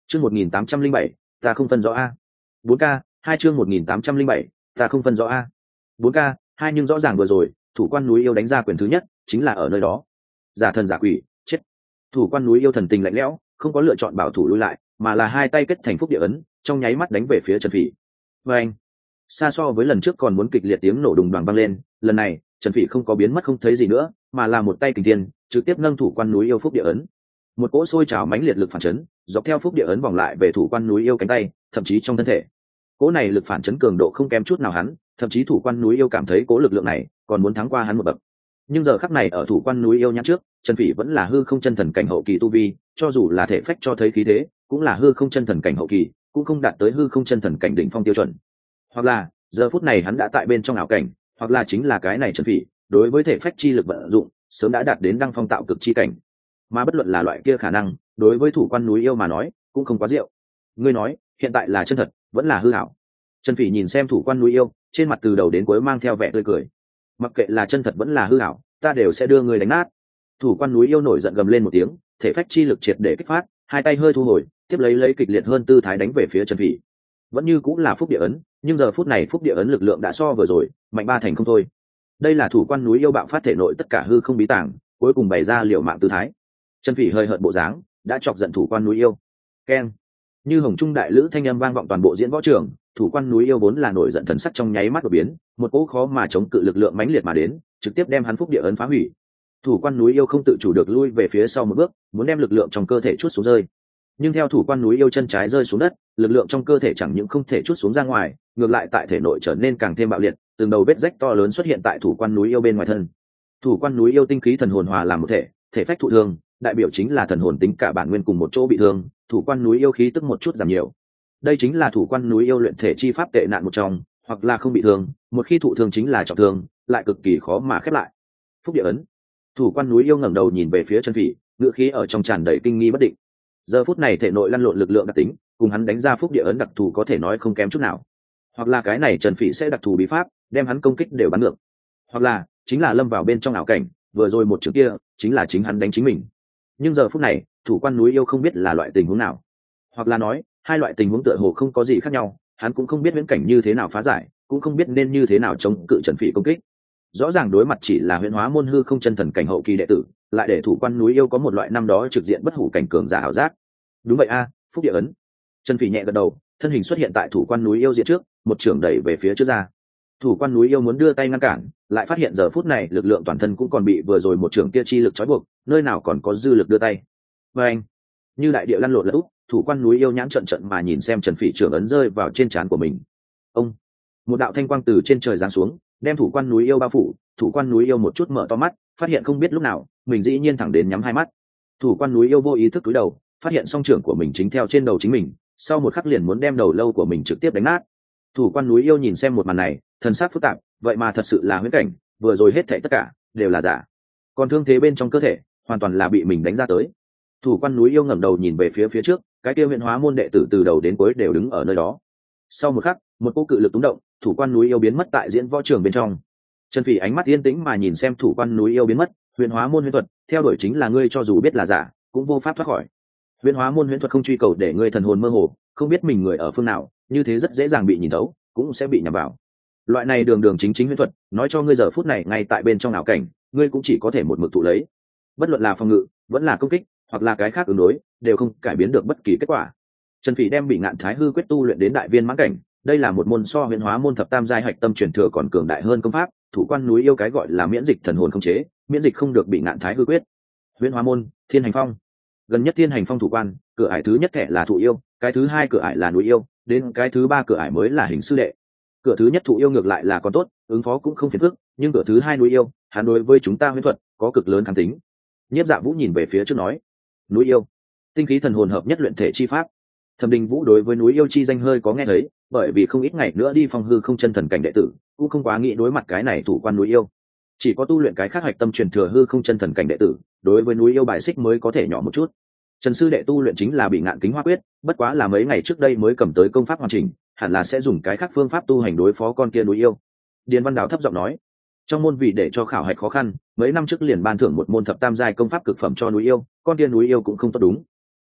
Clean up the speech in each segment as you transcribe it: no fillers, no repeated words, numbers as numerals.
Chương 1807, ta không phân rõ a. 4K, 2 chương 1807, ta không phân rõ a. 4K, 2 nhưng rõ ràng vừa rồi, thủ quan núi yêu đánh ra quyền thứ nhất, chính là ở nơi đó. Giả thần giả quỷ, chết. Thủ quan núi yêu thần tình lạnh lẽo, không có lựa chọn bảo thủ lui lại, mà là hai tay kết thành phúc địa ấn, trong nháy mắt đánh về phía Trần Phỉ. Và anh, xa so với lần trước còn muốn kịch liệt tiếng nổ đùng đoàng vang lên, lần này, Trần Phỉ không có biến mất không thấy gì nữa, mà là một tay kình thiên, trực tiếp nâng thủ quan núi yêu phúc địa ấn. Một cỗ sôi trào mãnh liệt lực phản chấn, dọc theo phúc địa ấn vòng lại về thủ quan núi yêu cánh tay, thậm chí trong thân thể. Cỗ này lực phản chấn cường độ không kém chút nào hắn, thậm chí thủ quan núi yêu cảm thấy cỗ lực lượng này còn muốn thắng qua hắn một bậc. Nhưng giờ khắc này ở thủ quan núi yêu nhãn trước, Trần Phỉ vẫn là hư không chân thần cảnh hậu kỳ tu vi, cho dù là thể phách cho thấy khí thế, cũng là hư không chân thần cảnh hậu kỳ, cũng không đạt tới hư không chân thần cảnh đỉnh phong tiêu chuẩn. Hoặc là, giờ phút này hắn đã tại bên trong ảo cảnh, hoặc là chính là cái này Trần Phỉ, đối với thể phách chi lực vận dụng, sớm đã đạt đến đăng phong tạo cực chi cảnh. Mà bất luận là loại kia khả năng, đối với thủ quan núi yêu mà nói, cũng không quá diệu. Ngươi nói, hiện tại là chân thật, vẫn là hư ảo? Trần Phỉ nhìn xem thủ quan núi yêu, trên mặt từ đầu đến cuối mang theo vẻ tươi cười. Mặc kệ là chân thật vẫn là hư ảo, ta đều sẽ đưa ngươi đánh nát. Thủ quan núi yêu nổi giận gầm lên một tiếng, thể phách chi lực triệt để kích phát, hai tay hơi thu hồi, tiếp lấy kịch liệt hơn tư thái đánh về phía Trần Phỉ. Vẫn như cũng là phúc địa ấn, nhưng giờ phút này phúc địa ấn lực lượng đã so vừa rồi mạnh ba thành không thôi. Đây là thủ quan núi yêu bạo phát thể nội tất cả hư không bí tàng, cuối cùng bày ra liều mạng tư thái. Trần Phỉ hơi hợt bộ dáng, đã chọc giận thủ quan núi yêu. Keng, như hồng trung đại lữ thanh âm vang vọng toàn bộ diễn võ trường, thủ quan núi yêu vốn là nổi giận thần sắc trong nháy mắt đột biến, một cỗ khó mà chống cự lực lượng mãnh liệt mà đến, trực tiếp đem hắn phúc địa ấn phá hủy. Thủ quan núi yêu không tự chủ được lui về phía sau một bước, muốn đem lực lượng trong cơ thể chút xuống rơi. Nhưng theo thủ quan núi yêu chân trái rơi xuống đất, lực lượng trong cơ thể chẳng những không thể chút xuống ra ngoài, ngược lại tại thể nội trở nên càng thêm bạo liệt, từng đầu vết rách to lớn xuất hiện tại thủ quan núi yêu bên ngoài thân. Thủ quan núi yêu tinh khí thần hồn hòa làm một thể, thể phách thụ thương, đại biểu chính là thần hồn tính cả bản nguyên cùng một chỗ bị thương, thủ quan núi yêu khí tức một chút giảm nhiều. Đây chính là thủ quan núi yêu luyện thể chi pháp tệ nạn một trong, hoặc là không bị thương, một khi thụ thương chính là trọng thương, lại cực kỳ khó mà khép lại. Phúc địa ấn. Thủ quan núi yêu ngẩng đầu nhìn về phía Trần Phỉ, ngữ khí ở trong tràn đầy kinh nghi bất định. Giờ phút này thể nội lăn lộn lực lượng đặc tính, cùng hắn đánh ra phúc địa ấn đặc thù có thể nói không kém chút nào. Hoặc là cái này Trần Phỉ sẽ đặc thù bí pháp, đem hắn công kích đều bắn ngược. Hoặc là chính là lâm vào bên trong ảo cảnh, vừa rồi một chữ kia chính là chính hắn đánh chính mình. Nhưng giờ phút này, thủ quan núi yêu không biết là loại tình huống nào. Hoặc là nói, hai loại tình huống tựa hồ không có gì khác nhau, hắn cũng không biết viễn cảnh như thế nào phá giải, cũng không biết nên như thế nào chống cự Trần Phỉ công kích. Rõ ràng đối mặt chỉ là huyễn hóa môn hư không chân thần cảnh hậu kỳ đệ tử, lại để thủ quan núi yêu có một loại năm đó trực diện bất hủ cảnh cường giả ảo giác. Đúng vậy a, phúc địa ấn. Trần Phỉ nhẹ gật đầu, thân hình xuất hiện tại thủ quan núi yêu diện trước, một trường đẩy về phía trước ra. Thủ quan núi yêu muốn đưa tay ngăn cản, lại phát hiện giờ phút này lực lượng toàn thân cũng còn bị vừa rồi một trường kia chi lực trói buộc, nơi nào còn có dư lực đưa tay. Và anh, như đại địa lăn lộn lẫn úp, thủ quan núi yêu nhãn trận trận mà nhìn xem Trần Phỉ trường ấn rơi vào trên trán của mình. Ông, một đạo thanh quang từ trên trời giáng xuống, đem thủ quan núi yêu bao phủ. Thủ quan núi yêu một chút mở to mắt, phát hiện không biết lúc nào mình dĩ nhiên thẳng đến nhắm hai mắt. Thủ quan núi yêu vô ý thức cúi đầu, phát hiện song trưởng của mình chính theo trên đầu chính mình, sau một khắc liền muốn đem đầu lâu của mình trực tiếp đánh nát. Thủ quan núi yêu nhìn xem một màn này, thần sắc phức tạp, vậy mà thật sự là huyễn cảnh, vừa rồi hết thảy tất cả đều là giả, còn thương thế bên trong cơ thể hoàn toàn là bị mình đánh ra tới. Thủ quan núi yêu ngẩng đầu nhìn về phía trước, cái kia huyễn hóa môn đệ tử từ đầu đến cuối đều đứng ở nơi đó. Sau một khắc, một cỗ cự lực túng động, thủ quan núi yêu biến mất tại diễn võ trường bên trong. Trần Phỉ ánh mắt yên tĩnh mà nhìn xem thủ quan núi yêu biến mất, huyễn hóa môn huyễn thuật, theo đuổi chính là ngươi cho dù biết là giả, cũng vô pháp thoát khỏi. Huyễn hóa môn huyễn thuật không truy cầu để ngươi thần hồn mơ hồ, không biết mình người ở phương nào, như thế rất dễ dàng bị nhìn thấu, cũng sẽ bị nhầm vào. Loại này đường đường chính huyễn thuật, nói cho ngươi giờ phút này ngay tại bên trong ảo cảnh, ngươi cũng chỉ có thể một mực thụ lấy. Bất luận là phòng ngự, vẫn là công kích, hoặc là cái khác ứng đối, đều không cải biến được bất kỳ kết quả. Trần Phỉ đem Bị Ngạn Thái Hư quyết tu luyện đến đại viên mãn cảnh, đây là một môn so huyễn hóa môn thập tam giai hạch tâm truyền thừa còn cường đại hơn công pháp. Thủ quan núi yêu cái gọi là miễn dịch thần hồn không chế, miễn dịch không được Bị Ngạn Thái Hư quyết. Huyễn hóa môn, Thiên Hành Phong. Gần nhất Thiên Hành Phong thủ quan, cửa ải thứ nhất thẻ là thụ yêu, cái thứ hai cửa ải là núi yêu, đến cái thứ ba cửa ải mới là hình sư đệ. Cửa thứ nhất thụ yêu ngược lại là còn tốt, ứng phó cũng không phiền phức, nhưng cửa thứ hai núi yêu, hắn đối với chúng ta huyễn thuật có cực lớn kháng tính. Nhiếp Dạ Vũ nhìn về phía trước nói, núi yêu, tinh khí thần hồn hợp nhất luyện thể chi pháp. Thẩm Đình Vũ đối với núi yêu chi danh hơi có nghe thấy, bởi vì không ít ngày nữa đi phong hư không chân thần cảnh đệ tử, cũng không quá nghĩ đối mặt cái này thủ quan núi yêu. Chỉ có tu luyện cái khác hạch tâm truyền thừa hư không chân thần cảnh đệ tử, đối với núi yêu bài xích mới có thể nhỏ một chút. Trần sư đệ tu luyện chính là Bị Ngạn Kính Hoa quyết, bất quá là mấy ngày trước đây mới cầm tới công pháp hoàn chỉnh, hẳn là sẽ dùng cái khác phương pháp tu hành đối phó con kia núi yêu. Điền Văn Đào thấp giọng nói, trong môn vì để cho khảo hạch khó khăn, mấy năm trước liền ban thưởng một môn thập tam giai công pháp cực phẩm cho núi yêu, con kia núi yêu cũng không tốt đúng.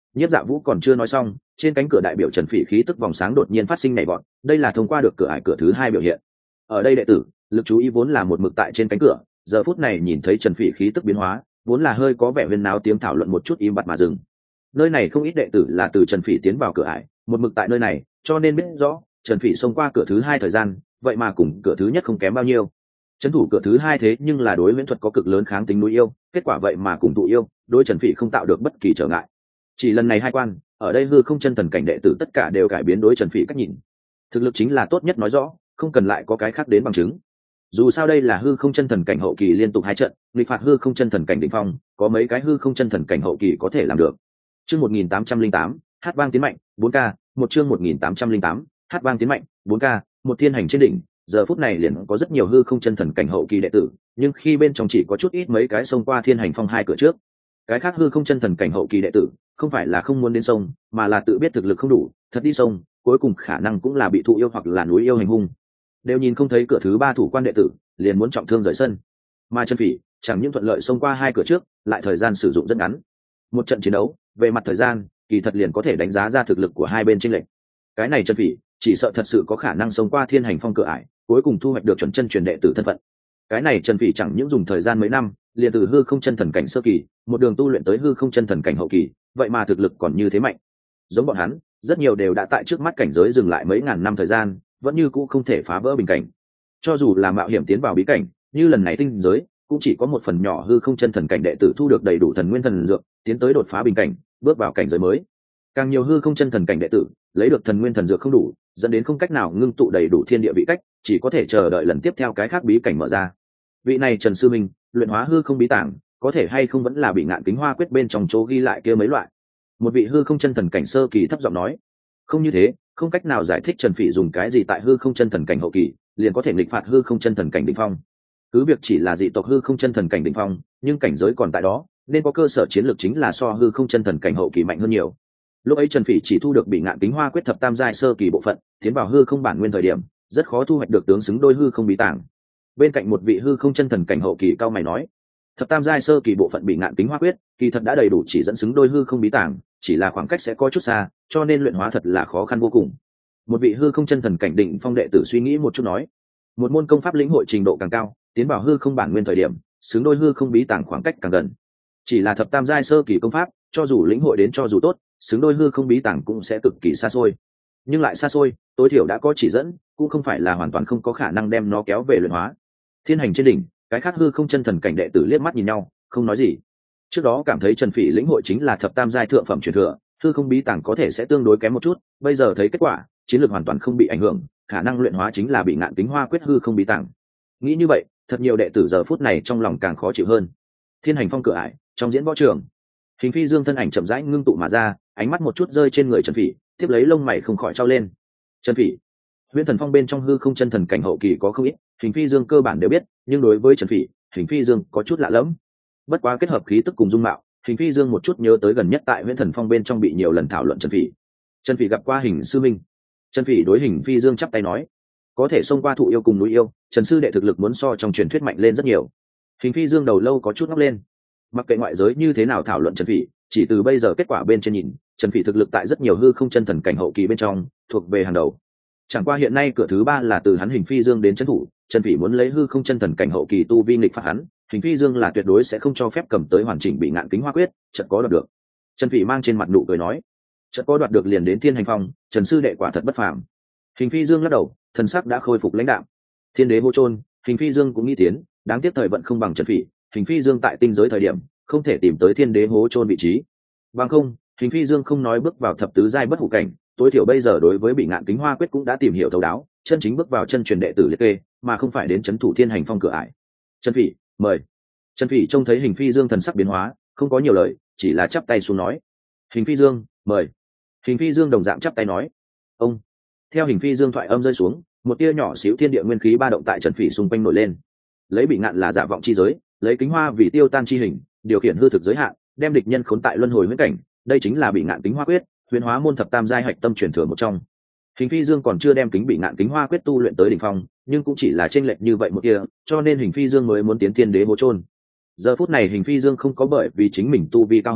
Nhiếp Dạ Vũ còn chưa nói xong, trên cánh cửa đại biểu Trần Phỉ khí tức vòng sáng đột nhiên phát sinh nhảy vọt, đây là thông qua được cửa ải cửa thứ hai biểu hiện. Ở đây đệ tử, lực chú ý vốn là một mực tại trên cánh cửa, giờ phút này nhìn thấy Trần Phỉ khí tức biến hóa, vốn là hơi có vẻ huyên náo tiếng thảo luận một chút im bặt mà dừng. Nơi này không ít đệ tử là từ Trần Phỉ tiến vào cửa ải, một mực tại nơi này, cho nên biết rõ Trần Phỉ xông qua cửa thứ hai thời gian, vậy mà cùng cửa thứ nhất không kém bao nhiêu. Trấn thủ cửa thứ hai thế nhưng là đối viễn thuật có cực lớn kháng tính núi yêu, kết quả vậy mà cùng tụ yêu, đối Trần Phỉ không tạo được bất kỳ trở ngại. Chỉ lần này hai quan, ở đây hư không chân thần cảnh đệ tử tất cả đều cải biến đối Trần Phỉ cách nhìn. Thực lực chính là tốt nhất nói rõ, không cần lại có cái khác đến bằng chứng. Dù sao đây là hư không chân thần cảnh hậu kỳ liên tục hai trận, nghịch phạt hư không chân thần cảnh đỉnh phong, có mấy cái hư không chân thần cảnh hậu kỳ có thể làm được. Chương 1808, hát vang tiến mạnh, 4K, một chương 1808, hát vang tiến mạnh, 4K, một thiên hành trên đỉnh, giờ phút này liền có rất nhiều hư không chân thần cảnh hậu kỳ đệ tử, nhưng khi bên trong chỉ có chút ít mấy cái xông qua thiên hành phong hai cửa trước. Cái khác hư không chân thần cảnh hậu kỳ đệ tử, không phải là không muốn đến sông, mà là tự biết thực lực không đủ, thật đi sông, cuối cùng khả năng cũng là bị thụ yêu hoặc là núi yêu hành hung. Đều nhìn không thấy cửa thứ ba thủ quan đệ tử, liền muốn trọng thương rời sân. Mà Trần Phỉ, chẳng những thuận lợi xông qua hai cửa trước, lại thời gian sử dụng rất ngắn. Một trận chiến đấu, về mặt thời gian, kỳ thật liền có thể đánh giá ra thực lực của hai bên chênh lệch. Cái này Trần Phỉ, chỉ sợ thật sự có khả năng xông qua thiên hành phong cửa ải, cuối cùng thu hoạch được chuẩn chân truyền đệ tử thân phận. Cái này Trần Phỉ chẳng những dùng thời gian mấy năm, liền từ hư không chân thần cảnh sơ kỳ, một đường tu luyện tới hư không chân thần cảnh hậu kỳ, vậy mà thực lực còn như thế mạnh. Giống bọn hắn, rất nhiều đều đã tại trước mắt cảnh giới dừng lại mấy ngàn năm thời gian, vẫn như cũ không thể phá vỡ bình cảnh. Cho dù là mạo hiểm tiến vào bí cảnh, như lần này tinh giới, cũng chỉ có một phần nhỏ hư không chân thần cảnh đệ tử thu được đầy đủ thần nguyên thần dược, tiến tới đột phá bình cảnh, bước vào cảnh giới mới. Càng nhiều hư không chân thần cảnh đệ tử, lấy được thần nguyên thần dược không đủ, dẫn đến không cách nào ngưng tụ đầy đủ thiên địa vị cách, chỉ có thể chờ đợi lần tiếp theo cái khác bí cảnh mở ra. Vị này Trần sư minh, luyện hóa hư không bí tảng, có thể hay không vẫn là bị ngạn kính hoa quyết bên trong chỗ ghi lại kia mấy loại. Một vị hư không chân thần cảnh sơ kỳ thấp giọng nói, không như thế, không cách nào giải thích Trần Phỉ dùng cái gì tại hư không chân thần cảnh hậu kỳ, liền có thể nghịch phạt hư không chân thần cảnh đỉnh phong. Cứ việc chỉ là dị tộc hư không chân thần cảnh đỉnh phong, nhưng cảnh giới còn tại đó, nên có cơ sở chiến lược chính là so hư không chân thần cảnh hậu kỳ mạnh hơn nhiều. Lúc ấy Trần Phỉ chỉ thu được bị ngạn kính hoa quyết thập tam giai sơ kỳ bộ phận, tiến vào hư không bản nguyên thời điểm, rất khó thu hoạch được tướng xứng đôi hư không bí tàng. Bên cạnh một vị hư không chân thần cảnh hậu kỳ cao mày nói, thập tam giai sơ kỳ bộ phận bị ngạn kính hoa quyết, kỳ thật đã đầy đủ chỉ dẫn xứng đôi hư không bí tàng, chỉ là khoảng cách sẽ có chút xa, cho nên luyện hóa thật là khó khăn vô cùng. Một vị hư không chân thần cảnh đỉnh phong đệ tử suy nghĩ một chút nói, một môn công pháp lĩnh hội trình độ càng cao, tiến vào hư không bản nguyên thời điểm, xứng đôi hư không bí tàng khoảng cách càng gần. Chỉ là thập tam giai sơ kỳ công pháp, cho dù lĩnh hội đến cho dù tốt, xứng đôi hư không bí tàng cũng sẽ cực kỳ xa xôi. Nhưng lại xa xôi, tối thiểu đã có chỉ dẫn, cũng không phải là hoàn toàn không có khả năng đem nó kéo về luyện hóa. Thiên hành trên đỉnh, cái khác hư không chân thần cảnh đệ tử liếc mắt nhìn nhau, không nói gì. Trước đó cảm thấy Trần Phỉ lĩnh hội chính là thập tam giai thượng phẩm truyền thừa, hư không bí tàng có thể sẽ tương đối kém một chút, bây giờ thấy kết quả, chiến lược hoàn toàn không bị ảnh hưởng, khả năng luyện hóa chính là bị ngạn kính hoa quyết hư không bí tàng. Nghĩ như vậy, thật nhiều đệ tử giờ phút này trong lòng càng khó chịu hơn. Thiên hành phong cửa ải, trong diễn võ trường, Hình Phi Dương thân ảnh chậm rãi ngưng tụ mà ra, ánh mắt một chút rơi trên người Trần Phỉ, tiếp lấy lông mày không khỏi trao lên. Trần Phỉ, Huyễn Thần Phong bên trong hư không chân thần cảnh hậu kỳ có không ít, Hình Phi Dương cơ bản đều biết, nhưng đối với Trần Phỉ, Hình Phi Dương có chút lạ lẫm. Bất quá kết hợp khí tức cùng dung mạo, Hình Phi Dương một chút nhớ tới gần nhất tại Huyễn Thần Phong bên trong bị nhiều lần thảo luận Trần Phỉ. Trần Phỉ gặp qua Hình sư minh. Trần Phỉ đối Hình Phi Dương chắp tay nói, có thể xông qua thụ yêu cùng núi yêu, Trần sư đệ thực lực muốn so trong truyền thuyết mạnh lên rất nhiều. Hình Phi Dương đầu lâu có chút ngóc lên. Mặc kệ ngoại giới như thế nào thảo luận Trần Phỉ, chỉ từ bây giờ kết quả bên trên nhìn, Trần Phỉ thực lực tại rất nhiều hư không chân thần cảnh hậu kỳ bên trong, thuộc về hàng đầu. Chẳng qua hiện nay cửa thứ ba là từ hắn Hình Phi Dương đến trấn thủ, Trần Phỉ muốn lấy hư không chân thần cảnh hậu kỳ tu vi nghịch phạt hắn, Hình Phi Dương là tuyệt đối sẽ không cho phép cầm tới hoàn chỉnh bị ngạn kính hoa quyết, chợt có đoạt được. Trần Phỉ mang trên mặt nụ cười nói, chợt có đoạt được liền đến thiên hành phong, Trần sư đệ quả thật bất phàm. Hình Phi Dương lắc đầu, thần sắc đã khôi phục lãnh đạm. Thiên đế vô chôn, Hình Phi Dương cũng nghĩ tiến, đáng tiếc thời vận không bằng Trần Phỉ, Hình Phi Dương tại tinh giới thời điểm, không thể tìm tới thiên đế hố chôn vị trí. Bằng không, Hình Phi Dương không nói bước vào thập tứ giai bất hủ cảnh, tối thiểu bây giờ đối với bị ngạn kính hoa quyết cũng đã tìm hiểu thấu đáo, chân chính bước vào chân truyền đệ tử liệt kê, mà không phải đến trấn thủ thiên hành phong cửa ải. Trần Phỉ, mời. Trần Phỉ trông thấy Hình Phi Dương thần sắc biến hóa, không có nhiều lời, chỉ là chắp tay xuống nói, Hình Phi Dương, mời. Hình Phi Dương đồng dạng chắp tay nói, ông. Theo Hình Phi Dương thoại âm rơi xuống, một tia nhỏ xíu thiên địa nguyên khí ba động tại Trần Phỉ xung quanh nổi lên. Lấy bị ngạn là dạ vọng chi giới, lấy kính hoa vì tiêu tan chi hình, điều khiển hư thực giới hạn, đem địch nhân khốn tại luân hồi huyễn cảnh, đây chính là bị ngạn kính hoa quyết, huyền hóa môn thập tam giai hạch tâm truyền thừa một trong. Hình Phi Dương còn chưa đem kính bị ngạn kính hoa quyết tu luyện tới đỉnh phong, nhưng cũng chỉ là chênh lệch như vậy một kia, cho nên Hình Phi Dương mới muốn tiến thiên đế hố chôn. Giờ phút này Hình Phi Dương không có bởi vì chính mình tu vi cao hơn,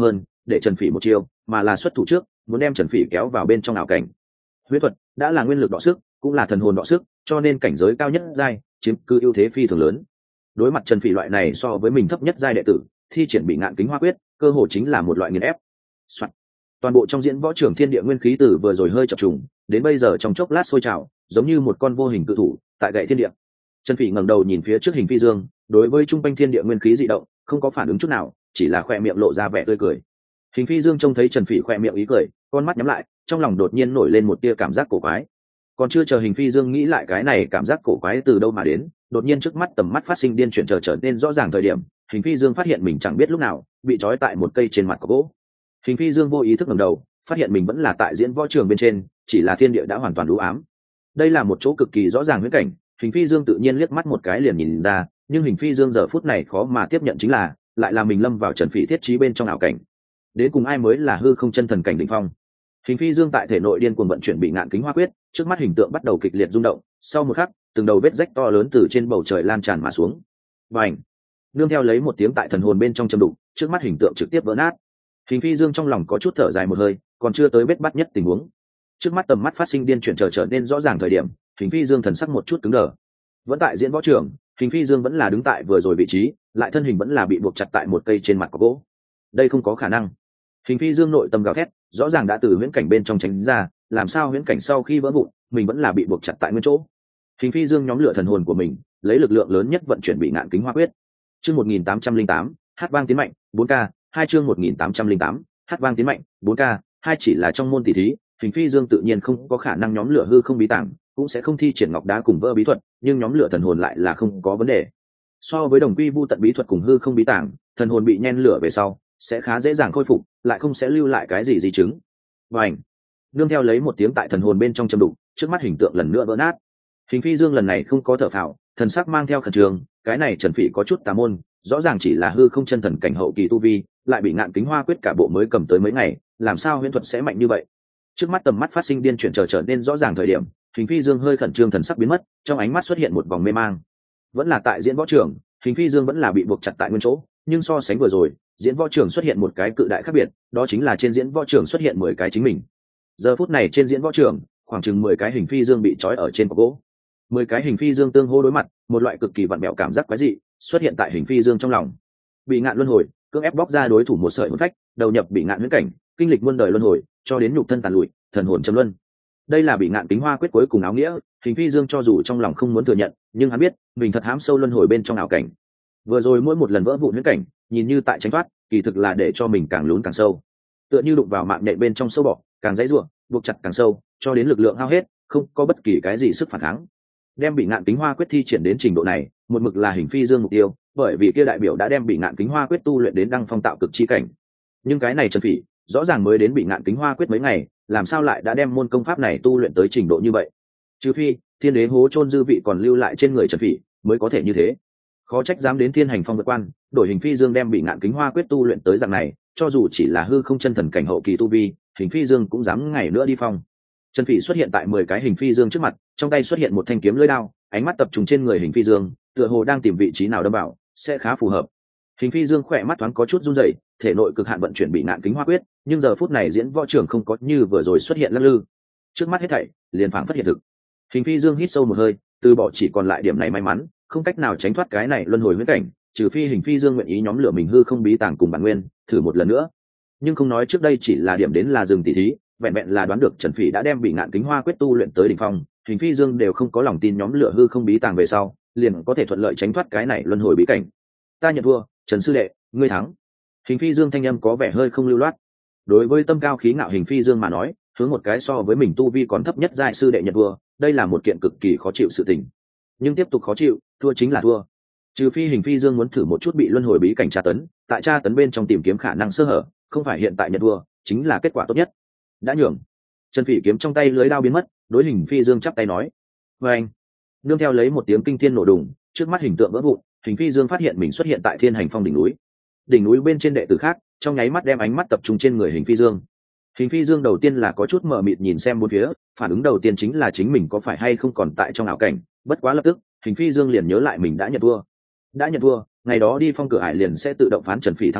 để Trần Phỉ một chiêu, mà là xuất thủ trước, muốn đem Trần Phỉ kéo vào bên trong ảo cảnh. Huyễn thuật đã là nguyên lực đọ sức, cũng là thần hồn đọ sức, cho nên cảnh giới cao nhất giai chiếm cứ ưu thế phi thường lớn. Đối mặt Trần Phỉ loại này so với mình thấp nhất giai đệ tử, thi triển Bị Ngạn Kính Hoa Quyết, cơ hội chính là một loại nghiền ép. Soạn. Toàn bộ trong diễn võ trường thiên địa nguyên khí từ vừa rồi hơi chập trùng, đến bây giờ trong chốc lát sôi trào, giống như một con vô hình cự thủ tại gậy thiên địa. Trần Phỉ ngẩng đầu nhìn phía trước Hình Phi Dương, đối với trung quanh thiên địa nguyên khí dị động, không có phản ứng chút nào, chỉ là khóe miệng lộ ra vẻ tươi cười. Hình Phi Dương trông thấy Trần Phỉ khóe miệng ý cười, con mắt nhắm lại, trong lòng đột nhiên nổi lên một tia cảm giác cổ quái. Còn chưa chờ Hình Phi Dương nghĩ lại cái này cảm giác cổ quái từ đâu mà đến, đột nhiên trước mắt tầm mắt phát sinh điên chuyển trở nên rõ ràng thời điểm, Hình Phi Dương phát hiện mình chẳng biết lúc nào bị trói tại một cây trên mặt cọc gỗ. Hình Phi Dương vô ý thức ngẩng đầu, phát hiện mình vẫn là tại diễn võ trường bên trên, chỉ là thiên địa đã hoàn toàn u ám. Đây là một chỗ cực kỳ rõ ràng huyễn cảnh, Hình Phi Dương tự nhiên liếc mắt một cái liền nhìn ra, nhưng Hình Phi Dương giờ phút này khó mà tiếp nhận chính là, lại là mình lâm vào Trần Phỉ thiết trí bên trong ảo cảnh. Đến cùng ai mới là hư không chân thần cảnh đỉnh phong? Hình Phi Dương tại thể nội điên cuồng vận chuyển Bị Ngạn Kính Hoa Quyết, trước mắt hình tượng bắt đầu kịch liệt rung động, sau một khắc, từng đầu vết rách to lớn từ trên bầu trời lan tràn mà xuống. Bành! Nương theo lấy một tiếng tại thần hồn bên trong châm đụng, trước mắt hình tượng trực tiếp vỡ nát. Hình Phi Dương trong lòng có chút thở dài một hơi, còn chưa tới bết bắt nhất tình huống. Trước mắt tầm mắt phát sinh điên chuyển trở nên rõ ràng thời điểm, Hình Phi Dương thần sắc một chút cứng đờ. Vẫn tại diễn võ trường, Hình Phi Dương vẫn là đứng tại vừa rồi vị trí, lại thân hình vẫn là bị buộc chặt tại một cây trên mặt cọc gỗ. Đây không có khả năng. Hình Phi Dương nội tâm gào thét, rõ ràng đã từ huyễn cảnh bên trong tránh ra, làm sao huyễn cảnh sau khi vỡ vụn, mình vẫn là bị buộc chặt tại nguyên chỗ. Hình Phi Dương nhóm lửa thần hồn của mình, lấy lực lượng lớn nhất vận chuyển Bị Ngạn Kính Hoa Quyết. Chương 1808, hát vang tiến mạnh, 4K, 2 chương 1808, hát vang tiến mạnh, 4K, 2 chỉ là trong môn tỷ thí, Hình Phi Dương tự nhiên không có khả năng nhóm lửa hư không bí tàng, cũng sẽ không thi triển ngọc đá cùng vỡ bí thuật, nhưng nhóm lửa thần hồn lại là không có vấn đề. So với đồng quy vu tận bí thuật cùng hư không bí tàng, thần hồn bị nhen lửa về sau, sẽ khá dễ dàng khôi phục, lại không sẽ lưu lại cái gì di chứng. Bành! Nương theo lấy một tiếng tại thần hồn bên trong châm đụng, trước mắt hình tượng lần nữa vỡ nát. Hình Phi Dương lần này không có thở phào, thần sắc mang theo khẩn trương, cái này Trần Phỉ có chút tà môn, rõ ràng chỉ là hư không chân thần cảnh hậu kỳ tu vi, lại bị Ngạn Kính Hoa Quyết cả bộ mới cầm tới mấy ngày, làm sao huyễn thuật sẽ mạnh như vậy? Trước mắt tầm mắt phát sinh điên chuyển trở nên rõ ràng thời điểm, Hình Phi Dương hơi khẩn trương, thần sắc biến mất, trong ánh mắt xuất hiện một vòng mê mang. Vẫn là tại diễn võ trường, Hình Phi Dương vẫn là bị buộc chặt tại nguyên chỗ, nhưng so sánh vừa rồi, diễn võ trường xuất hiện một cái cự đại khác biệt, đó chính là trên diễn võ trường xuất hiện 10 cái chính mình. Giờ phút này trên diễn võ trường, khoảng chừng 10 cái Hình Phi Dương bị trói ở trên cọc gỗ. 10 cái Hình Phi Dương tương hô đối mặt, một loại cực kỳ vặn vẹo cảm giác quái dị xuất hiện tại Hình Phi Dương trong lòng. Bị ngạn luân hồi, cưỡng ép bóc ra đối thủ một sợi hồn phách, đầu nhập bị ngạn huyễn cảnh, kinh lịch muôn đời luân hồi, cho đến nhục thân tàn lụi, thần hồn châm luân. Đây là Bị Ngạn Kính Hoa Quyết cuối cùng áo nghĩa, Hình Phi Dương cho dù trong lòng không muốn thừa nhận, nhưng hắn biết mình thật hám sâu luân hồi bên trong ảo cảnh. Vừa rồi mỗi một lần vỡ vụn huyễn cảnh, nhìn như tại tránh thoát, kỳ thực là để cho mình càng lún càng sâu, tựa như đụng vào mạng nhện bên trong sâu bọ, càng dãy rủa, buộc chặt càng sâu, cho đến lực lượng hao hết, không có bất kỳ cái gì sức phản kháng. Đem Bị Ngạn Kính Hoa Quyết thi triển đến trình độ này, một mực là Hình Phi Dương mục tiêu, bởi vì kia đại biểu đã đem Bị Ngạn Kính Hoa Quyết tu luyện đến đăng phong tạo cực chi cảnh. Nhưng cái này Trần Phỉ, rõ ràng mới đến Bị Ngạn Kính Hoa Quyết mấy ngày, làm sao lại đã đem môn công pháp này tu luyện tới trình độ như vậy? Trừ phi Thiên Đế hố chôn dư vị còn lưu lại trên người Trần Phỉ, mới có thể như thế. Khó trách dám đến Thiên Hành Phong vượt quan, đổi Hình Phi Dương đem Bị Ngạn Kính Hoa Quyết tu luyện tới dạng này, cho dù chỉ là hư không chân thần cảnh hậu kỳ tu vi, Hình Phi Dương cũng dám ngày nữa đi phong. Trần Phỉ xuất hiện tại 10 cái Hình Phi Dương trước mặt, trong tay xuất hiện một thanh kiếm lưỡi đao, ánh mắt tập trung trên người Hình Phi Dương, tựa hồ đang tìm vị trí nào đâm vào sẽ khá phù hợp. Hình Phi Dương khỏe mắt thoáng có chút run rẩy, thể nội cực hạn vận chuyển Bị Ngạn Kính Hoa Quyết, nhưng giờ phút này diễn võ trường không có như vừa rồi xuất hiện lắc lư. Trước mắt hết thảy liền phảng phất hiện thực. Hình Phi Dương hít sâu một hơi, từ bỏ chỉ còn lại điểm này may mắn, không cách nào tránh thoát cái này luân hồi huyễn cảnh, trừ phi Hình Phi Dương nguyện ý nhóm lửa mình hư không bí tàng cùng bản nguyên, thử một lần nữa. Nhưng không nói trước đây chỉ là điểm đến là dừng tỷ thí, vẹn vẹn là đoán được Trần Phỉ đã đem Bị Ngạn Kính Hoa Quyết tu luyện tới đỉnh phong, Hình Phi Dương đều không có lòng tin nhóm lửa hư không bí tàng về sau, liền có thể thuận lợi tránh thoát cái này luân hồi bí cảnh. Ta nhận thua, Trần sư đệ, ngươi thắng. Hình Phi Dương thanh âm có vẻ hơi không lưu loát. Đối với tâm cao khí ngạo Hình Phi Dương mà nói, hướng một cái so với mình tu vi còn thấp nhất giai sư đệ nhận thua, đây là một kiện cực kỳ khó chịu sự tình. Nhưng tiếp tục khó chịu, thua chính là thua. Trừ phi Hình Phi Dương muốn thử một chút bị luân hồi bí cảnh tra tấn, tại tra tấn bên trong tìm kiếm khả năng sơ hở, không phải hiện tại nhận thua, chính là kết quả tốt nhất. Đã nhường. Trần Phỉ kiếm trong tay lưới đao biến mất, đối Hình Phi Dương chắp tay nói: "Và anh." Nương theo lấy một tiếng kinh thiên nổ đùng, trước mắt hình tượng vỡ vụn, Hình Phi Dương phát hiện mình xuất hiện tại Thiên Hành Phong đỉnh núi. Đỉnh núi bên trên đệ tử khác, trong nháy mắt đem ánh mắt tập trung trên người Hình Phi Dương. Hình Phi Dương đầu tiên là có chút mờ mịt nhìn xem bốn phía, phản ứng đầu tiên chính là chính mình có phải hay không còn tại trong ảo cảnh, bất quá lập tức, Hình Phi Dương liền nhớ lại mình đã nhận thua. Đã nhận thua, ngày đó đi phong cửa ải liền sẽ tự động phán Trần Phỉ thắng lợi,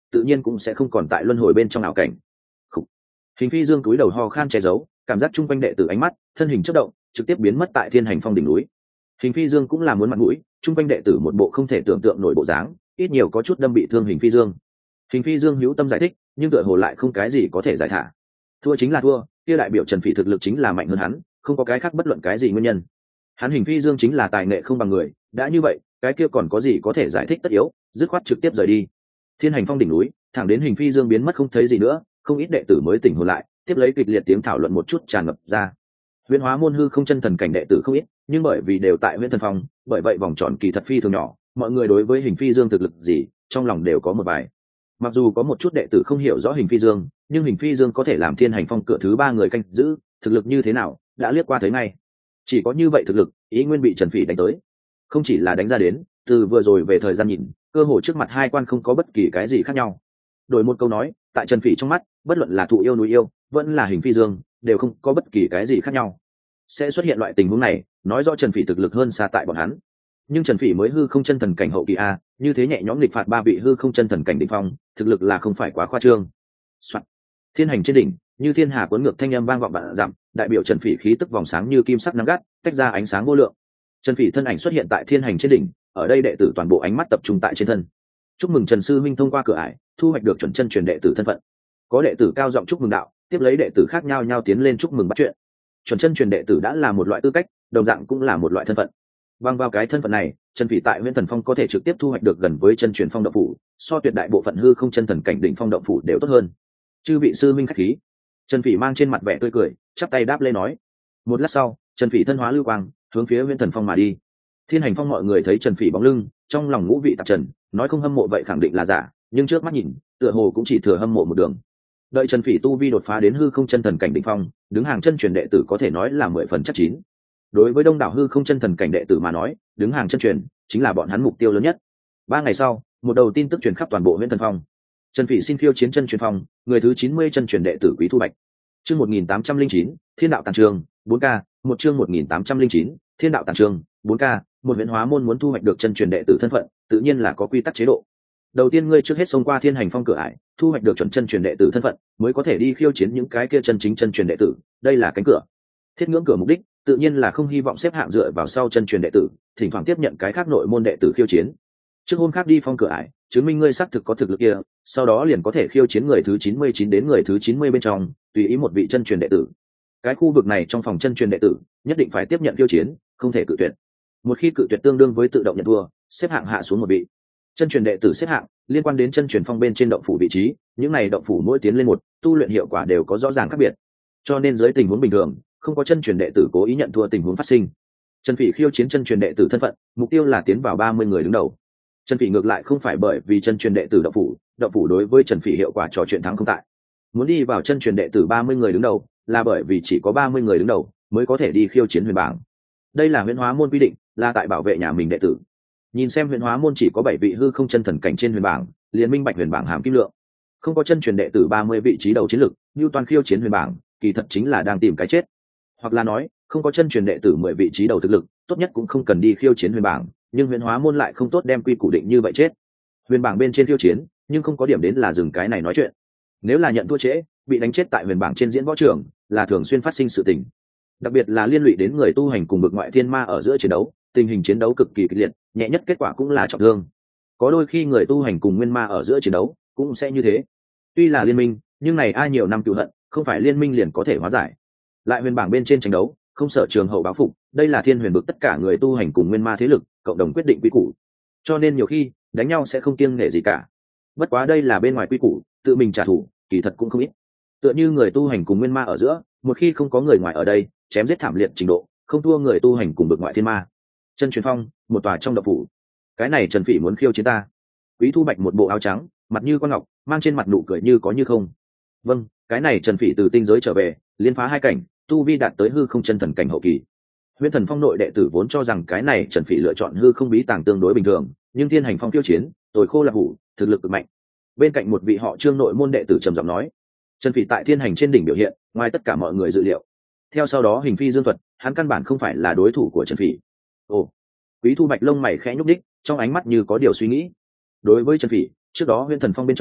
tự nhiên cũng sẽ không còn tại luân hồi bên trong ảo cảnh. Hình Phi Dương cúi đầu ho khan che giấu, cảm giác chung quanh đệ tử ánh mắt, thân hình chớp động, trực tiếp biến mất tại Thiên Hành Phong đỉnh núi. Hình Phi Dương cũng là muốn mặt mũi, chung quanh đệ tử một bộ không thể tưởng tượng nổi bộ dáng, ít nhiều có chút đâm bị thương Hình Phi Dương. Hình Phi Dương hữu tâm giải thích, nhưng tựa hồ lại không cái gì có thể giải thả. Thua chính là thua, kia đại biểu Trần Phỉ thực lực chính là mạnh hơn hắn, không có cái khác bất luận cái gì nguyên nhân. Hắn Hình Phi Dương chính là tài nghệ không bằng người, đã như vậy, cái kia còn có gì có thể giải thích tất yếu, dứt khoát trực tiếp rời đi. Thiên Hành Phong đỉnh núi, thẳng đến Hình Phi Dương biến mất không thấy gì nữa, không ít đệ tử mới tỉnh hồn lại, tiếp lấy kịch liệt tiếng thảo luận một chút tràn ngập ra. Huyễn Hóa môn hư không chân thần cảnh đệ tử không ít, nhưng bởi vì đều tại Huyễn Thần Phong, bởi vậy vòng tròn kỳ thật phi thường nhỏ, mọi người đối với Hình Phi Dương thực lực gì, trong lòng đều có một vài. Mặc dù có một chút đệ tử không hiểu rõ Hình Phi Dương, nhưng Hình Phi Dương có thể làm Thiên Hành Phong cửa thứ 3 người canh giữ, thực lực như thế nào, đã liếc qua thấy ngay. Chỉ có như vậy thực lực, ý nguyên bị Trần Phỉ đánh tới. Không chỉ là đánh ra đến, từ vừa rồi về thời gian nhìn, cơ hội trước mặt hai quan không có bất kỳ cái gì khác nhau. Đổi một câu nói, tại Trần Phỉ trong mắt, bất luận là thụ yêu núi yêu, vẫn là Hình Phi Dương, đều không có bất kỳ cái gì khác nhau. Sẽ xuất hiện loại tình huống này, nói rõ Trần Phỉ thực lực hơn xa tại bọn hắn. Nhưng Trần Phỉ mới hư không chân thần cảnh hậu kỳ a, như thế nhẹ nhõm nghịch phạt 3 vị hư không chân thần cảnh đỉnh phong, thực lực là không phải quá khoa trương. Soạn. Thiên hành trên đỉnh, như thiên hà cuốn ngược thanh âm vang vọng vạn dặm, đại biểu Trần Phỉ khí tức vòng sáng như kim sắc nắng gắt, tách ra ánh sáng vô lượng. Trần Phỉ thân ảnh xuất hiện tại thiên hành trên đỉnh, ở đây đệ tử toàn bộ ánh mắt tập trung tại trên thân. Chúc mừng Trần sư minh thông qua cửa ải, thu hoạch được chuẩn chân truyền đệ tử thân phận. Có đệ tử cao giọng chúc mừng đạo, tiếp lấy đệ tử khác nhau nhau tiến lên chúc mừng bắt chuyện. Chuẩn chân truyền đệ tử đã là một loại tư cách, đồng dạng cũng là một loại thân phận. Bằng vào cái thân phận này, Trần Phỉ tại Huyễn Thần Phong có thể trực tiếp thu hoạch được gần với chân truyền phong động phủ, so tuyệt đại bộ phận hư không chân thần cảnh đỉnh phong động phủ đều tốt hơn. Chư vị sư minh khách khí. Trần Phỉ mang trên mặt vẻ tươi cười, chắp tay đáp lên nói. Một lát sau, Trần Phỉ thân hóa lưu quang, hướng phía Huyễn Thần Phong mà đi. Thiên Hành Phong mọi người thấy Trần Phỉ bóng lưng, trong lòng ngũ vị tạp trần, nói không hâm mộ vậy khẳng định là giả, nhưng trước mắt nhìn, tựa hồ cũng chỉ thừa hâm mộ một đường. Đợi Trần Phỉ tu vi đột phá đến hư không chân thần cảnh đỉnh phong, đứng hàng chân truyền đệ tử có thể nói là 10 phần chắc chín. Đối với đông đảo hư không chân thần cảnh đệ tử mà nói, đứng hàng chân truyền chính là bọn hắn mục tiêu lớn nhất. 3 ngày sau, một đầu tin tức truyền khắp toàn bộ Huyễn Thần Phong. Trần Phỉ xin khiêu chiến chân truyền phong, người thứ 90 chân truyền đệ tử Quý Thu Bạch. Chương 1809, Thiên đạo tàng trường, 4K, một chương 1809, Thiên đạo tàng trường, 4K, một Huyễn Hóa môn muốn thu hoạch được chân truyền đệ tử thân phận, tự nhiên là có quy tắc chế độ. Đầu tiên ngươi trước hết xông qua Thiên Hành Phong cửa ải, thu hoạch được chuẩn chân truyền đệ tử thân phận, mới có thể đi khiêu chiến những cái kia chân chính chân truyền đệ tử, đây là cánh cửa. Thiết ngưỡng cửa mục đích, tự nhiên là không hy vọng xếp hạng dựa vào sau chân truyền đệ tử, thỉnh thoảng tiếp nhận cái khác nội môn đệ tử khiêu chiến. Trước hôm khác đi phong cửa ải, chứng minh ngươi xác thực có thực lực kia, sau đó liền có thể khiêu chiến người thứ 99 đến người thứ 90 bên trong, tùy ý một vị chân truyền đệ tử. Cái khu vực này trong phòng chân truyền đệ tử, nhất định phải tiếp nhận khiêu chiến, không thể cự tuyệt. Một khi cự tuyệt tương đương với tự động nhận thua, xếp hạng hạ xuống một vị. Chân truyền đệ tử xếp hạng liên quan đến chân truyền phong bên trên động phủ vị trí, những này động phủ mỗi tiến lên một, tu luyện hiệu quả đều có rõ ràng khác biệt. Cho nên dưới tình huống bình thường, không có chân truyền đệ tử cố ý nhận thua tình huống phát sinh. Trần Phỉ khiêu chiến chân truyền đệ tử thân phận, mục tiêu là tiến vào 30 người đứng đầu. Trần Phỉ ngược lại không phải bởi vì chân truyền đệ tử động phủ đối với Trần Phỉ hiệu quả trò chuyện thắng không tại. Muốn đi vào chân truyền đệ tử 30 người đứng đầu, là bởi vì chỉ có 30 người đứng đầu mới có thể đi khiêu chiến huyền bảng. Đây là Huyễn Hóa môn quy định, là tại bảo vệ nhà mình đệ tử. Nhìn xem Huyễn Hóa môn chỉ có 7 vị hư không chân thần cảnh trên huyền bảng, liền minh bạch huyền bảng hàm kim lượng. Không có chân truyền đệ tử 30 vị trí đầu chiến lực, như toàn khiêu chiến huyền bảng, kỳ thật chính là đang tìm cái chết. Hoặc là nói, không có chân truyền đệ tử 10 vị trí đầu thực lực, tốt nhất cũng không cần đi khiêu chiến huyền bảng, nhưng Huyễn Hóa môn lại không tốt đem quy củ định như vậy chết. Huyền bảng bên trên khiêu chiến, nhưng không có điểm đến là dừng cái này nói chuyện. Nếu là nhận thua trễ, bị đánh chết tại huyền bảng trên diễn võ trường, là thường xuyên phát sinh sự tình. Đặc biệt là liên lụy đến người tu hành cùng bực ngoại thiên ma ở giữa chiến đấu, tình hình chiến đấu cực kỳ kịch liệt, nhẹ nhất kết quả cũng là trọng thương. Có đôi khi người tu hành cùng nguyên ma ở giữa chiến đấu cũng sẽ như thế. Tuy là liên minh, nhưng này ai nhiều năm cựu hận, không phải liên minh liền có thể hóa giải. Lại huyền bảng bên trên tranh đấu, không sợ trường hậu báo phục, đây là thiên huyền bực tất cả người tu hành cùng nguyên ma thế lực cộng đồng quyết định quy củ. Cho nên nhiều khi đánh nhau sẽ không kiêng nể gì cả. Bất quá đây là bên ngoài quy củ, tự mình trả thù, kỳ thật cũng không ít. Tựa như người tu hành cùng nguyên ma ở giữa, một khi không có người ngoài ở đây, chém giết thảm liệt trình độ, không thua người tu hành cùng bực ngoại thiên ma. Chân truyền phong, một tòa trong động phủ. Cái này Trần Phỉ muốn khiêu chiến ta. Quý Thu Bạch một bộ áo trắng, mặt như con ngọc, mang trên mặt nụ cười như có như không. Vâng, cái này Trần Phỉ từ tinh giới trở về, liên phá 2 cảnh, tu vi đạt tới hư không chân thần cảnh hậu kỳ. Huyễn Thần Phong nội đệ tử vốn cho rằng cái này Trần Phỉ lựa chọn hư không bí tàng tương đối bình thường, nhưng Thiên Hành Phong khiêu chiến, tồi khô là hủ, thực lực cực mạnh. Bên cạnh một vị họ Trương nội môn đệ tử trầm giọng nói, Trần Phỉ tại Thiên Hành trên đỉnh biểu hiện, ngoài tất cả mọi người dự liệu. Theo sau đó hình phi dương thuật, hắn căn bản không phải là đối thủ của Trần Phỉ. Ồ, Quý Thu Bạch lông mày khẽ nhúc đích, trong ánh mắt như có điều suy nghĩ. Đối với Trần Phỉ, trước đó Huyễn Thần Phong bên trong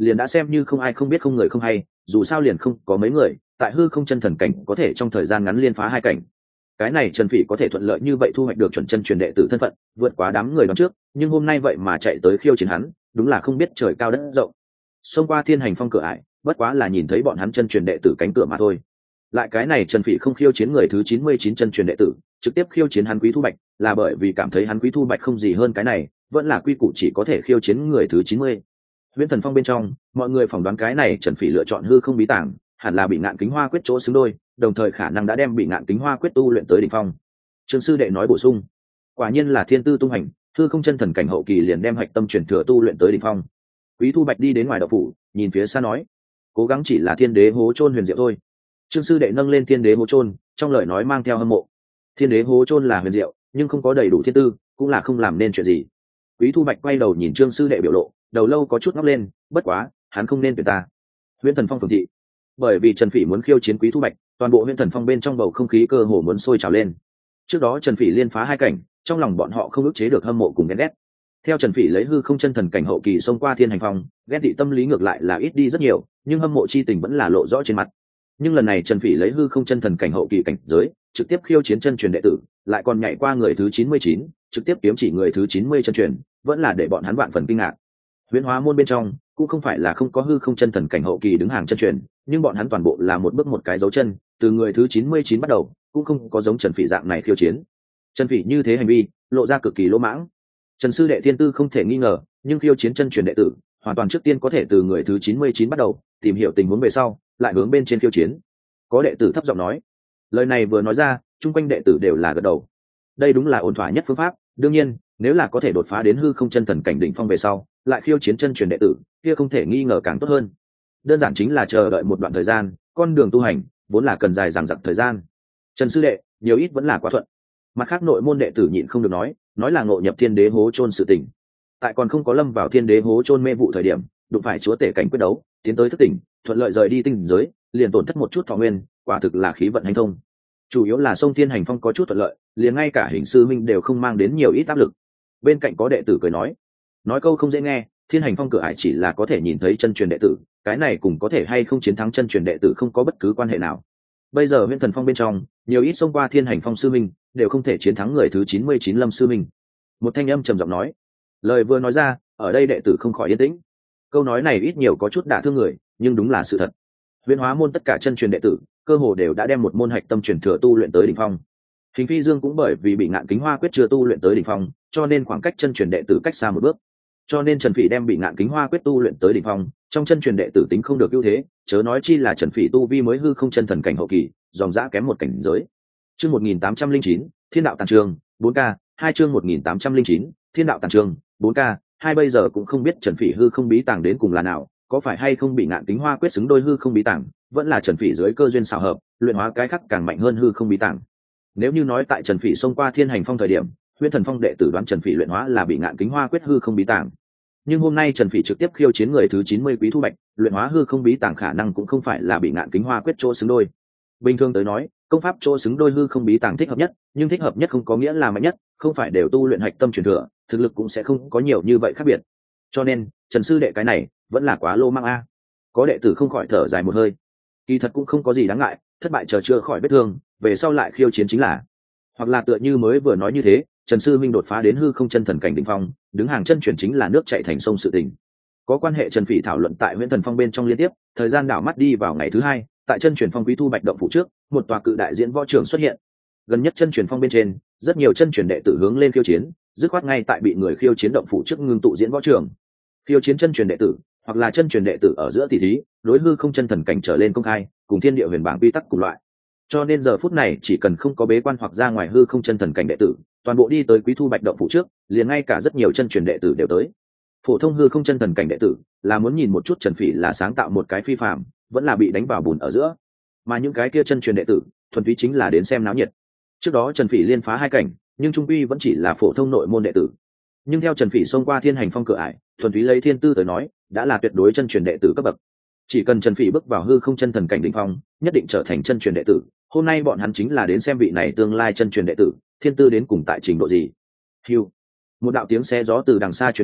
liền đã xem như không ai không biết không người không hay, dù sao liền không có mấy người tại hư không chân thần cảnh có thể trong thời gian ngắn liên phá hai cảnh. Cái này Trần Phỉ có thể thuận lợi như vậy thu hoạch được chuẩn chân truyền đệ tử thân phận, vượt quá đám người đón trước, nhưng hôm nay vậy mà chạy tới khiêu chiến hắn, đúng là không biết trời cao đất rộng. Xông qua thiên hành phong cửa ải, bất quá là nhìn thấy bọn hắn chân truyền đệ tử cánh cửa mà thôi. Lại cái này Trần Phỉ không khiêu chiến người thứ 99 chân truyền đệ tử, trực tiếp khiêu chiến hắn Quý Thu Bạch, là bởi vì cảm thấy hắn Quý Thu Bạch không gì hơn cái này, vẫn là quy củ chỉ có thể khiêu chiến người thứ 90. Huyễn Thần Phong bên trong, mọi người phỏng đoán cái này Trần Phỉ lựa chọn hư không bí tàng, hẳn là bị ngạn kính hoa quyết chỗ xứng đôi, đồng thời khả năng đã đem bị ngạn kính hoa quyết tu luyện tới đỉnh phong. Trương sư đệ nói bổ sung, quả nhiên là thiên tư tung hành, hư không chân thần cảnh hậu kỳ liền đem hạch tâm truyền thừa tu luyện tới đỉnh phong. Quý Thu Bạch đi đến ngoài đạo phủ, nhìn phía xa nói, cố gắng chỉ là thiên đế hố chôn huyền diệu thôi. Trương sư đệ nâng lên thiên đế hố chôn, trong lời nói mang theo hâm mộ. Thiên đế hố chôn là huyền diệu, nhưng không có đầy đủ thiên tư, cũng là không làm nên chuyện gì. Quý Thu Bạch quay đầu nhìn Trương sư đệ biểu lộ, đầu lâu có chút ngóc lên, bất quá, hắn không nên tuyển ta. Huyễn Thần Phong phường thị. Bởi vì Trần Phỉ muốn khiêu chiến Quý Thu Bạch, toàn bộ Huyễn Thần Phong bên trong bầu không khí cơ hồ muốn sôi trào lên. Trước đó Trần Phỉ liên phá hai cảnh, trong lòng bọn họ không ức chế được hâm mộ cùng ghen ghét. Theo Trần Phỉ lấy hư không chân thần cảnh hậu kỳ xông qua thiên hành phong, ghen tị tâm lý ngược lại là ít đi rất nhiều, nhưng hâm mộ chi tình vẫn là lộ rõ trên mặt. Nhưng lần này Trần Phỉ lấy hư không chân thần cảnh hậu kỳ cảnh giới, trực tiếp khiêu chiến chân truyền đệ tử, lại còn nhảy qua người thứ 99, trực tiếp kiếm chỉ người thứ 90 chân truyền, vẫn là để bọn hắn vạn phần kinh ngạc. Huyễn Hóa môn bên trong cũng không phải là không có hư không chân thần cảnh hậu kỳ đứng hàng chân truyền, nhưng bọn hắn toàn bộ là một bước một cái dấu chân, từ người thứ 99 bắt đầu, cũng không có giống Trần Phỉ dạng này khiêu chiến. Trần Phỉ như thế hành vi, lộ ra cực kỳ lỗ mãng. Trần sư đệ thiên tư không thể nghi ngờ, nhưng khiêu chiến chân truyền đệ tử, hoàn toàn trước tiên có thể từ người thứ 99 bắt đầu, tìm hiểu tình huống về sau, lại hướng bên trên khiêu chiến. Có đệ tử thấp giọng nói. Lời này vừa nói ra, chung quanh đệ tử đều là gật đầu. Đây đúng là ổn thỏa nhất phương pháp, đương nhiên, nếu là có thể đột phá đến hư không chân thần cảnh đỉnh phong về sau, lại khiêu chiến chân truyền đệ tử, kia không thể nghi ngờ càng tốt hơn. Đơn giản chính là chờ đợi một đoạn thời gian, con đường tu hành vốn là cần dài dằng dặc thời gian. Trần sư đệ, nhiều ít vẫn là quá thuận. Mặt khác nội môn đệ tử nhịn không được nói là ngộ nhập thiên đế hố chôn sự tình. Tại còn không có lâm vào thiên đế hố chôn mê vụ thời điểm, đụng phải chúa tể cảnh quyết đấu, tiến tới thức tỉnh, thuận lợi rời đi tinh giới, liền tổn thất một chút thọ nguyên, quả thực là khí vận hành thông. Chủ yếu là sông thiên hành phong có chút thuận lợi, liền ngay cả hình sư minh đều không mang đến nhiều ít áp lực. Bên cạnh có đệ tử cười nói câu không dễ nghe, thiên hành phong cửa ải chỉ là có thể nhìn thấy chân truyền đệ tử, cái này cùng có thể hay không chiến thắng chân truyền đệ tử không có bất cứ quan hệ nào. Bây giờ Huyễn Thần Phong bên trong, nhiều ít xông qua thiên hành phong sư minh, đều không thể chiến thắng người thứ 99 Lâm sư minh. Một thanh âm trầm giọng nói. Lời vừa nói ra, ở đây đệ tử không khỏi yên tĩnh. Câu nói này ít nhiều có chút đả thương người, nhưng đúng là sự thật. Huyễn Hóa môn tất cả chân truyền đệ tử, cơ hồ đều đã đem một môn hạch tâm truyền thừa tu luyện tới đỉnh phong. Hình Phi Dương cũng bởi vì bị ngạn kính hoa quyết chưa tu luyện tới đỉnh phong, cho nên khoảng cách chân truyền đệ tử cách xa một bước. Cho nên Trần Phỉ đem bị ngạn kính hoa quyết tu luyện tới đỉnh phong, trong chân truyền đệ tử tính không được ưu thế, chớ nói chi là Trần Phỉ tu vi mới hư không chân thần cảnh hậu kỳ, dòng dã kém một cảnh giới. Chương 1809, Thiên đạo tàn trường, 4K, 2 chương 1809, Thiên đạo tàn trường, 4K, hai bây giờ cũng không biết Trần Phỉ hư không bí tàng đến cùng là nào, có phải hay không bị ngạn kính hoa quyết xứng đôi hư không bí tàng, vẫn là Trần Phỉ dưới cơ duyên xảo hợp, luyện hóa cái khác càng mạnh hơn hư không bí tàng. Nếu như nói tại Trần Phỉ xông qua thiên hành phong thời điểm, Huyễn Thần Phong đệ tử đoán Trần Phỉ luyện hóa là bị ngạn kính hoa quyết hư không bí tàng. Nhưng hôm nay Trần Phỉ trực tiếp khiêu chiến người thứ 90 Quý Thu Bạch, luyện hóa hư không bí tàng khả năng cũng không phải là bị ngạn kính hoa quyết chỗ xứng đôi. Bình thường tới nói, công pháp chỗ xứng đôi hư không bí tàng thích hợp nhất, nhưng thích hợp nhất không có nghĩa là mạnh nhất, không phải đều tu luyện hạch tâm truyền thừa, thực lực cũng sẽ không có nhiều như vậy khác biệt. Cho nên, Trần sư đệ cái này vẫn là quá lô mang a. Có đệ tử không khỏi thở dài một hơi. Kỳ thật cũng không có gì đáng ngại, thất bại chờ chưa khỏi vết thương, về sau lại khiêu chiến chính là. Hoặc là tựa như mới vừa nói như thế, Trần sư minh đột phá đến hư không chân thần cảnh đỉnh phong, đứng hàng chân chuyển chính là nước chảy thành sông sự tình. Có quan hệ Trần Phỉ thảo luận tại Huyễn Thần Phong bên trong liên tiếp, thời gian đảo mắt đi vào ngày thứ hai, tại chân chuyển phong Quý Thu Bạch động phủ trước, một tòa cự đại diễn võ trường xuất hiện. Gần nhất chân chuyển phong bên trên, rất nhiều chân chuyển đệ tử hướng lên khiêu chiến, dứt khoát ngay tại bị người khiêu chiến động phủ trước ngưng tụ diễn võ trường. Khiêu chiến chân chuyển đệ tử, hoặc là chân truyền đệ tử ở giữa tỷ thí, đối hư không chân thần cảnh trở lên công khai, cùng thiên địa huyền bảng quy tắc cùng loại. Cho nên giờ phút này chỉ cần không có bế quan hoặc ra ngoài hư không chân thần cảnh đệ tử, toàn bộ đi tới Quý Thu Bạch động phủ trước, liền ngay cả rất nhiều chân truyền đệ tử đều tới. Phổ thông hư không chân thần cảnh đệ tử, là muốn nhìn một chút Trần Phỉ là sáng tạo một cái phi phàm, vẫn là bị đánh vào bùn ở giữa. Mà những cái kia chân truyền đệ tử, thuần túy chính là đến xem náo nhiệt. Trước đó Trần Phỉ liên phá hai cảnh, nhưng trung quy vẫn chỉ là phổ thông nội môn đệ tử. Nhưng theo Trần Phỉ xông qua thiên hành phong cửa ải, thuần túy lấy thiên tư tới nói, đã là tuyệt đối chân truyền đệ tử cấp bậc. Chỉ cần Trần Phỉ bước vào hư không chân thần cảnh đỉnh phong, nhất định trở thành chân truyền đệ tử. Hôm nay bọn hắn chính là đến xem vị này tương lai chân truyền đệ tử, thiên tư đến cùng tại trình độ gì. Hưu. Một đạo tiếng xé gió từ đằng xa truyền đến,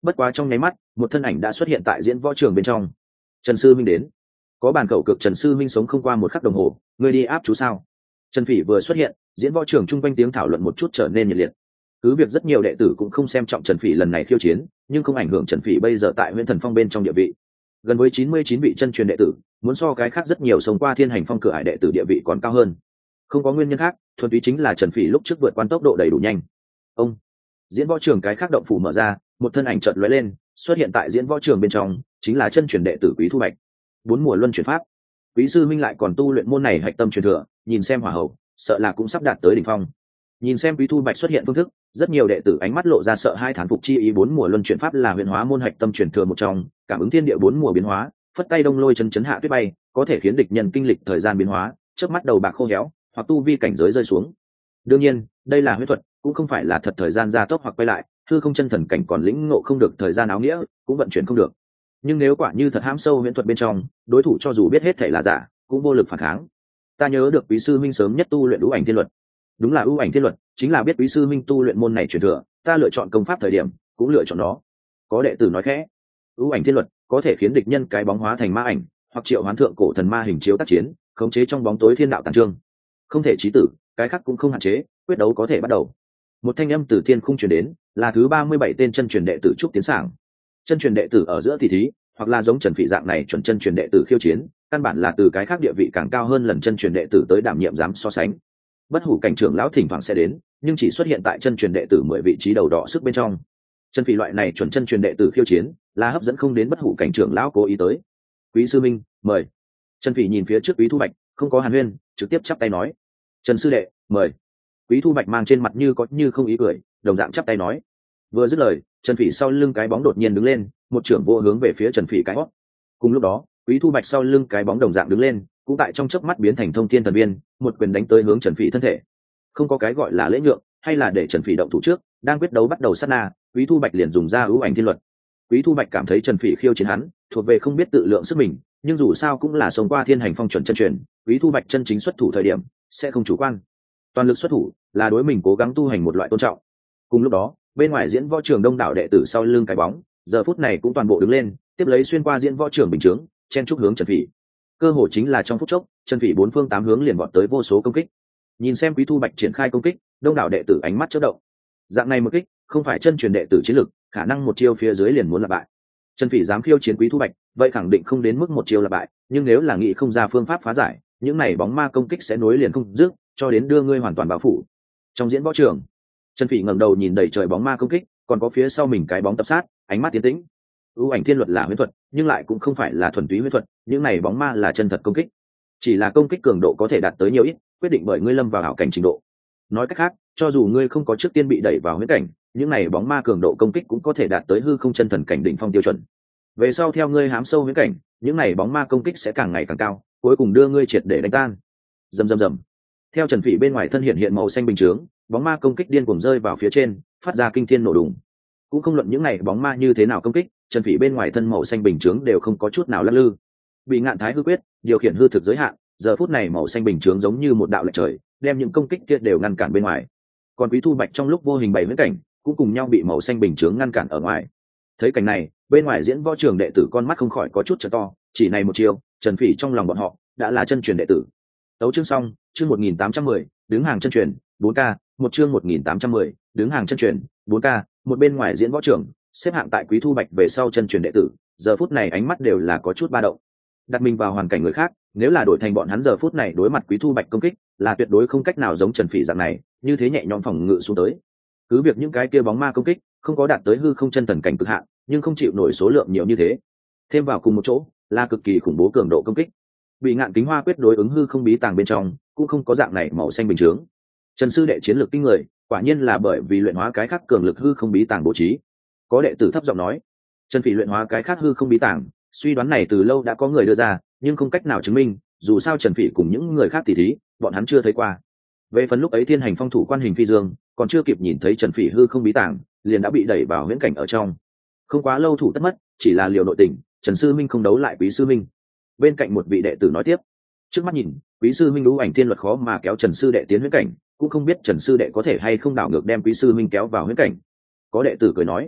bất quá trong nháy mắt một thân ảnh đã xuất hiện tại diễn võ trường bên trong. Trần Sư Minh đến. Có bàn cậu cực Trần Sư Minh sống không qua một khắc đồng hồ, ngươi đi áp chú sao? Trần Phỉ vừa xuất hiện, diễn võ trường chung quanh tiếng thảo luận một chút trở nên nhiệt liệt. Cứ việc rất nhiều đệ tử cũng không xem trọng Trần Phỉ lần này khiêu chiến, nhưng không ảnh hưởng Trần Phỉ bây giờ tại Huyễn Thần Phong bên trong địa vị. Gần với 99 vị chân truyền đệ tử, muốn so cái khác rất nhiều sống qua Thiên Hành Phong cửa ải đệ tử địa vị còn cao hơn. Không có nguyên nhân khác, thuần túy chính là Trần Phỉ lúc trước vượt qua tốc độ đầy đủ nhanh. Ông, diễn võ trường cái khác động phủ mở ra, một thân ảnh chợt lóe lên, xuất hiện tại diễn võ trường bên trong, chính là chân truyền đệ tử Quý Thu Bạch. 4 mùa luân chuyển pháp. Quý sư minh lại còn tu luyện môn này hạch tâm truyền thừa, nhìn xem hỏa hậu, sợ là cũng sắp đạt tới đỉnh phong. Nhìn xem Quý Thu Bạch xuất hiện phương thức, rất nhiều đệ tử ánh mắt lộ ra sợ hai thán phục chi ý. 4 mùa luân chuyển pháp là huyền hóa môn hạch tâm truyền thừa một trong, cảm ứng thiên địa 4 mùa biến hóa, phất tay đông lôi chấn hạ tuyết bay, có thể khiến địch nhân kinh lịch thời gian biến hóa, chớp mắt đầu bạc khô héo, hoặc tu vi cảnh giới rơi xuống. Đương nhiên, đây là huyễn thuật, cũng không phải là thật thời gian gia tốc hoặc quay lại, hư không chân thần cảnh còn lĩnh ngộ không được thời gian áo nghĩa, cũng vận chuyển không được. Nhưng nếu quả như thật hãm sâu huyễn thuật bên trong, đối thủ cho dù biết hết thể là giả, cũng vô lực phản kháng. Ta nhớ được Quý sư minh sớm nhất tu luyện ưu ảnh thiên luật. Đúng là ưu ảnh thiên luật, chính là biết Quý sư minh tu luyện môn này truyền thừa, ta lựa chọn công pháp thời điểm, cũng lựa chọn nó. Có đệ tử nói khẽ, ưu ảnh thiên luật có thể khiến địch nhân cái bóng hóa thành ma ảnh, hoặc triệu hoán thượng cổ thần ma hình chiếu tác chiến, khống chế trong bóng tối thiên đạo tàn trương. Không thể chí tử, cái khác cũng không hạn chế, quyết đấu có thể bắt đầu. Một thanh âm từ thiên khung truyền đến, là thứ 37 tên chân truyền đệ tử trúc tiến sảng. Chân truyền đệ tử ở giữa tỷ thí, hoặc là giống Trần Phỉ dạng này chuẩn chân truyền đệ tử khiêu chiến, căn bản là từ cái khác địa vị càng cao hơn lần chân truyền đệ tử tới đảm nhiệm dám so sánh. Bất hủ cảnh trưởng lão thỉnh thoảng sẽ đến, nhưng chỉ xuất hiện tại chân truyền đệ tử 10 vị trí đầu đỏ sức bên trong. Trần Phỉ loại này chuẩn chân truyền đệ tử khiêu chiến, là hấp dẫn không đến bất hủ cảnh trưởng lão cố ý tới. Quý sư minh, mời. Trần Phỉ nhìn phía trước Quý Thu Bạch, không có hàn huyên, trực tiếp chắp tay nói: Trần sư đệ, mời. Quý Thu Bạch mang trên mặt như có như không ý cười, đồng dạng chắp tay nói. Vừa dứt lời, Trần Phỉ sau lưng cái bóng đột nhiên đứng lên, một trưởng vô hướng về phía Trần Phỉ cái hót. Cùng lúc đó, Quý Thu Bạch sau lưng cái bóng đồng dạng đứng lên, cũng tại trong chớp mắt biến thành thông thiên thần viên, một quyền đánh tới hướng Trần Phỉ thân thể. Không có cái gọi là lễ nhượng, hay là để Trần Phỉ động thủ trước, đang quyết đấu bắt đầu sát na, Quý Thu Bạch liền dùng ra ưu ảnh thiên luật. Quý Thu Bạch cảm thấy Trần Phỉ khiêu chiến hắn, thuộc về không biết tự lượng sức mình, nhưng dù sao cũng là sống qua Thiên Hành Phong chuẩn chân truyền, Quý Thu Bạch chân chính xuất thủ thời điểm, sẽ không chủ quan. Toàn lực xuất thủ, là đối mình cố gắng tu hành một loại tôn trọng. Cùng lúc đó, bên ngoài diễn võ trường đông đảo đệ tử sau lưng cái bóng, giờ phút này cũng toàn bộ đứng lên, tiếp lấy xuyên qua diễn võ trường bình chướng, chen chúc hướng Trần Phỉ. Cơ hội chính là trong phút chốc, Trần Phỉ bốn phương tám hướng liền vọt tới vô số công kích. Nhìn xem Quý Thu Bạch triển khai công kích, đông đảo đệ tử ánh mắt chớp động. Dạng này một kích, không phải chân truyền đệ tử chiến lực, khả năng một chiêu phía dưới liền muốn là bại. Trần Phỉ dám khiêu chiến Quý Thu Bạch, vậy khẳng định không đến mức một chiêu là bại, nhưng nếu là nghĩ không ra phương pháp phá giải, những này bóng ma công kích sẽ nối liền không dứt, cho đến đưa ngươi hoàn toàn bao phủ. Trong diễn võ trường, Trần Phỉ ngẩng đầu nhìn đầy trời bóng ma công kích, còn có phía sau mình cái bóng tập sát, ánh mắt tiến tĩnh. Ưu ảnh thiên luật là huyễn thuật, nhưng lại cũng không phải là thuần túy huyễn thuật, những này bóng ma là chân thật công kích. Chỉ là công kích cường độ có thể đạt tới nhiều ít, quyết định bởi ngươi lâm vào ảo cảnh trình độ. Nói cách khác, cho dù ngươi không có trước tiên bị đẩy vào huyễn cảnh, những này bóng ma cường độ công kích cũng có thể đạt tới hư không chân thần cảnh đỉnh phong tiêu chuẩn. Về sau theo ngươi hám sâu huyễn cảnh, những này bóng ma công kích sẽ càng ngày càng cao, cuối cùng đưa ngươi triệt để đánh tan. Rầm rầm rầm. Theo Trần Phỉ bên ngoài thân hiện màu xanh bình chướng, bóng ma công kích điên cuồng rơi vào phía trên, phát ra kinh thiên nổ đùng. Cũng không luận những này bóng ma như thế nào công kích, Trần Phỉ bên ngoài thân màu xanh bình chướng đều không có chút nào lắc lư. Bị Ngạn Thái hư quyết điều khiển hư thực giới hạn, giờ phút này màu xanh bình chướng giống như một đạo lệch trời, đem những công kích kia đều ngăn cản bên ngoài. Còn Quý Thu Bạch trong lúc vô hình bày huyễn cảnh, cũng cùng nhau bị màu xanh bình chướng ngăn cản ở ngoài. Thấy cảnh này, bên ngoài diễn võ trường đệ tử con mắt không khỏi có chút trợ to, chỉ này một chiều, Trần Phỉ trong lòng bọn họ đã là chân truyền đệ tử. Tấu chương xong, chương 1810, đứng hàng chân truyền, 4K, một chương 1810, đứng hàng chân truyền, 4K, một bên ngoài diễn võ trường, xếp hạng tại Quý Thu Bạch về sau chân truyền đệ tử, giờ phút này ánh mắt đều là có chút ba động. Đặt mình vào hoàn cảnh người khác, nếu là đổi thành bọn hắn giờ phút này đối mặt Quý Thu Bạch công kích, là tuyệt đối không cách nào giống Trần Phỉ dạng này, như thế nhẹ nhõm phòng ngự xuống tới. Cứ việc những cái kia bóng ma công kích không có đạt tới hư không chân thần cảnh cực hạn, nhưng không chịu nổi số lượng nhiều như thế. Thêm vào cùng một chỗ, là cực kỳ khủng bố cường độ công kích. Bị Ngạn Kính Hoa quyết đối ứng hư không bí tàng bên trong, cũng không có dạng này màu xanh bình chướng. Trần sư đệ chiến lược kinh người, quả nhiên là bởi vì luyện hóa cái khác cường lực hư không bí tàng bố trí. Có đệ tử thấp giọng nói, Trần Phỉ luyện hóa cái khác hư không bí tàng, suy đoán này từ lâu đã có người đưa ra, nhưng không cách nào chứng minh, dù sao Trần Phỉ cùng những người khác tỉ thí, bọn hắn chưa thấy qua. Về phần lúc ấy Thiên Hành Phong thủ quan hình phi dương, còn chưa kịp nhìn thấy Trần Phỉ hư không bí tàng, liền đã bị đẩy vào huyễn cảnh ở trong. Không quá lâu thủ tất mất, chỉ là liều nội tình, Trần sư minh không đấu lại Quý sư minh. Bên cạnh một vị đệ tử nói tiếp, trước mắt nhìn, Quý sư minh ưu ảnh thiên luật khó mà kéo Trần sư đệ tiến huyễn cảnh, cũng không biết Trần sư đệ có thể hay không đảo ngược đem Quý sư minh kéo vào huyễn cảnh. Có đệ tử cười nói,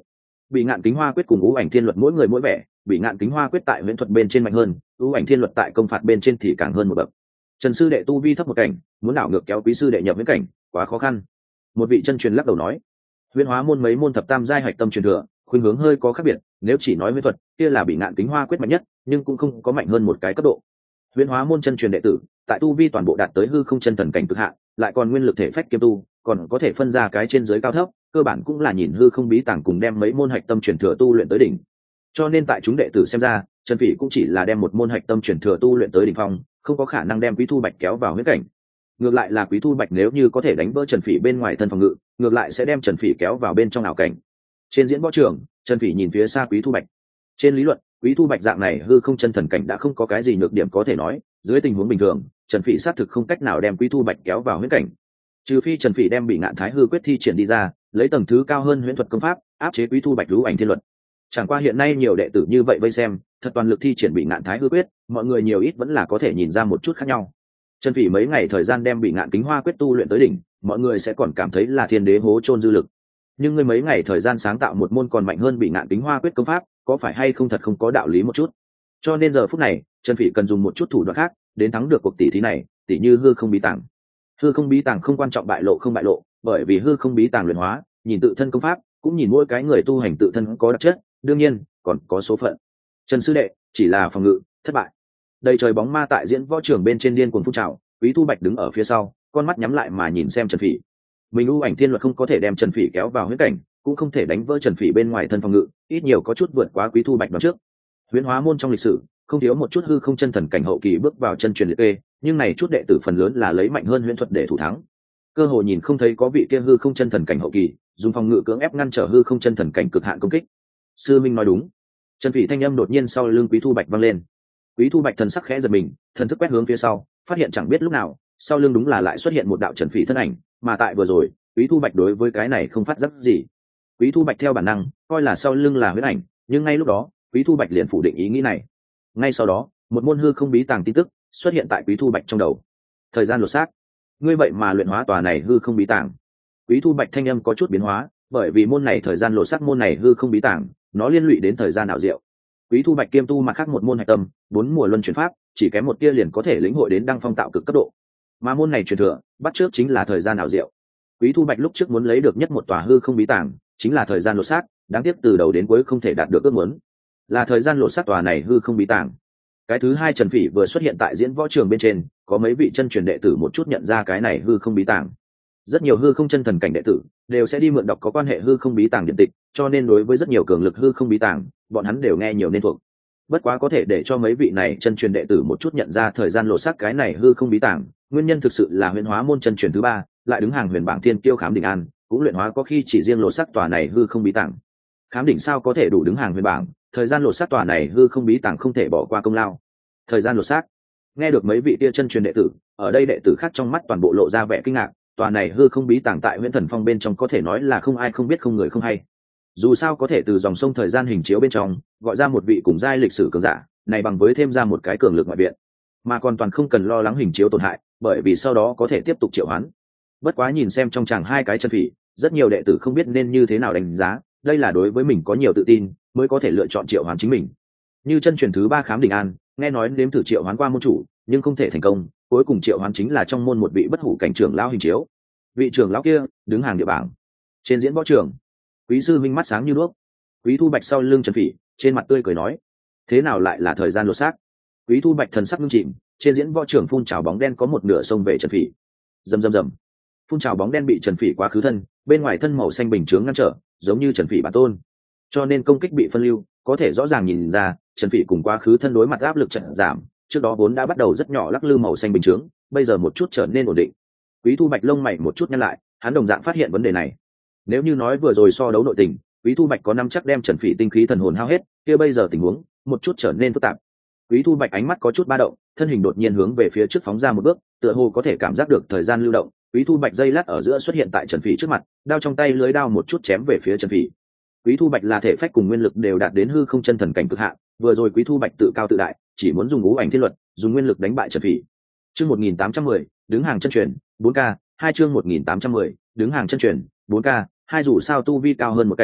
Bị ngạn kính hoa quyết cùng ưu ảnh thiên luật mỗi người mỗi vẻ, bị ngạn kính hoa quyết tại huyễn thuật bên trên mạnh hơn, ưu ảnh thiên luật tại công phạt bên trên thì càng hơn một bậc. Trần sư đệ tu vi thấp một cảnh, muốn đảo ngược kéo quý sư đệ nhập viễn cảnh quá khó khăn. Một vị chân truyền lắc đầu nói. Huyễn hóa môn mấy môn thập tam giai hạch tâm truyền thừa, khuynh hướng hơi có khác biệt, nếu chỉ nói huyễn thuật kia là bị ngạn kính hoa quyết mạnh nhất, nhưng cũng không có mạnh hơn một cái cấp độ. Huyễn hóa môn chân truyền đệ tử tại tu vi toàn bộ đạt tới hư không chân thần cảnh cực hạn, lại còn nguyên lực thể phách kiêm tu, còn có thể phân ra cái trên dưới cao thấp, cơ bản cũng là nhìn hư không bí tàng cùng đem mấy môn hạch tâm truyền thừa tu luyện tới đỉnh. Cho nên tại chúng đệ tử xem ra, Trần Phỉ cũng chỉ là đem một môn hạch tâm truyền thừa tu luyện tới đỉnh phong, không có khả năng đem Quý Thu Bạch kéo vào huyễn cảnh. Ngược lại là Quý Thu Bạch nếu như có thể đánh vỡ Trần Phỉ bên ngoài thân phòng ngự, ngược lại sẽ đem Trần Phỉ kéo vào bên trong ảo cảnh. Trên diễn võ trường, Trần Phỉ nhìn phía xa Quý Thu Bạch. Trên lý luận, Quý Thu Bạch dạng này hư không chân thần cảnh đã không có cái gì nhược điểm có thể nói, dưới tình huống bình thường, Trần Phỉ xác thực không cách nào đem Quý Thu Bạch kéo vào huyễn cảnh. Trừ phi Trần Phỉ đem bị ngạn thái hư quyết thi triển đi ra, lấy tầng thứ cao hơn huyễn thuật công pháp, áp chế Quý Thu Bạch rú ảnh thiên luật. Chẳng qua hiện nay nhiều đệ tử như vậy vây xem, thật toàn lực thi triển bị ngạn thái hư quyết, mọi người nhiều ít vẫn là có thể nhìn ra một chút khác nhau. Trần Phỉ mấy ngày thời gian đem bị ngạn kính hoa quyết tu luyện tới đỉnh, mọi người sẽ còn cảm thấy là thiên đế hố chôn dư lực. Nhưng ngươi mấy ngày thời gian sáng tạo một môn còn mạnh hơn bị ngạn kính hoa quyết công pháp, có phải hay không thật không có đạo lý một chút. Cho nên giờ phút này, Trần Phỉ cần dùng một chút thủ đoạn khác, đến thắng được cuộc tỷ thí này, tỷ như hư không bí tàng. Hư không bí tàng không quan trọng bại lộ không bại lộ, bởi vì hư không bí tàng luyện hóa, nhìn tự thân công pháp, cũng nhìn mỗi cái người tu hành tự thân có đặc chất, đương nhiên còn có số phận. Trần sư đệ chỉ là phòng ngự thất bại. Đầy trời bóng ma tại diễn võ trường bên trên điên cuồng phun trào, Quý Thu Bạch đứng ở phía sau, con mắt nhắm lại mà nhìn xem Trần Phỉ. Mình ưu ảnh thiên luật không có thể đem Trần Phỉ kéo vào huyễn cảnh, cũng không thể đánh vỡ Trần Phỉ bên ngoài thân phòng ngự, ít nhiều có chút vượt quá Quý Thu Bạch đó trước. Huyễn hóa môn trong lịch sử, không thiếu một chút hư không chân thần cảnh hậu kỳ bước vào chân truyền liệt kê, nhưng này chút đệ tử phần lớn là lấy mạnh hơn huyễn thuật để thủ thắng. Cơ hội nhìn không thấy có vị kia hư không chân thần cảnh hậu kỳ, dùng phòng ngự cưỡng ép ngăn trở hư không chân thần cảnh cực hạn công kích. Sư minh nói đúng. Trần Phỉ thanh âm đột nhiên sau lưng Quý Thu Bạch vang lên. Quý Thu Bạch thần sắc khẽ giật mình, thần thức quét hướng phía sau, phát hiện chẳng biết lúc nào, sau lưng đúng là lại xuất hiện một đạo Trần Phỉ thân ảnh, mà tại vừa rồi, Quý Thu Bạch đối với cái này không phát giác gì. Quý Thu Bạch theo bản năng coi là sau lưng là huyễn ảnh, nhưng ngay lúc đó, Quý Thu Bạch liền phủ định ý nghĩ này. Ngay sau đó, một môn hư không bí tàng tin tức xuất hiện tại Quý Thu Bạch trong đầu. Thời gian lột xác, ngươi vậy mà luyện hóa tòa này hư không bí tàng. Quý Thu Bạch thanh âm có chút biến hóa, bởi vì môn này thời gian lột xác môn này hư không bí tàng, nó liên lụy đến thời gian ảo diệu. Quý Thu Bạch kiêm tu mặt khác một môn hạch tâm, 4 mùa luân chuyển pháp, chỉ kém một tia liền có thể lĩnh hội đến đăng phong tạo cực cấp độ. Mà môn này truyền thừa, bắt trước chính là thời gian ảo diệu. Quý Thu Bạch lúc trước muốn lấy được nhất một tòa hư không bí tàng, chính là thời gian lột xác, đáng tiếc từ đầu đến cuối không thể đạt được ước muốn. Là thời gian lột xác tòa này hư không bí tàng. Cái thứ hai Trần Phỉ vừa xuất hiện tại diễn võ trường bên trên, có mấy vị chân truyền đệ tử một chút nhận ra cái này hư không bí tàng. Rất nhiều hư không chân thần cảnh đệ tử đều sẽ đi mượn đọc có quan hệ hư không bí tàng điện tịch, cho nên đối với rất nhiều cường lực hư không bí tàng, bọn hắn đều nghe nhiều nên thuộc. Bất quá có thể để cho mấy vị này chân truyền đệ tử một chút nhận ra thời gian lột xác cái này hư không bí tàng, nguyên nhân thực sự là huyền hóa môn chân truyền thứ ba, lại đứng hàng huyền bảng thiên kiêu Khám Đỉnh An, cũng luyện hóa có khi chỉ riêng lột xác tòa này hư không bí tàng. Khám Đỉnh sao có thể đủ đứng hàng huyền bảng, thời gian lột xác tòa này hư không bí tàng không thể bỏ qua công lao. Thời gian lột xác. Nghe được mấy vị tia chân truyền đệ tử, ở đây đệ tử khác trong mắt toàn bộ lộ ra vẻ kinh ngạc, tòa này hư không bí tàng tại Huyễn Thần Phong bên trong có thể nói là không ai không biết không người không hay. Dù sao có thể từ dòng sông thời gian hình chiếu bên trong gọi ra một vị cùng giai lịch sử cường giả, này bằng với thêm ra một cái cường lực ngoại viện, mà còn toàn không cần lo lắng hình chiếu tổn hại, bởi vì sau đó có thể tiếp tục triệu hoán. Bất quá nhìn xem trong chàng hai cái chân phỉ, rất nhiều đệ tử không biết nên như thế nào đánh giá, đây là đối với mình có nhiều tự tin mới có thể lựa chọn triệu hoán chính mình. Như chân truyền thứ ba Khám Đỉnh An, nghe nói nếm thử triệu hoán qua môn chủ, nhưng không thể thành công, cuối cùng triệu hoán chính là trong môn một vị bất hủ cảnh trưởng lão hình chiếu. Vị trưởng lão kia đứng hàng địa bảng. Trên diễn võ trường, Quý sư minh mắt sáng như đuốc. Quý Thu Bạch sau lưng Trần Phỉ, trên mặt tươi cười nói: thế nào lại là thời gian lột xác? Quý Thu Bạch thần sắc nghiêm chìm, trên diễn võ trường phun trào bóng đen có một nửa xông về Trần Phỉ. Rầm rầm rầm. Phun trào bóng đen bị Trần Phỉ quá khứ thân, bên ngoài thân màu xanh bình chướng ngăn trở, giống như Trần Phỉ bản tôn. Cho nên công kích bị phân lưu, có thể rõ ràng nhìn ra, Trần Phỉ cùng quá khứ thân đối mặt áp lực chợt giảm, trước đó vốn đã bắt đầu rất nhỏ lắc lư màu xanh bình chướng, bây giờ một chút trở nên ổn định. Quý Thu Bạch lông mày một chút nhăn lại, hắn đồng dạng phát hiện vấn đề này. Nếu như nói vừa rồi so đấu nội tình, Quý Thu Bạch có năm chắc đem Trần Phỉ tinh khí thần hồn hao hết, kia bây giờ tình huống một chút trở nên phức tạp. Quý Thu Bạch ánh mắt có chút ba động, thân hình đột nhiên hướng về phía trước phóng ra một bước, tựa hồ có thể cảm giác được thời gian lưu động. Quý Thu Bạch giây lát ở giữa xuất hiện tại Trần Phỉ trước mặt, đao trong tay lưới đao một chút chém về phía Trần Phỉ. Quý Thu Bạch là thể phách cùng nguyên lực đều đạt đến hư không chân thần cảnh cực hạn, vừa rồi Quý Thu Bạch tự cao tự đại, chỉ muốn dùng ngũ ảnh thiên luật, dùng nguyên lực đánh bại Trần Phỉ. Chương 1810, đứng hàng chân truyền, 4K, 2 chương 1810, đứng hàng chân truyền, 4K, hai dù sao tu vi cao hơn một cảnh,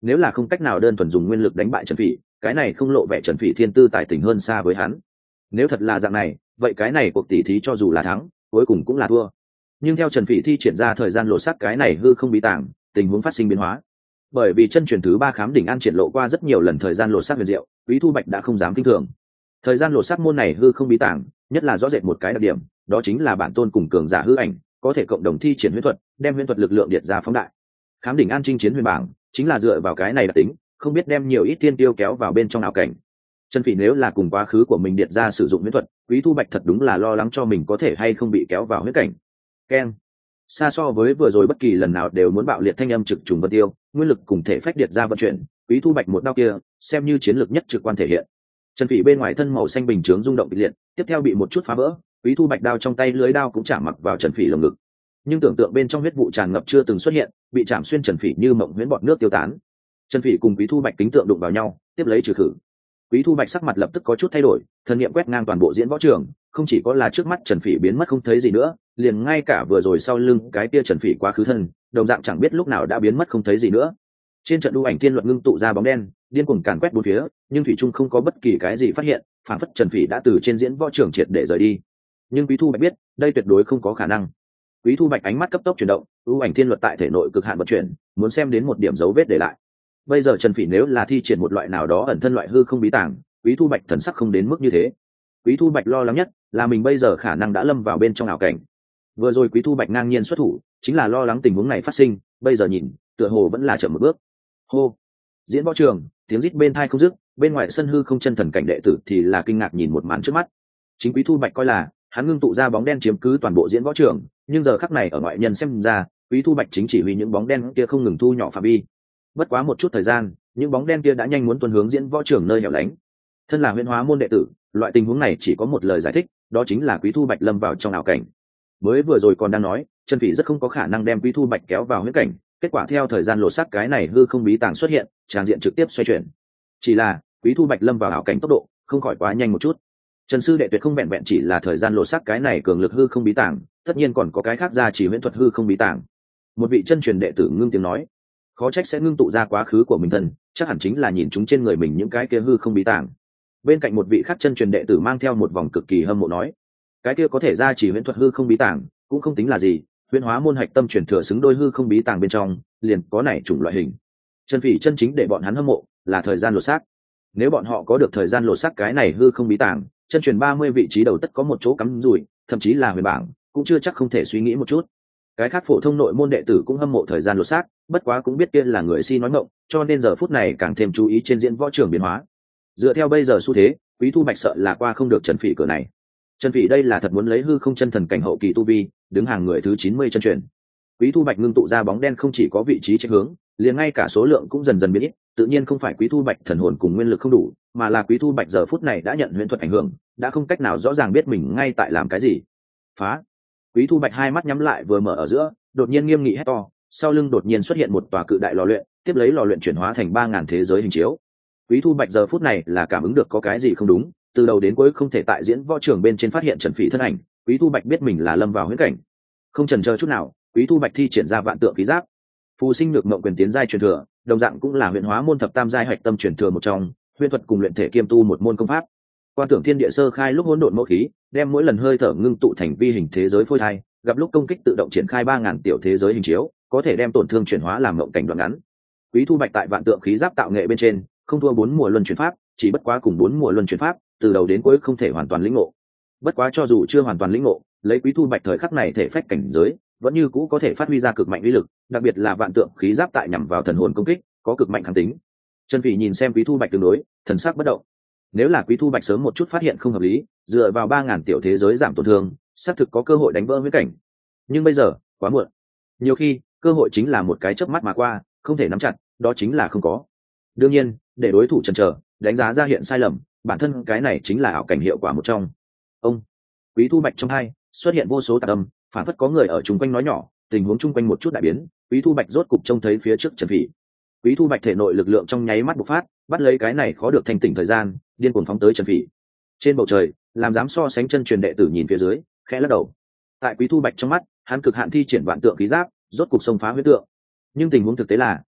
nếu là không cách nào đơn thuần dùng nguyên lực đánh bại Trần Phỉ, cái này không lộ vẻ Trần Phỉ thiên tư tài tình hơn xa với hắn. Nếu thật là dạng này, vậy cái này cuộc tỷ thí cho dù là thắng, cuối cùng cũng là thua. Nhưng theo Trần Phỉ thi triển ra thời gian lộ sắc cái này hư không bí tàng, tình huống phát sinh biến hóa. Bởi vì chân truyền thứ 3 khám đỉnh an triển lộ qua rất nhiều lần thời gian lộ sắc huyền diệu, Quý Thu Bạch đã không dám kinh thường. Thời gian lộ sắc môn này hư không bí tàng, nhất là rõ rệt một cái đặc điểm, đó chính là bản tôn cùng cường giả hư ảnh có thể cộng đồng thi triển huyễn thuật, đem huyễn thuật lực lượng điệt ra phóng đại. Khám đỉnh an chinh chiến huyền bảng chính là dựa vào cái này đặc tính, không biết đem nhiều ít tiên tiêu kéo vào bên trong ảo cảnh. Trần Phỉ nếu là cùng quá khứ của mình điệt ra sử dụng huyễn thuật, Quý Thu Bạch thật đúng là lo lắng cho mình có thể hay không bị kéo vào huyễn cảnh. Keng. Xa so với vừa rồi bất kỳ lần nào đều muốn bạo liệt thanh âm trực trùng vân tiêu, nguyên lực cùng thể phách điệt ra vận chuyển, Quý Thu Bạch một đao kia xem như chiến lược nhất trực quan thể hiện. Trần Phỉ bên ngoài thân màu xanh bình chướng rung động kịch liệt, tiếp theo bị một chút phá vỡ, Quý Thu Bạch đao trong tay lưới đao cũng chạm mặc vào Trần Phỉ lồng ngực. Nhưng tưởng tượng bên trong huyết vụ tràn ngập chưa từng xuất hiện, bị chạm xuyên Trần Phỉ như mộng huyễn bọt nước tiêu tán. Trần Phỉ cùng Quý Thu Bạch kính tượng đụng vào nhau, tiếp lấy trừ khử. Quý Thu Bạch sắc mặt lập tức có chút thay đổi, thần niệm quét ngang toàn bộ diễn võ trường, không chỉ có là trước mắt Trần Phỉ biến mất không thấy gì nữa, liền ngay cả vừa rồi sau lưng cái kia Trần Phỉ quá khứ thân, đồng dạng chẳng biết lúc nào đã biến mất không thấy gì nữa. Trên trận đu ảnh thiên luật ngưng tụ ra bóng đen, điên cuồng càn quét bốn phía, nhưng thủy trung không có bất kỳ cái gì phát hiện, phản phất Trần Phỉ đã từ trên diễn võ trường triệt để rời đi. Nhưng Quý Thu Bạch biết, đây tuyệt đối không có khả năng. Quý Thu Bạch ánh mắt cấp tốc chuyển động, ưu ảnh thiên luật tại thể nội cực hạn vận chuyển, muốn xem đến một điểm dấu vết để lại. Bây giờ Trần Phỉ nếu là thi triển một loại nào đó ẩn thân loại hư không bí tàng, Quý Thu Bạch thần sắc không đến mức như thế. Quý Thu Bạch lo lắng nhất là mình bây giờ khả năng đã lâm vào bên trong ảo cảnh. Vừa rồi Quý Thu Bạch ngang nhiên xuất thủ, chính là lo lắng tình huống này phát sinh, bây giờ nhìn, tựa hồ vẫn là chậm một bước. Hô. Diễn võ trường, tiếng rít bên tai không dứt, bên ngoài sân hư không chân thần cảnh đệ tử thì là kinh ngạc nhìn một màn trước mắt. Chính Quý Thu Bạch coi là hắn ngưng tụ ra bóng đen chiếm cứ toàn bộ diễn võ trường, nhưng giờ khắc này ở ngoại nhân xem ra, Quý Thu Bạch chính chỉ huy những bóng đen kia không ngừng thu nhỏ phạm vi. Bất quá một chút thời gian, những bóng đen kia đã nhanh muốn tuần hướng diễn võ trường nơi hẻo lánh. Thân là Huyễn Hóa môn đệ tử, loại tình huống này chỉ có một lời giải thích, đó chính là Quý Thu Bạch lâm vào trong ảo cảnh. Mới vừa rồi còn đang nói, Trần Phỉ rất không có khả năng đem Quý Thu Bạch kéo vào huyễn cảnh, kết quả theo thời gian lộ sắc cái này hư không bí tàng xuất hiện, tràng diện trực tiếp xoay chuyển. Chỉ là Quý Thu Bạch lâm vào ảo cảnh tốc độ không khỏi quá nhanh một chút. Trần sư đệ tuyệt không vẹn vẹn chỉ là thời gian lộ sắc cái này cường lực hư không bí tàng, tất nhiên còn có cái khác ra chỉ huyễn thuật hư không bí tàng. Một vị chân truyền đệ tử ngưng tiếng nói, khó trách sẽ ngưng tụ ra quá khứ của mình thân, chắc hẳn chính là nhìn chúng trên người mình những cái kia hư không bí tàng. Bên cạnh một vị khác chân truyền đệ tử mang theo một vòng cực kỳ hâm mộ nói, cái kia có thể ra chỉ huyễn thuật hư không bí tàng cũng không tính là gì, Huyễn Hóa môn hạch tâm truyền thừa xứng đôi hư không bí tàng bên trong liền có này chủng loại hình. Trần Phỉ chân chính để bọn hắn hâm mộ là thời gian lột xác. Nếu bọn họ có được thời gian lột xác cái này hư không bí tàng, chân truyền 30 vị trí đầu tất có một chỗ cắm rủi, thậm chí là huyền bảng cũng chưa chắc không thể suy nghĩ một chút. Cái khác phổ thông nội môn đệ tử cũng hâm mộ thời gian lột xác, bất quá cũng biết kia là người si nói ngọng, cho nên giờ phút này càng thêm chú ý trên diễn võ trường biến hóa. Dựa theo bây giờ xu thế, Quý Thu Bạch sợ là qua không được Trần Phỉ cửa này. Trần Phỉ đây là thật muốn lấy hư không chân thần cảnh hậu kỳ tu vi, đứng hàng người thứ 90 chân truyền. Quý Thu Bạch ngưng tụ ra bóng đen không chỉ có vị trí chệch hướng, liền ngay cả số lượng cũng dần dần biến ít, tự nhiên không phải Quý Thu Bạch thần hồn cùng nguyên lực không đủ, mà là Quý Thu Bạch giờ phút này đã nhận huyễn thuật ảnh hưởng, đã không cách nào rõ ràng biết mình ngay tại làm cái gì. Phá! Quý Thu Bạch hai mắt nhắm lại vừa mở ở giữa, đột nhiên nghiêm nghị hét to, sau lưng đột nhiên xuất hiện một tòa cự đại lò luyện, tiếp lấy lò luyện chuyển hóa thành 3000 thế giới hình chiếu. Quý Thu Bạch giờ phút này là cảm ứng được có cái gì không đúng, từ đầu đến cuối không thể tại diễn võ trường bên trên phát hiện Trần Phỉ thân ảnh, Quý Thu Bạch biết mình là lâm vào huyễn cảnh. Không chần chờ chút nào, Quý Thu Bạch thi triển ra vạn tượng khí giáp. Phù sinh nhược mộng quyền tiến giai truyền thừa, đồng dạng cũng là Huyễn Hóa môn thập tam giai hạch tâm truyền thừa một trong, huyễn thuật cùng luyện thể kiêm tu một môn công pháp. Quan tưởng thiên địa sơ khai lúc hỗn độn mẫu khí, đem mỗi lần hơi thở ngưng tụ thành vi hình thế giới phôi thai, gặp lúc công kích tự động triển khai 3000 tiểu thế giới hình chiếu, có thể đem tổn thương chuyển hóa làm mộng cảnh đoạn ngắn. Quý Thu Bạch tại vạn tượng khí giáp tạo nghệ bên trên, không thua 4 mùa luân chuyển pháp, chỉ bất quá cùng 4 mùa luân chuyển pháp, từ đầu đến cuối không thể hoàn toàn lĩnh ngộ. Bất quá cho dù chưa hoàn toàn lĩnh ngộ, lấy Quý Thu Bạch thời khắc này thể phách cảnh giới, vẫn như cũ có thể phát huy ra cực mạnh uy lực, đặc biệt là vạn tượng khí giáp tại nhằm vào thần hồn công kích, có cực mạnh kháng tính. Trần Phỉ nhìn xem Quý Thu Bạch tương đối, thần sắc bất động. Nếu là Quý Thu Bạch sớm một chút phát hiện không hợp lý, dựa vào 3000 tiểu thế giới giảm tổn thương, xác thực có cơ hội đánh vỡ huyễn cảnh. Nhưng bây giờ, quá muộn. Nhiều khi, cơ hội chính là một cái chớp mắt mà qua, không thể nắm chặt, đó chính là không có. Đương nhiên, để đối thủ chần chờ, đánh giá ra hiện sai lầm, bản thân cái này chính là ảo cảnh hiệu quả một trong. Ông, Quý Thu Bạch trong hai xuất hiện vô số tạp âm, phản phất có người ở chung quanh nói nhỏ, tình huống chung quanh một chút đại biến, Quý Thu Bạch rốt cục trông thấy phía trước Trần Phỉ. Quý Thu Bạch thể nội lực lượng trong nháy mắt bộc phát, bắt lấy cái này khó được thanh tỉnh thời gian, điên cuồng phóng tới Trần Phỉ. Trên bầu trời, làm dám so sánh chân truyền đệ tử nhìn phía dưới, khẽ lắc đầu. Tại Quý Thu Bạch trong mắt, hắn cực hạn thi triển vạn tượng khí giáp, rốt cục xông phá huyễn tượng. Nhưng tình huống thực tế là,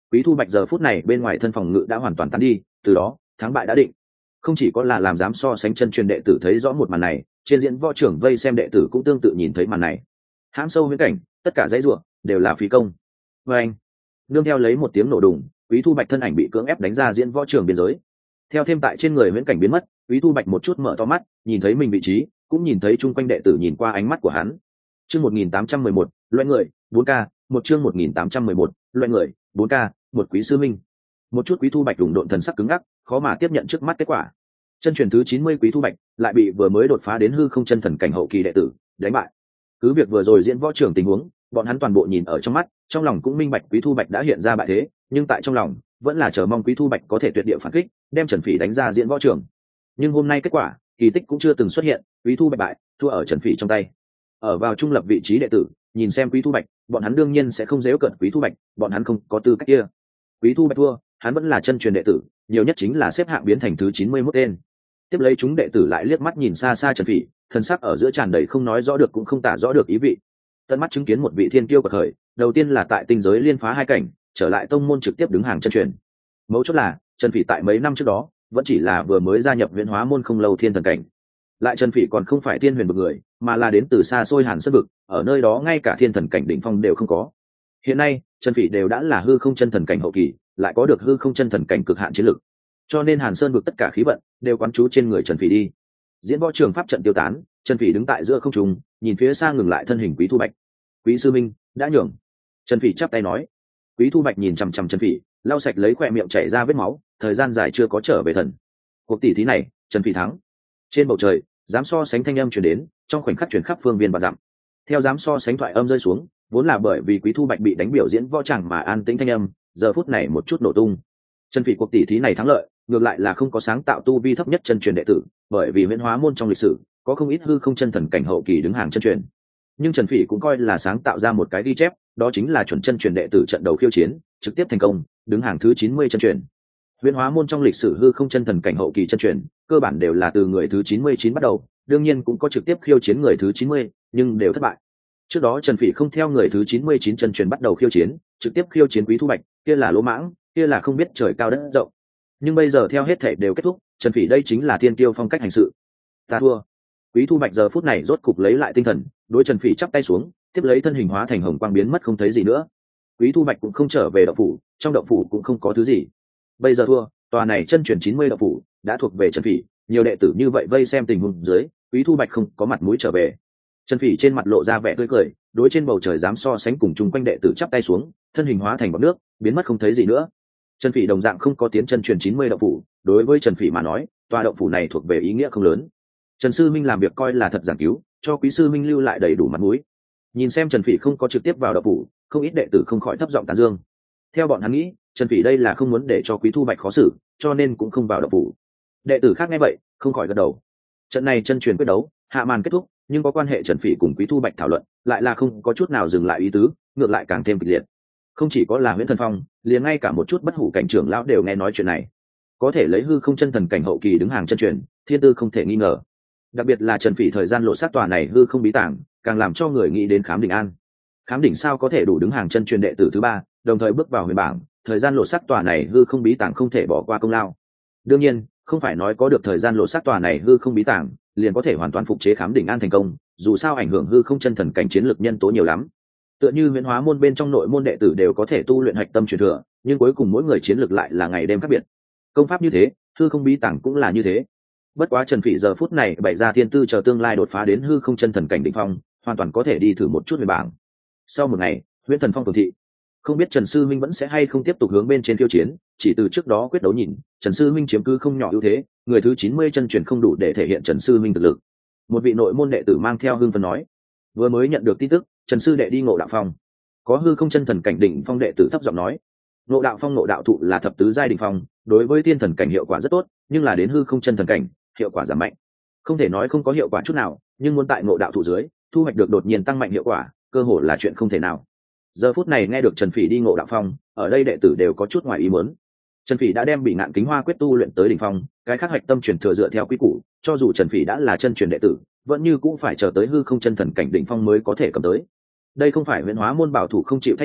Quý Thu Bạch giờ phút này bên ngoài thân phòng ngự đã hoàn toàn tán đi, từ đó thắng bại đã định. Không chỉ có là làm dám so sánh chân truyền đệ tử thấy rõ một màn này, trên diễn võ trưởng vây xem đệ tử cũng tương tự nhìn thấy màn này. Hãm sâu huyễn cảnh, tất cả dãy rủa đều là phí công. Và anh, nương theo lấy một tiếng nổ đùng, Quý Thu Bạch thân ảnh bị cưỡng ép đánh ra diễn võ trường biên giới. Theo thêm tại trên người huyễn cảnh biến mất, Quý Thu Bạch một chút mở to mắt, nhìn thấy mình vị trí, cũng nhìn thấy chung quanh đệ tử nhìn qua ánh mắt của hắn. Chương 1811, loại người, 4K, một chương 1811, loại người, 4K, một quý sư minh. Một chút Quý Thu Bạch đùng độn thần sắc cứng ngắc, khó mà tiếp nhận trước mắt kết quả. Chân truyền thứ 90 Quý Thu Bạch lại bị vừa mới đột phá đến hư không chân thần cảnh hậu kỳ đệ tử đánh bại. Cứ việc vừa rồi diễn võ trưởng tình huống, bọn hắn toàn bộ nhìn ở trong mắt, trong lòng cũng minh bạch Quý Thu Bạch đã hiện ra bại thế, nhưng tại trong lòng vẫn là chờ mong Quý Thu Bạch có thể tuyệt địa phản kích, đem Trần Phỉ đánh ra diễn võ trường. Nhưng hôm nay kết quả, kỳ tích cũng chưa từng xuất hiện, Quý Thu Bạch bại, thua ở Trần Phỉ trong tay. Ở vào trung lập vị trí đệ tử, nhìn xem Quý Thu Bạch, bọn hắn đương nhiên sẽ không giễu cợt Quý Thu Bạch, bọn hắn không có tư cách kia. Quý Thu Bạch thua, hắn vẫn là chân truyền đệ tử, nhiều nhất chính là xếp hạng biến thành thứ 91 tên. Tiếp lấy chúng đệ tử lại liếc mắt nhìn xa xa Trần Phỉ, thân sắc ở giữa tràn đầy không nói rõ được cũng không tả rõ được ý vị. Tận mắt chứng kiến một vị thiên kiêu bậc khởi, đầu tiên là tại tinh giới liên phá hai cảnh, trở lại tông môn trực tiếp đứng hàng chân truyền. Mấu chốt là Trần Phỉ tại mấy năm trước đó vẫn chỉ là vừa mới gia nhập Huyễn Hóa môn không lâu thiên thần cảnh. Lại Trần Phỉ còn không phải thiên huyền bậc người, mà là đến từ xa xôi Hàn Sơn vực, ở nơi đó ngay cả thiên thần cảnh đỉnh phong đều không có. Hiện nay Trần Phỉ đều đã là hư không chân thần cảnh hậu kỳ, lại có được hư không chân thần cảnh cực hạn chiến lực, cho nên Hàn Sơn vực tất cả khí vận đều quán trú trên người Trần Phỉ đi. Diễn võ trường pháp trận tiêu tán, Trần Phỉ đứng tại giữa không trung, nhìn phía xa ngừng lại thân hình Quý Thu Bạch. Quý sư minh đã nhường. Trần Phỉ chắp tay nói. Quý Thu Bạch nhìn chằm chằm Trần Phỉ, lau sạch lấy khỏe miệng chảy ra vết máu, thời gian dài chưa có trở về thần. Cuộc tỷ thí này Trần Phỉ thắng. Trên bầu trời dám so sánh thanh âm truyền đến, trong khoảnh khắc truyền khắp phương viên và dặm. Theo dám so sánh thoại âm rơi xuống, vốn là bởi vì Quý Thu Bạch bị đánh biểu diễn võ tràng mà an tĩnh thanh âm, giờ phút này một chút nổ tung. Trần Phỉ cuộc tỷ thí này thắng lợi, ngược lại là không có sáng tạo tu vi thấp nhất chân truyền đệ tử, bởi vì Huyễn Hóa môn trong lịch sử có không ít hư không chân thần cảnh hậu kỳ đứng hàng chân truyền. Nhưng Trần Phỉ cũng coi là sáng tạo ra một cái ghi chép, đó chính là chuẩn chân truyền đệ tử trận đầu khiêu chiến trực tiếp thành công, đứng hàng thứ 90 chân truyền. Huyễn Hóa môn trong lịch sử hư không chân thần cảnh hậu kỳ chân truyền cơ bản đều là từ người thứ 99 bắt đầu, đương nhiên cũng có trực tiếp khiêu chiến người thứ 90, nhưng đều thất bại. Trước đó Trần Phỉ không theo người thứ 99 chân truyền bắt đầu khiêu chiến, trực tiếp khiêu chiến Quý Thu Bạch, kia là lỗ mãng, kia là không biết trời cao đất rộng. Nhưng bây giờ theo hết thảy đều kết thúc, Trần Phỉ đây chính là thiên kiêu phong cách hành sự. Ta thua. Quý Thu Bạch giờ phút này rốt cục lấy lại tinh thần, đối Trần Phỉ chắp tay xuống, tiếp lấy thân hình hóa thành hồng quang biến mất không thấy gì nữa. Quý Thu Bạch cũng không trở về động phủ, trong động phủ cũng không có thứ gì. Bây giờ thua, tòa này chân truyền 90 động phủ đã thuộc về Trần Phỉ, nhiều đệ tử như vậy vây xem tình huống dưới, Quý Thu Bạch không có mặt mũi trở về. Trần Phỉ trên mặt lộ ra vẻ tươi cười, đối trên bầu trời dám so sánh cùng chung quanh đệ tử chắp tay xuống, thân hình hóa thành bọt nước, biến mất không thấy gì nữa. Trần Phỉ đồng dạng không có tiến chân truyền 90 động phủ, đối với Trần Phỉ mà nói, tòa động phủ này thuộc về ý nghĩa không lớn. Trần sư minh làm việc coi là thật giảng cứu, cho Quý sư minh lưu lại đầy đủ mặt mũi. Nhìn xem Trần Phỉ không có trực tiếp vào động phủ, không ít đệ tử không khỏi thấp giọng tán dương. Theo bọn hắn nghĩ, Trần Phỉ đây là không muốn để cho Quý Thu Bạch khó xử, cho nên cũng không vào động phủ. Đệ tử khác nghe vậy, không khỏi gật đầu. Trận này chân truyền quyết đấu, hạ màn kết thúc, nhưng có quan hệ Trần Phỉ cùng Quý Thu Bạch thảo luận, lại là không có chút nào dừng lại ý tứ, ngược lại càng thêm kịch liệt. Không chỉ có là Huyễn Thần Phong, liền ngay cả một chút bất hủ cảnh trưởng lão đều nghe nói chuyện này. Có thể lấy hư không chân thần cảnh hậu kỳ đứng hàng chân truyền, thiên tư không thể nghi ngờ. Đặc biệt là Trần Phỉ thời gian lộ sát tòa này hư không bí tàng, càng làm cho người nghĩ đến Khám Đỉnh An. Khám Đỉnh sao có thể đủ đứng hàng chân truyền đệ tử thứ 3, đồng thời bước vào huyền bảng, thời gian lộ sát tòa này hư không bí tàng không thể bỏ qua công lao. Đương nhiên, không phải nói có được thời gian lộ sát tòa này hư không bí tàng, liền có thể hoàn toàn phục chế Khám Đỉnh An thành công, dù sao ảnh hưởng hư không chân thần cảnh chiến lược nhân tố nhiều lắm. Tựa như Huyễn Hóa môn bên trong nội môn đệ tử đều có thể tu luyện hạch tâm truyền thừa, nhưng cuối cùng mỗi người chiến lược lại là ngày đêm khác biệt. Công pháp như thế, hư không bí tàng cũng là như thế. Bất quá Trần Phỉ giờ phút này bày ra thiên tư chờ tương lai đột phá đến hư không chân thần cảnh đỉnh phong, hoàn toàn có thể đi thử một chút về bảng. Sau một ngày, Huyễn Thần Phong tường thị, không biết Trần sư minh vẫn sẽ hay không tiếp tục hướng bên trên khiêu chiến, chỉ từ trước đó quyết đấu nhìn, Trần sư minh chiếm cứ không nhỏ ưu thế, người thứ 90 chân truyền không đủ để thể hiện Trần sư minh thực lực. Một vị nội môn đệ tử mang theo hưng phấn nói, vừa mới nhận được tin tức, Trần sư đệ đi Ngộ Đạo Phong. Có hư không chân thần cảnh đỉnh phong đệ tử thấp giọng nói, Ngộ Đạo Phong Ngộ Đạo thụ là thập tứ giai đỉnh phong, đối với thiên thần cảnh hiệu quả rất tốt, nhưng là đến hư không chân thần cảnh, hiệu quả giảm mạnh. Không thể nói không có hiệu quả chút nào, nhưng muốn tại Ngộ Đạo thụ dưới thu hoạch được đột nhiên tăng mạnh hiệu quả, cơ hội là chuyện không thể nào. Giờ phút này nghe được Trần Phỉ đi Ngộ Đạo Phong, ở đây đệ tử đều có chút ngoài ý muốn. Trần Phỉ đã đem Bị Ngạn Kính Hoa quyết tu luyện tới đỉnh phong, cái khác hạch tâm truyền thừa dựa theo quy củ, cho dù Trần Phỉ đã là chân truyền đệ tử, vẫn như cũng phải chờ tới hư không chân thần cảnh đỉnh phong mới có thể cầm tới. Đây không phải Huyễn Hóa môn bảo thủ không chịu thay đổi,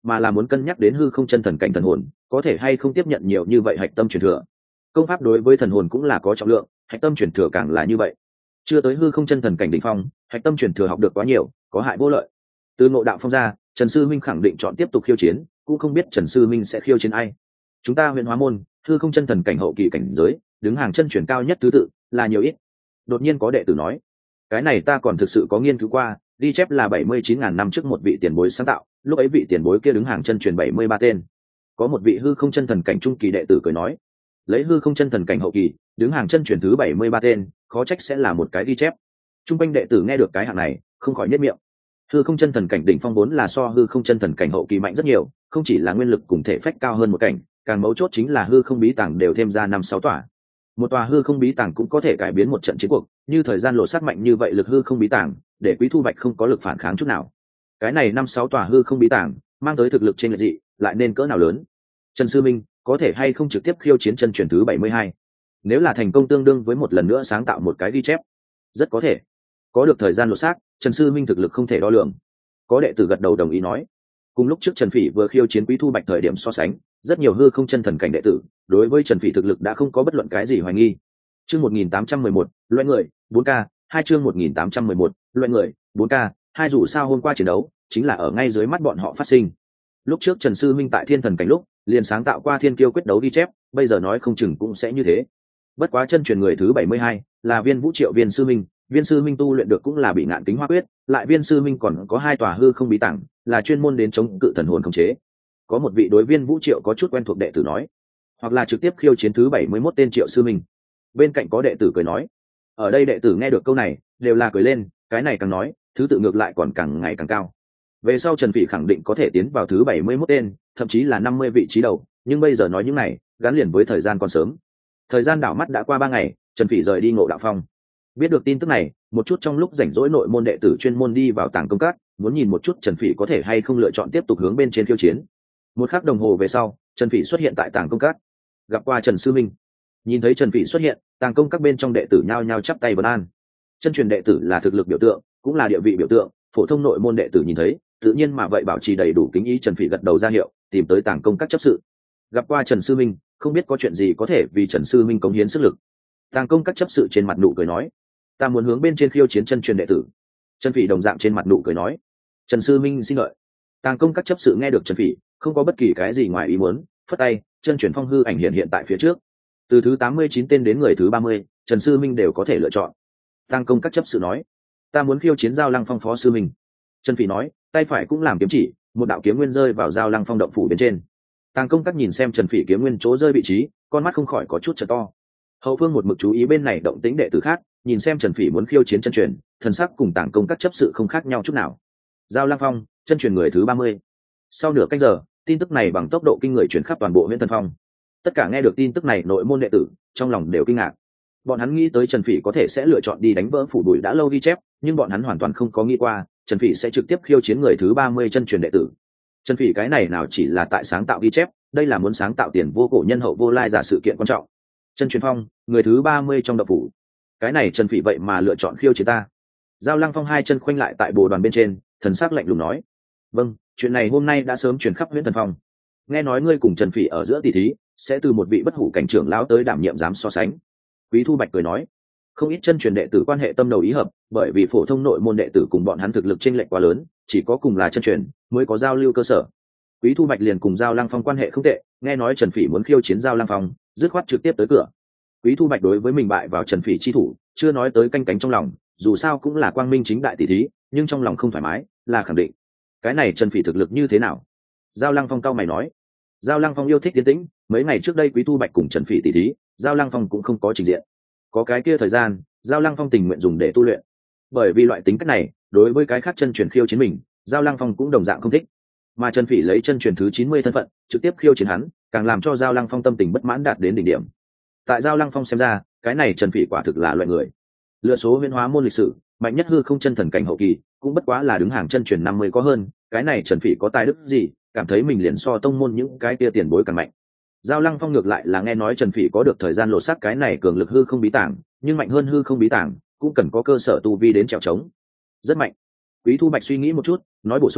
mà là muốn cân nhắc đến hư không chân thần cảnh thần hồn có thể hay không tiếp nhận nhiều như vậy hạch tâm truyền thừa. Công pháp đối với thần hồn cũng là có trọng lượng, hạch tâm truyền thừa càng là như vậy. Chưa tới hư không chân thần cảnh đỉnh phong, hạch tâm truyền thừa học được quá nhiều, có hại vô lợi. Từ Ngộ Đạo Phong ra, Trần Sư Minh khẳng định chọn tiếp tục khiêu chiến, cũng không biết Trần Sư Minh sẽ khiêu chiến ai. Chúng ta Huyền Hóa môn, hư không chân thần cảnh hậu kỳ cảnh giới, đứng hàng chân truyền cao nhất thứ tự, là nhiều ít. Đột nhiên có đệ tử nói, cái này ta còn thực sự có nghiên cứu qua, ghi chép là 79.000 năm trước một vị tiền bối sáng tạo, lúc ấy vị tiền bối kia đứng hàng chân truyền 73 tên. Có một vị hư không chân thần cảnh trung kỳ đệ tử cười nói, lấy hư không chân thần cảnh hậu kỳ, đứng hàng chân truyền thứ 73 tên, khó trách sẽ là một cái ghi chép. Trung quanh đệ tử nghe được cái hạng này, không khỏi nhếch miệng. Hư không chân thần cảnh đỉnh phong vốn là so hư không chân thần cảnh hậu kỳ mạnh rất nhiều, không chỉ là nguyên lực cùng thể phách cao hơn một cảnh, càng mấu chốt chính là hư không bí tàng đều thêm ra 5-6 tòa. Một tòa hư không bí tàng cũng có thể cải biến một trận chiến cuộc, như thời gian lộ sát mạnh như vậy lực hư không bí tàng, để Quý Thu Bạch không có lực phản kháng chút nào. Cái này 5-6 tòa hư không bí tàng, mang tới thực lực trên lệch dị, lại nên cỡ nào lớn. Trần Sư Minh có thể hay không trực tiếp khiêu chiến chân truyền thứ 72? Nếu là thành công tương đương với một lần nữa sáng tạo một cái ghi chép, rất có thể. Có được thời gian lộ xác, Trần Sư Minh thực lực không thể đo lường. Có đệ tử gật đầu đồng ý nói. Cùng lúc trước Trần Phỉ vừa khiêu chiến Quý Thu Bạch thời điểm so sánh, rất nhiều hư không chân thần cảnh đệ tử đối với Trần Phỉ thực lực đã không có bất luận cái gì hoài nghi. Chương 1811, loại người, 4K, 2 chương 1811, loại người, 4K, 2 dù sao hôm qua chiến đấu chính là ở ngay dưới mắt bọn họ phát sinh. Lúc trước Trần Sư Minh tại Thiên Thần cảnh lúc, liền sáng tạo qua Thiên Kiêu quyết đấu ghi chép, bây giờ nói không chừng cũng sẽ như thế. Bất quá chân truyền người thứ 72 là Viên Vũ Triệu Viên Sư Minh, Viên Sư Minh tu luyện được cũng là Bị Ngạn Kính Hoa Quyết, lại Viên Sư Minh còn có 2 tòa hư không bí tàng, là chuyên môn đến chống cự thần hồn khống chế. Có một vị đối Viên Vũ Triệu có chút quen thuộc đệ tử nói, hoặc là trực tiếp khiêu chiến thứ 71 tên Triệu Sư Minh. Bên cạnh có đệ tử cười nói, ở đây đệ tử nghe được câu này đều là cười lên, cái này càng nói, thứ tự ngược lại còn càng ngày càng cao. Về sau Trần Phỉ khẳng định có thể tiến vào thứ 71 tên, thậm chí là 50 vị trí đầu, nhưng bây giờ nói những này, gắn liền với thời gian còn sớm. Thời gian đảo mắt đã qua 3 ngày, Trần Phỉ rời đi Ngộ Đạo Phong. Biết được tin tức này, một chút trong lúc rảnh rỗi nội môn đệ tử chuyên môn đi vào Tàng Công Các, muốn nhìn một chút Trần Phỉ có thể hay không lựa chọn tiếp tục hướng bên trên khiêu chiến. Một khắc đồng hồ về sau, Trần Phỉ xuất hiện tại Tàng Công Các, gặp qua Trần Sư Minh. Nhìn thấy Trần Phỉ xuất hiện, Tàng Công Các bên trong đệ tử nhao nhao chắp tay vấn an. Chân truyền đệ tử là thực lực biểu tượng, cũng là địa vị biểu tượng, phổ thông nội môn đệ tử nhìn thấy, tự nhiên mà vậy bảo trì đầy đủ kính ý. Trần Phỉ gật đầu ra hiệu, tìm tới Tàng Công Các chấp sự. Gặp qua Trần Sư Minh, không biết có chuyện gì có thể vì Trần Sư Minh cống hiến sức lực. Tàng Công Các chấp sự trên mặt nụ cười nói, ta muốn hướng bên trên khiêu chiến chân truyền đệ tử. Trần Phỉ đồng dạng trên mặt nụ cười nói, Trần Sư Minh xin lợi. Tàng Công Các chấp sự nghe được Trần Phỉ, không có bất kỳ cái gì ngoài ý muốn, phất tay, chân truyền phong hư ảnh hiện tại phía trước. Từ thứ 89 tên đến người thứ 30, Trần Sư Minh đều có thể lựa chọn. Tàng Công Các chấp sự nói, ta muốn khiêu chiến Giao Lăng Phong Phó Sư Minh. Trần Phỉ nói, tay phải cũng làm kiếm chỉ, một đạo kiếm nguyên rơi vào Giao Lăng Phong động phủ bên trên. Tàng Công Các nhìn xem Trần Phỉ kiếm nguyên chỗ rơi vị trí, con mắt không khỏi có chút trợ to. Hậu phương một mực chú ý bên này động tĩnh đệ tử khác, nhìn xem Trần Phỉ muốn khiêu chiến chân truyền, thần sắc cùng Tàng Công Các chấp sự không khác nhau chút nào. Giao Lăng Phong, chân truyền người thứ 30. Sau nửa canh giờ, tin tức này bằng tốc độ kinh người truyền khắp toàn bộ Huyền Tân Phong. Tất cả nghe được tin tức này nội môn đệ tử, trong lòng đều kinh ngạc. Bọn hắn nghĩ tới Trần Phỉ có thể sẽ lựa chọn đi đánh vỡ phủ bụi đã lâu ghi chép, nhưng bọn hắn hoàn toàn không có nghĩ qua Trần Phỉ sẽ trực tiếp khiêu chiến người thứ 30 chân truyền đệ tử. Trần Phỉ cái này nào chỉ là tại sáng tạo ghi chép, đây là muốn sáng tạo tiền vô cổ nhân hậu vô lai giả sự kiện quan trọng. Chân truyền phong, người thứ 30 trong động phủ. Cái này Trần Phỉ vậy mà lựa chọn khiêu chiến ta. Giao Lăng Phong hai chân khoanh lại tại bồ đoàn bên trên, thần sắc lạnh lùng nói, vâng, chuyện này hôm nay đã sớm truyền khắp Huyền Thần Phong. Nghe nói ngươi cùng Trần Phỉ ở giữa tỷ thí, sẽ từ một vị bất hủ cảnh trưởng lão tới đảm nhiệm giám so sánh. Quý Thu Bạch cười nói, không ít chân truyền đệ tử quan hệ tâm đầu ý hợp, bởi vì phổ thông nội môn đệ tử cùng bọn hắn thực lực chênh lệch quá lớn, chỉ có cùng là chân truyền mới có giao lưu cơ sở. Quý Thu Bạch liền cùng Giao Lăng Phong quan hệ không tệ, nghe nói Trần Phỉ muốn khiêu chiến Giao Lăng Phong, dứt khoát trực tiếp tới cửa. Quý Thu Bạch đối với mình bại vào Trần Phỉ chi thủ, chưa nói tới canh cánh trong lòng, dù sao cũng là quang minh chính đại tỷ thí, nhưng trong lòng không thoải mái, là khẳng định. Cái này Trần Phỉ thực lực như thế nào? Giao Lăng Phong cau mày nói. Giao Lăng Phong yêu thích yên tĩnh, mấy ngày trước đây Quý Thu Bạch cùng Trần Phỉ tỷ thí, Giao Lăng Phong cũng không có trình diện. Có cái kia thời gian, Giao Lăng Phong tình nguyện dùng để tu luyện. Bởi vì loại tính cách này, đối với cái khác chân truyền khiêu chiến mình, Giao Lăng Phong cũng đồng dạng không thích. Mà Trần Phỉ lấy chân truyền thứ 90 thân phận, trực tiếp khiêu chiến hắn, càng làm cho Giao Lăng Phong tâm tình bất mãn đạt đến đỉnh điểm. Tại Giao Lăng Phong xem ra, cái này Trần Phỉ quả thực là loại người. Lựa số Huyền Hóa môn lịch sử, mạnh nhất hư không chân thần cảnh hậu kỳ, cũng bất quá là đứng hàng chân truyền 50 có hơn, cái này Trần Phỉ có tài đức gì, cảm thấy mình liền so tông môn những cái kia tiền bối càng mạnh. Giao Lăng Phong ngược lại là nghe nói Trần Phỉ có được thời gian lột xác cái này cường lực hư không bí tàng, nhưng mạnh hơn hư không bí tàng, cũng cần có cơ sở tu vi đến trèo trống. Rất mạnh. Quý Thu Bạch suy nghĩ một chút, nói bổ sung,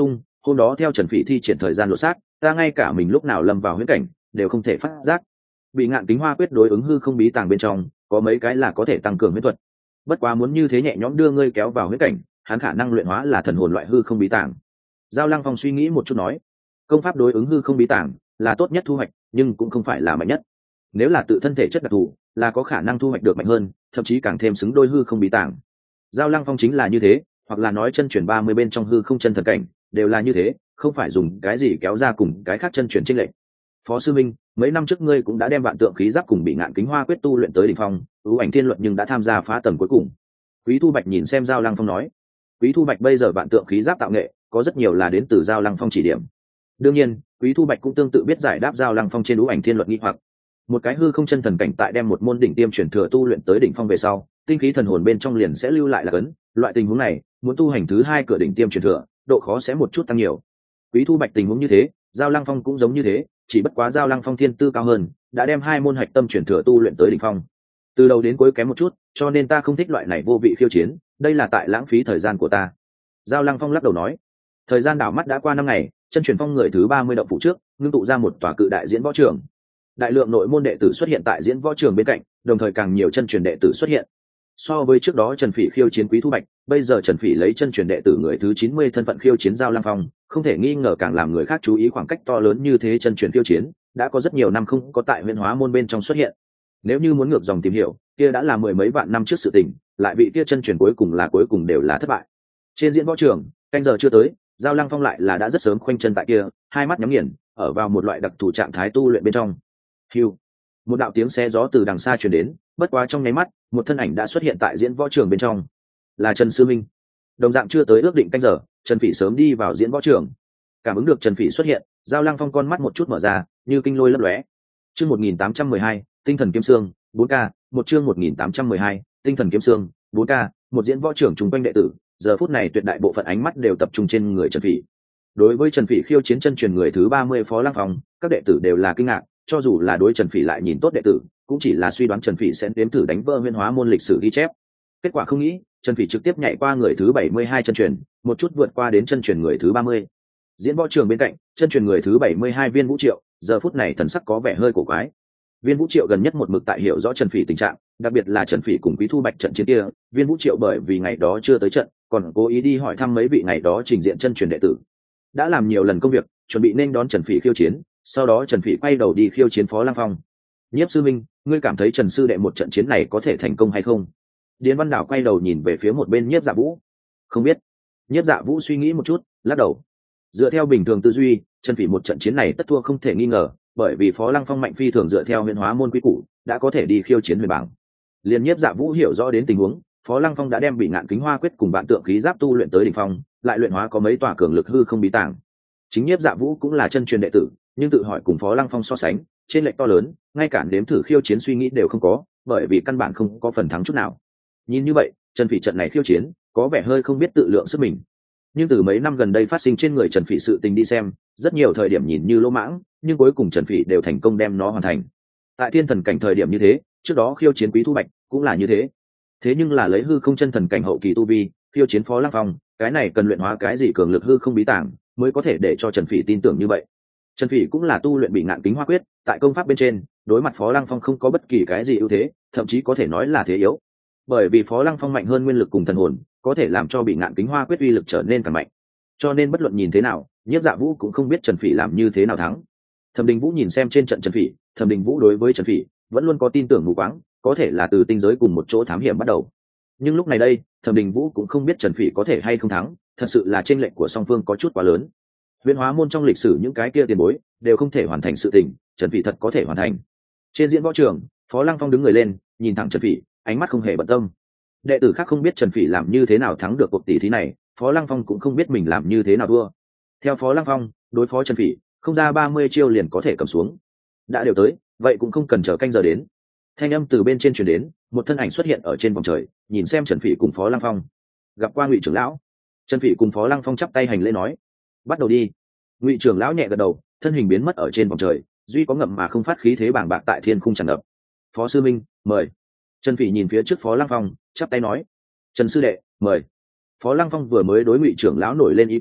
hôm đó theo Trần Phỉ thi triển thời gian lộ sát, ta ngay cả mình lúc nào lâm vào huyễn cảnh đều không thể phát giác. Bị ngạn kính hoa quyết đối ứng hư không bí tàng bên trong có mấy cái là có thể tăng cường huyễn thuật, bất quá muốn như thế nhẹ nhõm đưa ngươi kéo vào huyễn cảnh, hắn khả năng luyện hóa là thần hồn loại hư không bí tàng. Giao Lăng Phong suy nghĩ một chút nói, công pháp đối ứng hư không bí tàng là tốt nhất thu hoạch, nhưng cũng không phải là mạnh nhất. Nếu là tự thân thể chất đặc thù, là có khả năng thu hoạch được mạnh hơn, thậm chí càng thêm xứng đôi hư không bí tàng. Giao Lăng Phong chính là như thế, hoặc là nói chân chuyển 30 bên trong hư không chân thần cảnh đều là như thế, không phải dùng cái gì kéo ra cùng cái khác chân chuyển chênh lệch. Phó sư minh, mấy năm trước ngươi cũng đã đem vạn tượng khí giáp cùng bị ngạn kính hoa quyết tu luyện tới đỉnh phong, ưu ảnh thiên luận nhưng đã tham gia phá tầng cuối cùng. Quý Thu Bạch nhìn xem Giao Lăng Phong nói. Quý Thu Bạch bây giờ vạn tượng khí giáp tạo nghệ có rất nhiều là đến từ Giao Lăng Phong chỉ điểm. Đương nhiên, Quý Thu Bạch cũng tương tự biết giải đáp Giao Lăng Phong trên ưu ảnh thiên luận nghi hoặc. Một cái hư không chân thần cảnh tại đem một môn đỉnh tiêm truyền thừa tu luyện tới đỉnh phong về sau, tinh khí thần hồn bên trong liền sẽ lưu lại là cấn, loại tình huống này, muốn tu hành thứ hai cửa đỉnh tiêm truyền thừa, độ khó sẽ một chút tăng nhiều. Quý Thu Bạch tình huống như thế, Giao Lăng Phong cũng giống như thế, chỉ bất quá Giao Lăng Phong thiên tư cao hơn, đã đem hai môn hạch tâm truyền thừa tu luyện tới đỉnh phong. Từ đầu đến cuối kém một chút, cho nên ta không thích loại này vô vị khiêu chiến, đây là tại lãng phí thời gian của ta. Giao Lăng Phong lắc đầu nói. Thời gian đảo mắt đã qua 5 ngày, chân truyền phong người thứ 30 động phủ trước, ngưng tụ ra một tòa cự đại diễn võ trường. Đại lượng nội môn đệ tử xuất hiện tại diễn võ trường bên cạnh, đồng thời càng nhiều chân truyền đệ tử xuất hiện. So với trước đó Trần Phỉ khiêu chiến Quý Thu Bạch, bây giờ Trần Phỉ lấy chân truyền đệ tử người thứ 90 thân phận khiêu chiến Giao Lăng Phong, không thể nghi ngờ càng làm người khác chú ý khoảng cách to lớn như thế. Chân truyền khiêu chiến đã có rất nhiều năm không có tại Huyền Hóa môn bên trong xuất hiện. Nếu như muốn ngược dòng tìm hiểu, kia đã là mười mấy vạn năm trước sự tình, lại vị kia chân truyền cuối cùng đều là thất bại. Trên diễn võ trường, canh giờ chưa tới, Giao Lăng Phong lại là đã rất sớm khoanh chân tại kia, hai mắt nhắm nghiền, ở vào một loại đặc thù trạng thái tu luyện bên trong. Hưu, một đạo tiếng xe gió từ đằng xa truyền đến, bất quá trong nháy mắt, một thân ảnh đã xuất hiện tại diễn võ trường bên trong, là Trần Sư Minh. Đồng dạng chưa tới ước định canh giờ, Trần Phỉ sớm đi vào diễn võ trường. Cảm ứng được Trần Phỉ xuất hiện, Giao Lăng Phong con mắt một chút mở ra, như kinh lôi lấp lóe. Chương 1812, Tinh thần kiếm xương, 4K, một chương 1812, Tinh thần kiếm xương, 4K, một diễn võ trường chung quanh đệ tử, giờ phút này tuyệt đại bộ phận ánh mắt đều tập trung trên người Trần Phỉ. Đối với Trần Phỉ khiêu chiến chân truyền người thứ 30 Phó Lăng Phong, các đệ tử đều là kinh ngạc, cho dù là đối Trần Phỉ lại nhìn tốt đệ tử, cũng chỉ là suy đoán Trần Phỉ sẽ nếm thử đánh vỡ Huyền Hóa môn lịch sử ghi chép. Kết quả không nghĩ, Trần Phỉ trực tiếp nhảy qua người thứ 72 chân truyền, một chút vượt qua đến chân truyền người thứ 30. Diễn võ trường bên cạnh, chân truyền người thứ 72 Viên Vũ Triệu, giờ phút này thần sắc có vẻ hơi cổ quái. Viên Vũ Triệu gần nhất một mực tại hiểu rõ Trần Phỉ tình trạng, đặc biệt là Trần Phỉ cùng Quý Thu Bạch trận chiến kia, Viên Vũ Triệu bởi vì ngày đó chưa tới trận, còn cố ý đi hỏi thăm mấy vị ngày đó trình diện chân truyền đệ tử. Đã làm nhiều lần công việc, chuẩn bị nên đón Trần Phỉ khiêu chiến, sau đó Trần Phỉ quay đầu đi khiêu chiến Phó Lăng Phong. Nhiếp sư minh, ngươi cảm thấy Trần sư đệ một trận chiến này có thể thành công hay không? Điền Văn Đảo quay đầu nhìn về phía một bên Nhiếp Dạ Vũ. Không biết. Nhiếp Dạ Vũ suy nghĩ một chút, lắc đầu. Dựa theo bình thường tư duy, Trần Phỉ một trận chiến này tất thua không thể nghi ngờ, bởi vì Phó Lăng Phong mạnh phi thường dựa theo Huyền Hóa môn quy củ, đã có thể đi khiêu chiến huyền bảng. Liên Nhiếp Dạ Vũ hiểu rõ đến tình huống, Phó Lăng Phong đã đem bị ngạn kính hoa quyết cùng vạn tượng khí giáp tu luyện tới đỉnh phong, lại luyện hóa có mấy tòa cường lực hư không bí tàng. Chính Nhiếp Dạ Vũ cũng là chân truyền đệ tử, nhưng tự hỏi cùng Phó Lăng Phong so sánh, trên lệch to lớn, ngay cả nếm thử khiêu chiến suy nghĩ đều không có, bởi vì căn bản không có phần thắng chút nào. Nhìn như vậy, Trần Phỉ trận này khiêu chiến, có vẻ hơi không biết tự lượng sức mình. Nhưng từ mấy năm gần đây phát sinh trên người Trần Phỉ sự tình đi xem, rất nhiều thời điểm nhìn như lỗ mãng, nhưng cuối cùng Trần Phỉ đều thành công đem nó hoàn thành. Tại thiên thần cảnh thời điểm như thế, trước đó khiêu chiến Quý Thu Bạch cũng là như thế. Thế nhưng là lấy hư không chân thần cảnh hậu kỳ tu vi, khiêu chiến Phó Lăng Phong, cái này cần luyện hóa cái gì cường lực hư không bí tàng, mới có thể để cho Trần Phỉ tin tưởng như vậy. Trần Phỉ cũng là tu luyện bị ngạn kính hoa quyết, tại công pháp bên trên, đối mặt Phó Lăng Phong không có bất kỳ cái gì ưu thế, thậm chí có thể nói là thế yếu. Bởi vì Phó Lăng Phong mạnh hơn nguyên lực cùng thần hồn, có thể làm cho bị ngạn kính hoa quyết uy lực trở nên càng mạnh. Cho nên bất luận nhìn thế nào, Nhiếp Dạ Vũ cũng không biết Trần Phỉ làm như thế nào thắng. Thẩm Đình Vũ nhìn xem trên trận Trần Phỉ, Thẩm Đình Vũ đối với Trần Phỉ vẫn luôn có tin tưởng mù quáng, có thể là từ tinh giới cùng một chỗ thám hiểm bắt đầu. Nhưng lúc này đây, Thẩm Đình Vũ cũng không biết Trần Phỉ có thể hay không thắng, thật sự là chênh lệch của song phương có chút quá lớn. Huyền Hóa môn trong lịch sử những cái kia tiền bối đều không thể hoàn thành sự tình, Trần Phỉ thật có thể hoàn thành. Trên diễn võ trường, Phó Lăng Phong đứng người lên, nhìn thẳng Trần Phỉ, ánh mắt không hề bận tâm. Đệ tử khác không biết Trần Phỉ làm như thế nào thắng được cuộc tỷ thí này, Phó Lăng Phong cũng không biết mình làm như thế nào thua. Theo Phó Lăng Phong, đối phó Trần Phỉ, không ra 30 chiêu liền có thể cầm xuống. Đã đều tới, vậy cũng không cần chờ canh giờ đến. Thanh âm từ bên trên truyền đến, một thân ảnh xuất hiện ở trên vòng trời, nhìn xem Trần Phỉ cùng Phó Lăng Phong. Gặp qua Ngụy trưởng lão. Trần Phỉ cùng Phó Lăng Phong chắp tay hành lễ nói: "Bắt đầu đi." Ngụy trưởng lão nhẹ gật đầu, thân hình biến mất ở trên vòng trời, duy có ngậm mà không phát khí thế bàng bạc tại thiên khung tràn ngập. "Phó sư minh, mời." Trần Phỉ nhìn phía trước Phó Lăng Phong, chắp tay nói: "Trần sư đệ, mời." Phó Lăng Phong vừa mới đối Ngụy trưởng lão nổi lên ý cười,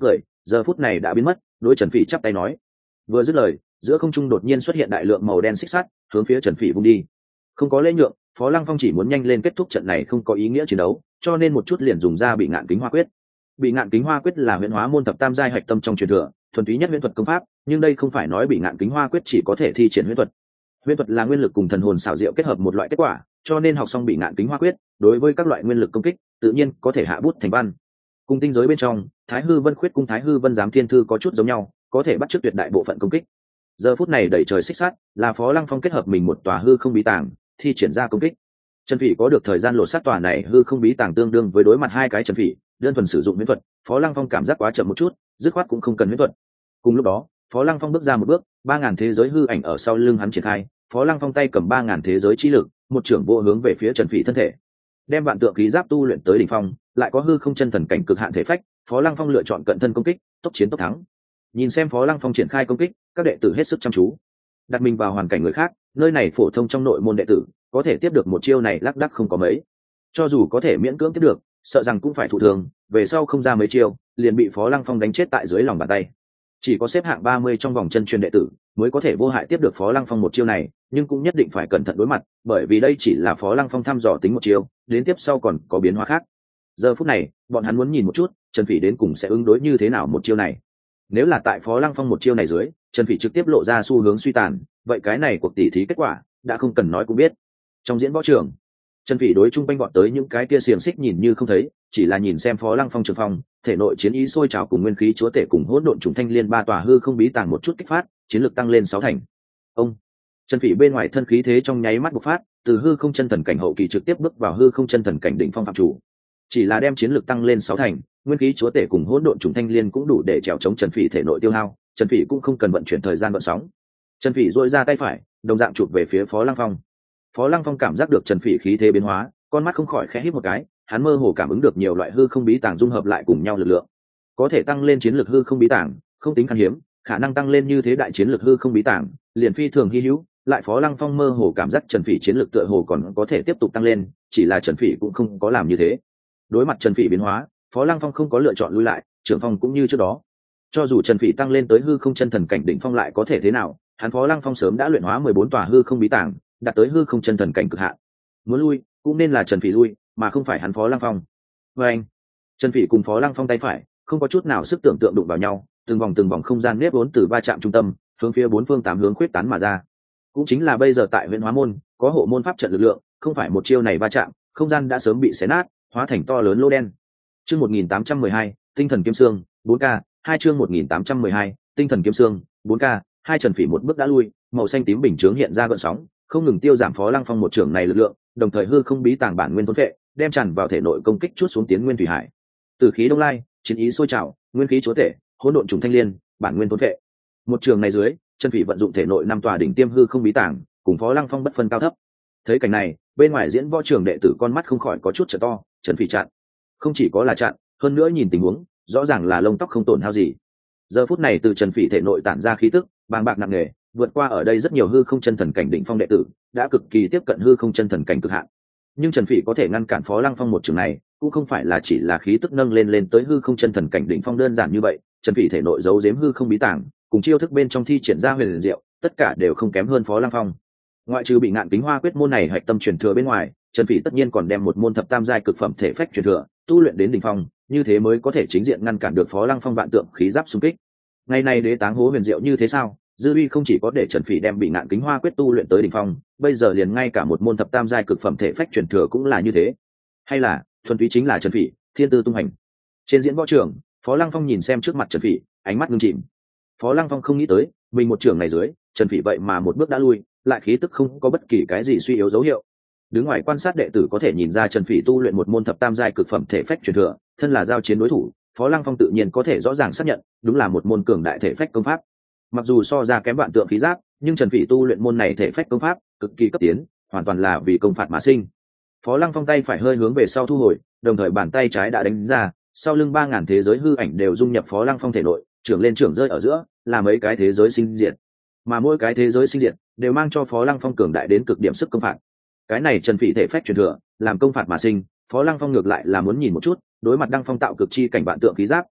giờ phút này đã biến mất, đối Trần Phỉ chắp tay nói. Vừa dứt lời, giữa không trung đột nhiên xuất hiện đại lượng màu đen xích sắt, hướng phía Trần Phỉ vung đi. Không có lễ nhượng, Phó Lăng Phong chỉ muốn nhanh lên kết thúc trận này không có ý nghĩa chiến đấu, cho nên một chút liền dùng ra Bị Ngạn Kính Hoa Quyết. Bị Ngạn Kính Hoa Quyết là huyễn hóa môn thập tam giai hạch tâm trong truyền thừa, thuần túy nhất huyễn thuật công pháp, nhưng đây không phải nói Bị Ngạn Kính Hoa Quyết chỉ có thể thi triển huyễn thuật. Huyễn thuật là nguyên lực cùng thần hồn xảo diệu kết hợp một loại kết quả, cho nên học xong Bị Ngạn Kính Hoa Quyết, đối với các loại nguyên lực công kích, tự nhiên có thể hạ bút thành văn. Cùng tinh giới bên trong, Thái Hư Vân Khuyết cùng Thái Hư Vân Giám Thiên Thư có chút giống nhau, có thể bắt chước tuyệt đại bộ phận công kích. Giờ phút này đẩy trời xích sát, là Phó Lăng Phong kết hợp mình một tòa hư không bí tàng, thi triển ra công kích. Trần Phỉ có được thời gian lột xác tòa này hư không bí tàng tương đương với đối mặt hai cái Trần Phỉ, đơn thuần sử dụng huyễn thuật, Phó Lăng Phong cảm giác quá chậm một chút, dứt khoát cũng không cần huyễn thuật. Cùng lúc đó, Phó Lăng Phong bước ra một bước, 3000 thế giới hư ảnh ở sau lưng hắn triển khai, Phó Lăng Phong tay cầm 3000 thế giới chi lực, một trưởng vô hướng về phía Trần Phỉ thân thể. Đem vạn tượng khí giáp tu luyện tới đỉnh phong, lại có hư không chân thần cảnh cực hạn thể phách, Phó Lăng Phong lựa chọn cận thân công kích, tốc chiến tốc thắng. Nhìn xem Phó Lăng Phong triển khai công kích, các đệ tử hết sức chăm chú. Đặt mình vào hoàn cảnh người khác, nơi này phổ thông trong nội môn đệ tử, có thể tiếp được một chiêu này lác đác không có mấy. Cho dù có thể miễn cưỡng tiếp được, sợ rằng cũng phải thụ thường, về sau không ra mấy chiêu, liền bị Phó Lăng Phong đánh chết tại dưới lòng bàn tay. Chỉ có xếp hạng 30 trong vòng chân truyền đệ tử mới có thể vô hại tiếp được Phó Lăng Phong một chiêu này, nhưng cũng nhất định phải cẩn thận đối mặt, bởi vì đây chỉ là Phó Lăng Phong thăm dò tính một chiêu, đến tiếp sau còn có biến hóa khác. Giờ phút này, bọn hắn muốn nhìn một chút, Trần Phỉ đến cùng sẽ ứng đối như thế nào một chiêu này. Nếu là tại Phó Lăng Phong một chiêu này dưới, Trần Phỉ trực tiếp lộ ra xu hướng suy tàn, vậy cái này cuộc tỉ thí kết quả đã không cần nói cũng biết. Trong diễn võ trường, Trần Phỉ đối chung quanh bọn tới những cái kia xiềng xích nhìn như không thấy, chỉ là nhìn xem Phó Lăng Phong trường phong, thể nội chiến ý sôi trào cùng nguyên khí chúa tể cùng hỗn độn trùng thanh liên ba tòa hư không bí tàng một chút kích phát, chiến lực tăng lên 6 thành. Ông Trần Phỉ bên ngoài thân khí thế trong nháy mắt bộc phát, từ hư không chân thần cảnh hậu kỳ trực tiếp bước vào hư không chân thần cảnh đỉnh phong phạm chủ. Chỉ là đem chiến lực tăng lên 6 thành, nguyên khí chúa tể cùng hỗn độn trùng thanh liên cũng đủ để trèo chống Trần Phỉ thể nội tiêu hao, Trần Phỉ cũng không cần vận chuyển thời gian vận sóng. Trần Phỉ duỗi ra tay phải, đồng dạng chụp về phía Phó Lăng Phong. Phó Lăng Phong cảm giác được Trần Phỉ khí thế biến hóa, con mắt không khỏi khẽ híp một cái, hắn mơ hồ cảm ứng được nhiều loại hư không bí tàng dung hợp lại cùng nhau lực lượng, có thể tăng lên chiến lực hư không bí tàng, không tính khan hiếm, khả năng tăng lên như thế đại chiến lực hư không bí tàng, liền phi thường hi hữu, lại Phó Lăng Phong mơ hồ cảm giác Trần Phỉ chiến lực tựa hồ còn có thể tiếp tục tăng lên, chỉ là Trần Phỉ cũng không có làm như thế. Đối mặt Trần Phỉ biến hóa, Phó Lăng Phong không có lựa chọn lui lại, trưởng phong cũng như trước đó. Cho dù Trần Phỉ tăng lên tới hư không chân thần cảnh đỉnh phong lại có thể thế nào, hắn Phó Lăng Phong sớm đã luyện hóa 14 tòa hư không bí tàng, đạt tới hư không chân thần cảnh cực hạn. Muốn lui, cũng nên là Trần Phỉ lui, mà không phải hắn Phó Lăng Phong. Và anh, Trần Phỉ cùng Phó Lăng Phong tay phải, không có chút nào sức tưởng tượng đụng vào nhau, từng vòng không gian nếp vốn từ va chạm trung tâm, hướng phía bốn phương tám hướng khuyết tán mà ra. Cũng chính là bây giờ tại huyện Hóa Môn, có hộ môn pháp trận lực lượng, không phải một chiêu này va chạm, không gian đã sớm bị xé nát, hóa thành to lớn lỗ đen. Chương 1812, Tinh thần kiếm xương, 4K, 2 chương 1812, Tinh thần kiếm xương, 4K, 2 Trần Phỉ một bước đã lui, màu xanh tím bình chướng hiện ra gợn sóng, không ngừng tiêu giảm Phó Lăng Phong một trưởng này lực lượng, đồng thời hư không bí tàng bản nguyên thôn phệ, đem tràn vào thể nội công kích chuốt xuống tiến nguyên thủy hải. Từ khí đông lai, chiến ý sôi trào, nguyên khí chúa tể, hỗn độn trùng thanh liên, bản nguyên thôn phệ. Một trường này dưới, Trần Phỉ vận dụng thể nội 5 tòa đỉnh tiêm hư không bí tàng, cùng Phó Lăng Phong bất phân cao thấp. Thấy cảnh này, bên ngoài diễn võ trường đệ tử con mắt không khỏi có chút trợ to, Trần Phỉ chặn. Không chỉ có là chặn, hơn nữa nhìn tình huống, rõ ràng là lông tóc không tổn hao gì. Giờ phút này từ Trần Phỉ thể nội tản ra khí tức, bàng bạc nặng nề, vượt qua ở đây rất nhiều hư không chân thần cảnh đỉnh phong đệ tử, đã cực kỳ tiếp cận hư không chân thần cảnh cực hạn. Nhưng Trần Phỉ có thể ngăn cản Phó Lăng Phong một trường này, cũng không phải là chỉ là khí tức nâng lên tới hư không chân thần cảnh đỉnh phong đơn giản như vậy, Trần Phỉ thể nội giấu giếm hư không bí tàng, cùng chiêu thức bên trong thi triển ra huyền diệu, tất cả đều không kém hơn Phó Lăng Phong. Ngoại trừ Bị Ngạn Kính Hoa Quyết môn này hạch tâm truyền thừa bên ngoài, Trần Phỉ tất nhiên còn đem một môn thập tam giai cực phẩm thể phách truyền thừa tu luyện đến đỉnh phong, như thế mới có thể chính diện ngăn cản được Phó Lăng Phong vạn tượng khí giáp xung kích. Ngày này đế táng hố huyền diệu như thế sao? Dư uy không chỉ có để Trần Phỉ đem Bị Ngạn Kính Hoa Quyết tu luyện tới đỉnh phong, bây giờ liền ngay cả một môn thập tam giai cực phẩm thể phách truyền thừa cũng là như thế. Hay là thuần túy chính là Trần Phỉ thiên tư tung hành. Trên diễn võ trường, Phó Lăng Phong nhìn xem trước mặt Trần Phỉ, ánh mắt ngưng chìm. Phó Lăng Phong không nghĩ tới, mình một trường này dưới, Trần Phỉ vậy mà một bước đã lui, lại khí tức không có bất kỳ cái gì suy yếu dấu hiệu. Đứng ngoài quan sát đệ tử có thể nhìn ra Trần Phỉ tu luyện một môn thập tam giai cực phẩm thể phách truyền thừa, thân là giao chiến đối thủ, Phó Lăng Phong tự nhiên có thể rõ ràng xác nhận, đúng là một môn cường đại thể phách công pháp. Mặc dù so ra kém vạn tượng khí giáp, nhưng Trần Phỉ tu luyện môn này thể phách công pháp cực kỳ cấp tiến, hoàn toàn là vì công phạt mà sinh. Phó Lăng Phong tay phải hơi hướng về sau thu hồi, đồng thời bàn tay trái đã đánh ra, sau lưng 3000 thế giới hư ảnh đều dung nhập Phó Lăng Phong thể nội, trưởng lên trưởng rơi ở giữa, là mấy cái thế giới sinh diệt. Mà mỗi cái thế giới sinh diệt đều mang cho Phó Lăng Phong cường đại đến cực điểm sức công phạt. Cái này Trần Phỉ thể phách truyền thừa, làm công phạt mà sinh, Phó Lăng Phong ngược lại là muốn nhìn một chút, đối mặt Đăng Phong tạo cực chi cảnh vạn tượng khí giáp,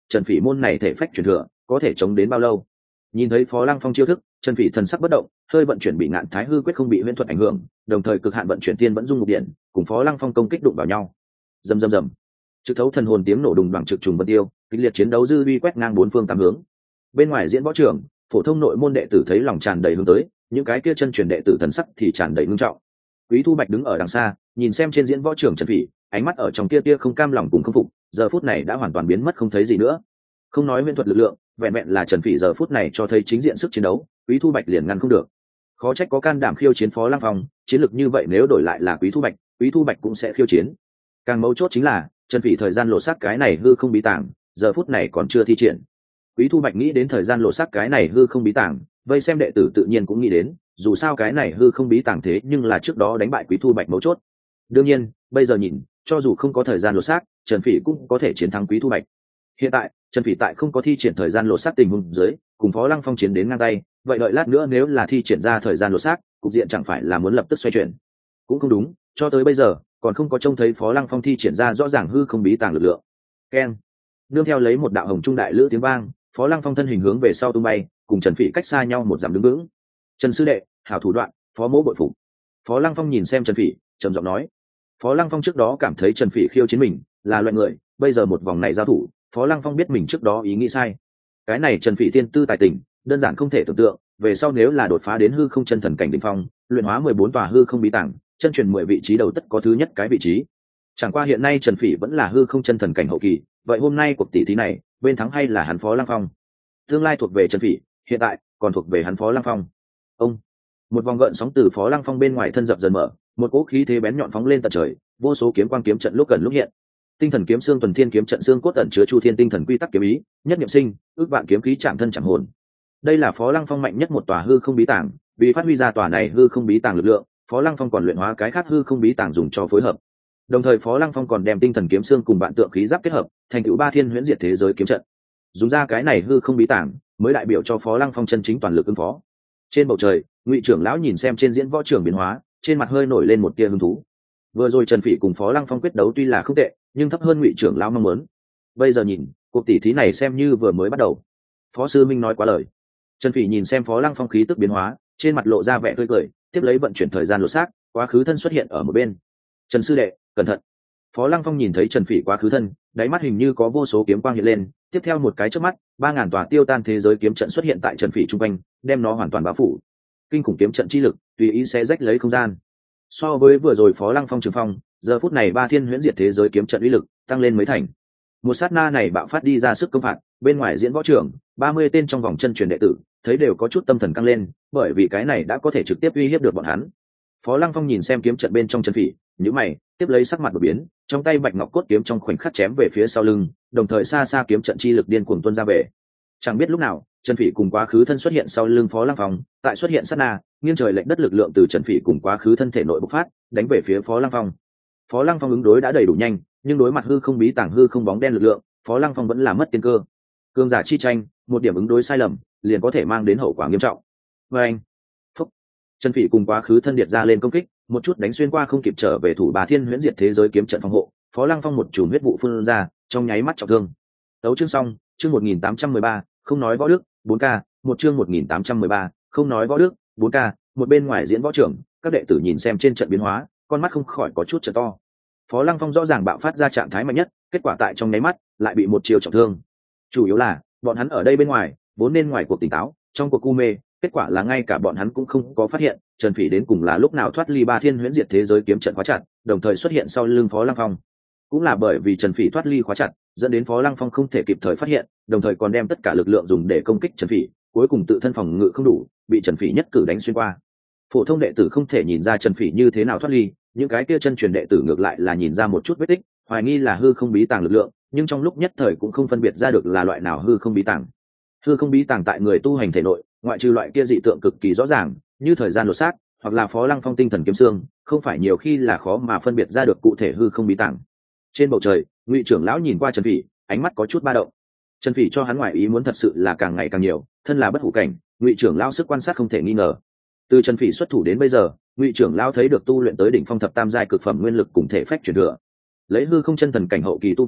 Trần Phỉ môn này thể phách truyền thừa có thể chống đến bao lâu. Nhìn thấy Phó Lăng Phong chiêu thức, Trần Phỉ thần sắc bất động, hơi vận chuyển bị ngạn thái hư quyết không bị huyễn thuật ảnh hưởng, đồng thời cực hạn vận chuyển tiên vẫn dung ngục điện, cùng Phó Lăng Phong công kích đụng vào nhau. Rầm rầm rầm. Trực thấu thần hồn tiếng nổ đùng đoàng trực trùng vân tiêu, kịch liệt chiến đấu dư uy quét ngang bốn phương tám hướng. Bên ngoài diễn võ trường, phổ thông nội môn đệ tử thấy lòng tràn đầy hướng tới, những cái kia chân truyền đệ tử thần sắc thì tràn đầy ngưng trọng. Quý Thu Bạch đứng ở đằng xa, nhìn xem trên diễn võ trường Trần Phỉ, ánh mắt ở trong kia tia không cam lòng cùng không phục, giờ phút này đã hoàn toàn biến mất không thấy gì nữa. Không nói huyễn thuật lực lượng, vẹn vẹn là Trần Phỉ giờ phút này cho thấy chính diện sức chiến đấu, Quý Thu Bạch liền ngăn không được. Khó trách có can đảm khiêu chiến Phó Lăng Phong, chiến lược như vậy nếu đổi lại là Quý Thu Bạch cũng sẽ khiêu chiến. Càng mấu chốt chính là Trần Phỉ thời gian lộ sắc cái này hư không bí tàng, giờ phút này còn chưa thi triển. Quý Thu Bạch nghĩ đến thời gian lộ sắc cái này hư không bí tàng, vây xem đệ tử tự nhiên cũng nghĩ đến, dù sao cái này hư không bí tàng thế nhưng là trước đó đánh bại Quý Thu Bạch mấu chốt. Đương nhiên, bây giờ nhìn, cho dù không có thời gian lộ sắc, Trần Phỉ cũng có thể chiến thắng Quý Thu Bạch. Hiện tại, Trần Phỉ tại không có thi triển thời gian lộ sắc tình huống dưới, cùng Phó Lăng Phong chiến đến ngang tay, vậy đợi lát nữa nếu là thi triển ra thời gian lộ sắc, cục diện chẳng phải là muốn lập tức xoay chuyển. Cũng không đúng, cho tới bây giờ, còn không có trông thấy Phó Lăng Phong thi triển ra rõ ràng hư không bí tàng lực lượng. Keng. Nương theo lấy một đạo hồng trung đại lữ tiếng vang, Phó Lăng Phong thân hình hướng về sau tung bay, cùng Trần Phỉ cách xa nhau một dặm đứng vững. Trần sư đệ, hảo thủ đoạn, Phó mỗ bội phục. Phó Lăng Phong nhìn xem Trần Phỉ, trầm giọng nói. Phó Lăng Phong trước đó cảm thấy Trần Phỉ khiêu chiến mình là loại người, bây giờ một vòng này giao thủ, Phó Lăng Phong biết mình trước đó ý nghĩ sai. Cái này Trần Phỉ tiên tư tài tình, đơn giản không thể tưởng tượng, về sau nếu là đột phá đến hư không chân thần cảnh đỉnh phong, luyện hóa 14 tòa hư không bí tàng, chân truyền 10 vị trí đầu tất có thứ nhất cái vị trí. Chẳng qua hiện nay Trần Phỉ vẫn là hư không chân thần cảnh hậu kỳ, vậy hôm nay cuộc tỷ thí này, bên thắng hay là hắn Phó Lăng Phong? Tương lai thuộc về Trần Phỉ, hiện tại còn thuộc về hắn Phó Lăng Phong. Ông, một vòng gợn sóng từ Phó Lăng Phong bên ngoài thân dập dần mở, một cỗ khí thế bén nhọn phóng lên tận trời, vô số kiếm quang kiếm trận lúc gần lúc hiện. Tinh thần kiếm xương tuần thiên kiếm trận xương cốt ẩn chứa chu thiên tinh thần quy tắc kiếm ý, nhất niệm sinh, ước vạn kiếm khí chạm thân chạm hồn. Đây là Phó Lăng Phong mạnh nhất một tòa hư không bí tàng, vì phát huy ra tòa này hư không bí tàng lực lượng, Phó Lăng Phong còn luyện hóa cái khác hư không bí tàng dùng cho phối hợp. Đồng thời Phó Lăng Phong còn đem tinh thần kiếm xương cùng vạn tượng khí giáp kết hợp, thành tựu ba thiên huyễn diệt thế giới kiếm trận. Dùng ra cái này hư không bí tàng, mới đại biểu cho Phó Lăng Phong chân chính toàn lực ứng phó. Trên bầu trời, Ngụy trưởng lão nhìn xem trên diễn võ trường biến hóa, trên mặt hơi nổi lên một tia hứng thú. Vừa rồi Trần Phỉ cùng Phó Lăng Phong quyết đấu tuy là không tệ, nhưng thấp hơn Ngụy trưởng lão mong muốn. Bây giờ nhìn, cuộc tỷ thí này xem như vừa mới bắt đầu. Phó sư minh nói quá lời. Trần Phỉ nhìn xem Phó Lăng Phong khí tức biến hóa, trên mặt lộ ra vẻ tươi cười, tiếp lấy vận chuyển thời gian lột xác, quá khứ thân xuất hiện ở một bên. Trần sư đệ, cẩn thận. Phó Lăng Phong nhìn thấy Trần Phỉ quá khứ thân, đáy mắt hình như có vô số kiếm quang hiện lên, tiếp theo một cái chớp mắt, 3000 tòa tiêu tan thế giới kiếm trận xuất hiện tại Trần Phỉ trung quanh, đem nó hoàn toàn bao phủ. Kinh khủng kiếm trận chi lực, tùy ý sẽ rách lấy không gian. So với vừa rồi Phó Lăng Phong trường phong, giờ phút này ba thiên huyễn diệt thế giới kiếm trận uy lực tăng lên mấy thành. Một sát na này bạo phát đi ra sức công phạt, bên ngoài diễn võ trường, 30 tên trong vòng chân truyền đệ tử, thấy đều có chút tâm thần căng lên, bởi vì cái này đã có thể trực tiếp uy hiếp được bọn hắn. Phó Lăng Phong nhìn xem kiếm trận bên trong Trần Phỉ, nhíu mày, tiếp lấy sắc mặt đột biến, trong tay bạch ngọc cốt kiếm trong khoảnh khắc chém về phía sau lưng, đồng thời xa xa kiếm trận chi lực điên cuồng tuôn ra về. Chẳng biết lúc nào, Trần Phỉ cùng quá khứ thân xuất hiện sau lưng Phó Lăng Phong, tại xuất hiện sát na, nghiêng trời lệch đất lực lượng từ Trần Phỉ cùng quá khứ thân thể nội bộc phát, đánh về phía Phó Lăng Phong. Phó Lăng Phong ứng đối đã đầy đủ nhanh, nhưng đối mặt hư không bí tàng hư không bóng đen lực lượng, Phó Lăng Phong vẫn là mất tiên cơ. Cường giả chi tranh, một điểm ứng đối sai lầm, liền có thể mang đến hậu quả nghiêm trọng. Và anh, phúc, Trần Phỉ cùng quá khứ thân điệt ra lên công kích, một chút đánh xuyên qua không kịp trở về thủ bà thiên huyễn diệt thế giới kiếm trận phòng hộ. Phó Lăng Phong một chùm huyết vụ phun ra, trong nháy mắt trọng thương. Đấu chương xong, chương 1813, không nói võ đức, 4K, một chương 1813, không nói võ đức, 4K, một bên ngoài diễn võ trưởng, các đệ tử nhìn xem trên trận biến hóa, con mắt không khỏi có chút trợ to. Phó Lăng Phong rõ ràng bạo phát ra trạng thái mạnh nhất, kết quả tại trong nháy mắt lại bị một chiều trọng thương. Chủ yếu là bọn hắn ở đây bên ngoài vốn nên ngoài cuộc tỉnh táo, trong cuộc u mê, kết quả là ngay cả bọn hắn cũng không có phát hiện Trần Phỉ đến cùng là lúc nào thoát ly ba thiên huyễn diệt thế giới kiếm trận khóa chặt, đồng thời xuất hiện sau lưng Phó Lăng Phong. Cũng là bởi vì Trần Phỉ thoát ly khóa chặt, dẫn đến Phó Lăng Phong không thể kịp thời phát hiện, đồng thời còn đem tất cả lực lượng dùng để công kích Trần Phỉ, cuối cùng tự thân phòng ngự không đủ, bị Trần Phỉ nhất cử đánh xuyên qua. Phổ thông đệ tử không thể nhìn ra Trần Phỉ như thế nào thoát ly, những cái kia chân truyền đệ tử ngược lại là nhìn ra một chút vết tích, hoài nghi là hư không bí tàng lực lượng, nhưng trong lúc nhất thời cũng không phân biệt ra được là loại nào hư không bí tàng. Hư không bí tàng tại người tu hành thể nội, ngoại trừ loại kia dị tượng cực kỳ rõ ràng, như thời gian lột xác, hoặc là Phó Lăng Phong tinh thần kiếm xương, không phải nhiều khi là khó mà phân biệt ra được cụ thể hư không bí tàng. Trên bầu trời, Ngụy trưởng lão nhìn qua Trần Phỉ, ánh mắt có chút ba động. Trần Phỉ cho hắn ngoại ý muốn thật sự là càng ngày càng nhiều, thân là bất hủ cảnh, Ngụy trưởng lão sức quan sát không thể nghi ngờ. Từ Trần Phỉ xuất thủ đến bây giờ, Ngụy trưởng lão thấy được tu luyện tới đỉnh phong thập tam giai cực phẩm nguyên lực cùng thể phách truyền thừa. Lấy hư không chân thần cảnh hậu kỳ tu vi,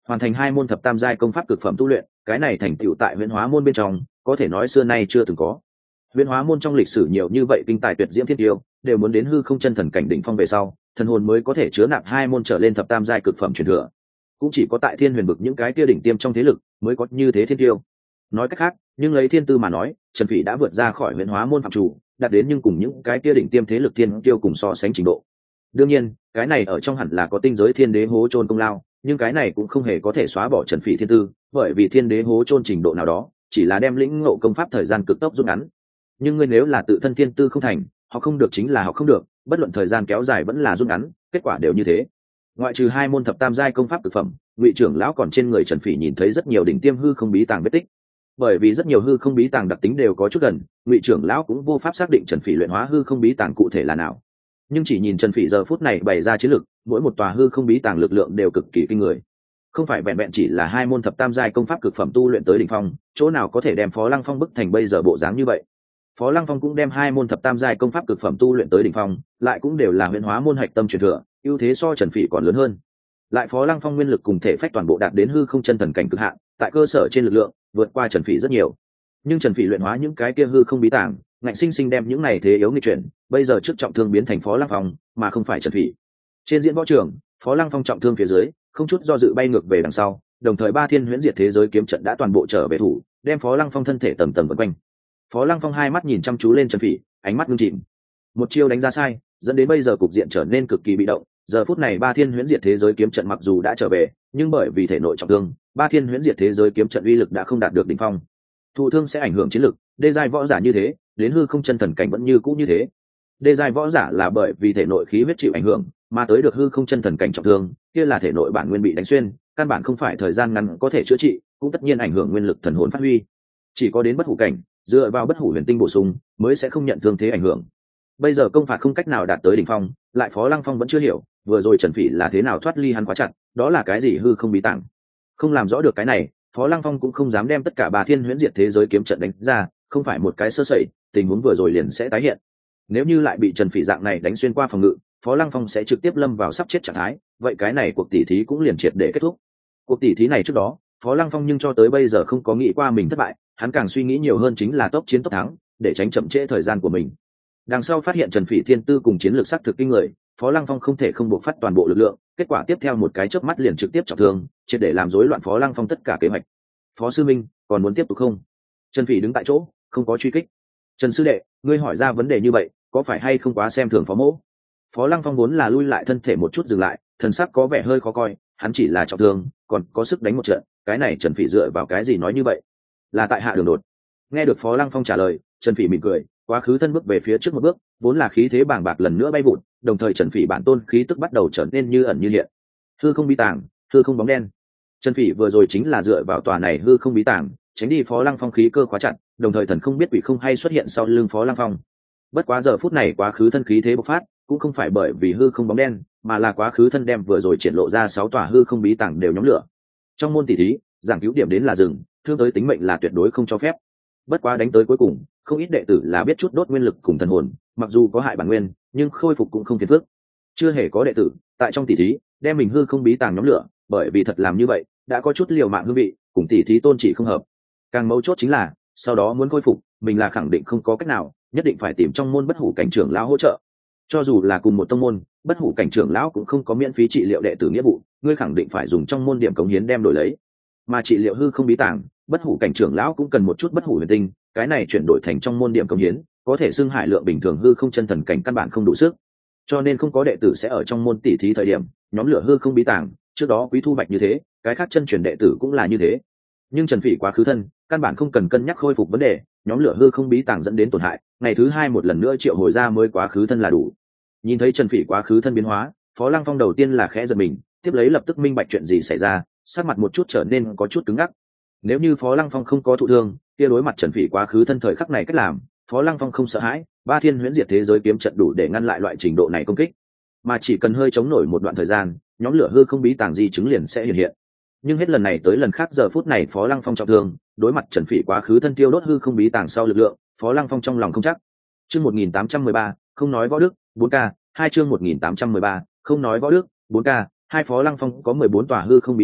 hoàn thành 2 môn thập tam giai công pháp cực phẩm tu luyện, cái này thành tựu tại Huyễn Hóa môn bên trong có thể nói xưa nay chưa từng có. Huyễn Hóa môn trong lịch sử nhiều như vậy kinh tài tuyệt diễm thiên tiêu đều muốn đến hư không chân thần cảnh đỉnh phong về sau, thần hồn mới có thể chứa nạp 2 môn trở lên thập tam giai cực phẩm truyền thừa. Cũng chỉ có tại Thiên Huyền vực những cái kia đỉnh tiêm trong thế lực mới có như thế thiên tiêu. Nói cách khác, nhưng lấy thiên tư mà nói, Trần Phỉ đã vượt ra khỏi Huyễn Hóa môn phạm chủ, đạt đến nhưng cùng những cái kia đỉnh tiêm thế lực thiên tiêu cùng so sánh trình độ. Đương nhiên, cái này ở trong hẳn là có tinh giới thiên đế hố chôn công lao, nhưng cái này cũng không hề có thể xóa bỏ Trần Phỉ thiên tư, bởi vì thiên đế hố chôn trình độ nào đó, chỉ là đem lĩnh ngộ công pháp thời gian cực tốc rút ngắn. Nhưng ngươi nếu là tự thân thiên tư không thành, họ không được chính là họ không được, bất luận thời gian kéo dài vẫn là rút ngắn, kết quả đều như thế. Ngoại trừ 2 môn thập tam giai công pháp cực phẩm, Ngụy trưởng lão còn trên người Trần Phỉ nhìn thấy rất nhiều đỉnh tiêm hư không bí tàng vết tích. Bởi vì rất nhiều hư không bí tàng đặc tính đều có chút gần, Ngụy trưởng lão cũng vô pháp xác định Trần Phỉ luyện hóa hư không bí tàng cụ thể là nào. Nhưng chỉ nhìn Trần Phỉ giờ phút này bày ra chiến lực, mỗi một tòa hư không bí tàng lực lượng đều cực kỳ kinh người. Không phải vẹn vẹn chỉ là 2 môn thập tam giai công pháp cực phẩm tu luyện tới đỉnh phong, chỗ nào có thể đem Phó Lăng Phong bức thành bây giờ bộ dáng như vậy. Phó Lăng Phong cũng đem 2 môn thập tam giai công pháp cực phẩm tu luyện tới đỉnh phong, lại cũng đều là Huyễn Hóa môn hạch tâm truyền thừa, ưu thế so Trần Phỉ còn lớn hơn. Lại Phó Lăng Phong nguyên lực cùng thể phách toàn bộ đạt đến hư không chân thần cảnh cực hạn, tại cơ sở trên lực lượng vượt qua Trần Phỉ rất nhiều. Nhưng Trần Phỉ luyện hóa những cái kia hư không bí tàng, ngạnh sinh sinh đem những này thế yếu nghịch chuyển, bây giờ trước trọng thương biến thành Phó Lăng Phong, mà không phải Trần Phỉ. Trên diễn võ trường, Phó Lăng Phong trọng thương phía dưới, không chút do dự bay ngược về đằng sau, đồng thời Ba Thiên Huyễn Diệt thế giới kiếm trận đã toàn bộ trở về thủ, đem Phó Lăng Phong thân thể tầng tầng vây quanh. Phó Lăng Phong hai mắt nhìn chăm chú lên Trần Phỉ, ánh mắt ngưng chìm. Một chiêu đánh ra sai, dẫn đến bây giờ cục diện trở nên cực kỳ bị động. Giờ phút này Ba Thiên Huyễn Diệt thế giới kiếm trận mặc dù đã trở về, nhưng bởi vì thể nội trọng thương, Ba Thiên Huyễn Diệt thế giới kiếm trận uy lực đã không đạt được đỉnh phong. Thụ thương sẽ ảnh hưởng chiến lực, đê giai võ giả như thế, đến hư không chân thần cảnh vẫn như cũ như thế. Đê giai võ giả là bởi vì thể nội khí huyết chịu ảnh hưởng, mà tới được hư không chân thần cảnh trọng thương, kia là thể nội bản nguyên bị đánh xuyên, căn bản không phải thời gian ngắn có thể chữa trị, cũng tất nhiên ảnh hưởng nguyên lực thần hồn phát huy. Chỉ có đến bất hủ cảnh, dựa vào bất hủ huyền tinh bổ sung, mới sẽ không nhận thương thế ảnh hưởng. Bây giờ công phạt không cách nào đạt tới đỉnh phong, lại Phó Lăng Phong vẫn chưa hiểu, vừa rồi Trần Phỉ là thế nào thoát ly hắn quá chặt, đó là cái gì hư không bí tàng. Không làm rõ được cái này, Phó Lăng Phong cũng không dám đem tất cả Ba Thiên Huyễn Diệt thế giới kiếm trận đánh ra, không phải một cái sơ sẩy, tình huống vừa rồi liền sẽ tái hiện. Nếu như lại bị Trần Phỉ dạng này đánh xuyên qua phòng ngự, Phó Lăng Phong sẽ trực tiếp lâm vào sắp chết trạng thái, vậy cái này cuộc tỷ thí cũng liền triệt để kết thúc. Cuộc tỷ thí này trước đó, Phó Lăng Phong nhưng cho tới bây giờ không có nghĩ qua mình thất bại, hắn càng suy nghĩ nhiều hơn chính là tốc chiến tốc thắng, để tránh chậm trễ thời gian của mình. Đằng sau phát hiện Trần Phỉ thiên tư cùng chiến lược sắc thực kinh người, Phó Lăng Phong không thể không buộc phát toàn bộ lực lượng, kết quả tiếp theo một cái chớp mắt liền trực tiếp trọng thương, triệt để làm rối loạn Phó Lăng Phong tất cả kế hoạch. Phó sư minh, còn muốn tiếp tục không? Trần Phỉ đứng tại chỗ, không có truy kích. Trần sư đệ, ngươi hỏi ra vấn đề như vậy, có phải hay không quá xem thường Phó mỗ? Phó Lăng Phong muốn là lui lại thân thể một chút dừng lại, thần sắc có vẻ hơi khó coi, hắn chỉ là trọng thương, còn có sức đánh một trận, cái này Trần Phỉ dựa vào cái gì nói như vậy? Là tại hạ đường đột. Nghe được Phó Lăng Phong trả lời, Trần Phỉ mỉm cười, quá khứ thân bước về phía trước một bước, vốn là khí thế bàng bạc lần nữa bay vụt, đồng thời Trần Phỉ bản tôn khí tức bắt đầu trở nên như ẩn như hiện. Hư không bí tàng, hư không bóng đen. Trần Phỉ vừa rồi chính là dựa vào tòa này hư không bí tàng, tránh đi Phó Lăng Phong khí cơ khóa chặt, đồng thời thần không biết quỷ không hay xuất hiện sau lưng Phó Lăng Phong. Bất quá giờ phút này quá khứ thân khí thế bộc phát, cũng không phải bởi vì hư không bóng đen, mà là quá khứ thân đem vừa rồi triển lộ ra 6 tòa hư không bí tàng đều nhóm lửa. Trong môn tỷ thí, giảng cứu điểm đến là dừng, thương tới tính mệnh là tuyệt đối không cho phép. Bất quá đánh tới cuối cùng, không ít đệ tử là biết chút đốt nguyên lực cùng thần hồn, mặc dù có hại bản nguyên, nhưng khôi phục cũng không phiền phức. Chưa hề có đệ tử tại trong tỷ thí đem mình hư không bí tàng nhóm lửa, bởi vì thật làm như vậy đã có chút liều mạng hương vị, cùng tỷ thí tôn chỉ không hợp. Càng mấu chốt chính là sau đó muốn khôi phục, mình là khẳng định không có cách nào, nhất định phải tìm trong môn bất hủ cảnh trưởng lão hỗ trợ. Cho dù là cùng một tông môn, bất hủ cảnh trưởng lão cũng không có miễn phí trị liệu đệ tử nghĩa vụ, ngươi khẳng định phải dùng trong môn điểm cống hiến đem đổi lấy. Mà trị liệu hư không bí tàng, bất hủ cảnh trưởng lão cũng cần một chút bất hủ huyền tinh, cái này chuyển đổi thành trong môn điểm cống hiến, có thể xưng hải lượng bình thường hư không chân thần cảnh căn bản không đủ sức. Cho nên không có đệ tử sẽ ở trong môn tỷ thí thời điểm nhóm lửa hư không bí tàng, trước đó Quý Thu Bạch như thế, cái khác chân truyền đệ tử cũng là như thế. Nhưng Trần Phỉ quá khứ thân, căn bản không cần cân nhắc khôi phục vấn đề, nhóm lửa hư không bí tàng dẫn đến tổn hại, ngày thứ 2 một lần nữa triệu hồi ra mới quá khứ thân là đủ. Nhìn thấy Trần Phỉ quá khứ thân biến hóa, Phó Lăng Phong đầu tiên là khẽ giật mình, tiếp lấy lập tức minh bạch chuyện gì xảy ra, sắc mặt một chút trở nên có chút cứng ngắc. Nếu như Phó Lăng Phong không có thụ thương, kia đối mặt Trần Phỉ quá khứ thân thời khắc này cách làm, Phó Lăng Phong không sợ hãi, Ba Thiên Huyễn Diệt thế giới kiếm trận đủ để ngăn lại loại trình độ này công kích, mà chỉ cần hơi chống nổi một đoạn thời gian, nhóm lửa hư không bí tàng di chứng liền sẽ hiện hiện. Nhưng hết lần này tới lần khác giờ phút này Phó Lăng Phong trọng thương, đối mặt Trần Phỉ quá khứ thân tiêu đốt hư không bí tàng sau lực lượng, Phó Lăng Phong trong lòng không chắc. Chương 1813, không nói võ đức, 4K, 2 chương 1813, không nói võ đức, 4K, 2 Phó Lăng Phong có 14 tòa hư không bí tàng,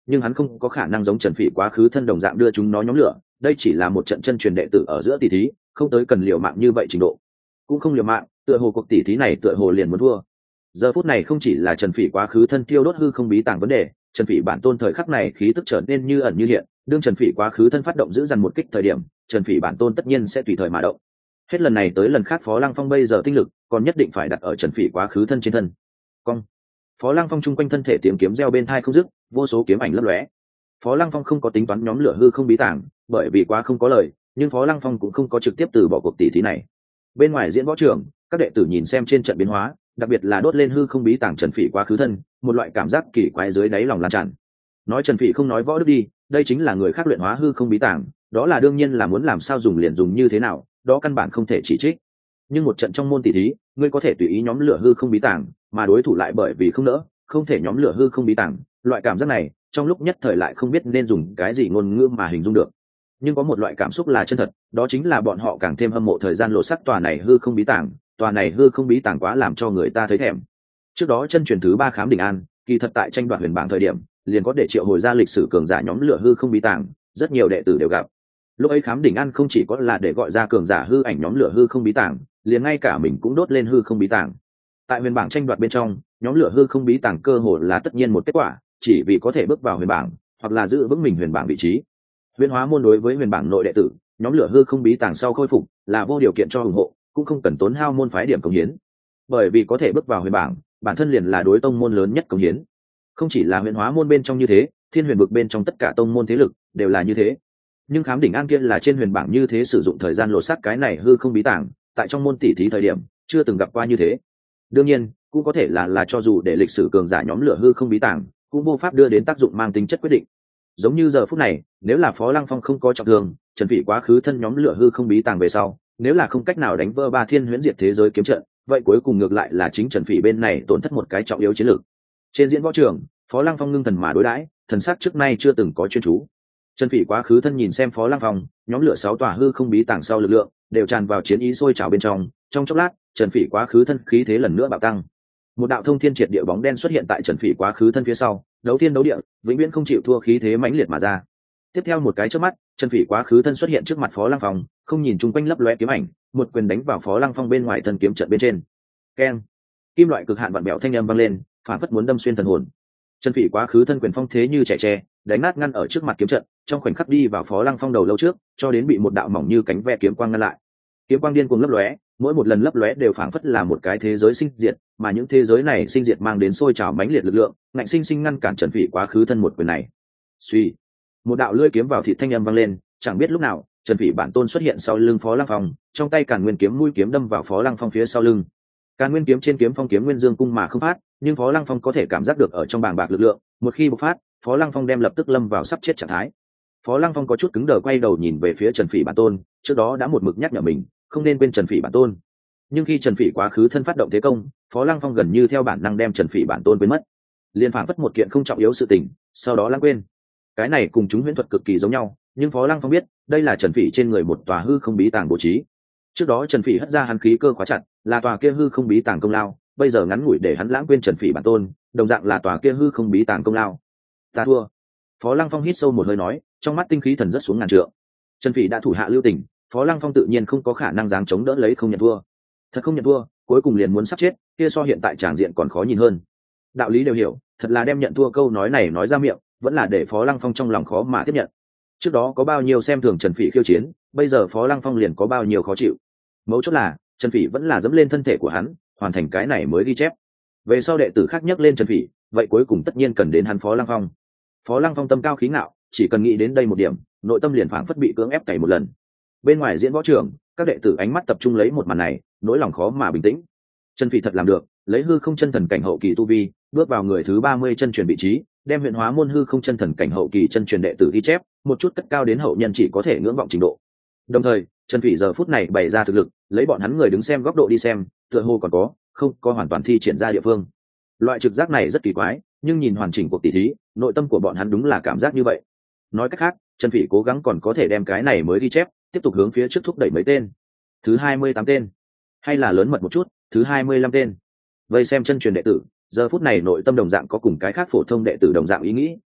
nhưng hắn không có khả năng giống Trần Phỉ quá khứ thân đồng dạng đưa chúng nó nhóm lửa. Đây chỉ là một trận chân truyền đệ tử ở giữa tỷ thí, không tới cần liều mạng như vậy trình độ. Cũng không liều mạng, tựa hồ cuộc tỷ thí này tựa hồ liền muốn thua. Giờ phút này không chỉ là Trần Phỉ quá khứ thân thiêu đốt hư không bí tàng vấn đề, Trần Phỉ bản tôn thời khắc này khí tức trở nên như ẩn như hiện. Đương Trần Phỉ quá khứ thân phát động giữ dằn một kích thời điểm, Trần Phỉ bản tôn tất nhiên sẽ tùy thời mà động. Hết lần này tới lần khác Phó Lăng Phong bây giờ tinh lực còn nhất định phải đặt ở Trần Phỉ quá khứ thân trên thân. Cong. Phó Lăng Phong chung quanh thân thể tiếng kiếm reo bên tai không dứt, vô số kiếm ảnh lấp lóe. Phó Lăng Phong không có tính toán nhóm lửa hư không bí tàng, bởi vì quá không có lời, nhưng Phó Lăng Phong cũng không có trực tiếp từ bỏ cuộc tỷ thí này. Bên ngoài diễn võ trường, các đệ tử nhìn xem trên trận biến hóa, đặc biệt là đốt lên hư không bí tàng Trần Phỉ quá khứ thân, một loại cảm giác kỳ quái dưới đáy lòng lan tràn. Nói Trần Phỉ không nói võ đức đi, đây chính là người khác luyện hóa hư không bí tàng, đó là đương nhiên là muốn làm sao dùng liền dùng như thế nào, đó căn bản không thể chỉ trích. Nhưng một trận trong môn tỷ thí, ngươi có thể tùy ý nhóm lửa hư không bí tàng, mà đối thủ lại bởi vì không nỡ, không thể nhóm lửa hư không bí tàng, loại cảm giác này, trong lúc nhất thời lại không biết nên dùng cái gì ngôn ngữ mà hình dung được. Nhưng có một loại cảm xúc là chân thật, đó chính là bọn họ càng thêm hâm mộ thời gian lộ sắc tòa này hư không bí tàng, tòa này hư không bí tàng quá làm cho người ta thấy thèm. Trước đó chân truyền thứ 3 Khám Đỉnh An, kỳ thật tại tranh đoạt huyền bảng thời điểm, liền có để triệu hồi ra lịch sử cường giả nhóm lửa hư không bí tàng, rất nhiều đệ tử đều gặp. Lúc ấy Khám Đỉnh An không chỉ có là để gọi ra cường giả hư ảnh nhóm lửa hư không bí tàng, liền ngay cả mình cũng đốt lên hư không bí tàng. Tại huyền bảng tranh đoạt bên trong, nhóm lửa hư không bí tàng cơ hội là tất nhiên một kết quả, chỉ vì có thể bước vào huyền bảng, hoặc là giữ vững mình huyền bảng vị trí. Huyền Hóa môn đối với huyền bảng nội đệ tử, nhóm lửa hư không bí tàng sau khôi phục là vô điều kiện cho ủng hộ, cũng không cần tốn hao môn phái điểm cống hiến. Bởi vì có thể bước vào huyền bảng, bản thân liền là đối tông môn lớn nhất cống hiến. Không chỉ là Huyền Hóa môn bên trong như thế, Thiên Huyền vực bên trong tất cả tông môn thế lực đều là như thế. Nhưng Khám Đỉnh An kia là trên huyền bảng như thế sử dụng thời gian lộ sát cái này hư không bí tàng, tại trong môn tỷ thí thời điểm chưa từng gặp qua như thế. Đương nhiên, cũng có thể là cho dù để lịch sử cường giả nhóm lửa hư không bí tàng, cũng vô pháp đưa đến tác dụng mang tính chất quyết định. Giống như giờ phút này, nếu là Phó Lăng Phong không có trọng thương, Trần Phỉ quá khứ thân nhóm lửa hư không bí tàng về sau, nếu là không cách nào đánh vỡ 3 thiên huyễn diệt thế giới kiếm trận, vậy cuối cùng ngược lại là chính Trần Phỉ bên này tổn thất một cái trọng yếu chiến lược. Trên diễn võ trường, Phó Lăng Phong ngưng thần mà đối đãi, thần sắc trước nay chưa từng có chuyên chú. Trần Phỉ quá khứ thân nhìn xem Phó Lăng Phong, nhóm lửa 6 tòa hư không bí tàng sau lực lượng đều tràn vào chiến ý sôi trào bên trong. Trong chốc lát, Trần Phỉ quá khứ thân khí thế lần nữa bạo tăng. Một đạo thông thiên triệt địa bóng đen xuất hiện tại Trần Phỉ quá khứ thân phía sau, đấu thiên đấu địa, vĩnh viễn không chịu thua khí thế mãnh liệt mà ra. Tiếp theo một cái chớp mắt, Trần Phỉ quá khứ thân xuất hiện trước mặt Phó Lăng Phong, không nhìn chung quanh lấp lóe kiếm ảnh, một quyền đánh vào Phó Lăng Phong bên ngoài thân kiếm trận bên trên. Keng! Kim loại cực hạn vặn bẹo thanh âm vang lên, phản phất muốn đâm xuyên thần hồn. Trần Phỉ quá khứ thân quyền phong thế như trẻ tre, đánh nát ngăn ở trước mặt kiếm trận, trong khoảnh khắc đi vào Phó Lăng Phong đầu lâu trước, cho đến bị một đạo mỏng như cánh ve kiếm quang ngăn lại. Kiếm quang điên cuồng lấp lóe, mỗi một lần lấp lóe đều phảng phất là một cái thế giới sinh diệt, mà những thế giới này sinh diệt mang đến sôi trào mãnh liệt lực lượng, ngạnh sinh sinh ngăn cản Trần Phỉ quá khứ thân một quyền này. Suy, một đạo lưỡi kiếm vào thịt thanh âm vang lên, chẳng biết lúc nào, Trần Phỉ bản tôn xuất hiện sau lưng Phó Lăng Phong, trong tay Càn Nguyên kiếm mũi kiếm đâm vào Phó Lăng Phong phía sau lưng. Càn Nguyên kiếm trên kiếm phong kiếm nguyên dương cung mà không phát, nhưng Phó Lăng Phong có thể cảm giác được ở trong bàng bạc lực lượng, một khi bộc phát, Phó Lăng Phong đem lập tức lâm vào sắp chết trạng thái. Phó Lăng Phong có chút cứng đờ quay đầu nhìn về phía Trần Phỉ bản tôn, trước đó đã một mực nhắc nhở mình, không nên quên Trần Phỉ bản tôn. Nhưng khi Trần Phỉ quá khứ thân phát động thế công, Phó Lăng Phong gần như theo bản năng đem Trần Phỉ bản tôn quên mất, liên phảng phất một kiện không trọng yếu sự tình, sau đó lãng quên. Cái này cùng chúng huyễn thuật cực kỳ giống nhau, nhưng Phó Lăng Phong biết, đây là Trần Phỉ trên người một tòa hư không bí tàng bố trí. Trước đó Trần Phỉ hất ra hắn khí cơ khóa chặt, là tòa kia hư không bí tàng công lao, bây giờ ngắn ngủi để hắn lãng quên Trần Phỉ bản tôn, đồng dạng là tòa kia hư không bí tàng công lao. Ta thua. Phó Lăng Phong hít sâu một hơi nói, trong mắt tinh khí thần rất xuống ngàn trượng. Trần Phỉ đã thủ hạ lưu tình, Phó Lăng Phong tự nhiên không có khả năng giáng chống đỡ lấy không nhận thua. Thật không nhận thua, cuối cùng liền muốn sắp chết, kia so hiện tại tràng diện còn khó nhìn hơn. Đạo lý đều hiểu, thật là đem nhận thua câu nói này nói ra miệng, vẫn là để Phó Lăng Phong trong lòng khó mà tiếp nhận. Trước đó có bao nhiêu xem thường Trần Phỉ khiêu chiến, bây giờ Phó Lăng Phong liền có bao nhiêu khó chịu. Mấu chốt là, Trần Phỉ vẫn là dẫm lên thân thể của hắn, hoàn thành cái này mới ghi chép. Về sau đệ tử khác nhắc lên Trần Phỉ, vậy cuối cùng tất nhiên cần đến hắn Phó Lăng Phong. Phó Lăng Phong tâm cao khí ngạo, chỉ cần nghĩ đến đây một điểm, nội tâm liền phảng phất bị cưỡng ép cày một lần. Bên ngoài diễn võ trường, các đệ tử ánh mắt tập trung lấy một màn này, nỗi lòng khó mà bình tĩnh. Trần Phỉ thật làm được, lấy hư không chân thần cảnh hậu kỳ tu vi, bước vào người thứ 30 chân truyền vị trí, đem Huyền Hóa môn hư không chân thần cảnh hậu kỳ chân truyền đệ tử ghi chép, một chút cất cao đến hậu nhân chỉ có thể ngưỡng vọng trình độ. Đồng thời, Trần Phỉ giờ phút này bày ra thực lực, lấy bọn hắn người đứng xem góc độ đi xem, tựa hồ còn không có hoàn toàn thi triển ra địa phương. Loại trực giác này rất kỳ quái, nhưng nhìn hoàn chỉnh cuộc tỷ thí, nội tâm của bọn hắn đúng là cảm giác như vậy. Nói cách khác, Trần Phỉ cố gắng còn có thể đem cái này mới ghi chép, tiếp tục hướng phía trước thúc đẩy mấy tên. Thứ 28 tên, hay là lớn mật một chút, thứ 25 tên. Vây xem chân truyền đệ tử, giờ phút này nội tâm đồng dạng có cùng cái khác phổ thông đệ tử đồng dạng ý nghĩ,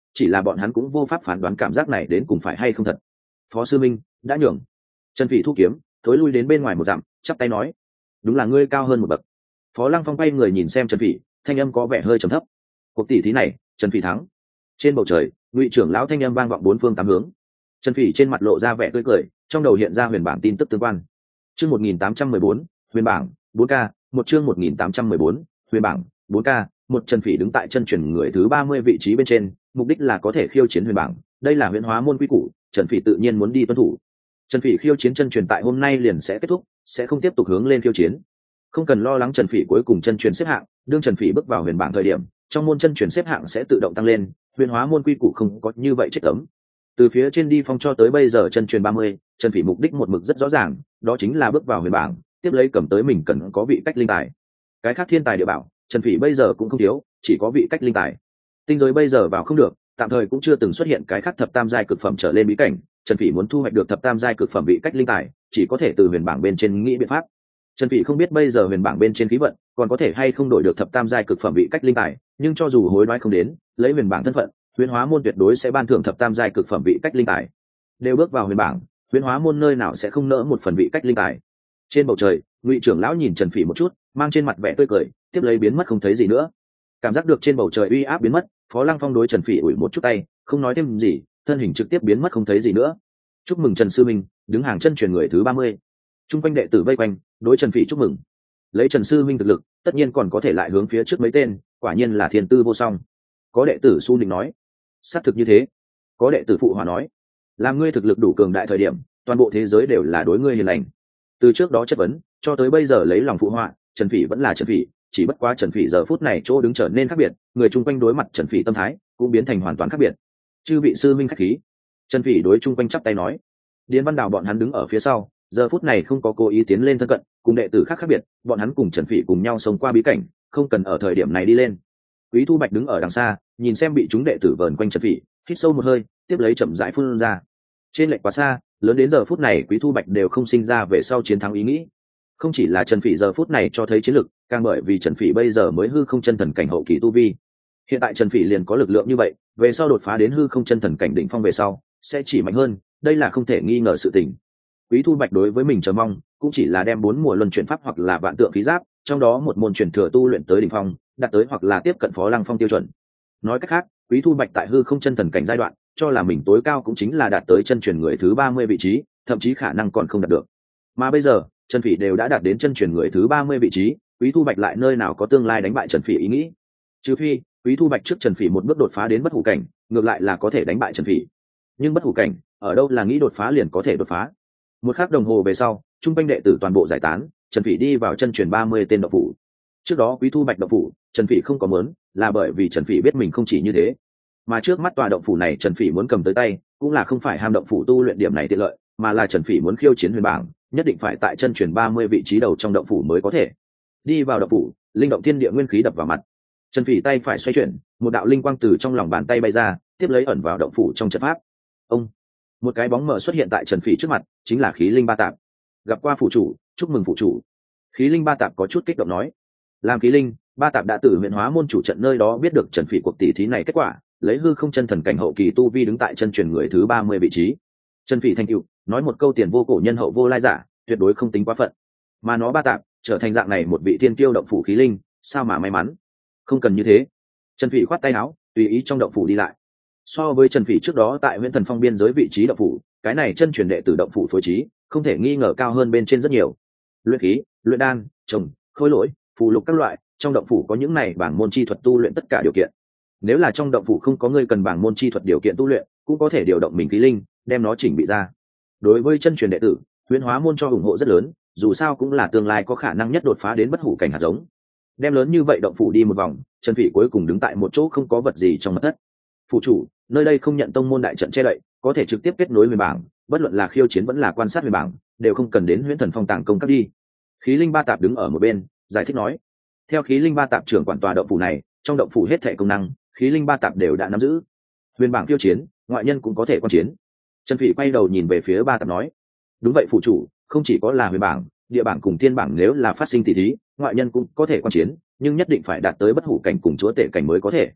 chỉ là bọn hắn cũng vô pháp phán đoán cảm giác này đến cùng phải hay không thật. Phó sư minh đã nhường. Trần Phỉ thu kiếm thối lui đến bên ngoài một dặm, chắp tay nói, đúng là ngươi cao hơn một bậc. Phó Lăng Phong quay người nhìn xem Trần Phỉ, thanh âm có vẻ hơi trầm thấp. Cuộc tỷ thí này Trần Phỉ thắng. Trên bầu trời Ngụy trưởng lão thanh âm vang vọng bốn phương tám hướng. Trần Phỉ trên mặt lộ ra vẻ tươi cười, trong đầu hiện ra huyền bảng tin tức tương quan. Chương 1814, huyền bảng 4K, một chương 1814, huyền bảng 4K, một. Trần Phỉ đứng tại chân truyền người thứ 30 vị trí bên trên, mục đích là có thể khiêu chiến huyền bảng, đây là huyền hóa môn quy củ, Trần Phỉ tự nhiên muốn đi tuân thủ. Trần Phỉ khiêu chiến chân truyền tại hôm nay liền sẽ kết thúc, sẽ không tiếp tục hướng lên khiêu chiến. Không cần lo lắng Trần Phỉ cuối cùng chân truyền xếp hạng, đương Trần Phỉ bước vào huyền bảng thời điểm, trong môn chân truyền xếp hạng sẽ tự động tăng lên, huyền hóa môn quy củ không có như vậy chết cấm. Từ phía trên đi phong cho tới bây giờ chân truyền 30, Trần Phỉ mục đích một mực rất rõ ràng, đó chính là bước vào huyền bảng, tiếp lấy cầm tới mình cần có vị cách linh tài. Cái khác thiên tài địa bảo, Trần Phỉ bây giờ cũng không thiếu, chỉ có vị cách linh tài. Tinh giới bây giờ vào không được, tạm thời cũng chưa từng xuất hiện cái khác thập tam giai cực phẩm trở lên bí cảnh, Trần Phỉ muốn thu hoạch được thập tam giai cực phẩm vị cách linh tài, chỉ có thể từ huyền bảng bên trên nghĩ biện pháp. Trần Phỉ không biết bây giờ huyền bảng bên trên khí vận còn có thể hay không đổi được thập tam giai cực phẩm vị cách linh tài, nhưng cho dù hối đoái không đến, lấy huyền bảng thân phận, huyền hóa môn tuyệt đối sẽ ban thưởng thập tam giai cực phẩm vị cách linh tài. Đều bước vào huyền bảng, huyền hóa môn nơi nào sẽ không nỡ một phần vị cách linh tài. Trên bầu trời, Ngụy trưởng lão nhìn Trần Phỉ một chút, mang trên mặt vẻ tươi cười, tiếp lấy biến mất không thấy gì nữa. Cảm giác được trên bầu trời uy áp biến mất, Phó Lăng Phong đối Trần Phỉ ủi một chút tay, không nói thêm gì, thân hình trực tiếp biến mất không thấy gì nữa. Chúc mừng Trần sư minh, đứng hàng chân truyền người thứ 30. Trung quanh đệ tử vây quanh, đối Trần Phỉ chúc mừng. Lấy Trần sư minh thực lực, tất nhiên còn có thể lại hướng phía trước mấy tên, quả nhiên là thiên tư vô song. Có đệ tử su nịnh nói, xác thực như thế. Có đệ tử phụ hòa nói, làm ngươi thực lực đủ cường đại thời điểm, toàn bộ thế giới đều là đối ngươi hiền lành. Từ trước đó chất vấn cho tới bây giờ lấy lòng phụ họa, Trần Phỉ vẫn là Trần Phỉ, chỉ bất quá Trần Phỉ giờ phút này chỗ đứng trở nên khác biệt, người chung quanh đối mặt Trần Phỉ tâm thái cũng biến thành hoàn toàn khác biệt. Chư vị sư minh khách khí. Trần Phỉ đối chung quanh chắp tay nói. Điền Văn Đào bọn hắn đứng ở phía sau, giờ phút này không có cố ý tiến lên thân cận, cùng đệ tử khác khác biệt, bọn hắn cùng Trần Phỉ cùng nhau sống qua bí cảnh, không cần ở thời điểm này đi lên. Quý Thu Bạch đứng ở đằng xa, nhìn xem bị chúng đệ tử vờn quanh Trần Phỉ, hít sâu một hơi, tiếp lấy chậm rãi phun ra. Trên lệch quá xa, lớn đến giờ phút này Quý Thu Bạch đều không sinh ra về sau chiến thắng ý nghĩ. Không chỉ là Trần Phỉ giờ phút này cho thấy chiến lực, càng bởi vì Trần Phỉ bây giờ mới hư không chân thần cảnh hậu kỳ tu vi. Hiện tại Trần Phỉ liền có lực lượng như vậy, về sau đột phá đến hư không chân thần cảnh đỉnh phong về sau, sẽ chỉ mạnh hơn, đây là không thể nghi ngờ sự tình. Quý Thu Bạch đối với mình chờ mong, cũng chỉ là đem 4 mùa luân chuyển pháp hoặc là vạn tượng khí giáp, trong đó một môn truyền thừa tu luyện tới đỉnh phong, đạt tới hoặc là tiếp cận Phó Lăng Phong tiêu chuẩn. Nói cách khác, Quý Thu Bạch tại hư không chân thần cảnh giai đoạn, cho là mình tối cao cũng chính là đạt tới chân truyền người thứ 30 vị trí, thậm chí khả năng còn không đạt được. Mà bây giờ, Trần Phỉ đều đã đạt đến chân truyền người thứ 30 vị trí, Quý Thu Bạch lại nơi nào có tương lai đánh bại Trần Phỉ ý nghĩ. Trừ phi, Quý Thu Bạch trước Trần Phỉ một bước đột phá đến bất hủ cảnh, ngược lại là có thể đánh bại Trần Phỉ. Nhưng bất hủ cảnh, ở đâu là nghĩ đột phá liền có thể đột phá. Một khắc đồng hồ về sau, trung quanh đệ tử toàn bộ giải tán, Trần Phỉ đi vào chân truyền 30 tên động phủ. Trước đó Quý Thu Bạch động phủ, Trần Phỉ không có muốn, là bởi vì Trần Phỉ biết mình không chỉ như thế. Mà trước mắt tòa động phủ này Trần Phỉ muốn cầm tới tay, cũng là không phải ham động phủ tu luyện điểm này tiện lợi, mà là Trần Phỉ muốn khiêu chiến huyền bảng, nhất định phải tại chân truyền 30 vị trí đầu trong động phủ mới có thể. Đi vào động phủ, linh động thiên địa nguyên khí đập vào mặt. Trần Phỉ tay phải xoay chuyển, một đạo linh quang từ trong lòng bàn tay bay ra, tiếp lấy ẩn vào động phủ trong trận pháp. Ông, một cái bóng mờ xuất hiện tại Trần Phỉ trước mặt, chính là khí linh ba tạp. Gặp qua phủ chủ, chúc mừng phủ chủ. Khí linh ba tạp có chút kích động nói. Làm khí linh, ba tạp đã từ huyện hóa môn chủ trận nơi đó biết được Trần Phỉ cuộc tỷ thí này kết quả, lấy hư không chân thần cảnh hậu kỳ tu vi đứng tại chân truyền người thứ 30 vị trí. Trần Phỉ thành tựu, nói một câu tiền vô cổ nhân hậu vô lai giả, tuyệt đối không tính quá phận. Mà nó ba tạp trở thành dạng này một vị thiên tiêu động phủ khí linh, sao mà may mắn. Không cần như thế. Trần Phỉ khoát tay áo, tùy ý trong động phủ đi lại. So với Trần Phỉ trước đó tại huyện thần phong biên giới vị trí động phủ, cái này chân truyền đệ tử động phủ phối trí, không thể nghi ngờ cao hơn bên trên rất nhiều. Luyện khí, luyện đan, trồng, khôi lỗi, phù lục các loại, trong động phủ có những này bảng môn chi thuật tu luyện tất cả điều kiện. Nếu là trong động phủ không có người cần bảng môn chi thuật điều kiện tu luyện, cũng có thể điều động mình khí linh, đem nó chỉnh bị ra. Đối với chân truyền đệ tử, Huyễn Hóa môn cho ủng hộ rất lớn, dù sao cũng là tương lai có khả năng nhất đột phá đến bất hủ cảnh hạt giống. Đem lớn như vậy động phủ đi một vòng, Trần Phỉ cuối cùng đứng tại một chỗ không có vật gì trong mật thất. Phủ chủ, nơi đây không nhận tông môn đại trận che đậy, có thể trực tiếp kết nối huyền bảng, bất luận là khiêu chiến vẫn là quan sát huyền bảng, đều không cần đến Huyễn Thần Phong tàng công các đi. Khí linh ba tạp đứng ở một bên, giải thích nói. Theo khí linh ba tạp trưởng quản tòa động phủ này, trong động phủ hết thảy công năng, khí linh ba tạp đều đã nắm giữ. Huyền bảng khiêu chiến, ngoại nhân cũng có thể quan chiến. Trần Phỉ quay đầu nhìn về phía ba tạp nói, đúng vậy phủ chủ, không chỉ có là huyền bảng, địa bảng cùng thiên bảng nếu là phát sinh tỷ thí, ngoại nhân cũng có thể quan chiến, nhưng nhất định phải đạt tới bất hủ cảnh cùng chúa tể cảnh mới có thể.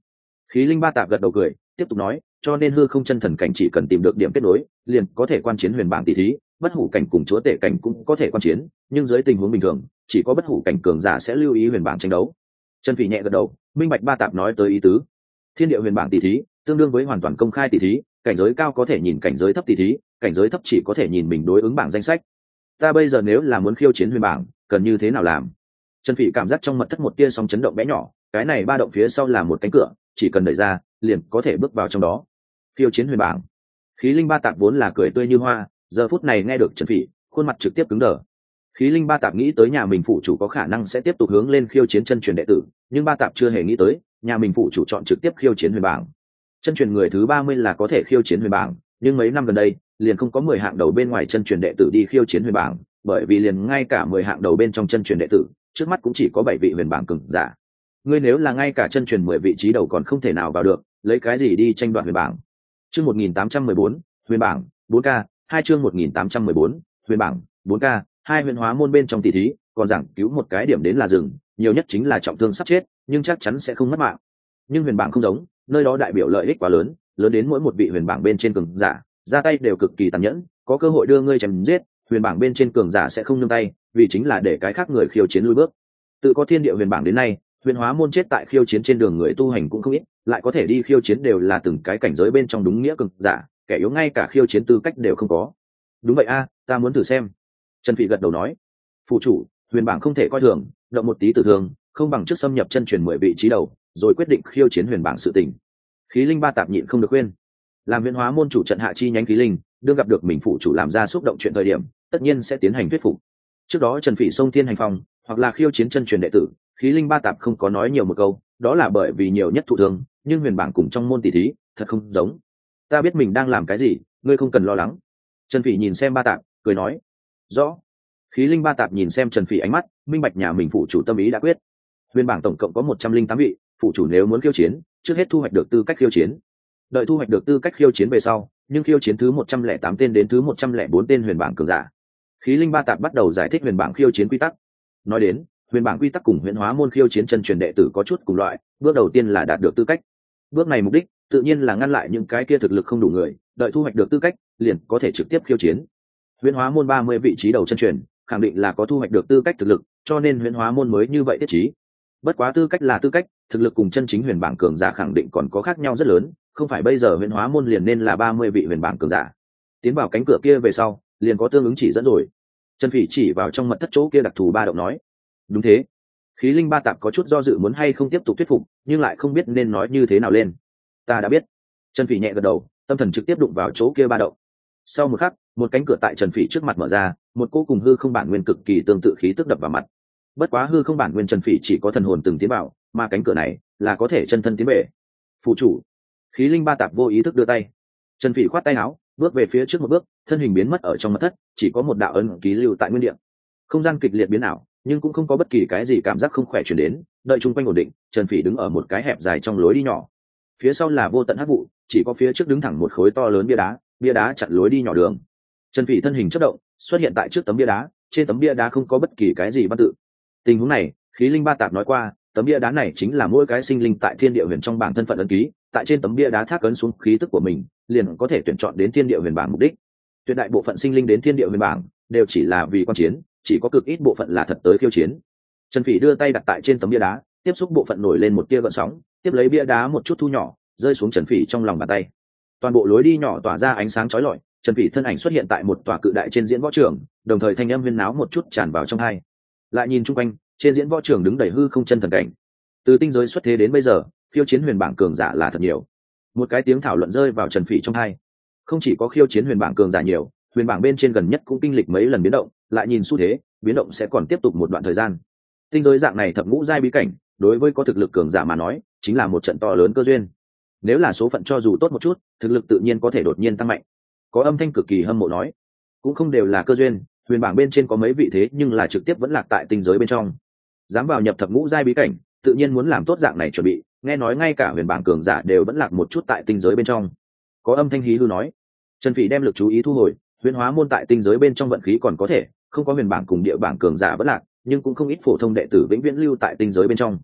Khí linh ba tạp gật đầu cười, tiếp tục nói, cho nên hư không chân thần cảnh chỉ cần tìm được điểm kết nối liền có thể quan chiến huyền bảng tỷ thí, bất hủ cảnh cùng chúa tể cảnh cũng có thể quan chiến, nhưng dưới tình huống bình thường chỉ có bất hủ cảnh cường giả sẽ lưu ý huyền bảng tranh đấu. Trần Phỉ nhẹ gật đầu, minh bạch ba tạp nói tới ý tứ. Thiên địa huyền bảng tỷ thí tương đương với hoàn toàn công khai tỷ thí, cảnh giới cao có thể nhìn cảnh giới thấp tỷ thí, cảnh giới thấp chỉ có thể nhìn mình đối ứng bảng danh sách. Ta bây giờ nếu là muốn khiêu chiến huyền bảng cần như thế nào làm? Trần Phỉ cảm giác trong mật thất một tia sóng chấn động bé nhỏ, cái này ba động phía sau là một cánh cửa, chỉ cần đẩy ra liền có thể bước vào trong đó. Khiêu chiến huyền bảng. Khí linh ba tạp vốn là cười tươi như hoa, giờ phút này nghe được Trần Phỉ, khuôn mặt trực tiếp cứng đờ. Khí linh ba tạp nghĩ tới nhà mình phụ chủ có khả năng sẽ tiếp tục hướng lên khiêu chiến chân truyền đệ tử, nhưng ba tạp chưa hề nghĩ tới nhà mình phụ chủ chọn trực tiếp khiêu chiến huyền bảng. Chân truyền người thứ 30 là có thể khiêu chiến huyền bảng, nhưng mấy năm gần đây liền không có 10 hạng đầu bên ngoài chân truyền đệ tử đi khiêu chiến huyền bảng, bởi vì liền ngay cả 10 hạng đầu bên trong chân truyền đệ tử, trước mắt cũng chỉ có 7 vị huyền bảng cường giả. Ngươi nếu là ngay cả chân truyền 10 vị trí đầu còn không thể nào vào được, lấy cái gì đi tranh đoạt huyền bảng? Chương 1814, huyền bảng, 4K, 2 chương 1814, huyền bảng, 4K, 2 huyền hóa môn bên trong tỷ thí, còn giảng cứu một cái điểm đến là dừng, nhiều nhất chính là trọng thương sắp chết, nhưng chắc chắn sẽ không mất mạng. Nhưng huyền bảng không giống, nơi đó đại biểu lợi ích quá lớn, lớn đến mỗi một vị huyền bảng bên trên cường giả, ra tay đều cực kỳ tàn nhẫn, có cơ hội đưa ngươi chém giết, huyền bảng bên trên cường giả sẽ không nương tay, vì chính là để cái khác người khiêu chiến lùi bước. Tự có thiên địa huyền bảng đến nay, huyền hóa môn chết tại khiêu chiến trên đường người tu hành cũng không ít, lại có thể đi khiêu chiến đều là từng cái cảnh giới bên trong đúng nghĩa cường giả, kẻ yếu ngay cả khiêu chiến tư cách đều không có. Đúng vậy a, ta muốn thử xem. Trần Phỉ gật đầu nói, phụ chủ, huyền bảng không thể coi thường, động một tí tử thương, không bằng trước xâm nhập chân truyền 10 vị trí đầu, rồi quyết định khiêu chiến huyền bảng sự tình. Khí linh ba tạp nhịn không được khuyên. Làm huyền hóa môn chủ trận hạ chi nhánh khí linh, đương gặp được mình phụ chủ làm ra xúc động chuyện thời điểm, tất nhiên sẽ tiến hành thuyết phục. Trước đó Trần Phỉ xông thiên hành phong, hoặc là khiêu chiến chân truyền đệ tử, khí linh ba tạp không có nói nhiều một câu, đó là bởi vì nhiều nhất thụ thương, nhưng huyền bảng cùng trong môn tỷ thí thật không giống. Ta biết mình đang làm cái gì, ngươi không cần lo lắng. Trần Phỉ nhìn xem ba tạp, cười nói, rõ. Khí linh ba tạp nhìn xem Trần Phỉ ánh mắt, minh bạch nhà mình phụ chủ tâm ý đã quyết. Huyền bảng tổng cộng có 108 vị, phụ chủ nếu muốn khiêu chiến, trước hết thu hoạch được tư cách khiêu chiến. Đợi thu hoạch được tư cách khiêu chiến về sau, nhưng khiêu chiến thứ 108 tên đến thứ 104 tên huyền bảng cường giả. Khí linh ba tạp bắt đầu giải thích huyền bảng khiêu chiến quy tắc. Nói đến, huyền bảng quy tắc cùng huyền hóa môn khiêu chiến chân truyền đệ tử có chút cùng loại, bước đầu tiên là đạt được tư cách. Bước này mục đích tự nhiên là ngăn lại những cái kia thực lực không đủ người, đợi thu hoạch được tư cách, liền có thể trực tiếp khiêu chiến. Huyền hóa môn 30 vị trí đầu chân truyền, khẳng định là có thu hoạch được tư cách thực lực, cho nên huyền hóa môn mới như vậy tiết trí. Bất quá tư cách là tư cách, thực lực cùng chân chính huyền bảng cường giả khẳng định còn có khác nhau rất lớn, không phải bây giờ huyền hóa môn liền nên là 30 vị huyền bảng cường giả. Tiến vào cánh cửa kia về sau, liền có tương ứng chỉ dẫn rồi. Trần Phỉ chỉ vào trong mật thất chỗ kia đặc thù ba động nói, đúng thế. Khí linh ba tạp có chút do dự muốn hay không tiếp tục thuyết phục, nhưng lại không biết nên nói như thế nào lên. Ta đã biết. Trần Phỉ nhẹ gật đầu, tâm thần trực tiếp đụng vào chỗ kia ba động. Sau một khắc, một cánh cửa tại Trần Phỉ trước mặt mở ra, một cô cùng hư không bản nguyên cực kỳ tương tự khí tức đập vào mặt. Bất quá hư không bản nguyên Trần Phỉ chỉ có thần hồn từng tiến vào, mà cánh cửa này là có thể chân thân tiến bể. Phụ chủ. Khí linh ba tạp vô ý thức đưa tay. Trần Phỉ khoát tay áo, bước về phía trước một bước, thân hình biến mất ở trong mật thất, chỉ có một đạo ấn ký lưu tại nguyên địa. Không gian kịch liệt biến ảo, nhưng cũng không có bất kỳ cái gì cảm giác không khỏe truyền đến, đợi chung quanh ổn định, Trần Phỉ đứng ở một cái hẹp dài trong lối đi nhỏ. Phía sau là vô tận hắc vụ, chỉ có phía trước đứng thẳng một khối to lớn bia đá chặn lối đi nhỏ đường. Trần Phỉ thân hình chớp động, xuất hiện tại trước tấm bia đá, trên tấm bia đá không có bất kỳ cái gì văn tự. Tình huống này, khí linh ba tạp nói qua, tấm bia đá này chính là mỗi cái sinh linh tại thiên địa huyền trong bảng thân phận ấn ký, tại trên tấm bia đá thác ấn xuống khí tức của mình, liền có thể tuyển chọn đến thiên địa huyền bảng mục đích. Tuyệt đại bộ phận sinh linh đến thiên địa huyền bảng đều chỉ là vì quan chiến, chỉ có cực ít bộ phận là thật tới khiêu chiến. Trần Phỉ đưa tay đặt tại trên tấm bia đá, tiếp xúc bộ phận nổi lên một tia gợn sóng, tiếp lấy bia đá một chút thu nhỏ, rơi xuống Trần Phỉ trong lòng bàn tay. Toàn bộ lối đi nhỏ tỏa ra ánh sáng chói lọi, Trần Phỉ thân ảnh xuất hiện tại một tòa cự đại trên diễn võ trường, đồng thời thanh âm huyên náo một chút tràn vào trong tai. Lại nhìn chung quanh, trên diễn võ trường đứng đầy hư không chân thần cảnh. Từ tinh giới xuất thế đến bây giờ, khiêu chiến huyền bảng cường giả là thật nhiều. Một cái tiếng thảo luận rơi vào Trần Phỉ trong tai. Không chỉ có khiêu chiến huyền bảng cường giả nhiều, huyền bảng bên trên gần nhất cũng kinh lịch mấy lần biến động, lại nhìn xu thế, biến động sẽ còn tiếp tục một đoạn thời gian. Tinh giới dạng này thập ngũ giai bí cảnh, đối với có thực lực cường giả mà nói, chính là một trận to lớn cơ duyên. Nếu là số phận cho dù tốt một chút, thực lực tự nhiên có thể đột nhiên tăng mạnh. Có âm thanh cực kỳ hâm mộ nói, cũng không đều là cơ duyên, huyền bảng bên trên có mấy vị thế nhưng là trực tiếp vẫn lạc tại tinh giới bên trong. Dám vào nhập thập ngũ giai bí cảnh, tự nhiên muốn làm tốt dạng này chuẩn bị, nghe nói ngay cả huyền bảng cường giả đều vẫn lạc một chút tại tinh giới bên trong. Có âm thanh hí hư nói. Trần Phỉ đem lực chú ý thu hồi, huyền hóa môn tại tinh giới bên trong vận khí còn có thể, không có huyền bảng cùng địa bảng cường giả vẫn lạc, nhưng cũng không ít phổ thông đệ tử vĩnh viễn lưu tại tinh giới bên trong.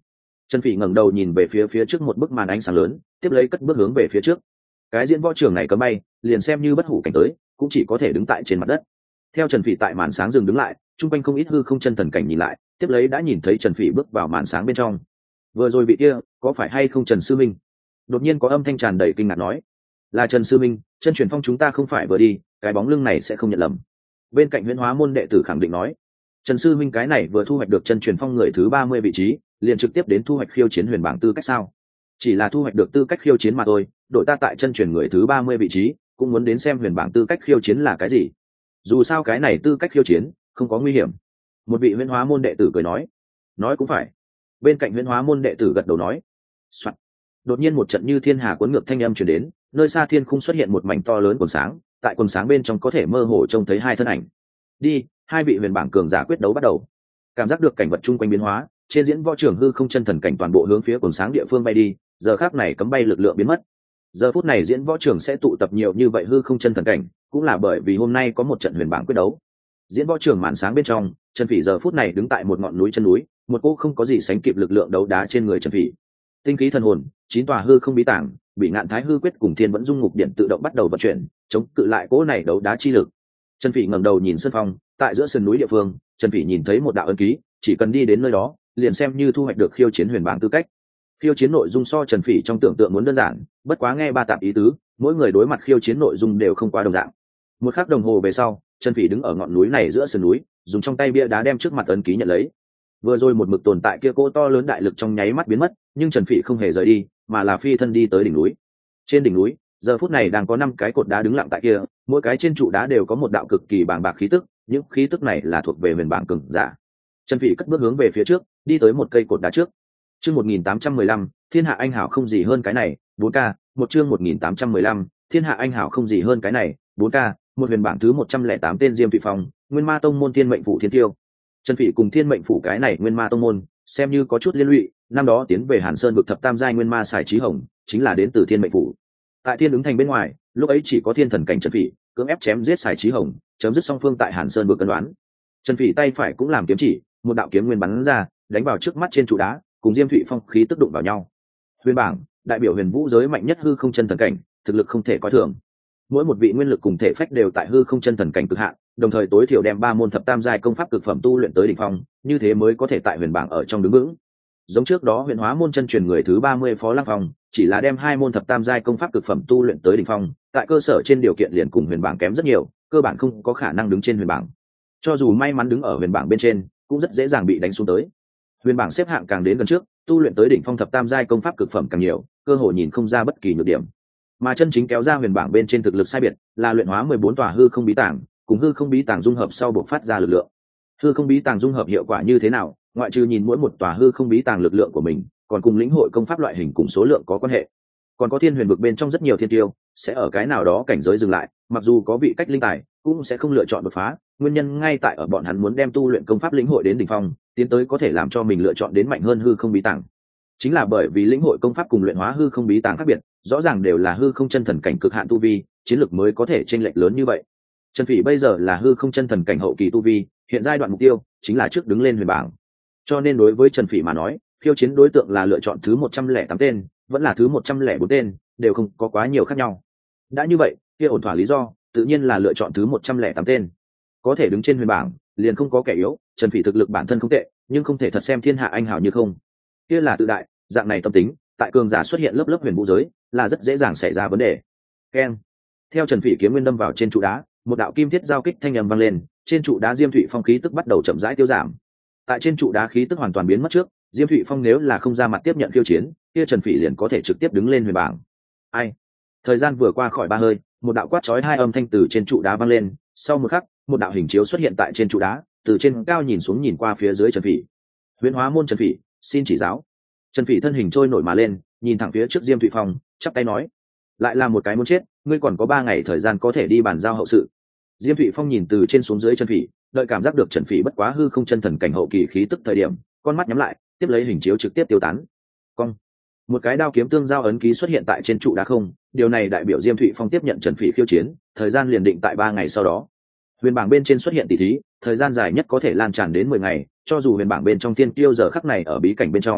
Trần Phỉ ngẩng đầu nhìn về phía trước một bức màn ánh sáng lớn, tiếp lấy cất bước hướng về phía trước. Cái diễn võ trường này cấm bay, liền xem như bất hủ cảnh tới, cũng chỉ có thể đứng tại trên mặt đất. Theo Trần Phỉ tại màn sáng dừng đứng lại, trung quanh không ít hư không chân thần cảnh nhìn lại, tiếp lấy đã nhìn thấy Trần Phỉ bước vào màn sáng bên trong. Vừa rồi vị kia, có phải hay không Trần sư minh? Đột nhiên có âm thanh tràn đầy kinh ngạc nói, là Trần sư minh, chân truyền phong chúng ta không phải vừa đi, cái bóng lưng này sẽ không nhận lầm. Bên cạnh Huyễn Hóa môn đệ tử khẳng định nói, Trần sư minh cái này vừa thu hoạch được chân truyền phong người thứ 30 vị trí, liền trực tiếp đến thu hoạch khiêu chiến huyền bảng tư cách sao? Chỉ là thu hoạch được tư cách khiêu chiến mà thôi, đội ta tại chân truyền người thứ 30 vị trí, cũng muốn đến xem huyền bảng tư cách khiêu chiến là cái gì. Dù sao cái này tư cách khiêu chiến không có nguy hiểm. Một vị Huyễn Hóa môn đệ tử cười nói cũng phải. Bên cạnh Huyễn Hóa môn đệ tử gật đầu nói. Soạn. Đột nhiên một trận như thiên hà cuốn ngược thanh âm truyền đến, nơi xa thiên khung xuất hiện một mảnh to lớn quần sáng, tại quần sáng bên trong có thể mơ hồ trông thấy hai thân ảnh. Đi, hai vị huyền bảng cường giả quyết đấu bắt đầu. Cảm giác được cảnh vật chung quanh biến hóa, trên diễn võ trường hư không chân thần cảnh toàn bộ hướng phía quần sáng địa phương bay đi, giờ khắc này cấm bay lực lượng biến mất. Giờ phút này diễn võ trường sẽ tụ tập nhiều như vậy hư không chân thần cảnh, cũng là bởi vì hôm nay có một trận huyền bảng quyết đấu. Diễn võ trường màn sáng bên trong, Trần Phỉ giờ phút này đứng tại một ngọn núi chân núi, một cô không có gì sánh kịp lực lượng đấu đá trên người Trần Phỉ. Tinh khí thần hồn, 9 tòa hư không bí tàng, bị ngạn thái hư quyết cùng thiên vẫn dung ngục điện tự động bắt đầu vận chuyển, chống cự lại cỗ này đấu đá chi lực. Trần Phỉ ngẩng đầu nhìn sân phong, tại giữa sườn núi địa phương, Trần Phỉ nhìn thấy một đạo ấn ký, chỉ cần đi đến nơi đó, liền xem như thu hoạch được khiêu chiến huyền bảng tư cách. Khiêu chiến nội dung so Trần Phỉ trong tưởng tượng muốn đơn giản, bất quá nghe ba tạp ý tứ, mỗi người đối mặt khiêu chiến nội dung đều không quá đồng dạng. Một khắc đồng hồ về sau, Trần Phỉ đứng ở ngọn núi này giữa sườn núi, dùng trong tay bia đá đem trước mặt ấn ký nhận lấy. Vừa rồi một mực tồn tại kia cỗ to lớn đại lực trong nháy mắt biến mất, nhưng Trần Phỉ không hề rời đi, mà là phi thân đi tới đỉnh núi. Trên đỉnh núi, giờ phút này đang có 5 cái cột đá đứng lặng tại kia, mỗi cái trên trụ đá đều có một đạo cực kỳ bàng bạc khí tức, những khí tức này là thuộc về huyền bảng cường giả. Trần Phỉ cất bước hướng về phía trước, đi tới một cây cột đá trước. Chương 1815, Thiên hạ anh hảo không gì hơn cái này, 4K, một chương 1815, Thiên hạ anh hảo không gì hơn cái này, 4K, một huyền bảng thứ 108 tên Diêm Thụy Phong, Nguyên Ma tông môn Thiên mệnh phủ Thiên Tiêu. Trần Phỉ cùng Thiên mệnh phủ cái này Nguyên Ma tông môn, xem như có chút liên lụy, năm đó tiến về Hàn Sơn vực thập tam giai Nguyên Ma Sải Chí Hồng, chính là đến từ Thiên mệnh phủ. Tại Thiên ứng thành bên ngoài, lúc ấy chỉ có thiên thần cảnh Trần Phỉ, cưỡng ép chém giết Sải Chí Hồng, chấm dứt song phương tại Hàn Sơn vực cân đoán. Trần Phỉ tay phải cũng làm kiếm chỉ, một đạo kiếm nguyên bắn ra, đánh vào trước mắt trên trụ đá, cùng Diêm Thụy Phong khí tức đụng vào nhau. Huyền bảng, đại biểu huyền vũ giới mạnh nhất hư không chân thần cảnh, thực lực không thể coi thường. Mỗi một vị nguyên lực cùng thể phách đều tại hư không chân thần cảnh cực hạn, đồng thời tối thiểu đem 3 môn thập tam giai công pháp cực phẩm tu luyện tới đỉnh phong, như thế mới có thể tại huyền bảng ở trong đứng vững. Giống trước đó Huyền Hóa môn chân truyền người thứ 30 Phó Lăng Phong, chỉ là đem 2 môn thập tam giai công pháp cực phẩm tu luyện tới đỉnh phong, tại cơ sở trên điều kiện liền cùng huyền bảng kém rất nhiều, cơ bản không có khả năng đứng trên huyền bảng. Cho dù may mắn đứng ở huyền bảng bên trên, cũng rất dễ dàng bị đánh xuống tới. Huyền bảng xếp hạng càng đến gần trước, tu luyện tới đỉnh phong thập tam giai công pháp cực phẩm càng nhiều, cơ hội nhìn không ra bất kỳ nhược điểm. Mà chân chính kéo ra huyền bảng bên trên thực lực sai biệt, là luyện hóa 14 tòa hư không bí tàng, cùng hư không bí tàng dung hợp sau buộc phát ra lực lượng. Hư không bí tàng dung hợp hiệu quả như thế nào, ngoại trừ nhìn mỗi một tòa hư không bí tàng lực lượng của mình, còn cùng lĩnh hội công pháp loại hình cùng số lượng có quan hệ. Còn có thiên huyền vực bên trong rất nhiều thiên tiêu, sẽ ở cái nào đó cảnh giới dừng lại, mặc dù có vị cách linh tài, cũng sẽ không lựa chọn đột phá, nguyên nhân ngay tại ở bọn hắn muốn đem tu luyện công pháp lĩnh hội đến đỉnh phong, tiến tới có thể làm cho mình lựa chọn đến mạnh hơn hư không bí tàng. Chính là bởi vì lĩnh hội công pháp cùng luyện hóa hư không bí tàng khác biệt, rõ ràng đều là hư không chân thần cảnh cực hạn tu vi, chiến lược mới có thể chênh lệch lớn như vậy. Trần Phỉ bây giờ là hư không chân thần cảnh hậu kỳ tu vi, hiện giai đoạn mục tiêu chính là trước đứng lên huyền bảng. Cho nên đối với Trần Phỉ mà nói, khiêu chiến đối tượng là lựa chọn thứ 108 tên, vẫn là thứ 104 tên, đều không có quá nhiều khác nhau. Đã như vậy, kia ổn thỏa lý do, tự nhiên là lựa chọn thứ 108 tên. Có thể đứng trên huyền bảng, liền không có kẻ yếu, Trần Phỉ thực lực bản thân không tệ, nhưng không thể thật xem thiên hạ anh hào như không. Kia là tự đại, dạng này tâm tính, tại cường giả xuất hiện lớp lớp huyền vũ giới, là rất dễ dàng xảy ra vấn đề. Keng. Theo Trần Phỉ kiếm nguyên đâm vào trên trụ đá, một đạo kim thiết giao kích thanh âm vang lên, trên trụ đá Diêm Thụy Phong khí tức bắt đầu chậm rãi tiêu giảm. Tại trên trụ đá khí tức hoàn toàn biến mất trước, Diêm Thụy Phong nếu là không ra mặt tiếp nhận khiêu chiến, kia Trần Phỉ liền có thể trực tiếp đứng lên huyền bảng. Ai? Thời gian vừa qua khỏi 3 hơi, một đạo quát chói 2 âm thanh từ trên trụ đá vang lên, sau một khắc, một đạo hình chiếu xuất hiện tại trên trụ đá, từ trên cao nhìn xuống nhìn qua phía dưới Trần Phỉ. Huyễn Hóa môn Trần Phỉ, xin chỉ giáo. Trần Phỉ thân hình trôi nổi mà lên, nhìn thẳng phía trước Diêm Thụy Phong, chắp tay nói: lại là một cái muốn chết, ngươi còn có 3 ngày thời gian có thể đi bàn giao hậu sự. Diêm Thụy Phong nhìn từ trên xuống dưới Trần Phỉ, đợi cảm giác được Trần Phỉ bất quá hư không chân thần cảnh hậu kỳ khí tức thời điểm, con mắt nhắm lại, tiếp lấy hình chiếu trực tiếp tiêu tán. Cong. Một cái đao kiếm tương giao ấn ký xuất hiện tại trên trụ đá không, điều này đại biểu Diêm Thụy Phong tiếp nhận Trần Phỉ khiêu chiến, thời gian liền định tại 3 ngày sau đó. Huyền bảng bên trên xuất hiện tỷ thí, thời gian dài nhất có thể lan tràn đến 10 ngày, cho dù huyền bảng bên trong tiên tiêu giờ khắc này ở bí cảnh bên trong,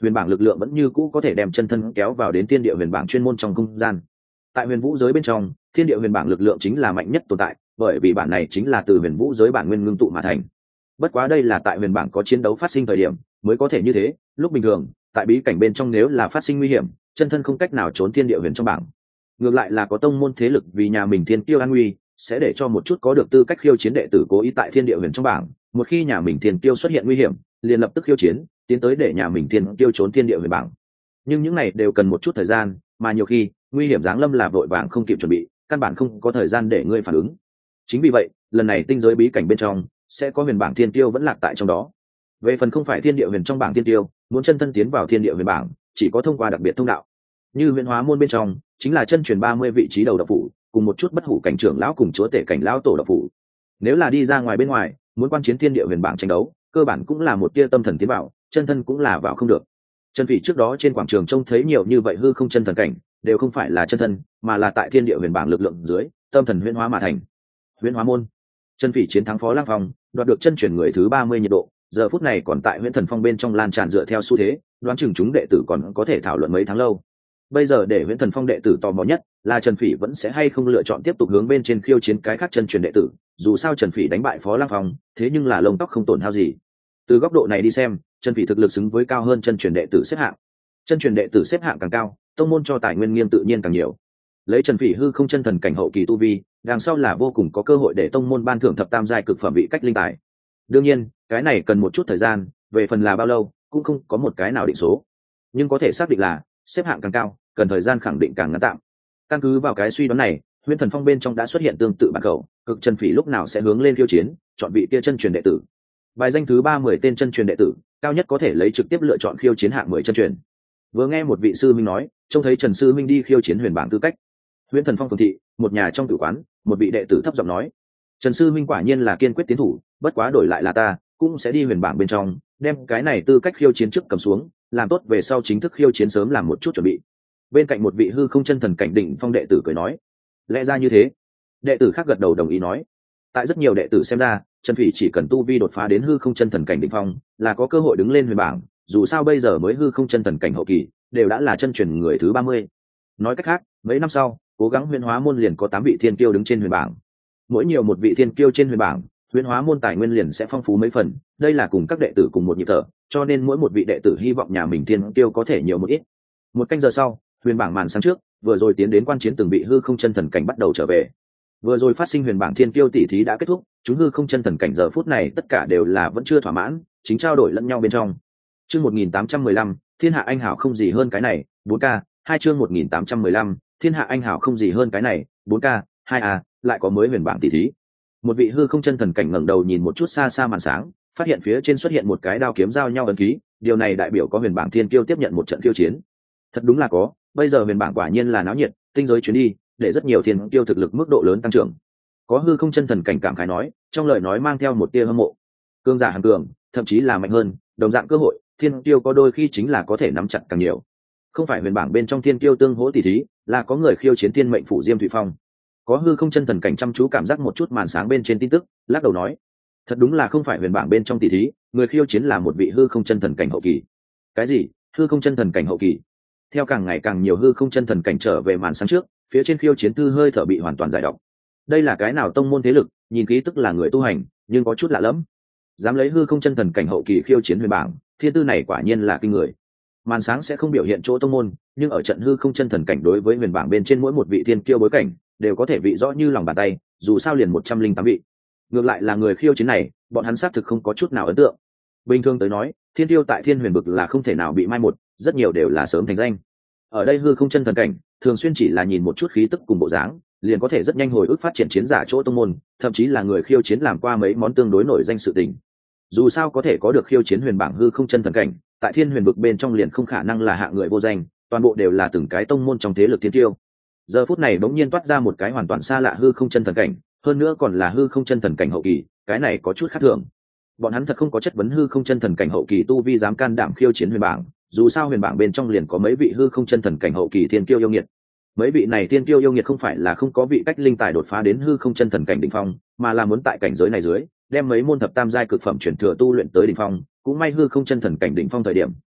huyền bảng lực lượng vẫn như cũ có thể đem chân thân kéo vào đến thiên địa huyền bảng chuyên môn trong không gian. Tại huyền vũ giới bên trong, thiên địa huyền bảng lực lượng chính là mạnh nhất tồn tại, bởi vì bản này chính là từ huyền vũ giới bản nguyên ngưng tụ mà thành. Bất quá đây là tại huyền bảng có chiến đấu phát sinh thời điểm mới có thể như thế, lúc bình thường tại bí cảnh bên trong nếu là phát sinh nguy hiểm, chân thân không cách nào trốn thiên địa huyền trong bảng. Ngược lại là có tông môn thế lực vì nhà mình thiên kiêu an nguy, sẽ để cho một chút có được tư cách khiêu chiến đệ tử cố ý tại thiên địa huyền trong bảng, một khi nhà mình thiên kiêu xuất hiện nguy hiểm, liền lập tức khiêu chiến, tiến tới để nhà mình thiên kiêu trốn thiên địa huyền bảng. Nhưng những này đều cần một chút thời gian, mà nhiều khi nguy hiểm giáng lâm là vội vàng không kịp chuẩn bị, căn bản không có thời gian để ngươi phản ứng. Chính vì vậy, lần này tinh giới bí cảnh bên trong sẽ có huyền bảng thiên kiêu vẫn lạc tại trong đó. Về phần không phải thiên địa huyền trong bảng thiên kiêu, muốn chân thân tiến vào thiên địa huyền bảng, chỉ có thông qua đặc biệt thông đạo. Như huyền hóa môn bên trong, chính là chân truyền 30 vị trí đầu độc phủ, cùng một chút bất hủ cảnh trưởng lão cùng chúa tể cảnh lão tổ độc phủ. Nếu là đi ra ngoài bên ngoài, muốn quan chiến thiên địa huyền bảng tranh đấu, cơ bản cũng là một tia tâm thần tiến vào, chân thân cũng là vào không được. Trần Phỉ trước đó trên quảng trường trông thấy nhiều như vậy hư không chân thần cảnh, đều không phải là chân thân, mà là tại thiên địa huyền bảng lực lượng dưới, tâm thần huyền hóa mà thành. Huyền hóa môn, Trần Phỉ chiến thắng Phó Lăng Phong, đoạt được chân truyền người thứ 30 nhiệt độ, giờ phút này còn tại Huyền Thần Phong bên trong lan tràn dựa theo xu thế, đoán chừng chúng đệ tử còn có thể thảo luận mấy tháng lâu. Bây giờ để Huyền Thần Phong đệ tử tò mò nhất là Trần Phỉ vẫn sẽ hay không lựa chọn tiếp tục hướng bên trên khiêu chiến cái khác chân truyền đệ tử, dù sao Trần Phỉ đánh bại Phó Lăng Phong, thế nhưng là lông tóc không tổn hao gì. Từ góc độ này đi xem, Trần Phỉ thực lực xứng với cao hơn chân truyền đệ tử xếp hạng. Chân truyền đệ tử xếp hạng càng cao, tông môn cho tài nguyên nghiêm tự nhiên càng nhiều. Lấy Trần Phỉ hư không chân thần cảnh hậu kỳ tu vi, đằng sau là vô cùng có cơ hội để tông môn ban thưởng thập tam giai cực phẩm vị cách linh tài. Đương nhiên, cái này cần một chút thời gian, về phần là bao lâu, cũng không có một cái nào định số. Nhưng có thể xác định là xếp hạng càng cao, cần thời gian khẳng định càng ngắn tạm. Căn cứ vào cái suy đoán này, Huyền Thần Phong bên trong đã xuất hiện tương tự bản khẩu, cực Trần Phỉ lúc nào sẽ hướng lên khiêu chiến, chọn vị kia chân truyền đệ tử. Bài danh thứ 30 tên chân truyền đệ tử, cao nhất có thể lấy trực tiếp lựa chọn khiêu chiến hạng 10 chân truyền. Vừa nghe một vị sư minh nói, trông thấy Trần sư minh đi khiêu chiến huyền bảng tư cách. Huyền Thần Phong phường thị, một nhà trong tử quán, một vị đệ tử thấp giọng nói: "Trần sư minh quả nhiên là kiên quyết tiến thủ, bất quá đổi lại là ta, cũng sẽ đi huyền bảng bên trong, đem cái này tư cách khiêu chiến trước cầm xuống, làm tốt về sau chính thức khiêu chiến sớm làm một chút chuẩn bị." Bên cạnh một vị hư không chân thần cảnh đỉnh phong đệ tử cười nói: "Lẽ ra như thế." Đệ tử khác gật đầu đồng ý nói: "Tại rất nhiều đệ tử xem ra, Trần Phỉ chỉ cần tu vi đột phá đến hư không chân thần cảnh đỉnh phong, là có cơ hội đứng lên huyền bảng, dù sao bây giờ mới hư không chân thần cảnh hậu kỳ, đều đã là chân truyền người thứ 30. Nói cách khác, mấy năm sau, cố gắng huyền hóa môn liền có 8 vị thiên kiêu đứng trên huyền bảng. Mỗi nhiều một vị thiên kiêu trên huyền bảng, huyền hóa môn tài nguyên liền sẽ phong phú mấy phần, đây là cùng các đệ tử cùng một nhịp thở, cho nên mỗi một vị đệ tử hy vọng nhà mình thiên kiêu có thể nhiều một ít. Một canh giờ sau, huyền bảng màn sáng trước, vừa rồi tiến đến quan chiến từng vị hư không chân thần cảnh bắt đầu trở về. Vừa rồi phát sinh huyền bảng thiên kiêu tỷ thí đã kết thúc, chúng hư không chân thần cảnh giờ phút này tất cả đều là vẫn chưa thỏa mãn, chính trao đổi lẫn nhau bên trong. Chương 1815, thiên hạ anh hảo không gì hơn cái này, 4K, 2 chương 1815, thiên hạ anh hảo không gì hơn cái này, 4K, 2A, lại có mới huyền bảng tỷ thí. Một vị hư không chân thần cảnh ngẩng đầu nhìn một chút xa xa màn sáng, phát hiện phía trên xuất hiện một cái đao kiếm giao nhau ấn ký, điều này đại biểu có huyền bảng thiên kiêu tiếp nhận một trận khiêu chiến. Thật đúng là có, bây giờ huyền bảng quả nhiên là náo nhiệt, tinh giới chuyến đi, để rất nhiều thiên kiêu thực lực mức độ lớn tăng trưởng. Có hư không chân thần cảnh cảm khái nói, trong lời nói mang theo một tia hâm mộ. Cương giả hàng cường, thậm chí là mạnh hơn, đồng dạng cơ hội, thiên kiêu có đôi khi chính là có thể nắm chặt càng nhiều. Không phải huyền bảng bên trong thiên kiêu tương hỗ tỷ thí, là có người khiêu chiến thiên mệnh phủ Diêm Thủy Phong. Có hư không chân thần cảnh chăm chú cảm giác một chút màn sáng bên trên tin tức, lắc đầu nói, thật đúng là không phải huyền bảng bên trong tỷ thí, người khiêu chiến là một vị hư không chân thần cảnh hậu kỳ. Cái gì? Hư không chân thần cảnh hậu kỳ? Theo càng ngày càng nhiều hư không chân thần cảnh trở về màn sáng trước, phía trên khiêu chiến thư hơi thở bị hoàn toàn giải độc. Đây là cái nào tông môn thế lực, nhìn ký tức là người tu hành, nhưng có chút lạ lẫm. Dám lấy hư không chân thần cảnh hậu kỳ khiêu chiến huyền bảng, thiên tư này quả nhiên là kinh người. Màn sáng sẽ không biểu hiện chỗ tông môn, nhưng ở trận hư không chân thần cảnh đối với huyền bảng bên trên mỗi một vị thiên kiêu bối cảnh đều có thể vị rõ như lòng bàn tay, dù sao liền 108 vị. Ngược lại là người khiêu chiến này, bọn hắn xác thực không có chút nào ấn tượng. Bình thường tới nói, thiên tiêu tại thiên huyền vực là không thể nào bị mai một, rất nhiều đều là sớm thành danh. Ở đây hư không chân thần cảnh, thường xuyên chỉ là nhìn một chút khí tức cùng bộ dáng, liền có thể rất nhanh hồi ức phát triển chiến giả chỗ tông môn, thậm chí là người khiêu chiến làm qua mấy món tương đối nổi danh sự tình. Dù sao có thể có được khiêu chiến huyền bảng hư không chân thần cảnh, tại thiên huyền vực bên trong liền không khả năng là hạng người vô danh, toàn bộ đều là từng cái tông môn trong thế lực thiên tiêu. Giờ phút này bỗng nhiên toát ra một cái hoàn toàn xa lạ hư không chân thần cảnh, hơn nữa còn là hư không chân thần cảnh hậu kỳ, cái này có chút khác thường. Bọn hắn thật không có chất vấn hư không chân thần cảnh hậu kỳ tu vi dám can đảm khiêu chiến huyền bảng, dù sao huyền bảng bên trong liền có mấy vị hư không chân thần cảnh hậu kỳ thiên kiêu yêu nghiệt. Mấy vị này thiên kiêu yêu nghiệt không phải là không có vị cách linh tài đột phá đến hư không chân thần cảnh đỉnh phong, mà là muốn tại cảnh giới này dưới đem mấy môn thập tam giai cực phẩm chuyển thừa tu luyện tới đỉnh phong. Cũng may hư không chân thần cảnh đỉnh phong thời điểm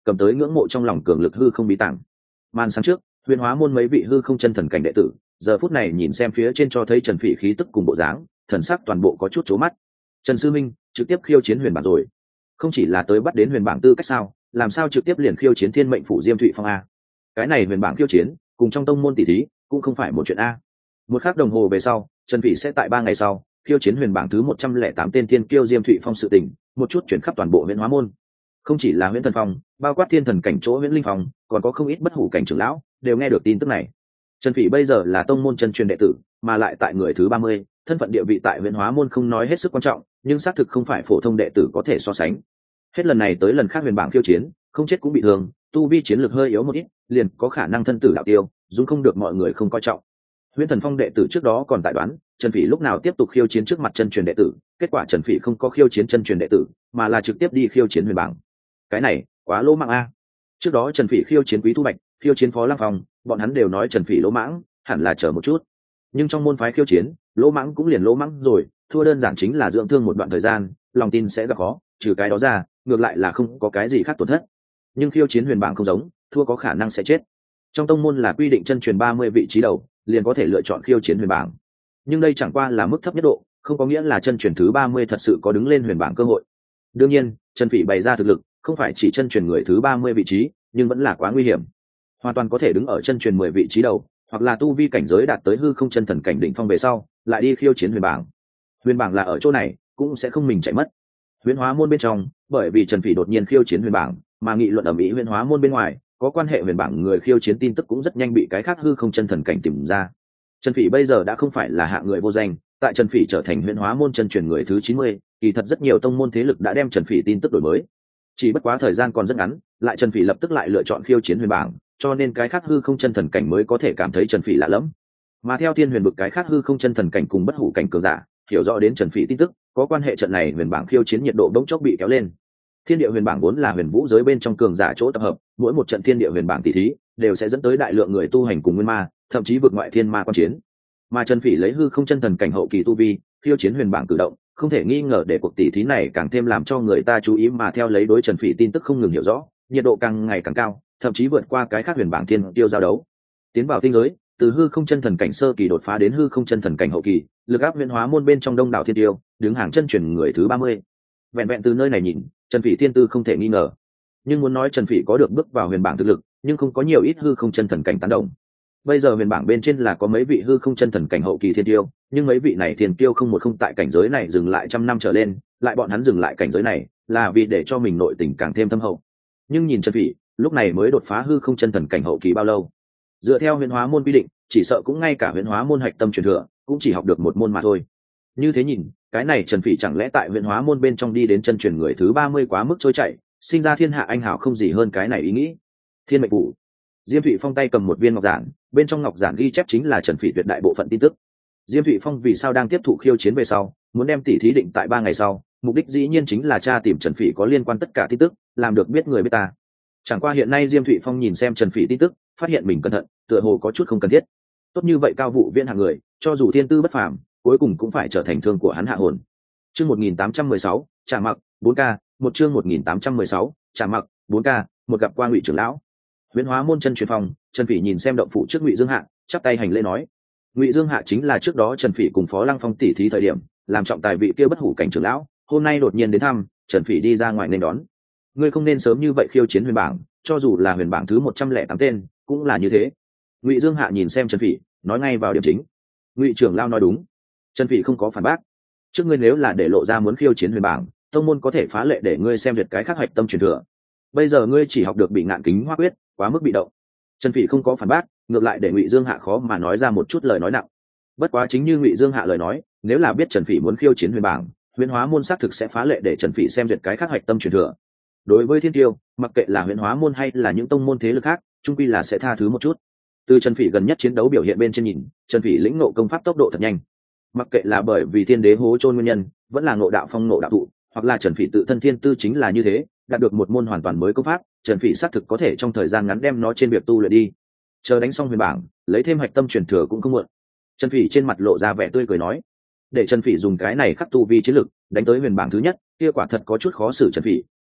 cầm tới ngưỡng mộ trong lòng cường lực hư không bí tàng. Màn sáng trước, huyền hóa môn mấy vị hư không chân thần cảnh đệ tử giờ phút này nhìn xem phía trên cho thấy Trần Phỉ khí tức cùng bộ dáng, thần sắc toàn bộ có chút chố mắt. Trần sư minh trực tiếp khiêu chiến huyền bảng rồi, không chỉ là tới bắt đến huyền bảng tư cách sao, làm sao trực tiếp liền khiêu chiến thiên mệnh phủ Diêm Thụy Phong a? Cái này huyền bảng khiêu chiến cùng trong tông môn tỷ thí cũng không phải một chuyện a. Một khắc đồng hồ về sau, Trần Phỉ sẽ tại 3 ngày sau khiêu chiến huyền bảng thứ 108 tên thiên kiêu Diêm Thụy Phong sự tình, một chút chuyển khắp toàn bộ huyền hóa môn. Không chỉ là huyền thần phong, bao quát thiên thần cảnh chỗ huyền linh phong, còn có không ít bất hủ cảnh trưởng lão đều nghe được tin tức này. Trần Phỉ bây giờ là tông môn chân truyền đệ tử, mà lại tại người thứ 30, thân phận địa vị tại huyền hóa môn không nói hết sức quan trọng, nhưng xác thực không phải phổ thông đệ tử có thể so sánh. Hết lần này tới lần khác huyền bảng khiêu chiến, không chết cũng bị thương, tu vi chiến lược hơi yếu một ít, liền có khả năng thân tử đạo tiêu, dung không được mọi người không coi trọng. Huyền Thần Phong đệ tử trước đó còn tại đoán, Trần Phỉ lúc nào tiếp tục khiêu chiến trước mặt chân truyền đệ tử, kết quả Trần Phỉ không có khiêu chiến chân truyền đệ tử, mà là trực tiếp đi khiêu chiến huyền bảng. Cái này, quá lỗ mãng a. Trước đó Trần Phỉ khiêu chiến Quý Thu Bạch, khiêu chiến Phó Lăng Phong, bọn hắn đều nói Trần Phỉ lỗ mãng, hẳn là chờ một chút. Nhưng trong môn phái khiêu chiến, lỗ mãng cũng liền lỗ mãng rồi, thua đơn giản chính là dưỡng thương một đoạn thời gian, lòng tin sẽ gặp khó, trừ cái đó ra, ngược lại là không có cái gì khác tổn thất. Nhưng khiêu chiến huyền bảng không giống, thua có khả năng sẽ chết. Trong tông môn là quy định chân truyền 30 vị trí đầu, liền có thể lựa chọn khiêu chiến huyền bảng. Nhưng đây chẳng qua là mức thấp nhất độ, không có nghĩa là chân truyền thứ 30 thật sự có đứng lên huyền bảng cơ hội. Đương nhiên, Trần Phỉ bày ra thực lực, không phải chỉ chân truyền người thứ 30 vị trí, nhưng vẫn là quá nguy hiểm. Hoàn toàn có thể đứng ở chân truyền 10 vị trí đầu, hoặc là tu vi cảnh giới đạt tới hư không chân thần cảnh đỉnh phong về sau, lại đi khiêu chiến huyền bảng. Huyền bảng là ở chỗ này, cũng sẽ không mình chạy mất. Huyền hóa môn bên trong, bởi vì Trần Phỉ đột nhiên khiêu chiến huyền bảng, mà nghị luận ầm ĩ huyền hóa môn bên ngoài, có quan hệ huyền bảng người khiêu chiến tin tức cũng rất nhanh bị cái khác hư không chân thần cảnh tìm ra. Trần Phỉ bây giờ đã không phải là hạng người vô danh, tại Trần Phỉ trở thành huyền hóa môn chân truyền người thứ 90, kỳ thật rất nhiều tông môn thế lực đã đem Trần Phỉ tin tức đổi mới. Chỉ bất quá thời gian còn rất ngắn, lại Trần Phỉ lập tức lại lựa chọn khiêu chiến huyền bảng, cho nên cái khác hư không chân thần cảnh mới có thể cảm thấy Trần Phỉ lạ lẫm. Mà theo thiên huyền vực cái khác hư không chân thần cảnh cùng bất hủ cảnh cường giả, hiểu rõ đến Trần Phỉ tin tức, có quan hệ trận này huyền bảng khiêu chiến nhiệt độ bỗng chốc bị kéo lên. Thiên địa huyền bảng vốn là huyền vũ giới bên trong cường giả chỗ tập hợp, mỗi một trận thiên địa huyền bảng tỷ thí đều sẽ dẫn tới đại lượng người tu hành cùng nguyên ma, thậm chí vượt ngoại thiên ma quan chiến. Mà Trần Phỉ lấy hư không chân thần cảnh hậu kỳ tu vi, khiêu chiến huyền bảng cử động, không thể nghi ngờ để cuộc tỷ thí này càng thêm làm cho người ta chú ý, mà theo lấy đối Trần Phỉ tin tức không ngừng hiểu rõ, nhiệt độ càng ngày càng cao, thậm chí vượt qua cái khác huyền bảng thiên tiêu giao đấu. Tiến vào tinh giới, từ hư không chân thần cảnh sơ kỳ đột phá đến hư không chân thần cảnh hậu kỳ, lực áp huyền hóa môn bên trong đông đảo thiên tiêu, đứng hàng chân truyền người thứ 30. Vẹn vẹn từ nơi này nhìn, Trần Phỉ thiên tư không thể nghi ngờ. Nhưng muốn nói Trần Phỉ có được bước vào huyền bảng thực lực, nhưng không có nhiều ít hư không chân thần cảnh tán đồng. Bây giờ huyền bảng bên trên là có mấy vị hư không chân thần cảnh hậu kỳ thiên tiêu, nhưng mấy vị này thiên tiêu không tại cảnh giới này dừng lại trăm năm trở lên, lại bọn hắn dừng lại cảnh giới này là vì để cho mình nội tình càng thêm thâm hậu. Nhưng nhìn Trần Phỉ, lúc này mới đột phá hư không chân thần cảnh hậu kỳ bao lâu? Dựa theo huyền hóa môn quy định, chỉ sợ cũng ngay cả huyền hóa môn hạch tâm truyền thừa, cũng chỉ học được một môn mà thôi. Như thế nhìn, cái này Trần Phỉ chẳng lẽ tại huyền hóa môn bên trong đi đến chân truyền người thứ 30 quá mức trôi chảy, sinh ra thiên hạ anh hảo không gì hơn cái này ý nghĩ. Thiên mệnh phủ, Diêm Thụy Phong tay cầm một viên ngọc giản, bên trong ngọc giản ghi chép chính là Trần Phỉ tuyệt đại bộ phận tin tức. Diêm Thụy Phong vì sao đang tiếp thụ khiêu chiến về sau, muốn đem tỉ thí định tại 3 ngày sau, mục đích dĩ nhiên chính là tra tìm Trần Phỉ có liên quan tất cả tin tức, làm được biết người biết ta. Chẳng qua hiện nay Diêm Thụy Phong nhìn xem Trần Phỉ tin tức, phát hiện mình cẩn thận, tựa hồ có chút không cần thiết. Tốt như vậy cao vụ viên hạng người, cho dù thiên tư bất phàm, cuối cùng cũng phải trở thành thương của hắn hạ hồn. Chương 1816, Trả Mặc, 4K, một chương 1816, Trả Mặc, 4K, một gặp qua Ngụy trưởng lão. Huyền hóa môn chân truyền phòng, Trần Phỉ nhìn xem động phủ trước Ngụy Dương Hạ, chắp tay hành lễ nói: Ngụy Dương Hạ chính là trước đó Trần Phỉ cùng Phó Lăng Phong tỉ thí thời điểm, làm trọng tài vị kia bất hủ cảnh trưởng lão, hôm nay đột nhiên đến thăm, Trần Phỉ đi ra ngoài nên đón. Ngươi không nên sớm như vậy khiêu chiến huyền bảng, cho dù là huyền bảng thứ 108 tên, cũng là như thế. Ngụy Dương Hạ nhìn xem Trần Phỉ, nói ngay vào điểm chính. Ngụy trưởng lão nói đúng. Trần Phỉ không có phản bác. Trước ngươi nếu là để lộ ra muốn khiêu chiến huyền bảng, tông môn có thể phá lệ để ngươi xem duyệt cái khác hoạch tâm truyền thừa. Bây giờ ngươi chỉ học được Bị Ngạn Kính Hoa Quyết, quá mức bị động. Trần Phỉ không có phản bác, ngược lại để Ngụy Dương Hạ khó mà nói ra một chút lời nói nặng. Bất quá chính như Ngụy Dương Hạ lời nói, nếu là biết Trần Phỉ muốn khiêu chiến huyền bảng, huyền hóa môn xác thực sẽ phá lệ để Trần Phỉ xem duyệt cái khác hoạch tâm truyền thừa. Đối với thiên tiêu, mặc kệ là huyền hóa môn hay là những tông môn thế lực khác, chung quy là sẽ tha thứ một chút. Từ Trần Phỉ gần nhất chiến đấu biểu hiện bên trên nhìn, Trần Phỉ lĩnh ngộ công pháp tốc độ thật nhanh. Mặc kệ là bởi vì thiên đế hố chôn nguyên nhân, vẫn là ngộ đạo phong ngộ đạo thụ, hoặc là Trần Phỉ tự thân thiên tư chính là như thế, đạt được một môn hoàn toàn mới công pháp, Trần Phỉ xác thực có thể trong thời gian ngắn đem nó trên việc tu luyện đi. Chờ đánh xong huyền bảng, lấy thêm hạch tâm truyền thừa cũng không muộn. Trần Phỉ trên mặt lộ ra vẻ tươi cười nói: để Trần Phỉ dùng cái này khắc tu vi chiến lực đánh tới huyền bảng thứ nhất, kia quả thật có chút khó xử Trần Phỉ,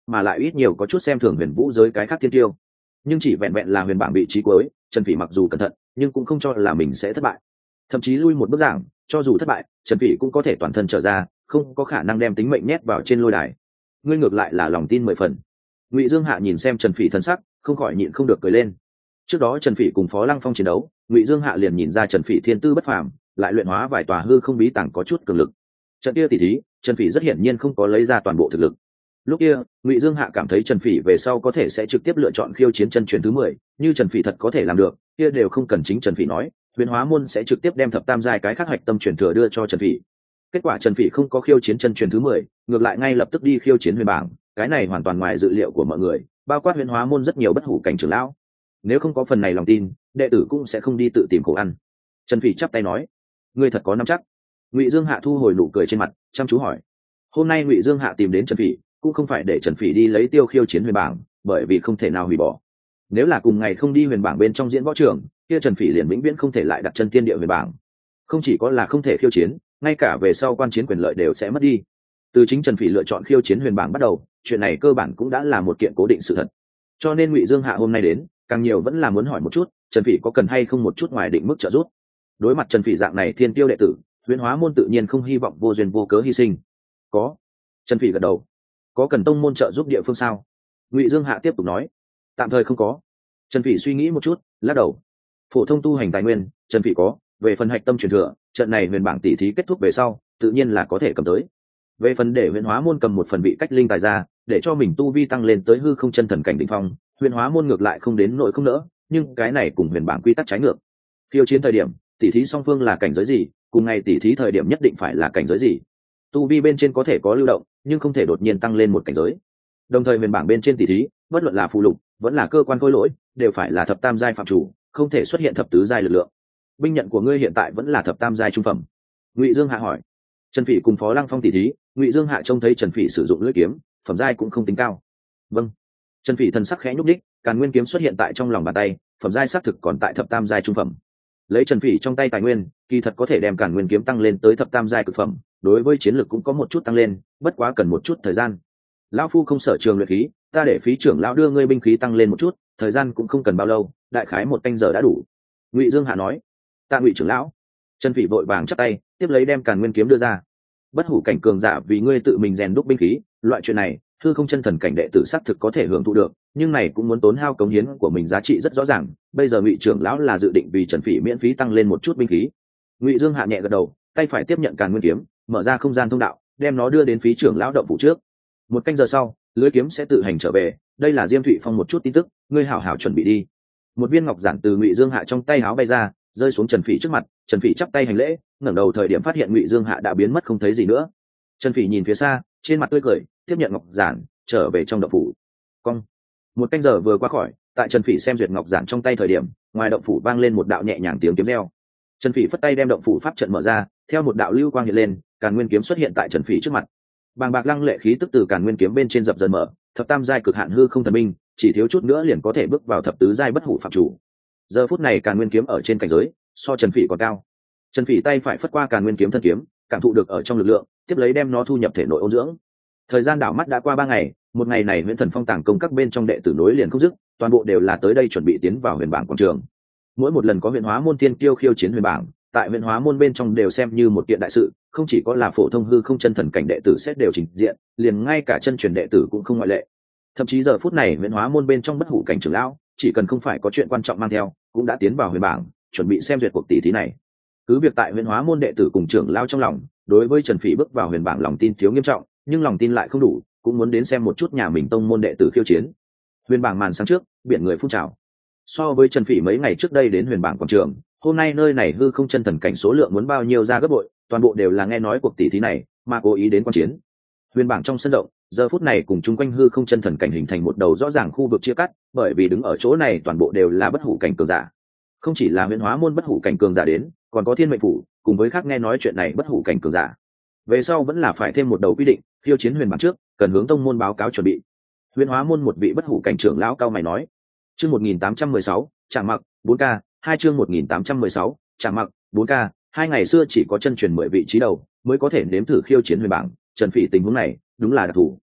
mà lại ít nhiều có chút xem thường huyền vũ giới cái khác thiên tiêu. Nhưng chỉ vẹn vẹn là huyền bảng vị trí cuối, Trần Phỉ mặc dù cẩn thận nhưng cũng không cho là mình sẽ thất bại, thậm chí lui một bước giảng, cho dù thất bại Trần Phỉ cũng có thể toàn thân trở ra, không có khả năng đem tính mệnh nhét vào trên lôi đài. Ngươi ngược lại là lòng tin 10 phần. Ngụy Dương Hạ nhìn xem Trần Phỉ thân sắc, không khỏi nhịn không được cười lên. Trước đó Trần Phỉ cùng Phó Lăng Phong chiến đấu, Ngụy Dương Hạ liền nhìn ra Trần Phỉ thiên tư bất phàm, lại luyện hóa vài tòa hư không bí tàng có chút cường lực. Trận kia tỷ thí, Trần Phỉ rất hiển nhiên không có lấy ra toàn bộ thực lực. Lúc kia, Ngụy Dương Hạ cảm thấy Trần Phỉ về sau có thể sẽ trực tiếp lựa chọn khiêu chiến chân truyền thứ 10, như Trần Phỉ thật có thể làm được, kia đều không cần chính Trần Phỉ nói, Huyền Hóa môn sẽ trực tiếp đem thập tam giai cái khác hạch tâm truyền thừa đưa cho Trần Phỉ. Kết quả Trần Phỉ không có khiêu chiến chân truyền thứ 10, ngược lại ngay lập tức đi khiêu chiến huyền bảng, cái này hoàn toàn ngoài dự liệu của mọi người, bao quát Huyền Hóa môn rất nhiều bất hủ cảnh trưởng lão. Nếu không có phần này lòng tin, đệ tử cũng sẽ không đi tự tìm khổ ăn. Trần Phỉ chắp tay nói: "Ngươi thật có nắm chắc." Ngụy Dương Hạ thu hồi nụ cười trên mặt, chăm chú hỏi: "Hôm nay Ngụy Dương Hạ tìm đến Trần Phỉ, cũng không phải để Trần Phỉ đi lấy tiêu khiêu chiến huyền bảng, bởi vì không thể nào hủy bỏ. Nếu là cùng ngày không đi huyền bảng bên trong diễn võ trường, kia Trần Phỉ liền vĩnh viễn không thể lại đặt chân tiên địa huyền bảng. Không chỉ có là không thể khiêu chiến, ngay cả về sau quan chiến quyền lợi đều sẽ mất đi. Từ chính Trần Phỉ lựa chọn khiêu chiến huyền bảng bắt đầu, chuyện này cơ bản cũng đã là một kiện cố định sự thật. Cho nên Ngụy Dương Hạ hôm nay đến, càng nhiều vẫn là muốn hỏi một chút, Trần Phỉ có cần hay không một chút ngoài định mức trợ giúp. Đối mặt Trần Phỉ dạng này thiên tiêu đệ tử, Huyền Hóa môn tự nhiên không hy vọng vô duyên vô cớ hy sinh. Có. Trần Phỉ gật đầu. Có cần tông môn trợ giúp địa phương sao? Ngụy Dương Hạ tiếp tục nói. Tạm thời không có. Trần Phỉ suy nghĩ một chút, lắc đầu. Phổ thông tu hành tài nguyên, Trần Phỉ có. Về phần hạch tâm truyền thừa, trận này huyền bảng tỷ thí kết thúc về sau, tự nhiên là có thể cầm tới. Về phần để Huyền Hóa môn cầm một phần vị cách linh tài ra, để cho mình tu vi tăng lên tới hư không chân thần cảnh đỉnh phong, Huyền Hóa môn ngược lại không đến nỗi không nỡ, nhưng cái này cùng huyền bảng quy tắc trái ngược. Khiêu chiến thời điểm, tỷ thí song phương là cảnh giới gì, cùng ngày tỷ thí thời điểm nhất định phải là cảnh giới gì. Tu vi bên trên có thể có lưu động, nhưng không thể đột nhiên tăng lên một cảnh giới. Đồng thời huyền bảng bên trên tỷ thí, bất luận là phù lục, vẫn là cơ quan khối lỗi, đều phải là thập tam giai phạm chủ, không thể xuất hiện thập tứ giai lực lượng. Binh nhận của ngươi hiện tại vẫn là thập tam giai trung phẩm. Ngụy Dương Hạ hỏi. Trần Phỉ cùng Phó Lăng Phong tỷ thí, Ngụy Dương Hạ trông thấy Trần Phỉ sử dụng lưỡi kiếm, phẩm giai cũng không tính cao. Vâng. Trần Phỉ thần sắc khẽ nhúc đích, Càn Nguyên kiếm xuất hiện tại trong lòng bàn tay, phẩm giai xác thực còn tại thập tam giai trung phẩm. Lấy Trần Phỉ trong tay tài nguyên, kỳ thật có thể đem Càn Nguyên kiếm tăng lên tới thập tam giai cực phẩm, đối với chiến lược cũng có một chút tăng lên, bất quá cần một chút thời gian. Lão phu không sở trường luyện khí, ta để phí trưởng lão đưa ngươi binh khí tăng lên một chút, thời gian cũng không cần bao lâu, đại khái 1 canh giờ đã đủ. Ngụy Dương Hạ nói. Tạ Ngụy trưởng lão. Trần Phỉ vội vàng chắp tay, tiếp lấy đem Càn Nguyên kiếm đưa ra. Bất hủ cảnh cường giả vì ngươi tự mình rèn đúc binh khí, loại chuyện này, hư không chân thần cảnh đệ tử xác thực có thể hưởng thụ được, nhưng này cũng muốn tốn hao cống hiến của mình giá trị rất rõ ràng. Bây giờ Ngụy trưởng lão là dự định vì Trần Phỉ miễn phí tăng lên một chút binh khí. Ngụy Dương Hạ nhẹ gật đầu, tay phải tiếp nhận Càn Nguyên kiếm, mở ra không gian thông đạo, đem nó đưa đến phí trưởng lão động phủ trước. 1 canh giờ sau, lưới kiếm sẽ tự hành trở về, đây là Diêm Thụy Phong một chút tin tức, ngươi hảo hảo chuẩn bị đi. Một viên ngọc giản từ Ngụy Dương Hạ trong tay áo bay ra, rơi xuống Trần Phỉ trước mặt. Trần Phỉ chắp tay hành lễ, ngẩng đầu thời điểm phát hiện Ngụy Dương Hạ đã biến mất không thấy gì nữa. Trần Phỉ nhìn phía xa, trên mặt tươi cười, tiếp nhận ngọc giản, trở về trong động phủ. Cong. 1 canh giờ vừa qua khỏi, tại Trần Phỉ xem duyệt ngọc giản trong tay thời điểm, ngoài động phủ vang lên một đạo nhẹ nhàng tiếng kiếm reo. Trần Phỉ phất tay đem động phủ pháp trận mở ra, theo một đạo lưu quang hiện lên, Càn Nguyên kiếm xuất hiện tại Trần Phỉ trước mặt. Bàng bạc lăng lệ khí tức từ Càn Nguyên kiếm bên trên dập dần mở, thập tam giai cực hạn hư không thần binh, chỉ thiếu chút nữa liền có thể bước vào thập tứ giai bất hủ phạm chủ. Giờ phút này Càn Nguyên kiếm ở trên cảnh giới, so Trần Phỉ còn cao. Trần Phỉ tay phải phất qua Càn Nguyên kiếm thân kiếm, cảm thụ được ở trong lực lượng, tiếp lấy đem nó thu nhập thể nội ôn dưỡng. Thời gian đảo mắt đã qua 3 ngày, một ngày này Huyền Thần Phong tàng công các bên trong đệ tử nối liền không dứt, toàn bộ đều là tới đây chuẩn bị tiến vào huyền bảng quảng trường. Mỗi một lần có Huyền Hóa môn thiên kiêu khiêu chiến huyền bảng, tại Huyền Hóa môn bên trong đều xem như một kiện đại sự, không chỉ có là phổ thông hư không chân thần cảnh đệ tử sẽ đều trình diện, liền ngay cả chân truyền đệ tử cũng không ngoại lệ. Thậm chí giờ phút này Huyền Hóa môn bên trong bất hủ cảnh trưởng lão, chỉ cần không phải có chuyện quan trọng mang theo, cũng đã tiến vào huyền bảng, chuẩn bị xem duyệt cuộc tỷ thí này. Cứ việc tại Huyền Hóa môn đệ tử cùng trưởng lão trong lòng, đối với Trần Phỉ bước vào huyền bảng lòng tin thiếu nghiêm trọng, nhưng lòng tin lại không đủ, cũng muốn đến xem một chút nhà mình tông môn đệ tử khiêu chiến. Huyền bảng màn sáng trước, biển người phun trào. So với Trần Phỉ mấy ngày trước đây đến huyền bảng quảng trường, hôm nay nơi này hư không chân thần cảnh số lượng muốn bao nhiêu ra gấp bội, toàn bộ đều là nghe nói cuộc tỷ thí này mà cố ý đến quan chiến. Huyền bảng trong sân rộng, giờ phút này cùng chung quanh hư không chân thần cảnh hình thành một đầu rõ ràng khu vực chia cắt, bởi vì đứng ở chỗ này toàn bộ đều là bất hủ cảnh cường giả. Không chỉ là Huyền Hóa môn bất hủ cảnh cường giả đến, còn có Thiên Mệnh phủ, cùng với khác nghe nói chuyện này bất hủ cảnh cường giả. Về sau vẫn là phải thêm một đầu quy định, khiêu chiến huyền bảng trước, cần hướng tông môn báo cáo chuẩn bị. Huyền Hóa môn một vị bất hủ cảnh trưởng lão cao mày nói. Chương 1816, Trảm Mặc, 4K, 2 chương 1816, Trảm Mặc, 4K, 2 ngày xưa chỉ có chân truyền 10 vị trí đầu mới có thể nếm thử khiêu chiến huyền bảng, Trần Phỉ tình huống này, đúng là đặc thù.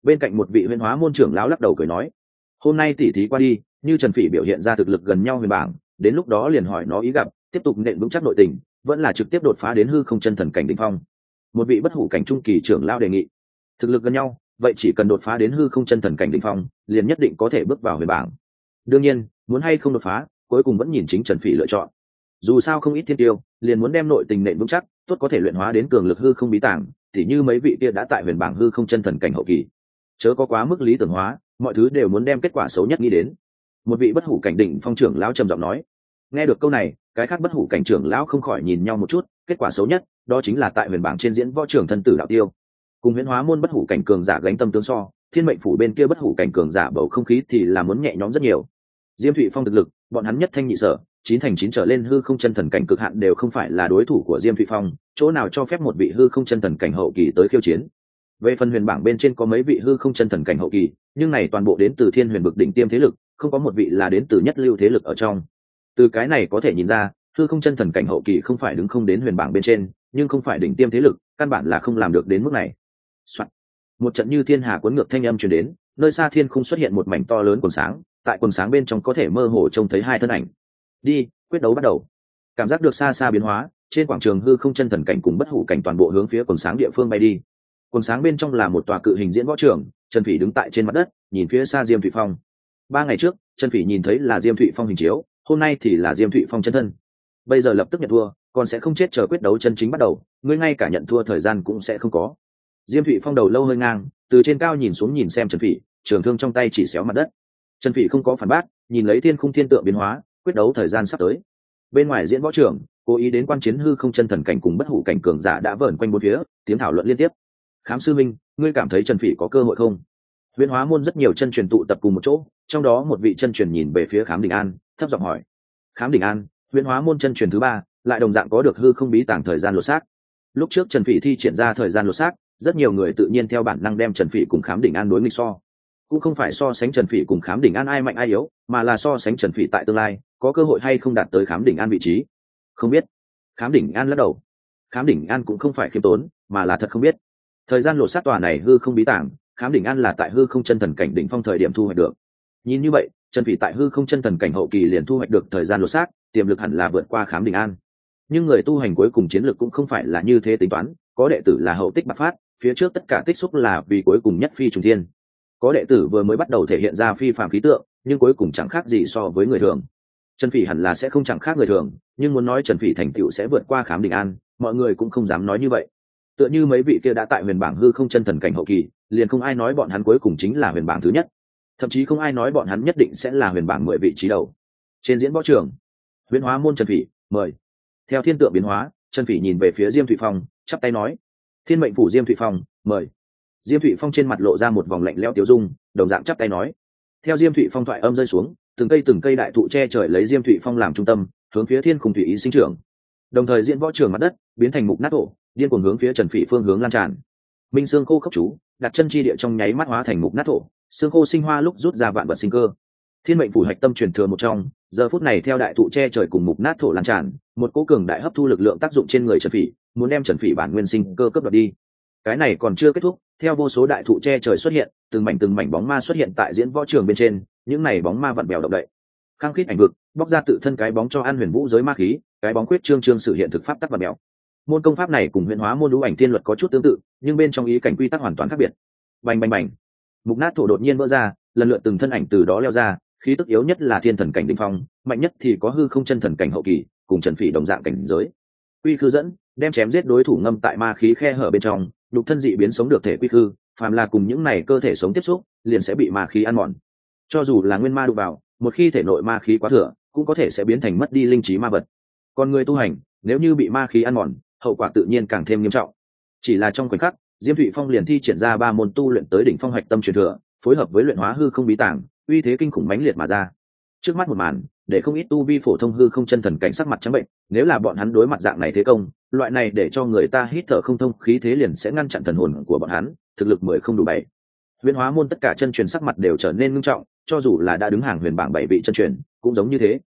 Bên cạnh một vị huyền hóa môn trưởng lão lắc đầu cười nói, hôm nay tỉ thí qua đi, như Trần Phỉ biểu hiện ra thực lực gần nhau huyền bảng, đến lúc đó liền hỏi nó ý gặp, tiếp tục nện vững chắc nội tình, vẫn là trực tiếp đột phá đến hư không chân thần cảnh đỉnh phong. Một vị bất hủ cảnh trung kỳ trưởng lão đề nghị, thực lực gần nhau, vậy chỉ cần đột phá đến hư không chân thần cảnh đỉnh phong, liền nhất định có thể bước vào huyền bảng. Đương nhiên, muốn hay không đột phá, cuối cùng vẫn nhìn chính Trần Phỉ lựa chọn. Dù sao không ít thiên tiêu, liền muốn đem nội tình nện vững chắc, tốt có thể luyện hóa đến cường lực hư không bí tàng, tỉ như mấy vị kia đã tại huyền bảng hư không chân thần cảnh hậu kỳ. Chớ có quá mức lý tưởng hóa, mọi thứ đều muốn đem kết quả xấu nhất nghĩ đến. Một vị bất hủ cảnh đỉnh phong trưởng lão trầm giọng nói. Nghe được câu này, cái khác bất hủ cảnh trưởng lão không khỏi nhìn nhau một chút, kết quả xấu nhất, đó chính là tại huyền bảng trên diễn võ trường thân tử đạo tiêu. Cùng huyền hóa môn bất hủ cảnh cường giả gánh tâm tướng so, thiên mệnh phủ bên kia bất hủ cảnh cường giả bầu không khí thì là muốn nhẹ nhõm rất nhiều. Diêm Thụy Phong thực lực, bọn hắn nhất thanh nhị sở, 9 thành 9 trở lên hư không chân thần cảnh cực hạn đều không phải là đối thủ của Diêm Thụy Phong, chỗ nào cho phép một vị hư không chân thần cảnh hậu kỳ tới khiêu chiến. Về phần huyền bảng bên trên có mấy vị hư không chân thần cảnh hậu kỳ, nhưng này toàn bộ đến từ thiên huyền bực đỉnh tiêm thế lực, không có một vị là đến từ nhất lưu thế lực ở trong. Từ cái này có thể nhìn ra, hư không chân thần cảnh hậu kỳ không phải đứng không đến huyền bảng bên trên, nhưng không phải đỉnh tiêm thế lực, căn bản là không làm được đến mức này. Soạn. Một trận như thiên hà cuốn ngược thanh âm truyền đến, nơi xa thiên khung xuất hiện một mảnh to lớn quần sáng, tại quần sáng bên trong có thể mơ hồ trông thấy hai thân ảnh. Đi, quyết đấu bắt đầu. Cảm giác được xa xa biến hóa, trên quảng trường hư không chân thần cảnh cùng bất hủ cảnh toàn bộ hướng phía quần sáng địa phương bay đi. Quần sáng bên trong là một tòa cự hình diễn võ trường, Trần Phỉ đứng tại trên mặt đất, nhìn phía xa Diêm Thụy Phong. 3 ngày trước, Trần Phỉ nhìn thấy là Diêm Thụy Phong hình chiếu, hôm nay thì là Diêm Thụy Phong chân thân. Bây giờ lập tức nhận thua, còn sẽ không chết chờ quyết đấu chân chính bắt đầu, ngươi ngay cả nhận thua thời gian cũng sẽ không có. Diêm Thụy Phong đầu lâu hơi ngang, từ trên cao nhìn xuống nhìn xem Trần Phỉ, trường thương trong tay chỉ xéo mặt đất. Trần Phỉ không có phản bác, nhìn lấy thiên khung thiên tượng biến hóa, quyết đấu thời gian sắp tới. Bên ngoài diễn võ trường, cố ý đến quan chiến hư không chân thần cảnh cùng bất hủ cảnh cường giả đã vờn quanh bốn phía, tiếng thảo luận liên tiếp. Khám sư minh, ngươi cảm thấy Trần Phỉ có cơ hội không? Huyền hóa môn rất nhiều chân truyền tụ tập cùng một chỗ, trong đó một vị chân truyền nhìn về phía Khám Đình An, thấp giọng hỏi. Khám Đình An, huyền hóa môn chân truyền thứ 3, lại đồng dạng có được hư không bí tàng thời gian lột xác. Lúc trước Trần Phỉ thi triển ra thời gian lột xác, rất nhiều người tự nhiên theo bản năng đem Trần Phỉ cùng Khám Đình An đối nghịch so. Cũng không phải so sánh Trần Phỉ cùng Khám Đình An ai mạnh ai yếu, mà là so sánh Trần Phỉ tại tương lai có cơ hội hay không đạt tới Khám Đình An vị trí. Không biết. Khám Đình An lắc đầu. Khám Đình An cũng không phải khiêm tốn, mà là thật không biết. Thời gian lột xác tòa này hư không bí tàng, Khám Đình An là tại hư không chân thần cảnh đỉnh phong thời điểm thu hoạch được. Nhìn như vậy, Trần Phỉ tại hư không chân thần cảnh hậu kỳ liền thu hoạch được thời gian lột xác, tiềm lực hẳn là vượt qua Khám Đình An. Nhưng người tu hành cuối cùng chiến lược cũng không phải là như thế tính toán, có đệ tử là hậu tích bạc phát, phía trước tất cả tích xúc là vì cuối cùng nhất phi trùng thiên. Có đệ tử vừa mới bắt đầu thể hiện ra phi phàm khí tượng, nhưng cuối cùng chẳng khác gì so với người thường. Trần Phỉ hẳn là sẽ không chẳng khác người thường, nhưng muốn nói Trần Phỉ thành tựu sẽ vượt qua Khám Đình An, mọi người cũng không dám nói như vậy. Tựa như mấy vị kia đã tại huyền bảng hư không chân thần cảnh hậu kỳ, liền không ai nói bọn hắn cuối cùng chính là huyền bảng thứ nhất, thậm chí không ai nói bọn hắn nhất định sẽ là huyền bảng 10 vị trí đầu. Trên diễn võ trường, huyền hóa môn Trần Phỉ, mời. Theo thiên tượng biến hóa, Trần Phỉ nhìn về phía Diêm Thụy Phong, chắp tay nói. Thiên mệnh phủ Diêm Thụy Phong, mời. Diêm Thụy Phong trên mặt lộ ra một vòng lạnh lẽo tiêu dung, đồng dạng chắp tay nói. Theo Diêm Thụy Phong thoại âm rơi xuống, từng cây đại thụ che trời lấy Diêm Thụy Phong làm trung tâm, hướng phía thiên khung thủy ý sinh trưởng. Đồng thời diễn võ trường mặt đất biến thành mục nát thổ, điên cuồng hướng phía Trần Phỉ phương hướng lan tràn. Minh xương khô khốc chú, đặt chân chi địa trong nháy mắt hóa thành mục nát thổ, xương khô sinh hoa lúc rút ra vạn vật sinh cơ. Thiên mệnh phủ hạch tâm truyền thừa một trong, giờ phút này theo đại thụ che trời cùng mục nát thổ lan tràn, một cỗ cường đại hấp thu lực lượng tác dụng trên người Trần Phỉ, muốn đem Trần Phỉ bản nguyên sinh cơ cấp đoạt đi. Cái này còn chưa kết thúc, theo vô số đại thụ che trời xuất hiện, từng mảnh bóng ma xuất hiện tại diễn võ trường bên trên, những này bóng ma vặn bèo động đậy, khăng khít ảnh vực, bóc ra tự thân cái bóng cho an huyền vũ giới ma khí, cái bóng quyết trương sử hiện thực pháp tắc vặn bèo. Môn công pháp này cùng huyền hóa môn lũ ảnh tiên luật có chút tương tự, nhưng bên trong ý cảnh quy tắc hoàn toàn khác biệt. Bành bành bành, mục nát thổ đột nhiên vỡ ra, lần lượt từng thân ảnh từ đó leo ra, khí tức yếu nhất là thiên thần cảnh đỉnh phong, mạnh nhất thì có hư không chân thần cảnh hậu kỳ, cùng Trần Phỉ đồng dạng cảnh giới. Quy khư dẫn, đem chém giết đối thủ ngâm tại ma khí khe hở bên trong, đục thân dị biến sống được thể quy khư, phàm là cùng những này cơ thể sống tiếp xúc, liền sẽ bị ma khí ăn mòn. Cho dù là nguyên ma đụng vào, một khi thể nội ma khí quá thừa, cũng có thể sẽ biến thành mất đi linh trí ma vật. Còn người tu hành, nếu như bị ma khí ăn mòn, hậu quả tự nhiên càng thêm nghiêm trọng. Chỉ là trong khoảnh khắc, Diêm Thụy Phong liền thi triển ra 3 môn tu luyện tới đỉnh phong hạch tâm truyền thừa, phối hợp với luyện hóa hư không bí tàng, uy thế kinh khủng mãnh liệt mà ra. Trước mắt một màn, để không ít tu vi phổ thông hư không chân thần cảnh sắc mặt trắng bệnh, nếu là bọn hắn đối mặt dạng này thế công, loại này để cho người ta hít thở không thông khí thế liền sẽ ngăn chặn thần hồn của bọn hắn, thực lực 10 không đủ 7. Huyền hóa môn tất cả chân truyền sắc mặt đều trở nên nghiêm trọng, cho dù là đã đứng hàng huyền bảng 7 vị chân truyền, cũng giống như thế.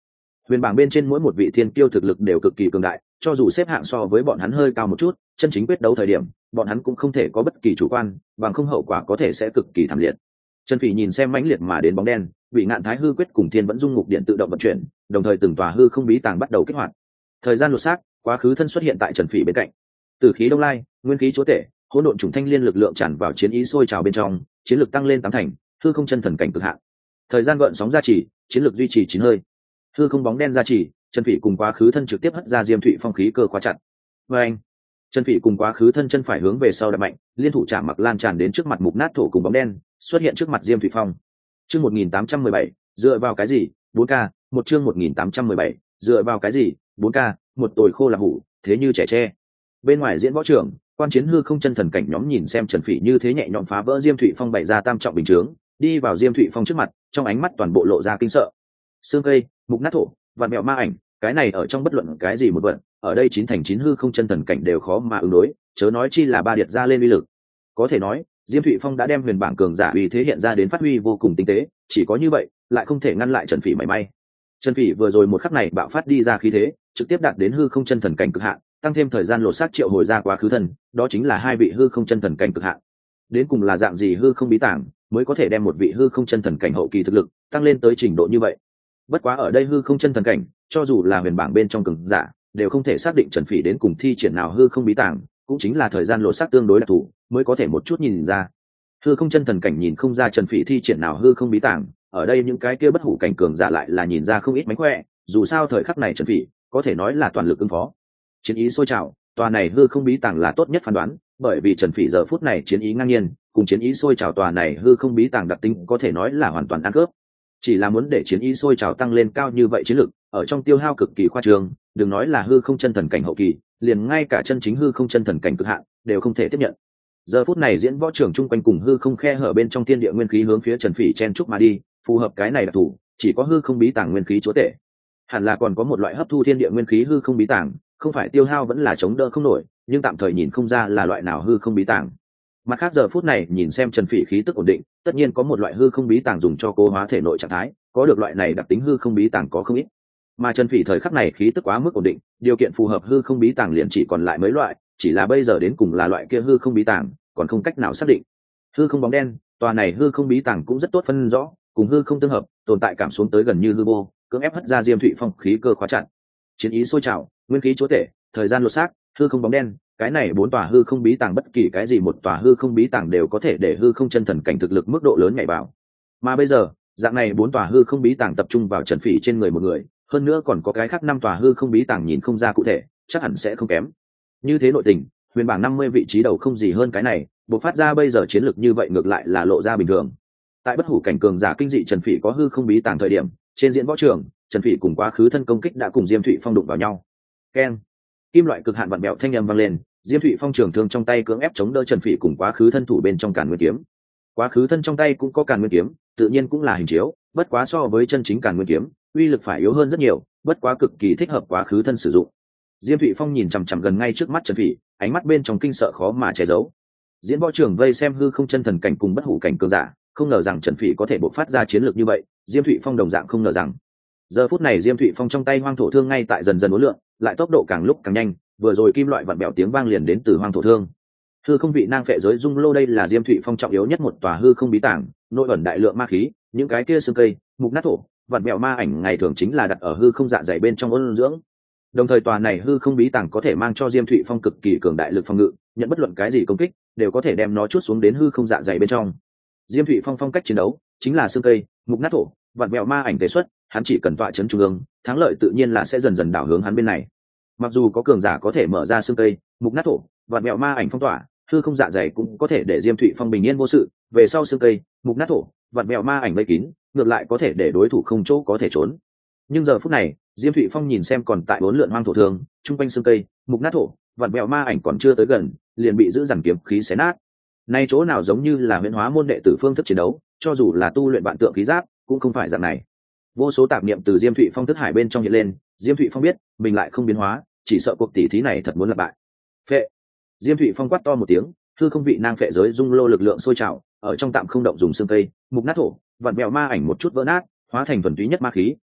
huyền bảng bên trên mỗi một vị thiên kiêu thực lực đều cực kỳ cường đại, cho dù xếp hạng so với bọn hắn hơi cao một chút, chân chính quyết đấu thời điểm bọn hắn cũng không thể có bất kỳ chủ quan, bằng không hậu quả có thể sẽ cực kỳ thảm liệt. Trần Phỉ nhìn xem mãnh liệt mà đến bóng đen, Vị Ngạn Thái Hư Quyết cùng Thiên Vẫn Dung Ngục Điện tự động vận chuyển, đồng thời từng tòa hư không bí tàng bắt đầu kích hoạt. Thời gian lột xác, quá khứ thân xuất hiện tại Trần Phỉ bên cạnh. Tử khí đông lai, nguyên khí chúa tể, hỗn độn trùng thanh liên lực lượng tràn vào chiến ý sôi trào bên trong, chiến lực tăng lên 8 thành, hư không chân thần cảnh cực hạn. Thời gian gợn sóng gia trì, chiến lực duy trì 9 hơi. Hư không bóng đen gia trì, Trần Phỉ cùng quá khứ thân trực tiếp hất ra Diêm Thụy Phong khí cơ khóa chặt. Và anh, Trần Phỉ cùng quá khứ thân chân phải hướng về sau đập mạnh, liên thủ chạm mặc lan tràn đến trước mặt mục nát thổ cùng bóng đen, xuất hiện trước mặt Diêm Thụy Phong. Chương 1817, dựa vào cái gì? 4K, một chương 1817, dựa vào cái gì? 4K, một tồi khô là hủ, thế như trẻ tre. Bên ngoài diễn võ trưởng, quan chiến hư không chân thần cảnh nhóm nhìn xem Trần Phỉ như thế nhẹ nhõm phá vỡ Diêm Thụy Phong bày ra tam trọng bình chướng, đi vào Diêm Thụy Phong trước mặt, trong ánh mắt toàn bộ lộ ra kinh sợ. Xương cây, mục nát thổ, vạn mẹo ma ảnh, cái này ở trong bất luận cái gì một vận, ở đây 9 thành 9 hư không chân thần cảnh đều khó mà ứng đối, chớ nói chi là ba điệt ra lên uy lực. Có thể nói, Diêm Thụy Phong đã đem huyền bảng cường giả uy thế hiện ra đến phát huy vô cùng tinh tế, chỉ có như vậy, lại không thể ngăn lại Trần Phỉ mảy may. Trần Phỉ vừa rồi một khắc này bạo phát đi ra khí thế, trực tiếp đạt đến hư không chân thần cảnh cực hạn, tăng thêm thời gian lột xác triệu hồi ra quá khứ thần, đó chính là hai vị hư không chân thần cảnh cực hạn. Đến cùng là dạng gì hư không bí tàng, mới có thể đem một vị hư không chân thần cảnh hậu kỳ thực lực tăng lên tới trình độ như vậy. Bất quá ở đây hư không chân thần cảnh, cho dù là huyền bảng bên trong cường giả, đều không thể xác định Trần Phỉ đến cùng thi triển nào hư không bí tàng, cũng chính là thời gian lột xác tương đối đặc thù, mới có thể một chút nhìn ra. Hư không chân thần cảnh nhìn không ra Trần Phỉ thi triển nào hư không bí tàng, ở đây những cái kia bất hủ cảnh cường giả lại là nhìn ra không ít mánh khỏe, dù sao thời khắc này Trần Phỉ có thể nói là toàn lực ứng phó. Chiến ý sôi trào, tòa này hư không bí tàng là tốt nhất phán đoán, bởi vì Trần Phỉ giờ phút này chiến ý ngang nhiên, cùng chiến ý sôi trào tòa này hư không bí tàng đặc tính có thể nói là hoàn toàn ăn cướp. Chỉ là muốn để chiến ý sôi trào tăng lên cao như vậy chiến lực, ở trong tiêu hao cực kỳ khoa trương, đừng nói là hư không chân thần cảnh hậu kỳ, liền ngay cả chân chính hư không chân thần cảnh cực hạn đều không thể tiếp nhận. Giờ phút này diễn võ trưởng chung quanh cùng hư không khe hở bên trong thiên địa nguyên khí hướng phía Trần Phỉ chen chúc mà đi, phù hợp cái này đặc thủ, chỉ có hư không bí tàng nguyên khí chúa tể. Hẳn là còn có một loại hấp thu thiên địa nguyên khí hư không bí tàng, không phải tiêu hao vẫn là chống đỡ không nổi, nhưng tạm thời nhìn không ra là loại nào hư không bí tàng. Mặt khác giờ phút này nhìn xem Trần Phỉ khí tức ổn định, tất nhiên có một loại hư không bí tàng dùng cho cố hóa thể nội trạng thái, có được loại này đặc tính hư không bí tàng có không ít. Mà Trần Phỉ thời khắc này khí tức quá mức ổn định, điều kiện phù hợp hư không bí tàng liền chỉ còn lại mấy loại, chỉ là bây giờ đến cùng là loại kia hư không bí tàng, còn không cách nào xác định. Hư không bóng đen, tòa này hư không bí tàng cũng rất tốt phân rõ, cùng hư không tương hợp, tồn tại cảm xuống tới gần như hư vô, cưỡng ép hất ra Diêm Thụy Phong khí cơ khóa chặt. Chiến ý sôi trào, nguyên khí chúa tể, thời gian lột xác, hư không bóng đen, cái này 4 tòa hư không bí tàng bất kỳ cái gì một tòa hư không bí tàng đều có thể để hư không chân thần cảnh thực lực mức độ lớn nhảy vào. Mà bây giờ, dạng này 4 tòa hư không bí tàng tập trung vào Trần Phỉ trên người một người, hơn nữa còn có cái khác 5 tòa hư không bí tàng nhìn không ra cụ thể, chắc hẳn sẽ không kém. Như thế nội tình, huyền bảng 50 vị trí đầu không gì hơn cái này, bộc phát ra bây giờ chiến lược như vậy ngược lại là lộ ra bình thường. Tại bất hủ cảnh cường giả kinh dị Trần Phỉ có hư không bí tàng thời điểm, trên diễn võ trường, Trần Phỉ cùng quá khứ thân công kích đã cùng Diêm Thụy Phong đụng vào nhau. Keng, kim loại cực hạn vặn bẹo thanh âm vang lên, Diêm Thụy Phong trường thương trong tay cưỡng ép chống đỡ Trần Phỉ cùng quá khứ thân thủ bên trong Càn Nguyên kiếm. Quá khứ thân trong tay cũng có Càn Nguyên kiếm, tự nhiên cũng là hình chiếu, bất quá so với chân chính Càn Nguyên kiếm, uy lực phải yếu hơn rất nhiều, bất quá cực kỳ thích hợp quá khứ thân sử dụng. Diêm Thụy Phong nhìn chằm chằm gần ngay trước mắt Trần Phỉ, ánh mắt bên trong kinh sợ khó mà che giấu. Diễn võ trường vây xem hư không chân thần cảnh cùng bất hủ cảnh cường giả, không ngờ rằng Trần Phỉ có thể bộc phát ra chiến lược như vậy, Diêm Thụy Phong đồng dạng không ngờ rằng. Giờ phút này Diêm Thụy Phong trong tay hoang thổ thương ngay tại dần dần uốn lượn, lại tốc độ càng lúc càng nhanh, vừa rồi kim loại vặn bẹo tiếng vang liền đến từ hoang thổ thương. Hư không vị nang phệ giới dung lô đây là Diêm Thụy Phong trọng yếu nhất một tòa hư không bí tàng, nội ẩn đại lượng ma khí, những cái kia xương cây, mục nát thổ, vặn bẹo ma ảnh ngày thường chính là đặt ở hư không dạ dày bên trong ôn dưỡng. Đồng thời tòa này hư không bí tàng có thể mang cho Diêm Thụy Phong cực kỳ cường đại lực phòng ngự, nhận bất luận cái gì công kích, đều có thể đem nó chuốt xuống đến hư không dạ dày bên trong. Diêm Thụy Phong phong cách chiến đấu chính là xương cây, mục nát thổ, vặn bẹo ma ảnh tế xuất, hắn chỉ cần tọa chấn trung ương, thắng lợi tự nhiên là sẽ dần dần đảo hướng hắn bên này. Mặc dù có cường giả có thể mở ra xương cây, mục nát thổ, vặn bẹo ma ảnh phong tỏa, hư không dạ dày cũng có thể để Diêm Thụy Phong bình yên vô sự, về sau xương cây, mục nát thổ, vặn bẹo ma ảnh vây kín, ngược lại có thể để đối thủ không chỗ có thể trốn. Nhưng giờ phút này, Diêm Thụy Phong nhìn xem còn tại 4 lượn hoang thổ thương, trung quanh xương cây, mục nát thổ, vặn bẹo ma ảnh còn chưa tới gần, liền bị giữ dằn kiếm khí xé nát. Nay chỗ nào giống như là huyễn hóa môn đệ tử phương thức chiến đấu, cho dù là tu luyện vạn tượng khí giáp, cũng không phải dạng này. Vô số tạp niệm từ Diêm Thụy Phong thức hải bên trong hiện lên, Diêm Thụy Phong biết, mình lại không biến hóa, chỉ sợ cuộc tỷ thí này thật muốn lặp bại. Phệ. Diêm Thụy Phong quát to một tiếng, hư không vị nang phệ giới dung lô lực lượng sôi trào, ở trong tạm không động dùng xương cây, mục nát thổ, vặn bẹo ma ảnh một chút vỡ nát, hóa thành thuần túy nhất ma khí,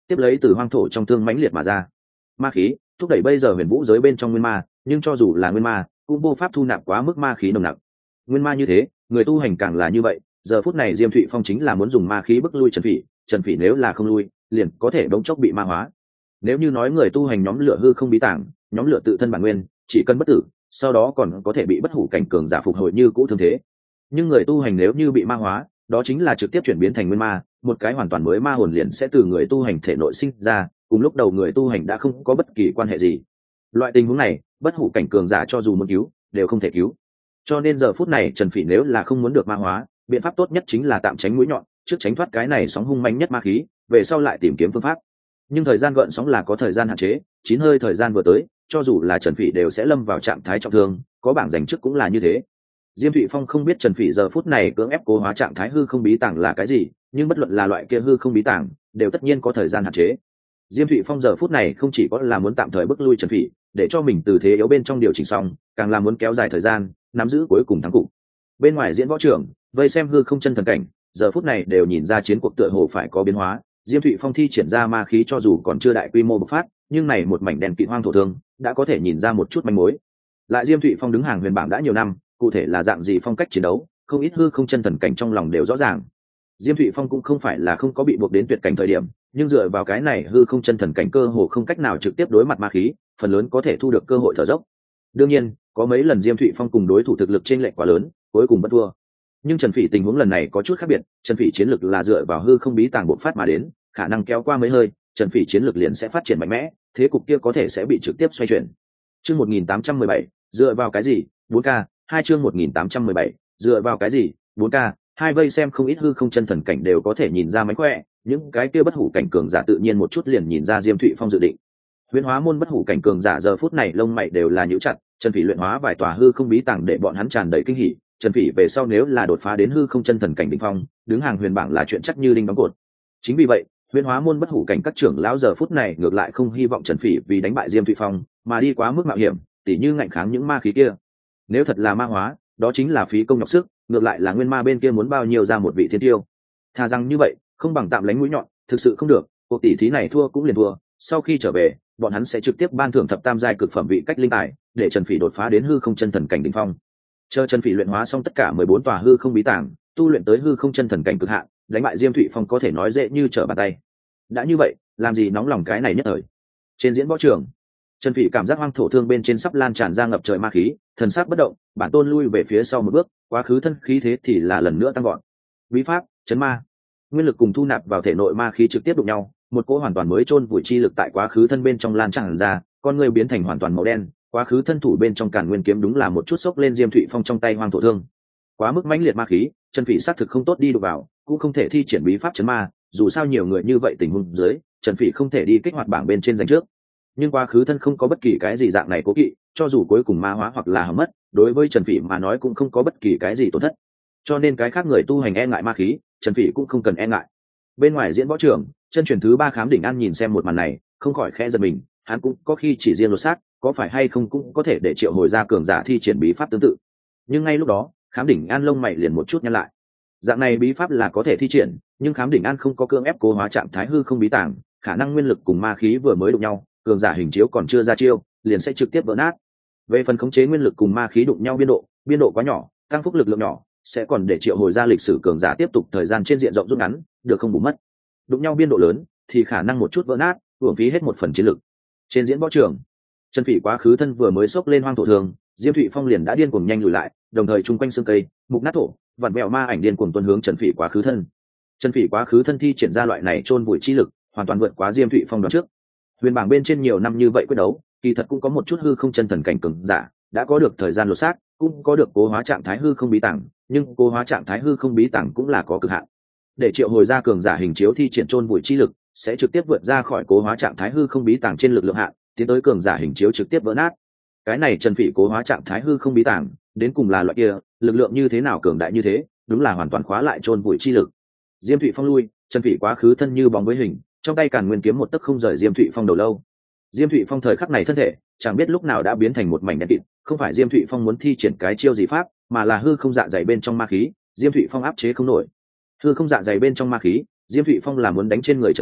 tiếp lấy từ hoang thổ trong thương mãnh liệt mà ra. Ma khí thúc đẩy bây giờ huyền vũ giới bên trong nguyên ma, nhưng cho dù là nguyên ma cũng vô pháp thu nạp quá mức ma khí nồng nặc. Nguyên ma như thế, người tu hành càng là như vậy. Giờ phút này Diêm Thụy Phong chính là muốn dùng ma khí bức lui Trần Phỉ. Trần Phỉ nếu là không lui, liền có thể đống chốc bị ma hóa. Nếu như nói người tu hành nhóm lửa hư không bí tàng, nhóm lửa tự thân bản nguyên, chỉ cần bất tử, sau đó còn có thể bị bất hủ cảnh cường giả phục hồi như cũ thương thế. Nhưng người tu hành nếu như bị ma hóa, đó chính là trực tiếp chuyển biến thành nguyên ma, một cái hoàn toàn mới ma hồn liền sẽ từ người tu hành thể nội sinh ra, cùng lúc đầu người tu hành đã không có bất kỳ quan hệ gì. Loại tình huống này, bất hủ cảnh cường giả cho dù muốn cứu, đều không thể cứu. Cho nên giờ phút này Trần Phỉ nếu là không muốn được ma hóa, biện pháp tốt nhất chính là tạm tránh mũi nhọn, trước tránh thoát cái này sóng hung mãnh nhất ma khí, về sau lại tìm kiếm phương pháp. Nhưng thời gian gợn sóng là có thời gian hạn chế, chín hơi thời gian vừa tới, cho dù là Trần Phỉ đều sẽ lâm vào trạng thái trọng thương, có bảng giành chức cũng là như thế. Diêm Thụy Phong không biết Trần Phỉ giờ phút này cưỡng ép cố hóa trạng thái hư không bí tàng là cái gì, nhưng bất luận là loại kia hư không bí tàng, đều tất nhiên có thời gian hạn chế. Diêm Thụy Phong giờ phút này không chỉ có là muốn tạm thời bức lui Trần Phỉ, để cho mình từ thế yếu bên trong điều chỉnh xong, càng là muốn kéo dài thời gian, nắm giữ cuối cùng thắng cục. Bên ngoài diễn võ trường, vây xem hư không chân thần cảnh, giờ phút này đều nhìn ra chiến cuộc tựa hồ phải có biến hóa. Diêm Thụy Phong thi triển ra ma khí cho dù còn chưa đại quy mô bộc phát, nhưng này một mảnh đèn kịt hoang thổ thương đã có thể nhìn ra một chút manh mối. Lại Diêm Thụy Phong đứng hàng huyền bảng đã nhiều năm, cụ thể là dạng gì phong cách chiến đấu, không ít hư không chân thần cảnh trong lòng đều rõ ràng. Diêm Thụy Phong cũng không phải là không có bị buộc đến tuyệt cảnh thời điểm, nhưng dựa vào cái này hư không chân thần cảnh cơ hồ không cách nào trực tiếp đối mặt ma khí, phần lớn có thể thu được cơ hội thở dốc. Đương nhiên, có mấy lần Diêm Thụy Phong cùng đối thủ thực lực chênh lệch quá lớn, cuối cùng bất thua. Nhưng Trần Phỉ tình huống lần này có chút khác biệt, Trần Phỉ chiến lực là dựa vào hư không bí tàng bộc phát mà đến, khả năng kéo qua mấy hơi, Trần Phỉ chiến lực liền sẽ phát triển mạnh mẽ, thế cục kia có thể sẽ bị trực tiếp xoay chuyển. Chương 1817, dựa vào cái gì? 4K, hai chương 1817, dựa vào cái gì? 4K, hai vây xem không ít hư không chân thần cảnh đều có thể nhìn ra mánh khỏe, những cái kia bất hủ cảnh cường giả tự nhiên một chút liền nhìn ra Diêm Thụy Phong dự định. Huyễn hóa môn bất hủ cảnh cường giả giờ phút này lông mày đều là nhíu chặt, Trần Phỉ luyện hóa vài tòa hư không bí tàng để bọn hắn tràn đầy kinh hỉ, Trần Phỉ về sau nếu là đột phá đến hư không chân thần cảnh đỉnh phong, đứng hàng huyền bảng là chuyện chắc như đinh đóng cột. Chính vì vậy, huyễn hóa môn bất hủ cảnh các trưởng lão giờ phút này ngược lại không hy vọng Trần Phỉ vì đánh bại Diêm Thụy Phong mà đi quá mức mạo hiểm, tỉ như ngạnh kháng những ma khí kia. Nếu thật là ma hóa, đó chính là phí công nhọc sức, ngược lại là nguyên ma bên kia muốn bao nhiêu ra một vị thiên tiêu. Thà rằng như vậy, không bằng tạm lánh mũi nhọn, thực sự không được, cuộc tỷ thí này thua cũng liền thua, sau khi trở về, bọn hắn sẽ trực tiếp ban thưởng thập tam giai cực phẩm vị cách linh tài, để Trần Phỉ đột phá đến hư không chân thần cảnh đỉnh phong. Chờ Trần Phỉ luyện hóa xong tất cả 14 tòa hư không bí tàng, tu luyện tới hư không chân thần cảnh cực hạn, đánh bại Diêm Thụy Phong có thể nói dễ như trở bàn tay. Đã như vậy, làm gì nóng lòng cái này nhất thời. Trên diễn võ trường, Trần Phỉ cảm giác hoang thổ thương bên trên sắp lan tràn ra ngập trời ma khí, thần sắc bất động, bản tôn lui về phía sau một bước, quá khứ thân khí thế thì là lần nữa tăng gọn. Bí pháp, chấn ma, nguyên lực cùng thu nạp vào thể nội ma khí trực tiếp đụng nhau, một cỗ hoàn toàn mới chôn vùi chi lực tại quá khứ thân bên trong lan tràn ra, con người biến thành hoàn toàn màu đen, quá khứ thân thủ bên trong càn nguyên kiếm đúng là một chút sốc lên Diêm Thụy Phong trong tay hoang thổ thương. Quá mức mãnh liệt ma khí, Trần Phỉ xác thực không tốt đi đụng vào, cũng không thể thi triển bí pháp chấn ma, dù sao nhiều người như vậy tình huống dưới, Trần Phỉ không thể đi kích hoạt bảng bên trên giành trước. Nhưng quá khứ thân không có bất kỳ cái gì dạng này cố kỵ, cho dù cuối cùng ma hóa hoặc là hỏng mất, đối với Trần Phỉ mà nói cũng không có bất kỳ cái gì tổn thất. Cho nên cái khác người tu hành e ngại ma khí, Trần Phỉ cũng không cần e ngại. Bên ngoài diễn võ trường, chân truyền thứ 3 Khám Đỉnh An nhìn xem một màn này, không khỏi khẽ giật mình, hắn cũng có khi chỉ riêng lột xác, có phải hay không cũng có thể để triệu hồi ra cường giả thi triển bí pháp tương tự. Nhưng ngay lúc đó, Khám Đỉnh An lông mày liền một chút nhăn lại. Dạng này bí pháp là có thể thi triển, nhưng Khám Đỉnh An không có cưỡng ép cố hóa trạng thái hư không bí tàng, khả năng nguyên lực cùng ma khí vừa mới đụng nhau, cường giả hình chiếu còn chưa ra chiêu, liền sẽ trực tiếp vỡ nát. Về phần khống chế nguyên lực cùng ma khí đụng nhau biên độ quá nhỏ, tăng phúc lực lượng nhỏ, sẽ còn để triệu hồi ra lịch sử cường giả tiếp tục thời gian trên diện rộng rút ngắn, được không bù mất. Đụng nhau biên độ lớn thì khả năng một chút vỡ nát, uổng phí hết một phần chiến lực. Trên diễn võ trường, Trần Phỉ quá khứ thân vừa mới xốc lên hoang thổ thường, Diêm Thụy Phong liền đã điên cuồng nhanh lùi lại, đồng thời chung quanh xương cây, mục nát thổ, vặn vẹo ma ảnh điên cuồng tuôn hướng Trần Phỉ quá khứ thân. Trần Phỉ quá khứ thân thi triển ra loại này chôn vùi chi lực, hoàn toàn vượt quá Diêm Thụy Phong đoán trước. Huyền bảng bên trên nhiều năm như vậy quyết đấu, kỳ thật cũng có một chút hư không chân thần cảnh cường giả, đã có được thời gian lột xác, cũng có được cố hóa trạng thái hư không bí tàng, nhưng cố hóa trạng thái hư không bí tàng cũng là có cực hạn. Để triệu hồi ra cường giả hình chiếu thi triển chôn vùi chi lực, sẽ trực tiếp vượt ra khỏi cố hóa trạng thái hư không bí tàng trên lực lượng hạn, tiến tới cường giả hình chiếu trực tiếp vỡ nát. Cái này Trần Phỉ cố hóa trạng thái hư không bí tàng, đến cùng là loại kia, lực lượng như thế nào cường đại như thế, đúng là hoàn toàn khóa lại chôn vùi chi lực. Diêm Thụy Phong lui, Trần Phỉ quá khứ thân như bóng với hình, trong tay càn nguyên kiếm một tấc không rời Diêm Thụy Phong đầu lâu. Diêm Thụy Phong thời khắc này thân thể, chẳng biết lúc nào đã biến thành một mảnh đen kịt, không phải Diêm Thụy Phong muốn thi triển cái chiêu gì pháp, mà là hư không dạ dày bên trong ma khí, Diêm Thụy Phong áp chế không nổi. Hư không dạ dày bên trong ma khí, Diêm Thụy Phong là muốn đánh trên người Trần Phỉ,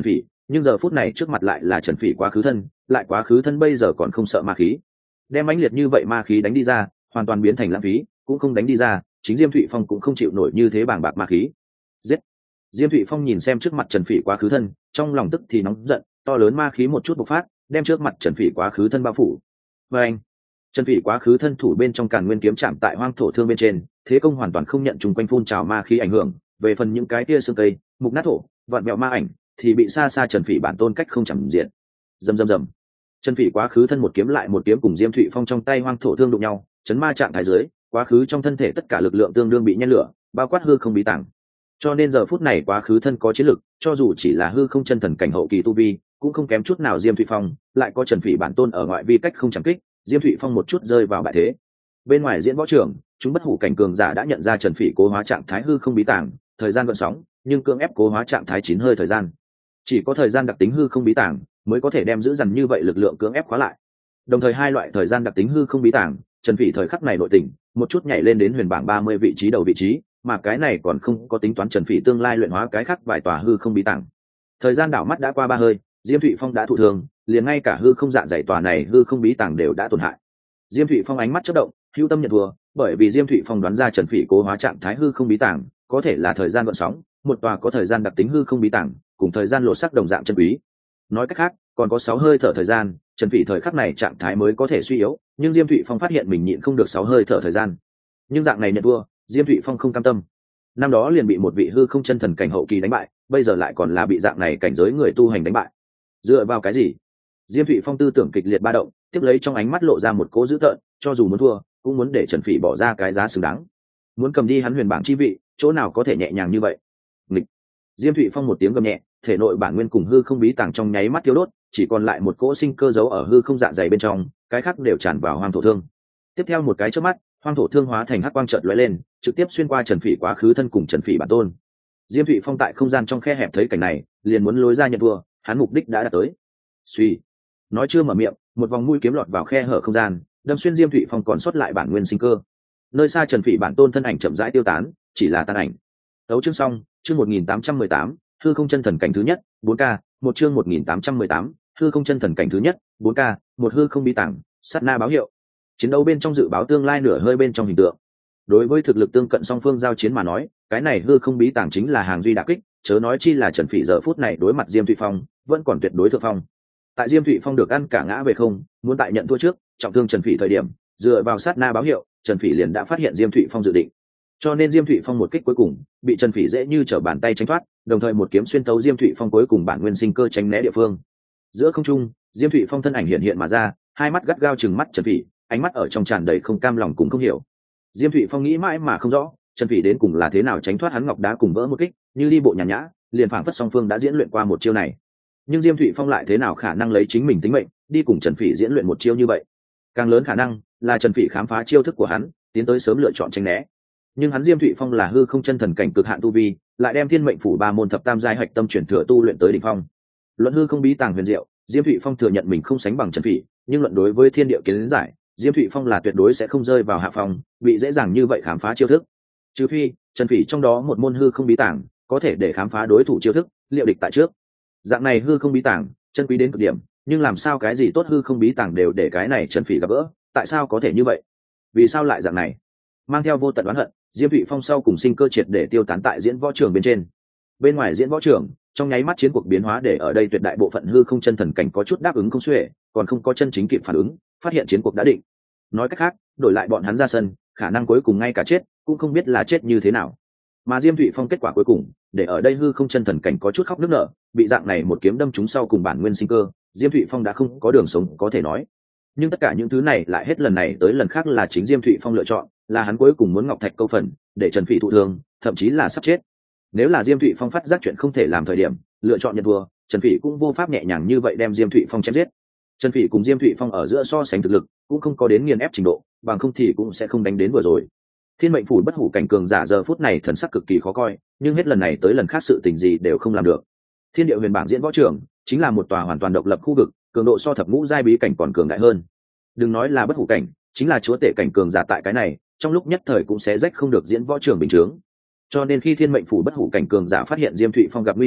nhưng giờ phút này trước mặt lại là Trần Phỉ quá khứ thân, lại quá khứ thân bây giờ còn không sợ ma khí, đem mãnh liệt như vậy ma khí đánh đi ra hoàn toàn biến thành lãng phí, cũng không đánh đi ra, chính Diêm Thụy Phong cũng không chịu nổi như thế bàng bạc ma khí. Giết! Diêm Thụy Phong nhìn xem trước mặt Trần Phỉ quá khứ thân, trong lòng tức thì nóng giận, to lớn ma khí một chút bộc phát, đem trước mặt Trần Phỉ quá khứ thân bao phủ. Và anh, Trần Phỉ quá khứ thân thủ bên trong Càn Nguyên kiếm chạm tại hoang thổ thương bên trên, thế công hoàn toàn không nhận trùng quanh phun trào ma khí ảnh hưởng, về phần những cái tia xương cây, mục nát thổ, vạn mèo ma ảnh thì bị xa xa Trần Phỉ bản tôn cách không chẳng diện. Rầm rầm rầm. Trần Phỉ quá khứ thân một kiếm lại một kiếm cùng Diêm Thụy Phong trong tay hoang thổ thương đụng nhau, chấn ma trạng thái dưới, quá khứ trong thân thể tất cả lực lượng tương đương bị nhen lửa, bao quát hư không bí tàng. Cho nên giờ phút này quá khứ thân có chiến lực, cho dù chỉ là hư không chân thần cảnh hậu kỳ tu vi, cũng không kém chút nào Diêm Thụy Phong, lại có Trần Phỉ bản tôn ở ngoại vi cách không chẳng kích, Diêm Thụy Phong một chút rơi vào bại thế. Bên ngoài diễn võ trường, chúng bất hủ cảnh cường giả đã nhận ra Trần Phỉ cố hóa trạng thái hư không bí tàng, thời gian gợn sóng, nhưng cưỡng ép cố hóa trạng thái 9 hơi thời gian. Chỉ có thời gian đặc tính hư không bí tàng mới có thể đem giữ dằn như vậy lực lượng cưỡng ép khóa lại. Đồng thời hai loại thời gian đặc tính hư không bí tàng, Trần Phỉ thời khắc này nội tình, một chút nhảy lên đến huyền bảng 30 vị trí đầu vị trí, mà cái này còn không có tính toán Trần Phỉ tương lai luyện hóa cái khác vài tòa hư không bí tàng. Thời gian đảo mắt đã qua 3 hơi, Diêm Thụy Phong đã thụ thương, liền ngay cả hư không dạ dày tòa này hư không bí tàng đều đã tổn hại. Diêm Thụy Phong ánh mắt chớp động, hữu tâm nhận thua, bởi vì Diêm Thụy Phong đoán ra Trần Phỉ cố hóa trạng thái hư không bí tàng, có thể là thời gian gợn sóng, một tòa có thời gian đặc tính hư không bí tàng, cùng thời gian lột sắc đồng dạng chân quý. Nói cách khác, còn có 6 hơi thở thời gian, Trần Phỉ thời khắc này trạng thái mới có thể suy yếu, nhưng Diêm Thụy Phong phát hiện mình nhịn không được 6 hơi thở thời gian. Nhưng dạng này nhận thua, Diêm Thụy Phong không cam tâm. Năm đó liền bị một vị hư không chân thần cảnh hậu kỳ đánh bại, bây giờ lại còn là bị dạng này cảnh giới người tu hành đánh bại. Dựa vào cái gì? Diêm Thụy Phong tư tưởng kịch liệt ba động, tiếp lấy trong ánh mắt lộ ra một cố dữ tợn, cho dù muốn thua, cũng muốn để Trần Phỉ bỏ ra cái giá xứng đáng. Muốn cầm đi hắn huyền bảng chi vị, chỗ nào có thể nhẹ nhàng như vậy? Nghịch. Diêm Thụy Phong một tiếng gầm nhẹ, thể nội bản nguyên cùng hư không bí tàng trong nháy mắt tiêu đốt, chỉ còn lại một cỗ sinh cơ giấu ở hư không dạ dày bên trong, cái khác đều tràn vào hoang thổ thương. Tiếp theo một cái chớp mắt, hoang thổ thương hóa thành hắc quang chợt lóe lên, trực tiếp xuyên qua Trần Phỉ quá khứ thân cùng Trần Phỉ bản tôn. Diêm Thụy Phong tại không gian trong khe hẹp thấy cảnh này, liền muốn lối ra nhận thua, hắn mục đích đã đạt tới. Suy, nói chưa mở miệng, một vòng mũi kiếm lọt vào khe hở không gian, đâm xuyên Diêm Thụy Phong còn sót lại bản nguyên sinh cơ. Nơi xa Trần Phỉ bản tôn thân ảnh chậm rãi tiêu tán, chỉ là tàn ảnh. Đấu chương xong, chương 1818, hư không chân thần cảnh thứ nhất, 4K, một chương 1818, hư không chân thần cảnh thứ nhất, 4K, một hư không bí tàng, sát na báo hiệu. Chiến đấu bên trong dự báo tương lai nửa hơi bên trong hình tượng. Đối với thực lực tương cận song phương giao chiến mà nói, cái này hư không bí tàng chính là hàng duy đả kích, chớ nói chi là Trần Phỉ giờ phút này đối mặt Diêm Thụy Phong, vẫn còn tuyệt đối thượng phong. Tại Diêm Thụy Phong được ăn cả ngã về không, muốn tại nhận thua trước, trọng thương Trần Phỉ thời điểm, dựa vào sát na báo hiệu, Trần Phỉ liền đã phát hiện Diêm Thụy Phong dự định. Cho nên Diêm Thụy Phong một kích cuối cùng, bị Trần Phỉ dễ như trở bàn tay tránh thoát, đồng thời một kiếm xuyên tấu Diêm Thụy Phong cuối cùng bản nguyên sinh cơ tránh né địa phương. Giữa không trung, Diêm Thụy Phong thân ảnh hiện hiện mà ra, hai mắt gắt gao trừng mắt Trần Phỉ, ánh mắt ở trong tràn đầy không cam lòng cùng không hiểu. Diêm Thụy Phong nghĩ mãi mà không rõ, Trần Phỉ đến cùng là thế nào tránh thoát hắn ngọc đá cùng vỡ một kích, như đi bộ nhàn nhã, liền phảng phất song phương đã diễn luyện qua một chiêu này. Nhưng Diêm Thụy Phong lại thế nào khả năng lấy chính mình tính mệnh đi cùng Trần Phỉ diễn luyện một chiêu như vậy? Càng lớn khả năng là Trần Phỉ khám phá chiêu thức của hắn, tiến tới sớm lựa chọn tránh né. Nhưng hắn Diêm Thụy Phong là hư không chân thần cảnh cực hạn tu vi, lại đem thiên mệnh phủ ba môn thập tam giai hạch tâm chuyển thừa tu luyện tới đỉnh phong. Luận hư không bí tàng huyền diệu, Diêm Thụy Phong thừa nhận mình không sánh bằng Trần Phỉ, nhưng luận đối với thiên địa kiến giải, Diêm Thụy Phong là tuyệt đối sẽ không rơi vào hạ phong, bị dễ dàng như vậy khám phá chiêu thức. Trừ phi Trần Phỉ trong đó một môn hư không bí tàng có thể để khám phá đối thủ chiêu thức, liệu địch tại trước. Dạng này hư không bí tàng chân quý đến cực điểm, nhưng làm sao cái gì tốt hư không bí tàng đều để cái này Trần Phỉ gặp gỡ, tại sao có thể như vậy? Vì sao lại dạng này? Mang theo vô tận oán hận, Diêm Thụy Phong sau cùng sinh cơ triệt để tiêu tán tại diễn võ trường bên trên. Bên ngoài diễn võ trường, trong nháy mắt chiến cuộc biến hóa để ở đây tuyệt đại bộ phận hư không chân thần cảnh có chút đáp ứng không xuể, còn không có chân chính kịp phản ứng, phát hiện chiến cuộc đã định. Nói cách khác, đổi lại bọn hắn ra sân, khả năng cuối cùng ngay cả chết cũng không biết là chết như thế nào. Mà Diêm Thụy Phong kết quả cuối cùng, để ở đây hư không chân thần cảnh có chút khóc nức nở, bị dạng này một kiếm đâm trúng sau cùng bản nguyên sinh cơ, Diêm Thụy Phong đã không có đường sống có thể nói. Nhưng tất cả những thứ này lại hết lần này tới lần khác là chính Diêm Thụy Phong lựa chọn, là hắn cuối cùng muốn ngọc thạch câu phần, để Trần Phỉ thụ thương, thậm chí là sắp chết. Nếu là Diêm Thụy Phong phát giác chuyện không thể làm thời điểm, lựa chọn nhận thua, Trần Phỉ cũng vô pháp nhẹ nhàng như vậy đem Diêm Thụy Phong chém giết. Trần Phỉ cùng Diêm Thụy Phong ở giữa so sánh thực lực, cũng không có đến nghiền ép trình độ, bằng không thì cũng sẽ không đánh đến vừa rồi. Thiên mệnh phủ bất hủ cảnh cường giả giờ phút này thần sắc cực kỳ khó coi, nhưng hết lần này tới lần khác sự tình gì đều không làm được. Thiên địa huyền bảng diễn võ trường chính là một tòa hoàn toàn độc lập khu vực, cường độ so thập ngũ giai bí cảnh còn cường đại hơn. Đừng nói là bất hủ cảnh, chính là chúa tể cảnh cường giả tại cái này, trong lúc nhất thời cũng sẽ rách không được diễn võ trường bình thường. Cho nên khi thiên mệnh phủ bất hủ cảnh cường giả phát hiện Diêm Thụy Phong gặp nguy hiểm,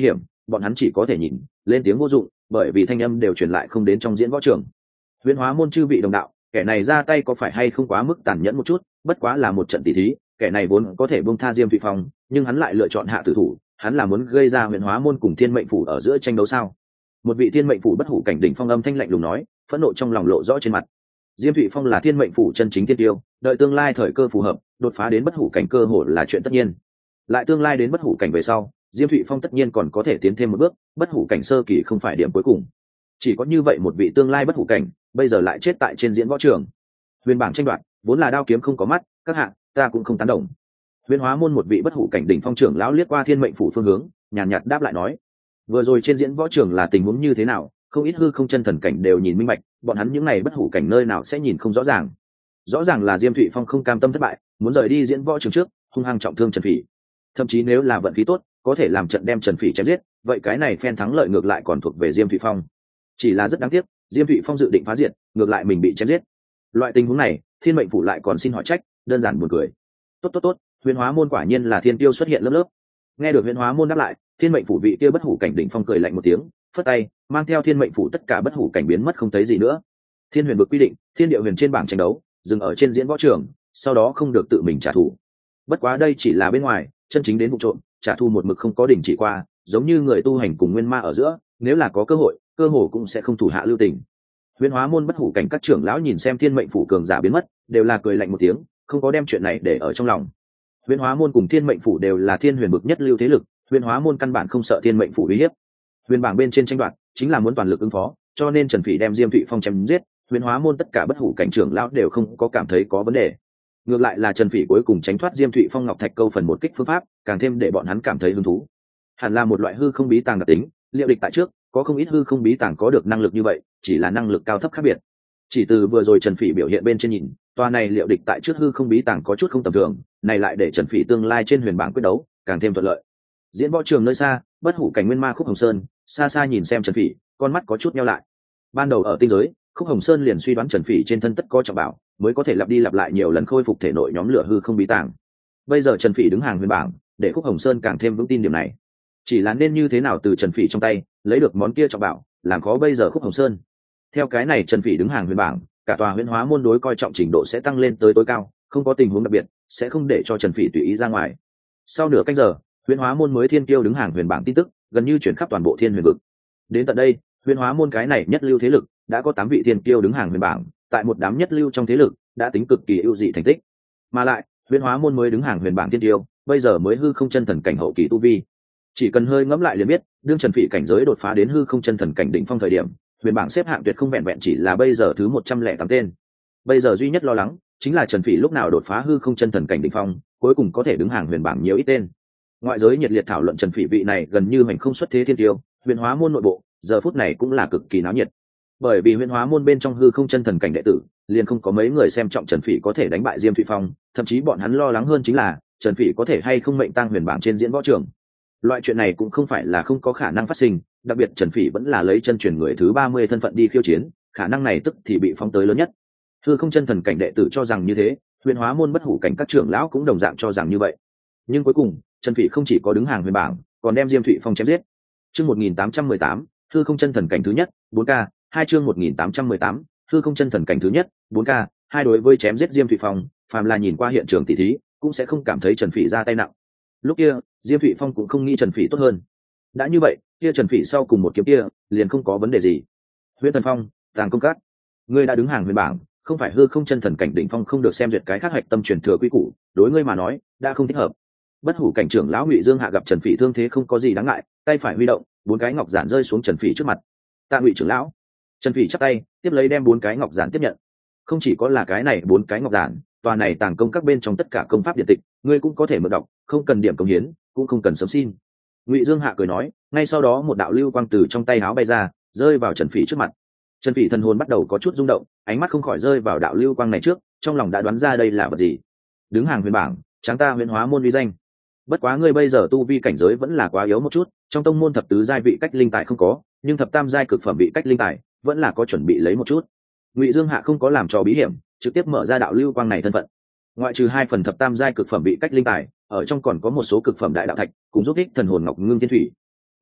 bọn hắn chỉ có thể nhìn, lên tiếng vô dụng, bởi vì thanh âm đều truyền lại không đến trong diễn võ trường. Huyễn Hóa môn chư vị đồng đạo, kẻ này ra tay có phải hay không quá mức tàn nhẫn một chút, bất quá là một trận tỷ thí, kẻ này vốn có thể buông tha Diêm Thụy Phong, nhưng hắn lại lựa chọn hạ tử thủ, hắn là muốn gây ra Huyễn Hóa môn cùng Thiên Mệnh phủ ở giữa tranh đấu sao? Một vị Thiên Mệnh phủ bất hủ cảnh đỉnh phong âm thanh lạnh lùng nói, phẫn nộ trong lòng lộ rõ trên mặt. Diêm Thụy Phong là Thiên Mệnh phủ chân chính thiên tiêu, đợi tương lai thời cơ phù hợp, đột phá đến bất hủ cảnh cơ hội là chuyện tất nhiên. Lại tương lai đến bất hủ cảnh về sau, Diêm Thụy Phong tất nhiên còn có thể tiến thêm một bước, bất hủ cảnh sơ kỳ không phải điểm cuối cùng. Chỉ có như vậy một vị tương lai bất hủ cảnh, bây giờ lại chết tại trên diễn võ trường. Huyền bảng tranh đoạt, vốn là đao kiếm không có mắt, các hạ, ta cũng không tán đồng. Huyễn Hóa môn một vị bất hủ cảnh đỉnh phong trưởng lão liếc qua Thiên Mệnh phủ phương hướng, nhàn nhạt đáp lại nói: vừa rồi trên diễn võ trường là tình huống như thế nào, không ít hư không chân thần cảnh đều nhìn minh bạch, bọn hắn những này bất hủ cảnh nơi nào sẽ nhìn không rõ ràng. Rõ ràng là Diêm Thụy Phong không cam tâm thất bại, muốn rời đi diễn võ trường trước, hung hăng trọng thương Trần Phỉ. Thậm chí nếu là vận khí tốt, có thể làm trận đem Trần Phỉ chém giết, vậy cái này phen thắng lợi ngược lại còn thuộc về Diêm Thụy Phong. Chỉ là rất đáng tiếc, Diêm Thụy Phong dự định phá diệt, ngược lại mình bị chém giết. Loại tình huống này, Thiên Mệnh phủ lại còn xin hỏi trách, đơn giản buồn cười. Tốt, Huyễn Hóa môn quả nhiên là thiên tiêu xuất hiện lớp lớp. Nghe được Huyễn Hóa môn đáp lại, Thiên Mệnh phủ vị kia bất hủ cảnh đỉnh phong cười lạnh một tiếng, phất tay, mang theo Thiên Mệnh phủ tất cả bất hủ cảnh biến mất không thấy gì nữa. Thiên Huyền vực quy định, thiên địa huyền trên bảng tranh đấu, dừng ở trên diễn võ trường, sau đó không được tự mình trả thù. Bất quá đây chỉ là bên ngoài, chân chính đến vụ trộm, trả thù một mực không có đình chỉ qua, giống như người tu hành cùng nguyên ma ở giữa, nếu là có cơ hội, cơ hồ cũng sẽ không thủ hạ lưu tình. Huyễn Hóa môn bất hủ cảnh các trưởng lão nhìn xem Thiên Mệnh phủ cường giả biến mất, đều là cười lạnh một tiếng, không có đem chuyện này để ở trong lòng. Huyễn Hóa môn cùng Thiên Mệnh phủ đều là thiên huyền vực nhất lưu thế lực, Huyễn Hóa môn căn bản không sợ Thiên Mệnh phủ uy hiếp. Huyền bảng bên trên tranh đoạt chính là muốn toàn lực ứng phó, cho nên Trần Phỉ đem Diêm Thụy Phong chém giết, Huyễn Hóa môn tất cả bất hủ cảnh trưởng lão đều không có cảm thấy có vấn đề. Ngược lại là Trần Phỉ cuối cùng tránh thoát Diêm Thụy Phong ngọc thạch câu phần một kích phương pháp, càng thêm để bọn hắn cảm thấy hứng thú. Hẳn là một loại hư không bí tàng đặc tính, liệu địch tại trước, có không ít hư không bí tàng có được năng lực như vậy, chỉ là năng lực cao thấp khác biệt. Chỉ từ vừa rồi Trần Phỉ biểu hiện bên trên nhìn, tòa này liệu địch tại trước hư không bí tàng có chút không tầm thường, này lại để Trần Phỉ tương lai trên huyền bảng quyết đấu càng thêm thuận lợi. Diễn võ trường nơi xa, bất hủ cảnh nguyên ma Khúc Hồng Sơn xa xa nhìn xem Trần Phỉ, con mắt có chút nheo lại. Ban đầu ở tinh giới, Khúc Hồng Sơn liền suy đoán Trần Phỉ trên thân tất có trọng bảo, mới có thể lặp đi lặp lại nhiều lần khôi phục thể nội nhóm lửa hư không bí tàng. Bây giờ Trần Phỉ đứng hàng huyền bảng, để Khúc Hồng Sơn càng thêm vững tin điểm này. Chỉ là nên như thế nào từ Trần Phỉ trong tay lấy được món kia trọng bảo, làm khó bây giờ Khúc Hồng Sơn. Theo cái này Trần Phỉ đứng hàng huyền bảng, cả tòa Huyễn Hóa môn đối coi trọng trình độ sẽ tăng lên tới tối cao, không có tình huống đặc biệt, sẽ không để cho Trần Phỉ tùy ý ra ngoài. Sau nửa canh giờ, Huyễn Hóa môn mới thiên kiêu đứng hàng huyền bảng tin tức gần như chuyển khắp toàn bộ thiên huyền vực. Đến tận đây, Huyễn Hóa môn cái này nhất lưu thế lực đã có 8 vị thiên kiêu đứng hàng huyền bảng, tại một đám nhất lưu trong thế lực đã tính cực kỳ ưu dị thành tích. Mà lại, Huyễn Hóa môn mới đứng hàng huyền bảng thiên kiêu, bây giờ mới hư không chân thần cảnh hậu kỳ tu vi. Chỉ cần hơi ngẫm lại liền biết, đương Trần Phỉ cảnh giới đột phá đến hư không chân thần cảnh đỉnh phong thời điểm, huyền bảng xếp hạng tuyệt không vẹn vẹn chỉ là bây giờ thứ 108 tên. Bây giờ duy nhất lo lắng chính là Trần Phỉ lúc nào đột phá hư không chân thần cảnh đỉnh phong, cuối cùng có thể đứng hàng huyền bảng nhiều ít tên. Ngoại giới nhiệt liệt thảo luận Trần Phỉ vị này gần như hành không xuất thế thiên tiêu, Huyễn Hóa môn nội bộ giờ phút này cũng là cực kỳ náo nhiệt. Bởi vì Huyễn Hóa môn bên trong hư không chân thần cảnh đệ tử, liền không có mấy người xem trọng Trần Phỉ có thể đánh bại Diêm Thụy Phong, thậm chí bọn hắn lo lắng hơn chính là Trần Phỉ có thể hay không mệnh tang huyền bảng trên diễn võ trường. Loại chuyện này cũng không phải là không có khả năng phát sinh, đặc biệt Trần Phỉ vẫn là lấy chân truyền người thứ 30 thân phận đi khiêu chiến, khả năng này tức thì bị phóng tới lớn nhất. Hư không chân thần cảnh đệ tử cho rằng như thế, Huyễn Hóa môn bất hủ cảnh các trưởng lão cũng đồng dạng cho rằng như vậy. Nhưng cuối cùng, Trần Phỉ không chỉ có đứng hàng huyền bảng, còn đem Diêm Thụy Phong chém giết. Chương 1818, hư không chân thần cảnh thứ nhất, 4K, 2 chương 1818, hư không chân thần cảnh thứ nhất, 4K, hai đối với chém giết Diêm Thụy Phong, phàm là nhìn qua hiện trường tỷ thí, cũng sẽ không cảm thấy Trần Phỉ ra tay nặng. Lúc kia, Diêm Thụy Phong cũng không nghĩ Trần Phỉ tốt hơn. Đã như vậy, kia Trần Phỉ sau cùng một kiếm kia, liền không có vấn đề gì. Huyễn Thần Phong, Tàng Công Cát, ngươi đã đứng hàng huyền bảng, không phải hư không chân thần cảnh đỉnh phong không được xem duyệt cái khác hạch tâm truyền thừa quy củ, đối ngươi mà nói, đã không thích hợp. Bất hủ cảnh trưởng lão Ngụy Dương Hạ gặp Trần Phỉ thương thế không có gì đáng ngại, tay phải huy động, 4 cái ngọc giản rơi xuống Trần Phỉ trước mặt. Tạ Ngụy trưởng lão. Trần Phỉ chắp tay, tiếp lấy đem 4 cái ngọc giản tiếp nhận. Không chỉ có là cái này 4 cái ngọc giản, tòa này tàng công các bên trong tất cả công pháp điện tịch, ngươi cũng có thể mượn đọc, không cần điểm công hiến, cũng không cần sớm xin. Ngụy Dương Hạ cười nói, ngay sau đó một đạo lưu quang từ trong tay áo bay ra, rơi vào Trần Phỉ trước mặt. Trần Phỉ thần hồn bắt đầu có chút rung động, ánh mắt không khỏi rơi vào đạo lưu quang này trước, trong lòng đã đoán ra đây là vật gì. Đứng hàng huyền bảng, tráng ta Huyễn Hóa môn uy danh. Bất quá ngươi bây giờ tu vi cảnh giới vẫn là quá yếu một chút, trong tông môn thập tứ giai vị cách linh tài không có, nhưng thập tam giai cực phẩm vị cách linh tài vẫn là có chuẩn bị lấy một chút. Ngụy Dương Hạ không có làm trò bí hiểm, trực tiếp mở ra đạo lưu quang này thân phận. Ngoại trừ 2 phần thập tam giai cực phẩm vị cách linh tài, ở trong còn có một số cực phẩm đại đạo thạch, cùng giúp ích thần hồn ngọc ngưng thiên thủy.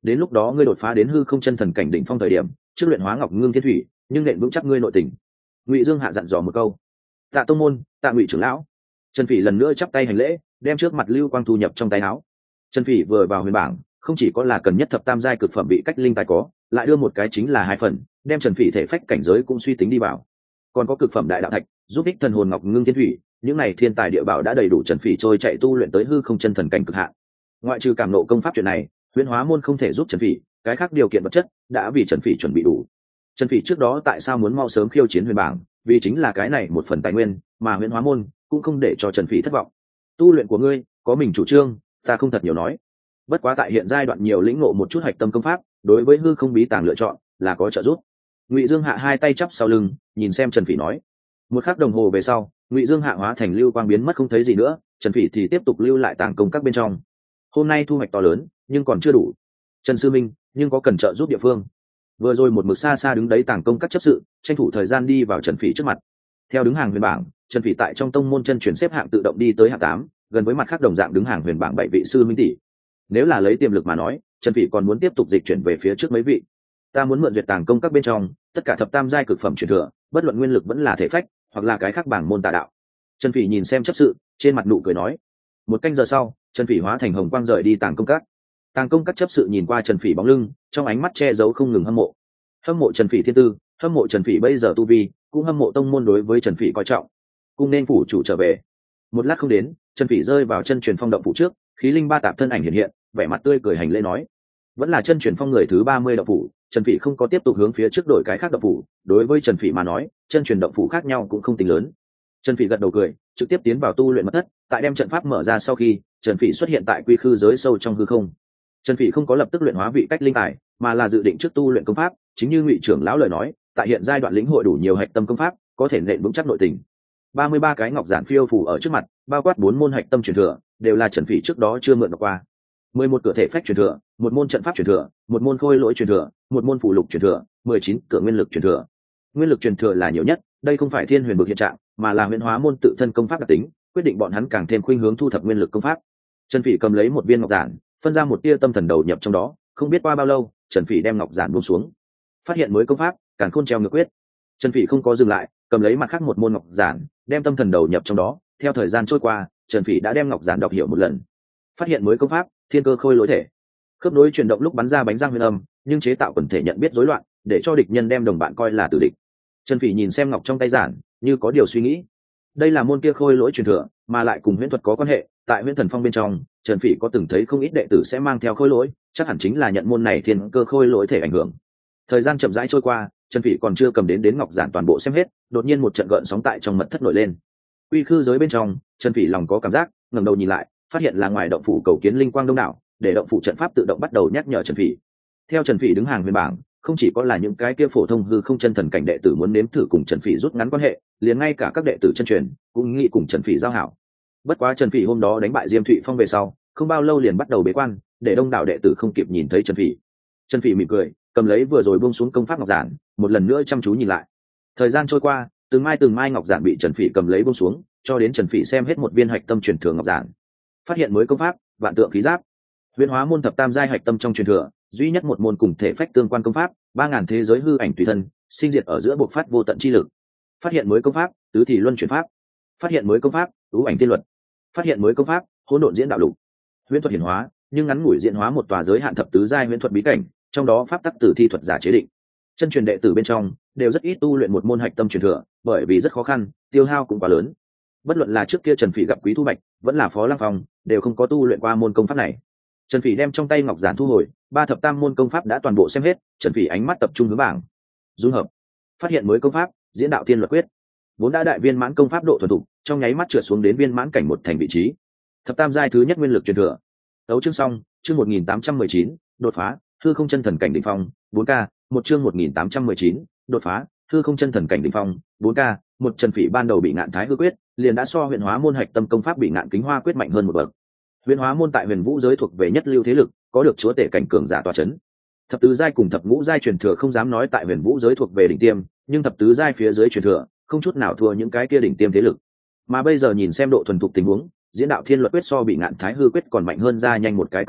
đến lúc đó ngươi đột phá đến hư không chân thần cảnh đỉnh phong thời điểm trước luyện hóa ngọc ngưng thiên thủy nhưng nện vững chắc ngươi nội tình. Ngụy Dương Hạ dặn dò một câu. Tạ tông môn, tạ Ngụy trưởng lão. Trần Phỉ lần nữa chắp tay hành lễ, đem trước mặt lưu quang thu nhập trong tay áo. Trần Phỉ vừa vào huyền bảng, không chỉ có là cần nhất thập tam giai cực phẩm bị cách linh tài có, lại đưa một cái chính là 2 phần, đem Trần Phỉ thể phách cảnh giới cũng suy tính đi vào. Còn có cực phẩm đại đạo thạch, giúp ích thần hồn ngọc ngưng thiên thủy, những này thiên tài địa bảo đã đầy đủ Trần Phỉ trôi chạy tu luyện tới hư không chân thần cảnh cực hạn. Ngoại trừ cảm nộ công pháp chuyện này, Huyễn Hóa môn không thể giúp Trần Phỉ, cái khác điều kiện vật chất đã vì Trần Phỉ chuẩn bị đủ. Trần Phỉ trước đó tại sao muốn mau sớm khiêu chiến huyền bảng, vì chính là cái này một phần tài nguyên, mà Huyễn Hóa môn cũng không để cho Trần Phỉ thất vọng. Tu luyện của ngươi có mình chủ trương, ta không thật nhiều nói. Bất quá tại hiện giai đoạn nhiều lĩnh ngộ một chút hạch tâm công pháp, đối với hư không bí tàng lựa chọn là có trợ giúp. Ngụy Dương Hạ hai tay chắp sau lưng, nhìn xem Trần Phỉ nói. Một khắc đồng hồ về sau, Ngụy Dương Hạ hóa thành lưu quang biến mất không thấy gì nữa, Trần Phỉ thì tiếp tục lưu lại tàng công các bên trong. Hôm nay thu hoạch to lớn, nhưng còn chưa đủ. Trần sư minh, nhưng có cần trợ giúp địa phương. Vừa rồi một mực xa xa đứng đấy tàng công các chấp sự, tranh thủ thời gian đi vào Trần Phỉ trước mặt. Theo đứng hàng huyền bảng, Trần Phỉ tại trong tông môn chân chuyển xếp hạng tự động đi tới hạng 8, gần với mặt khác đồng dạng đứng hàng huyền bảng 7 vị sư minh tỷ. Nếu là lấy tiềm lực mà nói, Trần Phỉ còn muốn tiếp tục dịch chuyển về phía trước mấy vị. Ta muốn mượn duyệt tàng công các bên trong, tất cả thập tam giai cực phẩm truyền thừa, bất luận nguyên lực vẫn là thể phách, hoặc là cái khác bảng môn tà đạo. Trần Phỉ nhìn xem chấp sự, trên mặt nụ cười nói. Một canh giờ sau, Trần Phỉ hóa thành hồng quang rời đi tàng công các. Tàng công các chấp sự nhìn qua Trần Phỉ bóng lưng, trong ánh mắt che giấu không ngừng hâm mộ. Hâm mộ Trần Phỉ thiên tư, hâm mộ Trần Phỉ bây giờ tu vi, cũng hâm mộ tông môn đối với Trần Phỉ coi trọng. Cung nên phủ chủ trở về. Một lát không đến, Trần Phỉ rơi vào chân truyền phong động phủ trước, khí linh ba tạp thân ảnh hiện hiện, vẻ mặt tươi cười hành lễ nói. Vẫn là chân truyền phong người thứ 30 động phủ, Trần Phỉ không có tiếp tục hướng phía trước đổi cái khác động phủ, đối với Trần Phỉ mà nói, chân truyền động phủ khác nhau cũng không tính lớn. Trần Phỉ gật đầu cười, trực tiếp tiến vào tu luyện mật thất, tại đem trận pháp mở ra sau khi, Trần Phỉ xuất hiện tại quy khư giới sâu trong hư không. Trần Phỉ không có lập tức luyện hóa vị cách linh tài, mà là dự định trước tu luyện công pháp, chính như Ngụy trưởng lão lời nói, tại hiện giai đoạn lĩnh hội đủ nhiều hạch tâm công pháp, có thể nện vững chắc nội tình. 33 cái ngọc giản phiêu phù ở trước mặt, bao quát 4 môn hạch tâm truyền thừa, đều là Trần Phỉ trước đó chưa mượn được qua. 11 cửa thể phách truyền thừa, 1 môn trận pháp truyền thừa, 1 môn khôi lỗi truyền thừa, 1 môn phụ lục truyền thừa, 19 cửa nguyên lực truyền thừa. Nguyên lực truyền thừa là nhiều nhất, đây không phải thiên huyền bực hiện trạng, mà là Huyễn Hóa môn tự thân công pháp đặc tính, quyết định bọn hắn càng thêm khuynh hướng thu thập nguyên lực công pháp. Trần Phỉ cầm lấy một viên ngọc giản, phân ra một tia tâm thần đầu nhập trong đó, không biết qua bao lâu, Trần Phỉ đem ngọc giản buông xuống. Phát hiện mới công pháp, Càn Khôn treo ngược quyết. Trần Phỉ không có dừng lại, cầm lấy mặt khác một môn ngọc giản, đem tâm thần đầu nhập trong đó, theo thời gian trôi qua, Trần Phỉ đã đem ngọc giản đọc hiểu một lần. Phát hiện mới công pháp, Thiên Cơ Khôi Lỗi Thể. Khớp nối chuyển động lúc bắn ra bánh răng huyền âm, nhưng chế tạo quần thể nhận biết rối loạn, để cho địch nhân đem đồng bạn coi là tử địch. Trần Phỉ nhìn xem ngọc trong tay giản, như có điều suy nghĩ. Đây là môn kia khôi lỗi truyền thừa, mà lại cùng huyễn thuật có quan hệ, tại Huyễn Thần Phong bên trong, Trần Phỉ có từng thấy không ít đệ tử sẽ mang theo khôi lỗi, chắc hẳn chính là nhận môn này Thiên Cơ Khôi Lỗi Thể ảnh hưởng. Thời gian chậm rãi trôi qua, Trần Phỉ còn chưa cầm đến ngọc giản toàn bộ xem hết, đột nhiên một trận gợn sóng tại trong mật thất nổi lên. Quy khư giới bên trong, Trần Phỉ lòng có cảm giác, ngẩng đầu nhìn lại, phát hiện là ngoài động phủ cầu kiến linh quang đông đảo, để động phủ trận pháp tự động bắt đầu nhắc nhở Trần Phỉ. Theo Trần Phỉ đứng hàng huyền bảng, không chỉ có là những cái kia phổ thông hư không chân thần cảnh đệ tử muốn nếm thử cùng Trần Phỉ rút ngắn quan hệ, liền ngay cả các đệ tử chân truyền cũng nghĩ cùng Trần Phỉ giao hảo. Bất quá Trần Phỉ hôm đó đánh bại Diêm Thụy Phong về sau, không bao lâu liền bắt đầu bế quan, để đông đảo đệ tử không kịp nhìn thấy Trần Phỉ. Trần Phỉ mỉm cười, cầm lấy vừa rồi buông xuống công pháp ngọc giản, một lần nữa chăm chú nhìn lại. Thời gian trôi qua, từng mai ngọc giản bị Trần Phỉ cầm lấy buông xuống, cho đến Trần Phỉ xem hết một viên hạch tâm truyền thừa ngọc giản. Phát hiện mới công pháp, Vạn Tượng Khí Giáp. Huyễn Hóa môn thập tam giai hạch tâm trong truyền thừa, duy nhất một môn cùng thể phách tương quan công pháp, 3000 thế giới hư ảnh tùy thân, sinh diệt ở giữa bộc phát vô tận chi lực. Phát hiện mới công pháp, Tứ Thị Luân Chuyển Pháp. Phát hiện mới công pháp, Ú Ảnh Tiên Luật. Phát hiện mới công pháp, Hỗn Độn Diễn Đạo Lục. Huyễn thuật hiển hóa, nhưng ngắn ngủi diễn hóa một tòa giới hạn thập tứ giai huyễn thuật bí cảnh, trong đó pháp tắc tử thi thuật giả chế định. Chân truyền đệ tử bên trong đều rất ít tu luyện một môn hạch tâm truyền thừa, bởi vì rất khó khăn, tiêu hao cũng quá lớn. Bất luận là trước kia Trần Phỉ gặp Quý Thu Bạch, vẫn là Phó Lăng Phong, đều không có tu luyện qua môn công pháp này. Trần Phỉ đem trong tay ngọc giản thu hồi, 3 thập tam môn công pháp đã toàn bộ xem hết, Trần Phỉ ánh mắt tập trung hướng bảng. Dung hợp, phát hiện mới công pháp, Diễn Đạo Tiên Luật Quyết. Vốn đã đại viên mãn công pháp độ thuần thục, trong nháy mắt trượt xuống đến viên mãn cảnh một thành vị trí. Thập tam giai thứ nhất nguyên lực truyền thừa. Đấu chương xong, chương 1819, đột phá, hư không chân thần cảnh đỉnh phong, 4K, một chương 1819, đột phá, hư không chân thần cảnh đỉnh phong, 4K, một. Trần Phỉ ban đầu bị ngạn thái hư quyết, liền đã so Huyền Hóa môn hạch tâm công pháp bị ngạn kính hoa quyết mạnh hơn một bậc. Huyền Hóa môn tại Huyền Vũ giới thuộc về nhất lưu thế lực, có được chúa tể cảnh cường giả tọa chấn. Thập tứ giai cùng thập ngũ giai truyền thừa không dám nói tại Huyền Vũ giới thuộc về đỉnh tiêm, nhưng thập tứ giai phía dưới truyền thừa, không chút nào thua những cái kia đỉnh tiêm thế lực. Mà bây giờ nhìn xem độ thuần thục tình huống, Diễn Đạo Thiên Luật Quyết so bị ngạn thái hư quyết còn mạnh hơn ra nhanh một cái cấp độ,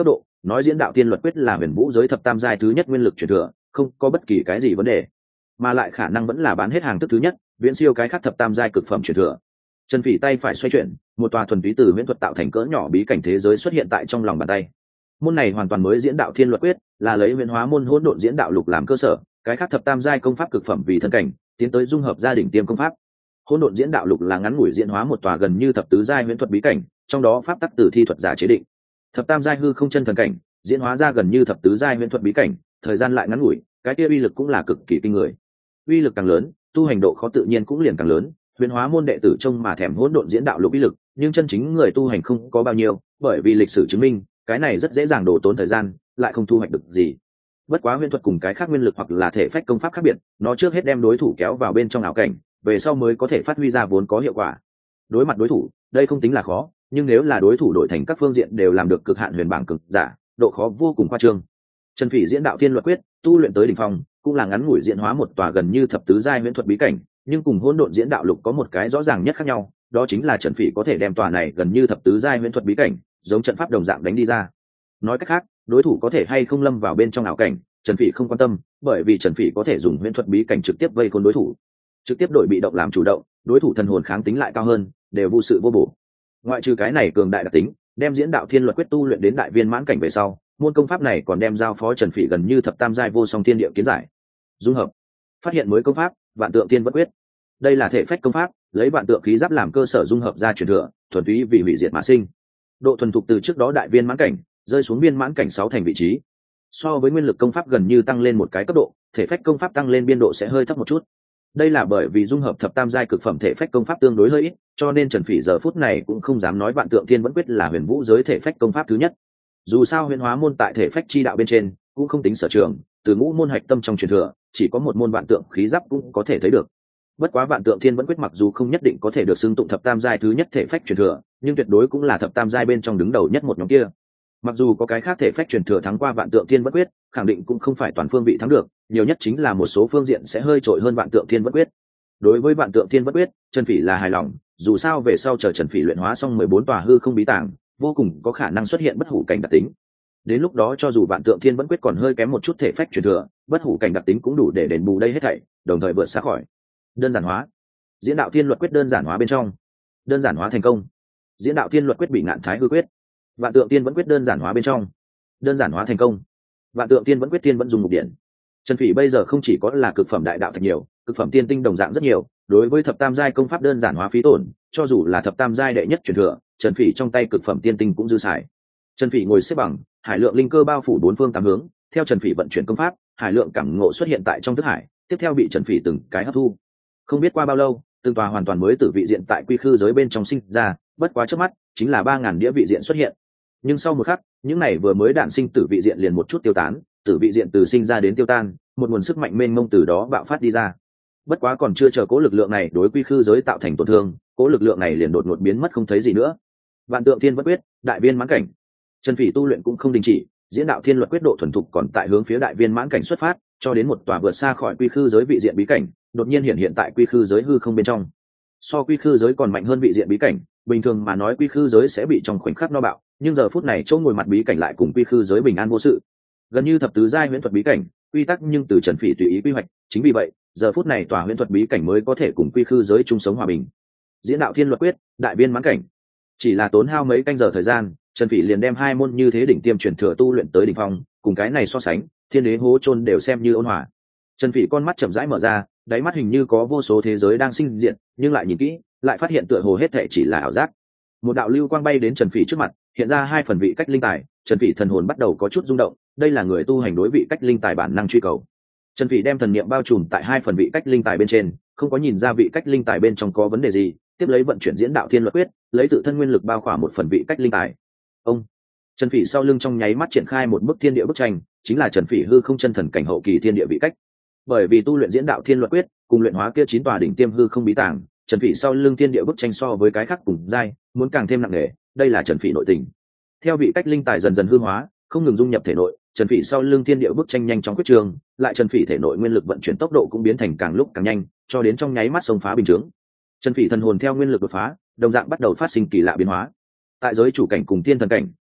nói diễn đạo thiên luật quyết là huyền vũ giới thập tam giai thứ nhất nguyên lực truyền thừa, không có bất kỳ cái gì vấn đề, mà lại khả năng vẫn là bán hết hàng thức thứ nhất, viễn siêu cái khác thập tam giai cực phẩm truyền thừa. Trần Phỉ tay phải xoay chuyển, một tòa thuần túy từ huyễn thuật tạo thành cỡ nhỏ bí cảnh thế giới xuất hiện tại trong lòng bàn tay. Môn này hoàn toàn mới diễn đạo thiên luật quyết, là lấy huyền hóa môn hỗn độn diễn đạo lục làm cơ sở, cái khác thập tam giai công pháp cực phẩm vì thân cảnh, tiến tới dung hợp gia đình tiêm công pháp. Hỗn độn diễn đạo lục là ngắn ngủi diễn hóa một tòa gần như thập tứ giai huyễn thuật bí cảnh, trong đó pháp tắc từ thi thuật giả chế định. Thập tam giai hư không chân thần cảnh, diễn hóa ra gần như thập tứ giai huyễn thuật bí cảnh, thời gian lại ngắn ngủi, cái kia uy lực cũng là cực kỳ kinh người. Uy lực càng lớn, tu hành độ khó tự nhiên cũng liền càng lớn. Huyền hóa môn đệ tử trông mà thèm hỗn độn diễn đạo lục uy lực, nhưng chân chính người tu hành không có bao nhiêu, bởi vì lịch sử chứng minh, cái này rất dễ dàng đổ tốn thời gian, lại không thu hoạch được gì. Bất quá huyền thuật cùng cái khác nguyên lực hoặc là thể phách công pháp khác biệt, nó trước hết đem đối thủ kéo vào bên trong ảo cảnh, về sau mới có thể phát huy ra vốn có hiệu quả. Đối mặt đối thủ, đây không tính là khó, nhưng nếu là đối thủ đổi thành các phương diện đều làm được cực hạn huyền bảng cực giả, độ khó vô cùng khoa trương. Trần Phỉ diễn đạo thiên luật quyết, tu luyện tới đỉnh phong, cũng là ngắn ngủi diễn hóa một tòa gần như thập tứ giai huyễn thuật bí cảnh, nhưng cùng hỗn độn diễn đạo lục có một cái rõ ràng nhất khác nhau, đó chính là Trần Phỉ có thể đem tòa này gần như thập tứ giai huyễn thuật bí cảnh, giống trận pháp đồng dạng đánh đi ra. Nói cách khác, đối thủ có thể hay không lâm vào bên trong ảo cảnh, Trần Phỉ không quan tâm, bởi vì Trần Phỉ có thể dùng huyễn thuật bí cảnh trực tiếp vây khốn đối thủ, trực tiếp đổi bị động làm chủ động, đối thủ thần hồn kháng tính lại cao hơn, đều vô sự vô bổ. Ngoại trừ cái này cường đại đặc tính, đem diễn đạo thiên luật quyết tu luyện đến đại viên mãn cảnh về sau, môn công pháp này còn đem giao phó Trần Phỉ gần như thập tam giai vô song thiên địa kiến giải. Dung hợp, phát hiện mới công pháp, vạn tượng thiên bất quyết. Đây là thể phách công pháp, lấy vạn tượng khí giáp làm cơ sở dung hợp ra truyền thừa, thuần túy vì hủy diệt mà sinh. Độ thuần thục từ trước đó đại viên mãn cảnh, rơi xuống viên mãn cảnh 6 thành vị trí. So với nguyên lực công pháp gần như tăng lên một cái cấp độ, thể phách công pháp tăng lên biên độ sẽ hơi thấp một chút. Đây là bởi vì dung hợp thập tam giai cực phẩm thể phách công pháp tương đối hơi ít, cho nên Trần Phỉ giờ phút này cũng không dám nói vạn tượng thiên vẫn quyết là huyền vũ giới thể phách công pháp thứ nhất. Dù sao huyền hóa môn tại thể phách chi đạo bên trên cũng không tính sở trường, từ ngũ môn hạch tâm trong truyền thừa, chỉ có một môn vạn tượng khí giáp cũng có thể thấy được. Bất quá vạn tượng thiên vẫn quyết mặc dù không nhất định có thể được xưng tụng thập tam giai thứ nhất thể phách truyền thừa, nhưng tuyệt đối cũng là thập tam giai bên trong đứng đầu nhất một nhóm kia. Mặc dù có cái khác thể phách truyền thừa thắng qua vạn tượng thiên vẫn quyết, khẳng định cũng không phải toàn phương vị thắng được, nhiều nhất chính là một số phương diện sẽ hơi trội hơn vạn tượng thiên vẫn quyết. Đối với vạn tượng thiên vẫn quyết, Trần Phỉ là hài lòng, dù sao về sau chờ Trần Phỉ luyện hóa xong 14 tòa hư không bí tàng, vô cùng có khả năng xuất hiện bất hủ cảnh đặc tính. Đến lúc đó cho dù vạn tượng thiên vẫn quyết còn hơi kém một chút thể phách truyền thừa, bất hủ cảnh đặc tính cũng đủ để đền bù đây hết thảy, đồng thời vượt xa khỏi. Đơn giản hóa, diễn đạo thiên luật quyết đơn giản hóa bên trong, đơn giản hóa thành công. Diễn đạo thiên luật quyết bị ngạn thái hư quyết, vạn tượng tiên vẫn quyết đơn giản hóa bên trong, đơn giản hóa thành công. Vạn tượng tiên vẫn quyết tiên vẫn dùng mục điện. Trần Phỉ bây giờ không chỉ có là cực phẩm đại đạo thật nhiều, cực phẩm tiên tinh đồng dạng rất nhiều. Đối với thập tam giai công pháp đơn giản hóa phí tổn, cho dù là thập tam giai đệ nhất truyền thừa, Trần Phỉ trong tay cực phẩm tiên tinh cũng dư xài. Trần Phỉ ngồi xếp bằng, hải lượng linh cơ bao phủ bốn phương tám hướng. Theo Trần Phỉ vận chuyển công pháp, hải lượng cảm ngộ xuất hiện tại trong thức hải, tiếp theo bị Trần Phỉ từng cái hấp thu. Không biết qua bao lâu, từng tòa hoàn toàn mới tử vị diện tại quy khư giới bên trong sinh ra, bất quá trước mắt chính là 3000 đĩa vị diện xuất hiện. Nhưng sau một khắc, những này vừa mới đản sinh tử vị diện liền một chút tiêu tán, tử vị diện từ sinh ra đến tiêu tan, một nguồn sức mạnh mênh mông từ đó bạo phát đi ra. Bất quá còn chưa chờ cố lực lượng này đối quy khư giới tạo thành tổn thương, cố lực lượng này liền đột ngột biến mất không thấy gì nữa. Vạn tượng thiên vẫn quyết, đại viên mãn cảnh. Trần Phỉ tu luyện cũng không đình chỉ, diễn đạo thiên luật quyết độ thuần thục còn tại hướng phía đại viên mãn cảnh xuất phát, cho đến một tòa vượt xa khỏi quy khư giới vị diện bí cảnh, đột nhiên hiện tại quy khư giới hư không bên trong. So quy khư giới còn mạnh hơn vị diện bí cảnh, bình thường mà nói quy khư giới sẽ bị trong khoảnh khắc no bạo, nhưng giờ phút này chỗ ngồi mặt bí cảnh lại cùng quy khư giới bình an vô sự. Gần như thập tứ giai huyễn thuật bí cảnh, quy tắc nhưng từ Trần Phỉ tùy ý quy hoạch, chính vì vậy, giờ phút này tòa huyễn thuật bí cảnh mới có thể cùng quy khư giới chung sống hòa bình. Diễn đạo thiên luật quyết, đại viên mãn cảnh. Chỉ là tốn hao mấy canh giờ thời gian, Trần Phỉ liền đem hai môn như thế đỉnh tiêm truyền thừa tu luyện tới đỉnh phong, cùng cái này so sánh, thiên đế hố chôn đều xem như ôn hòa. Trần Phỉ con mắt chậm rãi mở ra, đáy mắt hình như có vô số thế giới đang sinh diệt, nhưng lại nhìn kỹ, lại phát hiện tựa hồ hết thảy chỉ là ảo giác. Một đạo lưu quang bay đến Trần Phỉ trước mặt, hiện ra hai phần vị cách linh tài. Trần Phỉ thần hồn bắt đầu có chút rung động, đây là người tu hành đối vị cách linh tài bản năng truy cầu. Trần Phỉ đem thần niệm bao trùm tại hai phần vị cách linh tài bên trên, không có nhìn ra vị cách linh tài bên trong có vấn đề gì, tiếp lấy vận chuyển diễn đạo thiên luật quyết, lấy tự thân nguyên lực bao khỏa một phần vị cách linh tài. Ông Trần Phỉ sau lưng trong nháy mắt triển khai một bức thiên địa bức tranh, chính là Trần Phỉ hư không chân thần cảnh hậu kỳ thiên địa vị cách. Bởi vì tu luyện diễn đạo thiên luật quyết, cùng luyện hóa kia 9 tòa đỉnh tiêm hư không bí tàng, Trần Phỉ sau lưng thiên địa bức tranh so với cái khác cùng giai, muốn càng thêm nặng nề, đây là Trần Phỉ nội tình. Theo vị cách linh tài dần dần hư hóa, không ngừng dung nhập thể nội, Trần Phỉ sau lưng thiên địa bức tranh nhanh chóng quyết trường, lại Trần Phỉ thể nội nguyên lực vận chuyển tốc độ cũng biến thành càng lúc càng nhanh, cho đến trong nháy mắt xông phá bình chứng. Trần Phỉ thần hồn theo nguyên lực đột phá, đồng dạng bắt đầu phát sinh kỳ lạ biến hóa. Tại giới chủ cảnh cùng tiên thần cảnh,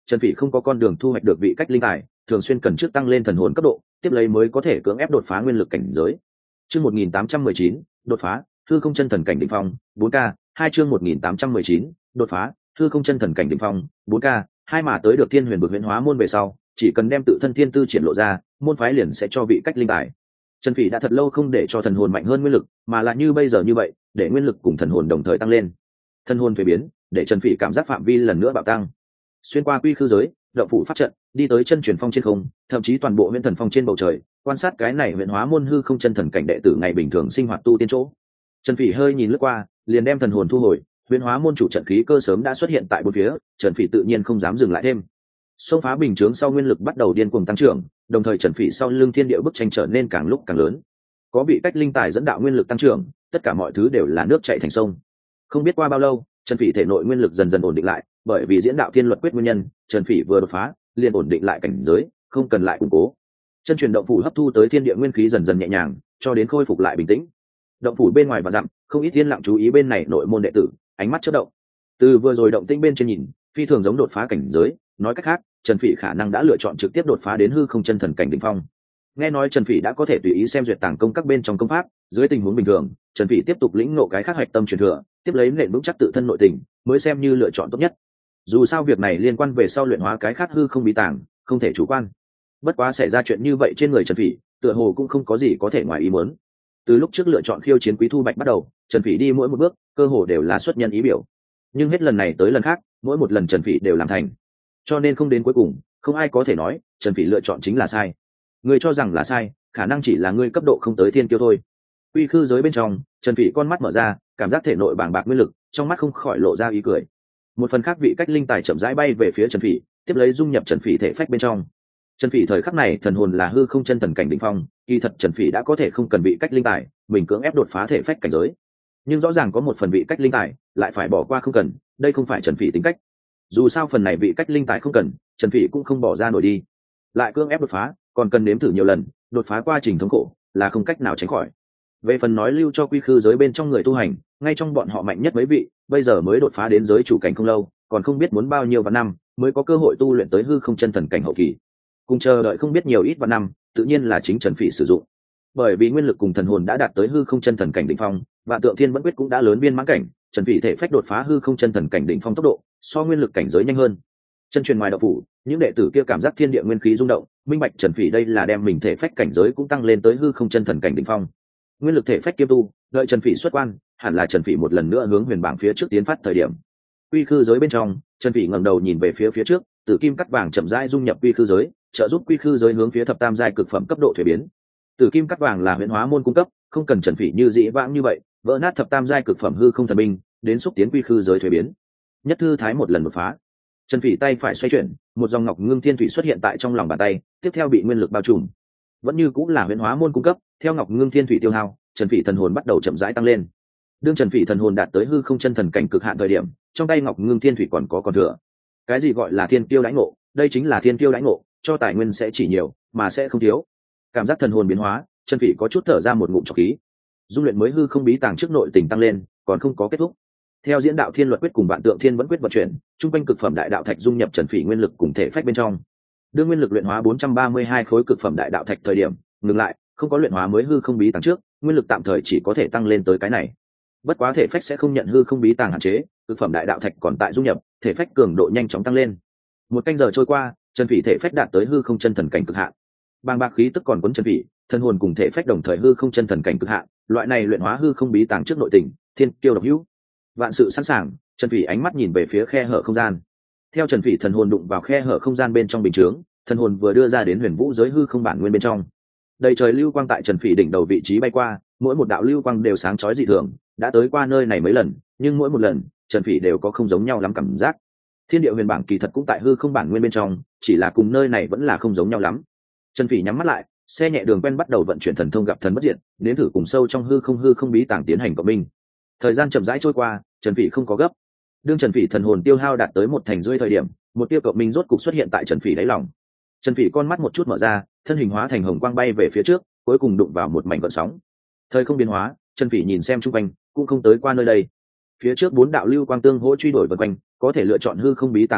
Trần Phỉ không có con đường thu hoạch được vị cách linh tài, thường xuyên cần trước tăng lên thần hồn cấp độ, tiếp lấy mới có thể cưỡng ép đột phá nguyên lực cảnh giới. Chương 1819, đột phá, hư không chân thần cảnh đỉnh phong, 4K, 2 chương 1819, đột phá, hư không chân thần cảnh đỉnh phong, 4K, hai mà tới được Thiên Huyền Bực Huyễn Hóa môn về sau, chỉ cần đem tự thân thiên tư triển lộ ra, môn phái liền sẽ cho vị cách linh tài. Trần Phỉ đã thật lâu không để cho thần hồn mạnh hơn nguyên lực, mà là như bây giờ như vậy, để nguyên lực cùng thần hồn đồng thời tăng lên. Thần hồn thuế biến, để Trần Phỉ cảm giác phạm vi lần nữa bạo tăng. Xuyên qua quy khư giới, động phủ pháp trận, đi tới chân truyền phong trên không, thậm chí toàn bộ huyễn thần phong trên bầu trời, quan sát cái này huyễn hóa môn hư không chân thần cảnh đệ tử ngày bình thường sinh hoạt tu tiên chỗ. Trần Phỉ hơi nhìn lướt qua, liền đem thần hồn thu hồi, huyễn hóa môn chủ trận khí cơ sớm đã xuất hiện tại bốn phía, Trần Phỉ tự nhiên không dám dừng lại thêm. Xông phá bình chướng sau nguyên lực bắt đầu điên cuồng tăng trưởng, đồng thời Trần Phỉ sau lưng thiên địa bức tranh trở nên càng lúc càng lớn. Có vị cách linh tài dẫn đạo nguyên lực tăng trưởng, tất cả mọi thứ đều là nước chảy thành sông. Không biết qua bao lâu, Trần Phỉ thể nội nguyên lực dần dần ổn định lại, bởi vì diễn đạo thiên luật quyết nguyên nhân, Trần Phỉ vừa đột phá, liền ổn định lại cảnh giới, không cần lại củng cố. Chân truyền động phủ hấp thu tới thiên địa nguyên khí dần dần nhẹ nhàng, cho đến khôi phục lại bình tĩnh. Động phủ bên ngoài và dặm, không ít thiên lặng chú ý bên này nội môn đệ tử, ánh mắt chớp động. Từ vừa rồi động tĩnh bên trên nhìn, phi thường giống đột phá cảnh giới, nói cách khác, Trần Phỉ khả năng đã lựa chọn trực tiếp đột phá đến hư không chân thần cảnh đỉnh phong. Nghe nói Trần Phỉ đã có thể tùy ý xem duyệt tàng công các bên trong công pháp, dưới tình huống bình thường, Trần Phỉ tiếp tục lĩnh ngộ cái khác hạch tâm truyền thừa, tiếp lấy nền vững chắc tự thân nội tình, mới xem như lựa chọn tốt nhất. Dù sao việc này liên quan về sau luyện hóa cái khác hư không bí tàng, không thể chủ quan. Bất quá xảy ra chuyện như vậy trên người Trần Phỉ, tựa hồ cũng không có gì có thể ngoài ý muốn. Từ lúc trước lựa chọn khiêu chiến Quý Thu Bạch bắt đầu, Trần Phỉ đi mỗi một bước, cơ hồ đều là xuất nhân ý biểu. Nhưng hết lần này tới lần khác, mỗi một lần Trần Phỉ đều làm thành. Cho nên không đến cuối cùng, không ai có thể nói Trần Phỉ lựa chọn chính là sai. Người cho rằng là sai, khả năng chỉ là ngươi cấp độ không tới thiên kiêu thôi. Quy khư giới bên trong, Trần Phỉ con mắt mở ra, cảm giác thể nội bàng bạc nguyên lực, trong mắt không khỏi lộ ra ý cười. Một phần khác vị cách linh tài chậm rãi bay về phía Trần Phỉ, tiếp lấy dung nhập Trần Phỉ thể phách bên trong. Trần Phỉ thời khắc này thần hồn là hư không chân thần cảnh đỉnh phong, kỳ thật Trần Phỉ đã có thể không cần vị cách linh tài, mình cưỡng ép đột phá thể phách cảnh giới. Nhưng rõ ràng có một phần vị cách linh tài, lại phải bỏ qua không cần, đây không phải Trần Phỉ tính cách. Dù sao phần này vị cách linh tài không cần, Trần Phỉ cũng không bỏ ra nổi đi. Lại cưỡng ép đột phá, còn cần nếm thử nhiều lần, đột phá quá trình thống khổ, là không cách nào tránh khỏi. Về phần nói lưu cho quy khư giới bên trong người tu hành, ngay trong bọn họ mạnh nhất mấy vị, bây giờ mới đột phá đến giới chủ cảnh không lâu, còn không biết muốn bao nhiêu vạn năm mới có cơ hội tu luyện tới hư không chân thần cảnh hậu kỳ. Cùng chờ đợi không biết nhiều ít vạn năm, tự nhiên là chính Trần Phỉ sử dụng. Bởi vì nguyên lực cùng thần hồn đã đạt tới hư không chân thần cảnh đỉnh phong, và tượng thiên vẫn quyết cũng đã lớn viên mãn cảnh, Trần Phỉ thể phách đột phá hư không chân thần cảnh đỉnh phong tốc độ, so nguyên lực cảnh giới nhanh hơn. Chân truyền ngoài đạo phủ, những đệ tử kia cảm giác thiên địa nguyên khí rung động, minh bạch Trần Phỉ đây là đem mình thể phách cảnh giới cũng tăng lên tới hư không chân thần cảnh đỉnh phong. Nguyên lực thể phách kiêm tu, đợi Trần Phỉ xuất quan, hẳn là Trần Phỉ một lần nữa hướng huyền bảng phía trước tiến phát thời điểm. Quy khư giới bên trong, Trần Phỉ ngẩng đầu nhìn về phía trước, tử kim cắt vàng chậm rãi dung nhập quy khư giới, trợ giúp quy khư giới hướng phía thập tam giai cực phẩm cấp độ thuế biến. Tử kim cắt vàng là huyễn hóa môn cung cấp, không cần Trần Phỉ như dĩ vãng như vậy, vỡ nát thập tam giai cực phẩm hư không thần binh, đến xúc tiến quy khư giới thuế biến. Nhất thư thái một lần đột phá. Trần Phỉ tay phải xoay chuyển, một dòng ngọc ngưng thiên thủy xuất hiện tại trong lòng bàn tay, tiếp theo bị nguyên lực bao trùm. Vẫn như cũng là huyễn hóa môn cung cấp, theo ngọc ngưng thiên thủy tiêu hao, Trần Phỉ thần hồn bắt đầu chậm rãi tăng lên. Đương Trần Phỉ thần hồn đạt tới hư không chân thần cảnh cực hạn thời điểm, trong tay ngọc ngưng thiên thủy còn có còn thừa. Cái gì gọi là thiên kiêu đãi ngộ? Đây chính là thiên kiêu đãi ngộ, cho tài nguyên sẽ chỉ nhiều, mà sẽ không thiếu. Cảm giác thần hồn biến hóa, Trần Phỉ có chút thở ra một ngụm trọc khí. Dung luyện mới hư không bí tàng trước nội tình tăng lên, còn không có kết thúc. Theo diễn đạo thiên luật quyết cùng vạn tượng thiên vẫn quyết vận chuyển, trung quanh cực phẩm đại đạo thạch dung nhập Trần Phỉ nguyên lực cùng thể phách bên trong. Đưa nguyên lực luyện hóa 432 khối cực phẩm đại đạo thạch thời điểm, ngừng lại, không có luyện hóa mới hư không bí tàng trước, nguyên lực tạm thời chỉ có thể tăng lên tới cái này. Bất quá thể phách sẽ không nhận hư không bí tàng hạn chế, cực phẩm đại đạo thạch còn tại dung nhập, thể phách cường độ nhanh chóng tăng lên. Một canh giờ trôi qua, Trần Phỉ thể phách đạt tới hư không chân thần cảnh cực hạn. Bàng bạc khí tức còn cuốn Trần Phỉ, thân hồn cùng thể phách đồng thời hư không chân thần cảnh cực hạn, loại này luyện hóa hư không bí tàng trước nội tình, thiên kiêu độc hữu. Vạn sự sẵn sàng, Trần Phỉ ánh mắt nhìn về phía khe hở không gian. Theo Trần Phỉ thần hồn đụng vào khe hở không gian bên trong bình chướng, thần hồn vừa đưa ra đến huyền vũ giới hư không bản nguyên bên trong. Đầy trời lưu quang tại Trần Phỉ đỉnh đầu vị trí bay qua, mỗi một đạo lưu quang đều sáng chói dị thường, đã tới qua nơi này mấy lần, nhưng mỗi một lần, Trần Phỉ đều có không giống nhau lắm cảm giác. Thiên địa huyền bảng kỳ thật cũng tại hư không bản nguyên bên trong, chỉ là cùng nơi này vẫn là không giống nhau lắm. Trần Phỉ nhắm mắt lại, xe nhẹ đường quen bắt đầu vận chuyển thần thông gặp thần bất diệt, đến thử cùng sâu trong hư không bí tàng tiến hành cộng minh. Thời gian chậm rãi trôi qua, Trần Phỉ không có gấp. Đương Trần Phỉ thần hồn tiêu hao đạt tới một thành rưỡi thời điểm, một tia cộng minh rốt cục xuất hiện tại Trần Phỉ đáy lòng. Trần Phỉ con mắt một chút mở ra, thân hình hóa thành hồng quang bay về phía trước, cuối cùng đụng vào một mảnh gợn sóng. Thời không biến hóa, Trần Phỉ nhìn xem xung quanh, cũng không tới qua nơi đây. Phía trước 4 đạo lưu quang tương hỗ truy đuổi vần quanh, có thể lựa chọn hư không bí tàng không ít,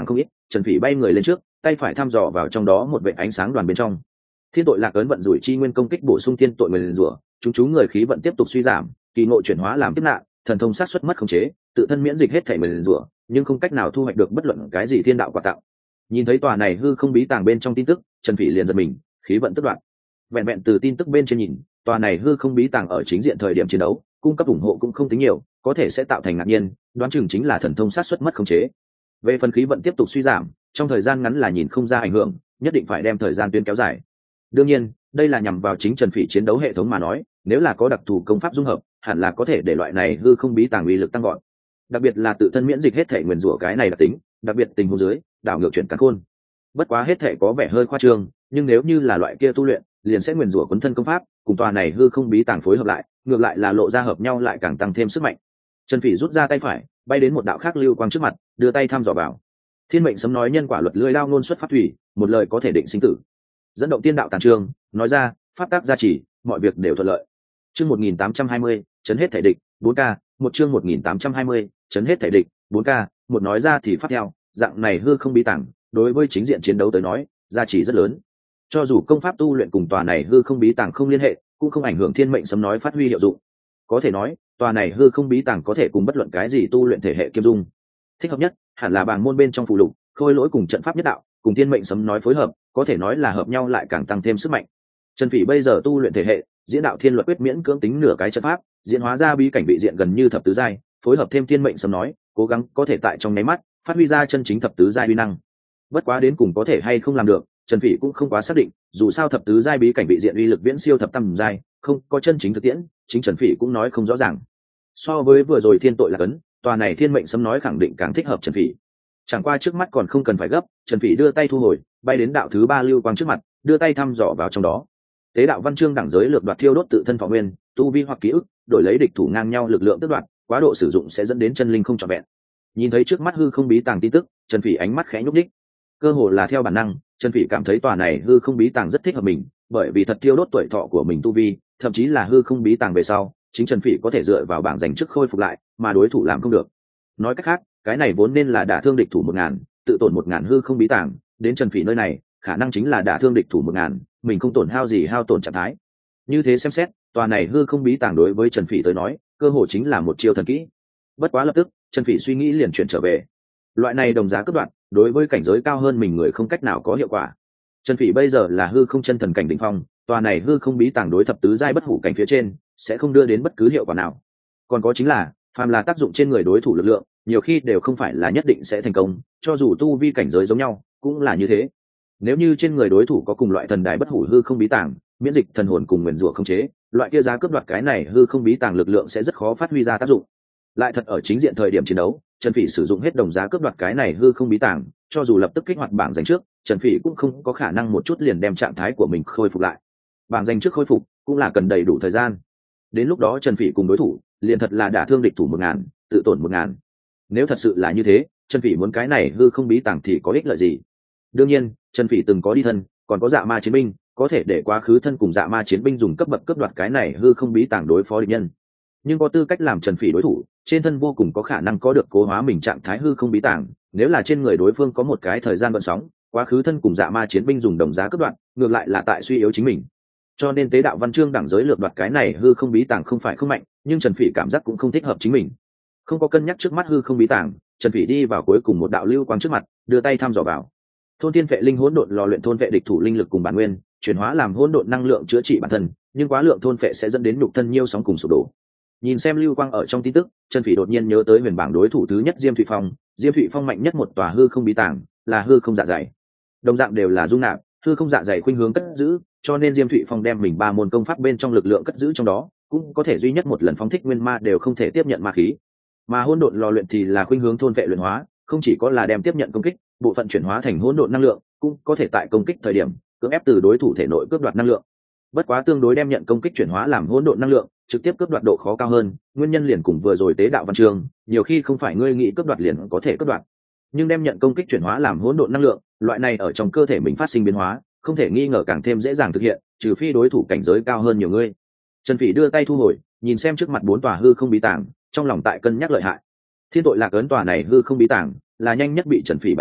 Trần Phỉ bay người lên trước, tay phải thăm dò vào trong đó một vệt ánh sáng đoàn bên trong. Thiên tội lạc ấn vận rủi chi nguyên công kích bổ sung thiên tội nguyền rủa, chúng người khí vận tiếp tục suy giảm, kỳ ngộ chuyển hóa làm kiếp nạn, thần thông sát xuất mất khống chế, tự thân miễn dịch hết thể nguyền rủa, nhưng không cách nào thu hoạch được bất luận cái gì thiên đạo quà tặng. Nhìn thấy tòa này hư không bí tàng bên trong tin tức, Trần Phỉ liền giật mình, khí vận tức đoạn. Vẹn vẹn từ tin tức bên trên nhìn, tòa này hư không bí tàng ở chính diện thời điểm chiến đấu, cung cấp ủng hộ cũng không tính nhiều, có thể sẽ tạo thành ngạc nhiên, đoán chừng chính là thần thông sát xuất mất khống chế. Về phần khí vận tiếp tục suy giảm, trong thời gian ngắn là nhìn không ra ảnh hưởng, nhất định phải đem thời gian tuyến kéo dài. Đương nhiên, đây là nhằm vào chính Trần Phỉ chiến đấu hệ thống mà nói, nếu là có đặc thù công pháp dung hợp, hẳn là có thể để loại này hư không bí tàng uy lực tăng gọn. Đặc biệt là tự thân miễn dịch hết thể nguyên rủa cái này là tính, đặc biệt tình huống dưới, đảo ngược chuyển càn khôn. Bất quá hết thể có vẻ hơi khoa trương, nhưng nếu như là loại kia tu luyện, liền sẽ nguyên rủa cuốn thân công pháp, cùng tòa này hư không bí tàng phối hợp lại, ngược lại là lộ ra hợp nhau lại càng tăng thêm sức mạnh. Trần Phỉ rút ra tay phải, bay đến một đạo khác lưu quang trước mặt, đưa tay thăm dò vào. Thiên mệnh sấm nói nhân quả luật lưỡi lao ngôn xuất phát thủy, một lời có thể định sinh tử. Dẫn động tiên đạo tàn trường, nói ra, pháp tác gia trì, mọi việc đều thuận lợi. Chương 1820, chấn hết thể địch, 4K, một chương 1820, chấn hết thể địch, 4K, một nói ra thì phát theo, dạng này hư không bí tàng, đối với chính diện chiến đấu tới nói, gia trì rất lớn. Cho dù công pháp tu luyện cùng tòa này hư không bí tàng không liên hệ, cũng không ảnh hưởng thiên mệnh sấm nói phát huy hiệu dụng. Có thể nói, tòa này hư không bí tàng có thể cùng bất luận cái gì tu luyện thể hệ kiêm dung. Thích hợp nhất hẳn là bảng môn bên trong phù lục, khôi lỗi cùng trận pháp nhất đạo, cùng thiên mệnh sấm nói phối hợp, có thể nói là hợp nhau lại càng tăng thêm sức mạnh. Trần Phỉ bây giờ tu luyện thể hệ, diễn đạo thiên luật quyết miễn cưỡng tính nửa cái trận pháp, diễn hóa ra bí cảnh vị diện gần như thập tứ giai, phối hợp thêm thiên mệnh sấm nói, cố gắng có thể tại trong nháy mắt phát huy ra chân chính thập tứ giai uy năng. Bất quá đến cùng có thể hay không làm được, Trần Phỉ cũng không quá xác định, dù sao thập tứ giai bí cảnh vị diện uy lực viễn siêu thập tam giai, không có chân chính thực tiễn, chính Trần Phỉ cũng nói không rõ ràng. So với vừa rồi thiên tội là cấn, tòa này thiên mệnh sấm nói khẳng định càng thích hợp Trần Phỉ. Chẳng qua trước mắt còn không cần phải gấp, Trần Phỉ đưa tay thu hồi, bay đến đạo thứ ba lưu quang trước mặt, đưa tay thăm dò vào trong đó. Tế đạo văn chương đẳng giới lược đoạt thiêu đốt tự thân thọ nguyên, tu vi hoặc ký ức, đổi lấy địch thủ ngang nhau lực lượng tước đoạt, quá độ sử dụng sẽ dẫn đến chân linh không trọn vẹn. Nhìn thấy trước mắt hư không bí tàng tin tức, Trần Phỉ ánh mắt khẽ nhúc nhích. Cơ hồ là theo bản năng, Trần Phỉ cảm thấy tòa này hư không bí tàng rất thích hợp mình, bởi vì thật thiêu đốt tuổi thọ của mình tu vi, thậm chí là hư không bí tàng về sau, chính Trần Phỉ có thể dựa vào bảng giành chức khôi phục lại, mà đối thủ làm không được. Nói cách khác, cái này vốn nên là đả thương địch thủ 1000, tự tổn 1000 hư không bí tàng, đến Trần Phỉ nơi này, khả năng chính là đả thương địch thủ 1000, mình không tổn hao gì hao tổn trạng thái. Như thế xem xét, tòa này hư không bí tàng đối với Trần Phỉ tới nói, cơ hội chính là một chiêu thần kỹ. Bất quá lập tức, Trần Phỉ suy nghĩ liền chuyển trở về. Loại này đồng giá cấp đoạn, đối với cảnh giới cao hơn mình người không cách nào có hiệu quả. Trần Phỉ bây giờ là hư không chân thần cảnh đỉnh phong, tòa này hư không bí tàng đối thập tứ giai bất hủ cảnh phía trên, sẽ không đưa đến bất cứ hiệu quả nào. Còn có chính là, phàm là tác dụng trên người đối thủ lực lượng, nhiều khi đều không phải là nhất định sẽ thành công, cho dù tu vi cảnh giới giống nhau, cũng là như thế. Nếu như trên người đối thủ có cùng loại thần đài bất hủ hư không bí tàng, miễn dịch thần hồn cùng nguyền rủa không chế, loại kia giá cướp đoạt cái này hư không bí tàng lực lượng sẽ rất khó phát huy ra tác dụng. Lại thật ở chính diện thời điểm chiến đấu, Trần Phỉ sử dụng hết đồng giá cướp đoạt cái này hư không bí tàng, cho dù lập tức kích hoạt bảng giành trước, Trần Phỉ cũng không có khả năng một chút liền đem trạng thái của mình khôi phục lại. Bảng giành trước khôi phục cũng là cần đầy đủ thời gian. Đến lúc đó Trần Phỉ cùng đối thủ liền thật là đả thương địch thủ 1000, tự tổn 1000. Nếu thật sự là như thế, Trần Phỉ muốn cái này hư không bí tàng thì có ích lợi gì? Đương nhiên, Trần Phỉ từng có đi thân, còn có dạ ma chiến binh, có thể để quá khứ thân cùng dạ ma chiến binh dùng cấp bậc cướp đoạt cái này hư không bí tàng đối phó địch nhân. Nhưng có tư cách làm Trần Phỉ đối thủ, trên thân vô cùng có khả năng có được cố hóa mình trạng thái hư không bí tàng, nếu là trên người đối phương có một cái thời gian gợn sóng, quá khứ thân cùng dạ ma chiến binh dùng đồng giá cướp đoạt, ngược lại là tại suy yếu chính mình. Cho nên tế đạo văn chương đẳng giới lược đoạt cái này hư không bí tàng không phải không mạnh, nhưng Trần Phỉ cảm giác cũng không thích hợp chính mình. Không có cân nhắc trước mắt hư không bí tàng, Trần Phỉ đi vào cuối cùng một đạo lưu quang trước mặt, đưa tay thăm dò vào. Thôn tiên vệ linh hỗn độn lò luyện thôn vệ địch thủ linh lực cùng bản nguyên, chuyển hóa làm hỗn độn năng lượng chữa trị bản thân, nhưng quá lượng thôn vệ sẽ dẫn đến nhục thân nhiêu sóng cùng sụp đổ. Nhìn xem lưu quang ở trong tin tức, Trần Phỉ đột nhiên nhớ tới huyền bảng đối thủ thứ nhất Diêm Thụy Phong. Diêm Thụy Phong mạnh nhất một tòa hư không bí tàng, là hư không dạ dày. Đồng dạng đều là dung nạp, hư không dạ dày khuynh hướng cất giữ, cho nên Diêm Thụy Phong đem mình 3 môn công pháp bên trong lực lượng cất giữ trong đó, cũng có thể duy nhất một lần phóng thích nguyên ma đều không thể tiếp nhận ma khí. Mà hỗn độn lò luyện thì là khuynh hướng thôn vệ luyện hóa, không chỉ có là đem tiếp nhận công kích, bộ phận chuyển hóa thành hỗn độn năng lượng, cũng có thể tại công kích thời điểm cưỡng ép từ đối thủ thể nội cướp đoạt năng lượng. Bất quá tương đối đem nhận công kích chuyển hóa làm hỗn độn năng lượng, trực tiếp cướp đoạt độ khó cao hơn, nguyên nhân liền cùng vừa rồi tế đạo văn chương, nhiều khi không phải ngươi nghĩ cướp đoạt liền có thể cướp đoạt. Nhưng đem nhận công kích chuyển hóa làm hỗn độn năng lượng, loại này ở trong cơ thể mình phát sinh biến hóa, không thể nghi ngờ càng thêm dễ dàng thực hiện, trừ phi đối thủ cảnh giới cao hơn nhiều ngươi. Trần Phỉ đưa tay thu hồi, nhìn xem trước mặt 4 tòa hư không bí tàng, trong lòng tại cân nhắc lợi hại. Thiên tội lạc ấn tòa này hư không bí tàng, là nhanh nhất bị Trần Phỉ bài trừ,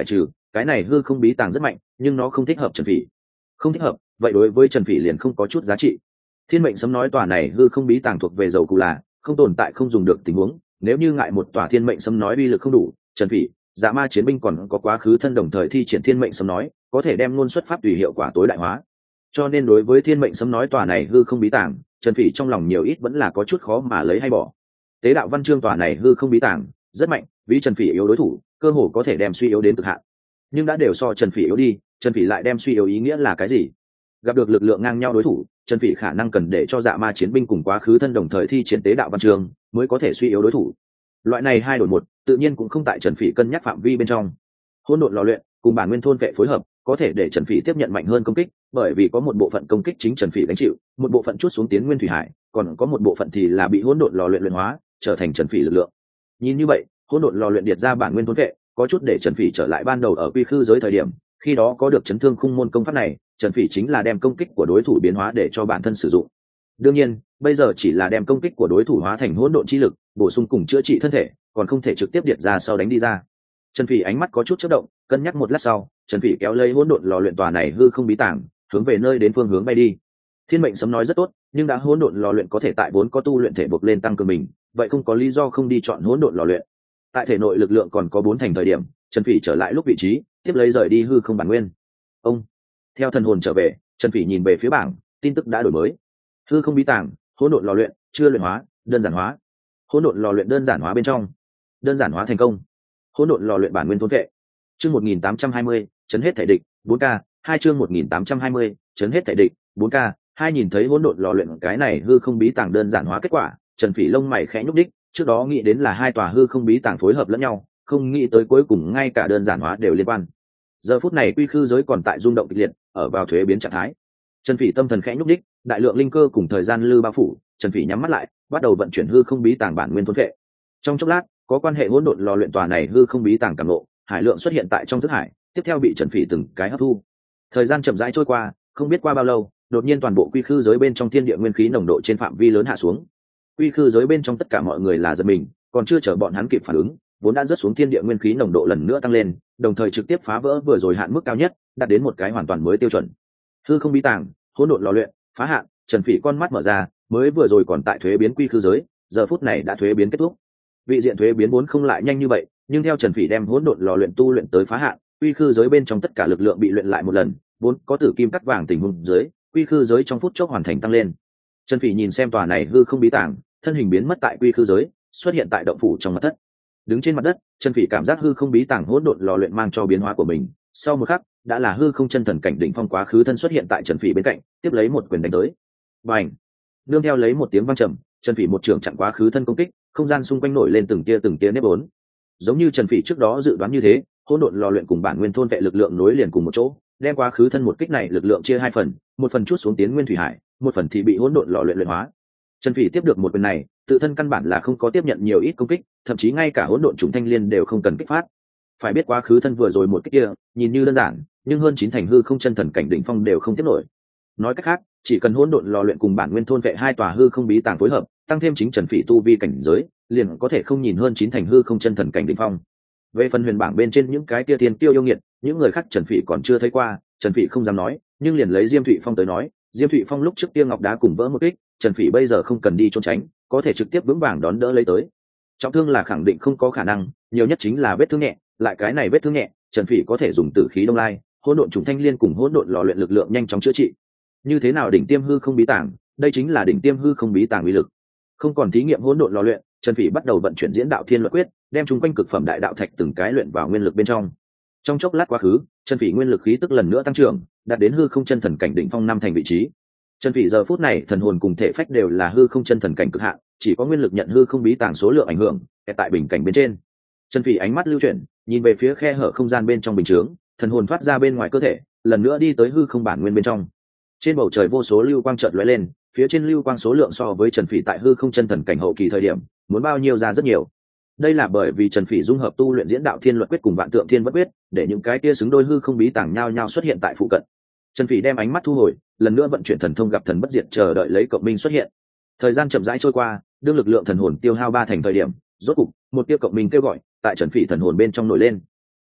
cái này hư không bí tàng rất mạnh nhưng nó không thích hợp Trần Phỉ. Không thích hợp, vậy đối với Trần Phỉ liền không có chút giá trị. Thiên mệnh sấm nói tòa này hư không bí tàng thuộc về dầu cụ là không tồn tại không dùng được tình huống, nếu như ngại một tòa thiên mệnh sấm nói uy lực không đủ, Trần Phỉ, Dạ Ma chiến binh còn có quá khứ thân đồng thời thi triển thiên mệnh sấm nói, có thể đem luôn xuất pháp tùy hiệu quả tối đại hóa. Cho nên đối với thiên mệnh sấm nói tòa này hư không bí tàng, Trần Phỉ trong lòng nhiều ít vẫn là có chút khó mà lấy hay bỏ. Tế đạo văn chương tòa này hư không bí tàng rất mạnh, vì Trần Phỉ yếu đối thủ, cơ hồ có thể đem suy yếu đến cực hạn. Nhưng đã đều so Trần Phỉ yếu đi, Trần Phỉ lại đem suy yếu ý nghĩa là cái gì? Gặp được lực lượng ngang nhau đối thủ, Trần Phỉ khả năng cần để cho Dạ Ma chiến binh cùng quá khứ thân đồng thời thi triển tế đạo văn chương mới có thể suy yếu đối thủ. Loại này hai đổi một, tự nhiên cũng không tại Trần Phỉ cân nhắc phạm vi bên trong. Hỗn độn lò luyện cùng bản nguyên thôn vệ phối hợp, có thể để Trần Phỉ tiếp nhận mạnh hơn công kích, bởi vì có một bộ phận công kích chính Trần Phỉ gánh chịu, một bộ phận chút xuống tiến nguyên thủy hải, còn có một bộ phận thì là bị hỗn độn lò luyện luyện hóa, trở thành Trần Phỉ lực lượng. Nhìn như vậy, hỗn độn lò luyện điệt ra bản nguyên thôn vệ, có chút để Trần Phỉ trở lại ban đầu ở quy khư giới thời điểm, khi đó có được chấn thương khung môn công pháp này, Trần Phỉ chính là đem công kích của đối thủ biến hóa để cho bản thân sử dụng. Đương nhiên, bây giờ chỉ là đem công kích của đối thủ hóa thành hỗn độn chi lực, bổ sung cùng chữa trị thân thể, còn không thể trực tiếp điệt ra sau đánh đi ra. Trần Phỉ ánh mắt có chút chớp động, cân nhắc một lát sau, Trần Phỉ kéo lấy hỗn độn lò luyện tòa này hư không bí tàng, hướng về nơi đến phương hướng bay đi. Thiên mệnh sấm nói rất tốt, nhưng đã hỗn độn lò luyện có thể tại vốn có tu luyện thể buộc lên tăng cường mình, vậy không có lý do không đi chọn hỗn độn lò luyện. Tại thể nội lực lượng còn có 4 thành thời điểm, Trần Phỉ trở lại lúc vị trí, tiếp lấy rời đi hư không bản nguyên. Ông theo thần hồn trở về, Trần Phỉ nhìn về phía bảng, tin tức đã đổi mới. Hư không bí tàng, hỗn độn lò luyện, chưa luyện hóa, đơn giản hóa. Hỗn độn lò luyện đơn giản hóa bên trong, đơn giản hóa thành công. Hỗn độn lò luyện bản nguyên thôn vệ. Chương 1820, chấn hết thể địch, 4K, 2 chương 1820, chấn hết thể địch, 4K, 2 nhìn thấy hỗn độn lò luyện cái này hư không bí tàng đơn giản hóa kết quả, Trần Phỉ lông mày khẽ nhúc nhích, trước đó nghĩ đến là hai tòa hư không bí tàng phối hợp lẫn nhau, không nghĩ tới cuối cùng ngay cả đơn giản hóa đều liên quan. Giờ phút này quy khư giới còn tại rung động kịch liệt, ở vào thuế biến trạng thái. Trần Phỉ tâm thần khẽ nhúc nhích, đại lượng linh cơ cùng thời gian lư bao phủ, Trần Phỉ nhắm mắt lại, bắt đầu vận chuyển hư không bí tàng bản nguyên thôn vệ. Trong chốc lát, có quan hệ hỗn độn lò luyện tòa này hư không bí tàng cảm ngộ, hải lượng xuất hiện tại trong thức hải, tiếp theo bị Trần Phỉ từng cái hấp thu. Thời gian chậm rãi trôi qua, không biết qua bao lâu, đột nhiên toàn bộ quy khư giới bên trong thiên địa nguyên khí nồng độ trên phạm vi lớn hạ xuống. Quy khư giới bên trong tất cả mọi người là giật mình, còn chưa chờ bọn hắn kịp phản ứng, vốn đã rớt xuống thiên địa nguyên khí nồng độ lần nữa tăng lên, đồng thời trực tiếp phá vỡ vừa rồi hạn mức cao nhất, đạt đến một cái hoàn toàn mới tiêu chuẩn. Hư không bí tàng, hỗn độn lò luyện, phá hạn, Trần Phỉ con mắt mở ra, mới vừa rồi còn tại thuế biến quy khư giới, giờ phút này đã thuế biến kết thúc. Vị diện thuế biến vốn không lại nhanh như vậy, nhưng theo Trần Phỉ đem hỗn độn lò luyện tu luyện tới phá hạn, quy khư giới bên trong tất cả lực lượng bị luyện lại một lần, vốn có tử kim cắt vàng tình huống dưới, quy khư giới trong phút chốc hoàn thành tăng lên. Trần Phỉ nhìn xem tòa này hư không bí tàng, thân hình biến mất tại quy khư giới, xuất hiện tại động phủ trong mặt thất. Đứng trên mặt đất, Trần Phỉ cảm giác hư không bí tàng hỗn độn lò luyện mang cho biến hóa của mình, sau một khắc, đã là hư không chân thần cảnh đỉnh phong quá khứ thân xuất hiện tại Trần Phỉ bên cạnh, tiếp lấy một quyền đánh tới. Bành! Nương theo lấy một tiếng vang trầm, Trần Phỉ một trường chặn quá khứ thân công kích, không gian xung quanh nổi lên từng tia nếp vốn. Giống như Trần Phỉ trước đó dự đoán như thế, hỗn độn lò luyện cùng bản nguyên thôn vệ lực lượng nối liền cùng một chỗ, đem quá khứ thân một kích này lực lượng chia hai phần, một phần chút xuống tiến nguyên thủy hải, một phần thì bị hỗn độn lò luyện luyện hóa. Trần Phỉ tiếp được một quyền này, tự thân căn bản là không có tiếp nhận nhiều ít công kích, thậm chí ngay cả hỗn độn trùng thanh liên đều không cần kích phát. Phải biết quá khứ thân vừa rồi một kích kia, nhìn như đơn giản, nhưng hơn 9 thành hư không chân thần cảnh đỉnh phong đều không tiếp nổi. Nói cách khác, chỉ cần hỗn độn lò luyện cùng bản nguyên thôn vệ hai tòa hư không bí tàng phối hợp, tăng thêm chính Trần Phỉ tu vi cảnh giới, liền có thể không nhìn hơn 9 thành hư không chân thần cảnh đỉnh phong. Về phần huyền bảng bên trên những cái kia thiên tiêu yêu nghiệt, những người khác Trần Phỉ còn chưa thấy qua, Trần Phỉ không dám nói, nhưng liền lấy Diêm Thụy Phong tới nói, Diêm Thụy Phong lúc trước kia ngọc đá cùng vỡ một kích, Trần Phỉ bây giờ không cần đi trốn tránh, có thể trực tiếp vững vàng đón đỡ lấy tới. Trọng thương là khẳng định không có khả năng, nhiều nhất chính là vết thương nhẹ, lại cái này vết thương nhẹ, Trần Phỉ có thể dùng tử khí đông lai, hỗn độn trùng thanh liên cùng hỗn độn lò luyện lực lượng nhanh chóng chữa trị. Như thế nào đỉnh tiêm hư không bí tàng, đây chính là đỉnh tiêm hư không bí tàng uy lực. Không còn thí nghiệm hỗn độn lò luyện, Trần Phỉ bắt đầu vận chuyển diễn đạo thiên luật quyết, đem chúng quanh cực phẩm đại đạo thạch từng cái luyện vào nguyên lực bên trong. Trong chốc lát quá khứ, Trần Phỉ nguyên lực khí tức lần nữa tăng trưởng, đạt đến hư không chân thần cảnh đỉnh phong 5 thành vị trí. Trần Phỉ giờ phút này thần hồn cùng thể phách đều là hư không chân thần cảnh cực hạn, chỉ có nguyên lực nhận hư không bí tàng số lượng ảnh hưởng, tại bình cảnh bên trên. Trần Phỉ ánh mắt lưu chuyển, nhìn về phía khe hở không gian bên trong bình chướng, thần hồn thoát ra bên ngoài cơ thể, lần nữa đi tới hư không bản nguyên bên trong. Trên bầu trời vô số lưu quang chợt lóe lên, phía trên lưu quang số lượng so với Trần Phỉ tại hư không chân thần cảnh hậu kỳ thời điểm, muốn bao nhiêu ra rất nhiều. Đây là bởi vì Trần Phỉ dung hợp tu luyện diễn đạo thiên luật quyết cùng vạn tượng thiên bất quyết, để những cái kia xứng đôi hư không bí tàng nhau nhau xuất hiện tại phụ cận. Trần Phỉ đem ánh mắt thu hồi, lần nữa vận chuyển thần thông gặp thần bất diệt chờ đợi lấy cộng minh xuất hiện. Thời gian chậm rãi trôi qua, đương lực lượng thần hồn tiêu hao 3 thành thời điểm, rốt cục một tia cộng minh kêu gọi tại Trần Phỉ thần hồn bên trong nổi lên.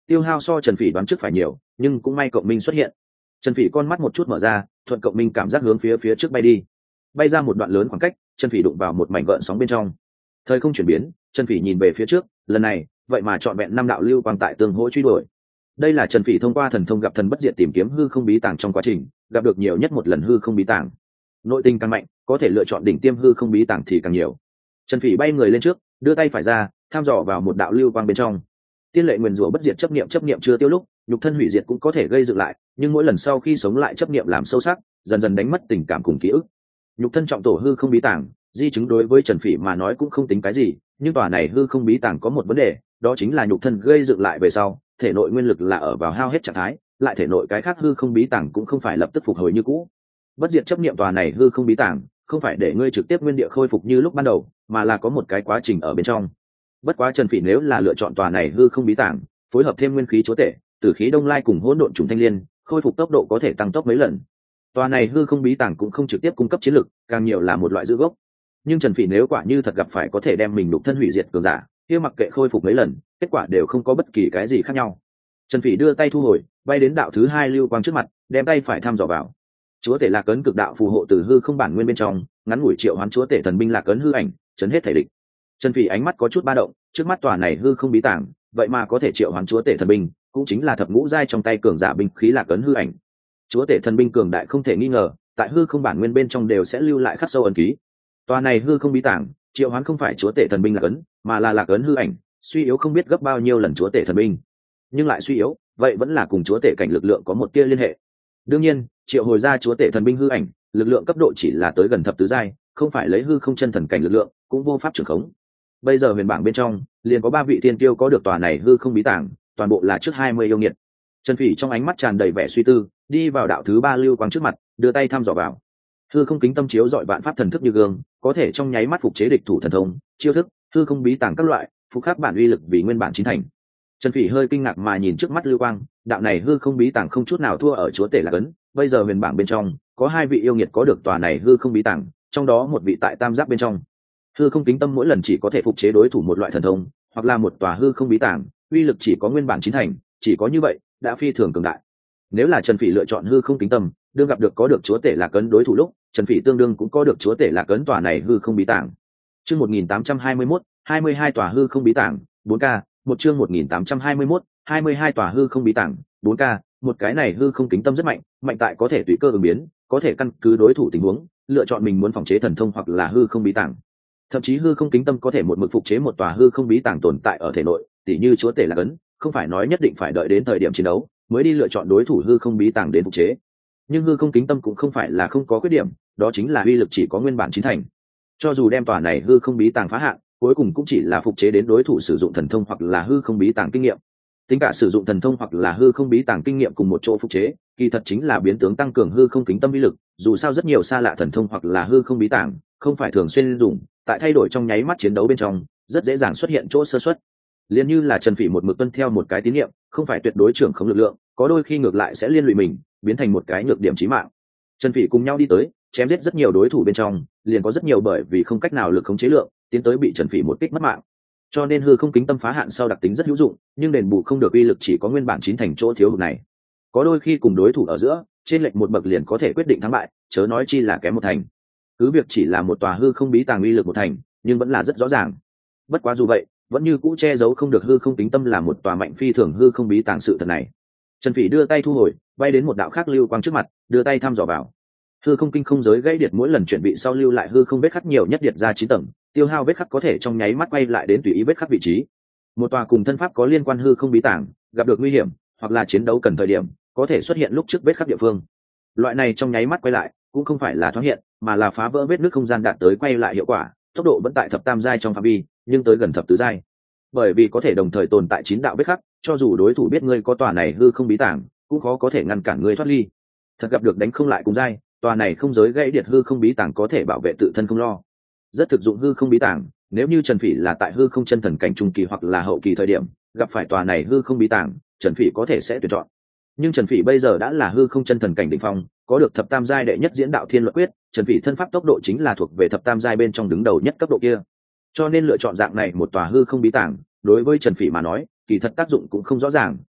tiêu hao so Trần Phỉ đoán trước phải nhiều, nhưng cũng may cộng minh xuất hiện. Trần Phỉ con mắt một chút mở ra, thuận cộng minh cảm giác hướng phía trước bay đi. Bay ra một đoạn lớn khoảng cách, Trần Phỉ đụng vào một mảnh gợn sóng bên trong. Thời không chuyển biến, Trần Phỉ nhìn về phía trước, lần này, vậy mà trọn vẹn 5 đạo lưu quang tại tương hỗ truy đuổi. Đây là Trần Phỉ thông qua thần thông gặp thần bất diệt tìm kiếm hư không bí tàng trong quá trình, gặp được nhiều nhất một lần hư không bí tàng. Nội tình càng mạnh, có thể lựa chọn đỉnh tiêm hư không bí tàng thì càng nhiều. Trần Phỉ bay người lên trước, đưa tay phải ra, thăm dò vào một đạo lưu quang bên trong. Tiên lệ nguyên rủa bất diệt chấp niệm chưa tiêu lúc, nhục thân hủy diệt cũng có thể gây dựng lại, nhưng mỗi lần sau khi sống lại chấp niệm làm sâu sắc, dần dần đánh mất tình cảm cùng ký ức. Nhục thân trọng tổ hư không bí tàng, di chứng đối với Trần Phỉ mà nói cũng không tính cái gì, nhưng tòa này hư không bí tàng có một vấn đề, đó chính là nhục thân gây dựng lại về sau, thể nội nguyên lực là ở vào hao hết trạng thái, lại thể nội cái khác hư không bí tàng cũng không phải lập tức phục hồi như cũ. Bất diệt chấp niệm tòa này hư không bí tàng, không phải để ngươi trực tiếp nguyên địa khôi phục như lúc ban đầu, mà là có một cái quá trình ở bên trong. Bất quá Trần Phỉ nếu là lựa chọn tòa này hư không bí tàng, phối hợp thêm nguyên khí chúa tể, tử khí đông lai cùng hỗn độn trùng thanh liên, khôi phục tốc độ có thể tăng tốc mấy lần. Tòa này hư không bí tàng cũng không trực tiếp cung cấp chiến lực, càng nhiều là một loại giữ gốc. Nhưng Trần Phỉ nếu quả như thật gặp phải có thể đem mình đục thân hủy diệt cường giả, kia mặc kệ khôi phục mấy lần, kết quả đều không có bất kỳ cái gì khác nhau. Trần Phỉ đưa tay thu hồi, bay đến đạo thứ 2 lưu quang trước mặt, đem tay phải thăm dò vào. Chúa tể Lạc Ấn cực đạo phù hộ từ hư không bản nguyên bên trong, ngắn ngủi triệu hoán chúa tể thần binh Lạc Ấn hư ảnh, chấn hết thể địch. Trần Phỉ ánh mắt có chút ba động, trước mắt tòa này hư không bí tàng, vậy mà có thể triệu hoán chúa tể thần binh, cũng chính là thập ngũ giai trong tay cường giả binh khí Lạc Ấn hư ảnh. Chúa tể thần binh cường đại không thể nghi ngờ, tại hư không bản nguyên bên trong đều sẽ lưu lại khắc sâu ấn ký. Tòa này hư không bí tàng, triệu hoán không phải chúa tể thần binh Lạc Ấn, mà là Lạc Ấn hư ảnh, suy yếu không biết gấp bao nhiêu lần chúa tể thần binh, nhưng lại suy yếu, vậy vẫn là cùng chúa tể cảnh lực lượng có một tia liên hệ. Đương nhiên, triệu hồi ra chúa tể thần binh hư ảnh, lực lượng cấp độ chỉ là tới gần thập tứ giai, không phải lấy hư không chân thần cảnh lực lượng, cũng vô pháp trưởng khống. Bây giờ huyền bảng bên trong, liền có 3 vị thiên tiêu có được tòa này hư không bí tàng, toàn bộ là trước 20 yêu nghiệt. Trần Phỉ trong ánh mắt tràn đầy vẻ suy tư, đi vào đạo thứ 3 lưu quang trước mặt, đưa tay thăm dò vào. Hư không kính tâm chiếu dọi vạn pháp thần thức như gương, có thể trong nháy mắt phục chế địch thủ thần thông, chiêu thức, hư không bí tàng các loại, phục khắc bản uy lực vì nguyên bản chín thành. Trần Phỉ hơi kinh ngạc mà nhìn trước mắt lưu quang, đạo này hư không bí tàng không chút nào thua ở chúa tể Lạc Ấn. Bây giờ huyền bảng bên trong có 2 vị yêu nghiệt có được tòa này hư không bí tàng, trong đó một vị tại tam giác bên trong. Hư không kính tâm mỗi lần chỉ có thể phục chế đối thủ một loại thần thông, hoặc là một tòa hư không bí tàng, uy lực chỉ có nguyên bản chín thành, chỉ có như vậy đã phi thường cường đại. Nếu là Trần Phỉ lựa chọn hư không kính tâm, đương gặp được có được chúa tể Lạc Ấn đối thủ lúc, Trần Phỉ tương đương cũng có được chúa tể Lạc Ấn tòa này hư không bí tàng. Chương 1821, 22 tòa hư không bí tàng, 4K, một chương 1821, 22 tòa hư không bí tàng, 4K, một cái này hư không kính tâm rất mạnh, mạnh tại có thể tùy cơ ứng biến, có thể căn cứ đối thủ tình huống, lựa chọn mình muốn phòng chế thần thông hoặc là hư không bí tàng. Thậm chí hư không kính tâm có thể một mực phục chế một tòa hư không bí tàng tồn tại ở thể nội, tỉ như chúa tể Lạc Ấn, không phải nói nhất định phải đợi đến thời điểm chiến đấu mới đi lựa chọn đối thủ hư không bí tàng đến phục chế. Nhưng hư không kính tâm cũng không phải là không có khuyết điểm, đó chính là uy lực chỉ có nguyên bản chín thành. Cho dù đem tòa này hư không bí tàng phá hạn, cuối cùng cũng chỉ là phục chế đến đối thủ sử dụng thần thông hoặc là hư không bí tàng kinh nghiệm. Tính cả sử dụng thần thông hoặc là hư không bí tàng kinh nghiệm cùng một chỗ phục chế, kỳ thật chính là biến tướng tăng cường hư không kính tâm uy lực. Dù sao rất nhiều xa lạ thần thông hoặc là hư không bí tàng không phải thường xuyên dùng, tại thay đổi trong nháy mắt chiến đấu bên trong rất dễ dàng xuất hiện chỗ sơ suất. Liên như là Trần Phỉ một mực tuân theo một cái tín niệm, không phải tuyệt đối trưởng khống lực lượng, có đôi khi ngược lại sẽ liên lụy mình, biến thành một cái nhược điểm chí mạng. Trần Phỉ cùng nhau đi tới, chém giết rất nhiều đối thủ bên trong, liền có rất nhiều bởi vì không cách nào lực khống chế lượng, tiến tới bị Trần Phỉ một kích mất mạng. Cho nên hư không kính tâm phá hạn sau đặc tính rất hữu dụng, nhưng đền bù không được uy lực chỉ có nguyên bản chín thành chỗ thiếu hụt này. Có đôi khi cùng đối thủ ở giữa, trên lệch một bậc liền có thể quyết định thắng bại, chớ nói chi là kém một thành. Cứ việc chỉ là một tòa hư không bí tàng uy lực một thành, nhưng vẫn là rất rõ ràng. Bất quá dù vậy, vẫn như cũ che giấu không được hư không kính tâm là một tòa mạnh phi thường hư không bí tàng sự thật này. Trần Phỉ đưa tay thu hồi, bay đến một đạo khác lưu quang trước mặt, đưa tay thăm dò vào. Hư không kinh không giới gãy điệt mỗi lần chuẩn bị sau lưu lại hư không vết khắc nhiều nhất điệt ra 9 tầng, tiêu hao vết khắc có thể trong nháy mắt quay lại đến tùy ý vết khắc vị trí. Một tòa cùng thân pháp có liên quan hư không bí tàng, gặp được nguy hiểm hoặc là chiến đấu cần thời điểm, có thể xuất hiện lúc trước vết khắc địa phương. Loại này trong nháy mắt quay lại, cũng không phải là thoáng hiện, mà là phá vỡ vết nứt không gian đạt tới quay lại hiệu quả, tốc độ vẫn tại thập tam giai trong phạm vi, nhưng tới gần thập tứ giai. Bởi vì có thể đồng thời tồn tại 9 đạo vết khắc, cho dù đối thủ biết ngươi có tòa này hư không bí tàng, cũng khó có thể ngăn cản ngươi thoát ly. Thật gặp được đánh không lại cùng giai, tòa này không giới gãy điệt hư không bí tàng có thể bảo vệ tự thân không lo. Rất thực dụng hư không bí tàng, nếu như Trần Phỉ là tại hư không chân thần cảnh trung kỳ hoặc là hậu kỳ thời điểm, gặp phải tòa này hư không bí tàng, Trần Phỉ có thể sẽ tuyển chọn. Nhưng Trần Phỉ bây giờ đã là hư không chân thần cảnh đỉnh phong, có được thập tam giai đệ nhất diễn đạo thiên luật quyết, Trần Phỉ thân pháp tốc độ chính là thuộc về thập tam giai bên trong đứng đầu nhất cấp độ kia. Cho nên lựa chọn dạng này một tòa hư không bí tàng, đối với Trần Phỉ mà nói, kỳ thật tác dụng cũng không rõ ràng,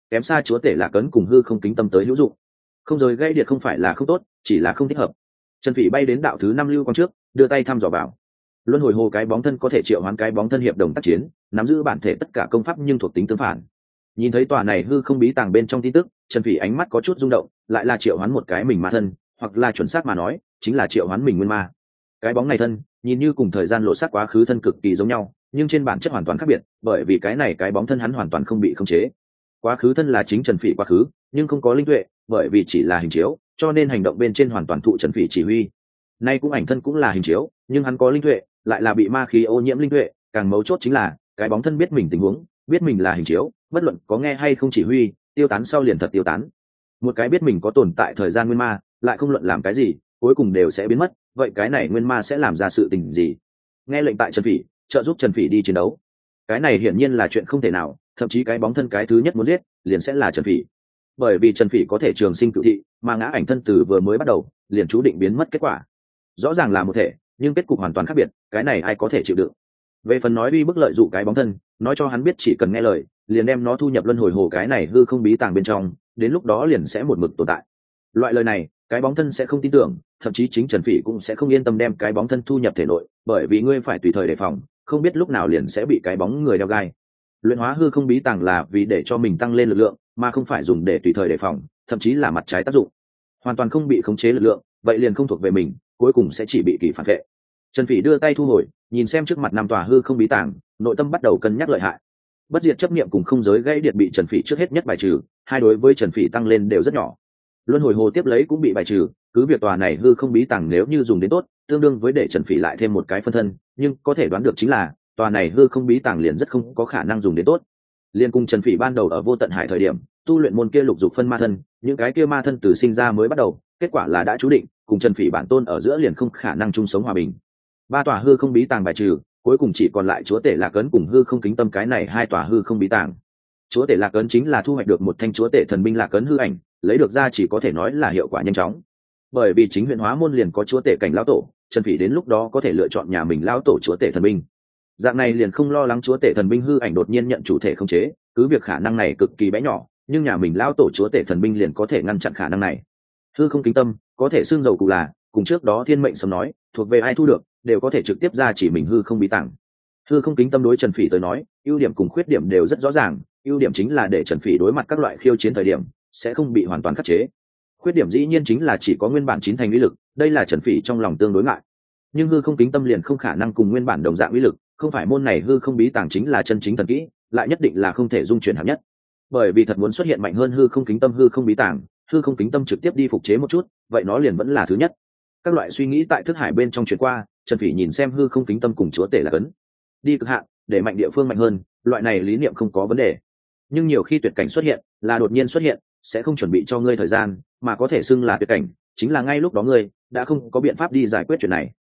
kém xa chúa tể Lạc Ấn cùng hư không kính tâm tới hữu dụng. Không rời gây điện không phải là không tốt, chỉ là không thích hợp. Trần Phỉ bay đến đạo thứ 5 lưu quang trước, đưa tay thăm dò vào. Luân hồi hồ cái bóng thân có thể triệu hoán cái bóng thân hiệp đồng tác chiến, nắm giữ bản thể tất cả công pháp nhưng thuộc tính tương phản. Nhìn thấy tòa này hư không bí tàng bên trong tin tức, Trần Phỉ ánh mắt có chút rung động, lại là triệu hoán một cái mình ma thân, hoặc là chuẩn xác mà nói, chính là triệu hoán mình nguyên ma. Cái bóng này thân, nhìn như cùng thời gian lộ sắc quá khứ thân cực kỳ giống nhau, nhưng trên bản chất hoàn toàn khác biệt, bởi vì cái này cái bóng thân hắn hoàn toàn không bị khống chế. Quá khứ thân là chính Trần Phỉ quá khứ, nhưng không có linh tuệ, bởi vì chỉ là hình chiếu, cho nên hành động bên trên hoàn toàn thụ Trần Phỉ chỉ huy. Nay cũng ảnh thân cũng là hình chiếu, nhưng hắn có linh tuệ, lại là bị ma khí ô nhiễm linh tuệ, càng mấu chốt chính là cái bóng thân biết mình tình huống, biết mình là hình chiếu, bất luận có nghe hay không chỉ huy, tiêu tán sau liền thật tiêu tán. Một cái biết mình có tồn tại thời gian nguyên ma, lại không luận làm cái gì, cuối cùng đều sẽ biến mất, vậy cái này nguyên ma sẽ làm ra sự tình gì? Nghe lệnh tại Trần Phỉ, trợ giúp Trần Phỉ đi chiến đấu. Cái này hiển nhiên là chuyện không thể nào, thậm chí cái bóng thân cái thứ nhất muốn giết, liền sẽ là Trần Phỉ. Bởi vì Trần Phỉ có thể trường sinh cửu thị, mà ngã ảnh thân từ vừa mới bắt đầu, liền chú định biến mất kết quả. Rõ ràng là một thể, nhưng kết cục hoàn toàn khác biệt, cái này ai có thể chịu đựng? Về phần nói uy bức lợi dụng cái bóng thân, nói cho hắn biết chỉ cần nghe lời, liền đem nó thu nhập luân hồi hồ cái này hư không bí tàng bên trong, đến lúc đó liền sẽ một mực tồn tại. Loại lời này, cái bóng thân sẽ không tin tưởng, thậm chí chính Trần Phỉ cũng sẽ không yên tâm đem cái bóng thân thu nhập thể nội, bởi vì ngươi phải tùy thời đề phòng, không biết lúc nào liền sẽ bị cái bóng người đeo gai. Luyện hóa hư không bí tàng là vì để cho mình tăng lên lực lượng, mà không phải dùng để tùy thời đề phòng, thậm chí là mặt trái tác dụng. Hoàn toàn không bị khống chế lực lượng, vậy liền không thuộc về mình, cuối cùng sẽ chỉ bị kỳ phản vệ. Trần Phỉ đưa tay thu hồi, nhìn xem trước mặt năm tòa hư không bí tàng, nội tâm bắt đầu cân nhắc lợi hại. Bất diệt chấp niệm cùng không giới gây điện bị Trần Phỉ trước hết nhất bài trừ, hai đối với Trần Phỉ tăng lên đều rất nhỏ. Luân hồi hồ tiếp lấy cũng bị bài trừ, cứ việc tòa này hư không bí tàng nếu như dùng đến tốt, tương đương với để Trần Phỉ lại thêm một cái phân thân, nhưng có thể đoán được chính là tòa này hư không bí tàng liền rất không có khả năng dùng đến tốt. Liên cùng Trần Phỉ ban đầu ở vô tận hải thời điểm, tu luyện môn kia lục dục phân ma thân, những cái kia ma thân từ sinh ra mới bắt đầu, kết quả là đã chú định, cùng Trần Phỉ bản tôn ở giữa liền không khả năng chung sống hòa bình. Ba tòa hư không bí tàng bài trừ, cuối cùng chỉ còn lại chúa tể Lạc Ấn cùng hư không kính tâm cái này hai tòa hư không bí tàng. Chúa tể Lạc Ấn chính là thu hoạch được một thanh chúa tể thần binh Lạc Ấn hư ảnh, lấy được ra chỉ có thể nói là hiệu quả nhanh chóng. Bởi vì chính huyện hóa môn liền có chúa tể cảnh lão tổ, Trần Phỉ đến lúc đó có thể lựa chọn nhà mình lão tổ chúa tể thần binh. Dạng này liền không lo lắng chúa tể thần binh hư ảnh đột nhiên nhận chủ thể không chế, cứ việc khả năng này cực kỳ bé nhỏ, nhưng nhà mình lão tổ chúa tể thần binh liền có thể ngăn chặn khả năng này. Hư không kính tâm có thể xương dầu cụ là, cùng trước đó thiên mệnh sớm nói, thuộc về ai thu được, đều có thể trực tiếp ra chỉ mình hư không bí tàng. Hư không kính tâm đối Trần Phỉ tới nói, ưu điểm cùng khuyết điểm đều rất rõ ràng, ưu điểm chính là để Trần Phỉ đối mặt các loại khiêu chiến thời điểm sẽ không bị hoàn toàn khắc chế. Khuyết điểm dĩ nhiên chính là chỉ có nguyên bản chín thành uy lực, đây là Trần Phỉ trong lòng tương đối ngại. Nhưng hư không kính tâm liền không khả năng cùng nguyên bản đồng dạng uy lực, không phải môn này hư không bí tàng chính là chân chính thần kỹ, lại nhất định là không thể dung chuyển hạng nhất. Bởi vì thật muốn xuất hiện mạnh hơn hư không kính tâm hư không bí tàng, hư không kính tâm trực tiếp đi phục chế một chút, vậy nó liền vẫn là thứ nhất. Các loại suy nghĩ tại thức hải bên trong chuyển qua, Trần Phỉ nhìn xem hư không kính tâm cùng chúa tể Lạc Ấn. Đi cực hạn, để mạnh địa phương mạnh hơn, loại này lý niệm không có vấn đề. Nhưng nhiều khi tuyệt cảnh xuất hiện, là đột nhiên xuất hiện, sẽ không chuẩn bị cho ngươi thời gian, mà có thể xưng là tuyệt cảnh, chính là ngay lúc đó ngươi đã không có biện pháp đi giải quyết chuyện này.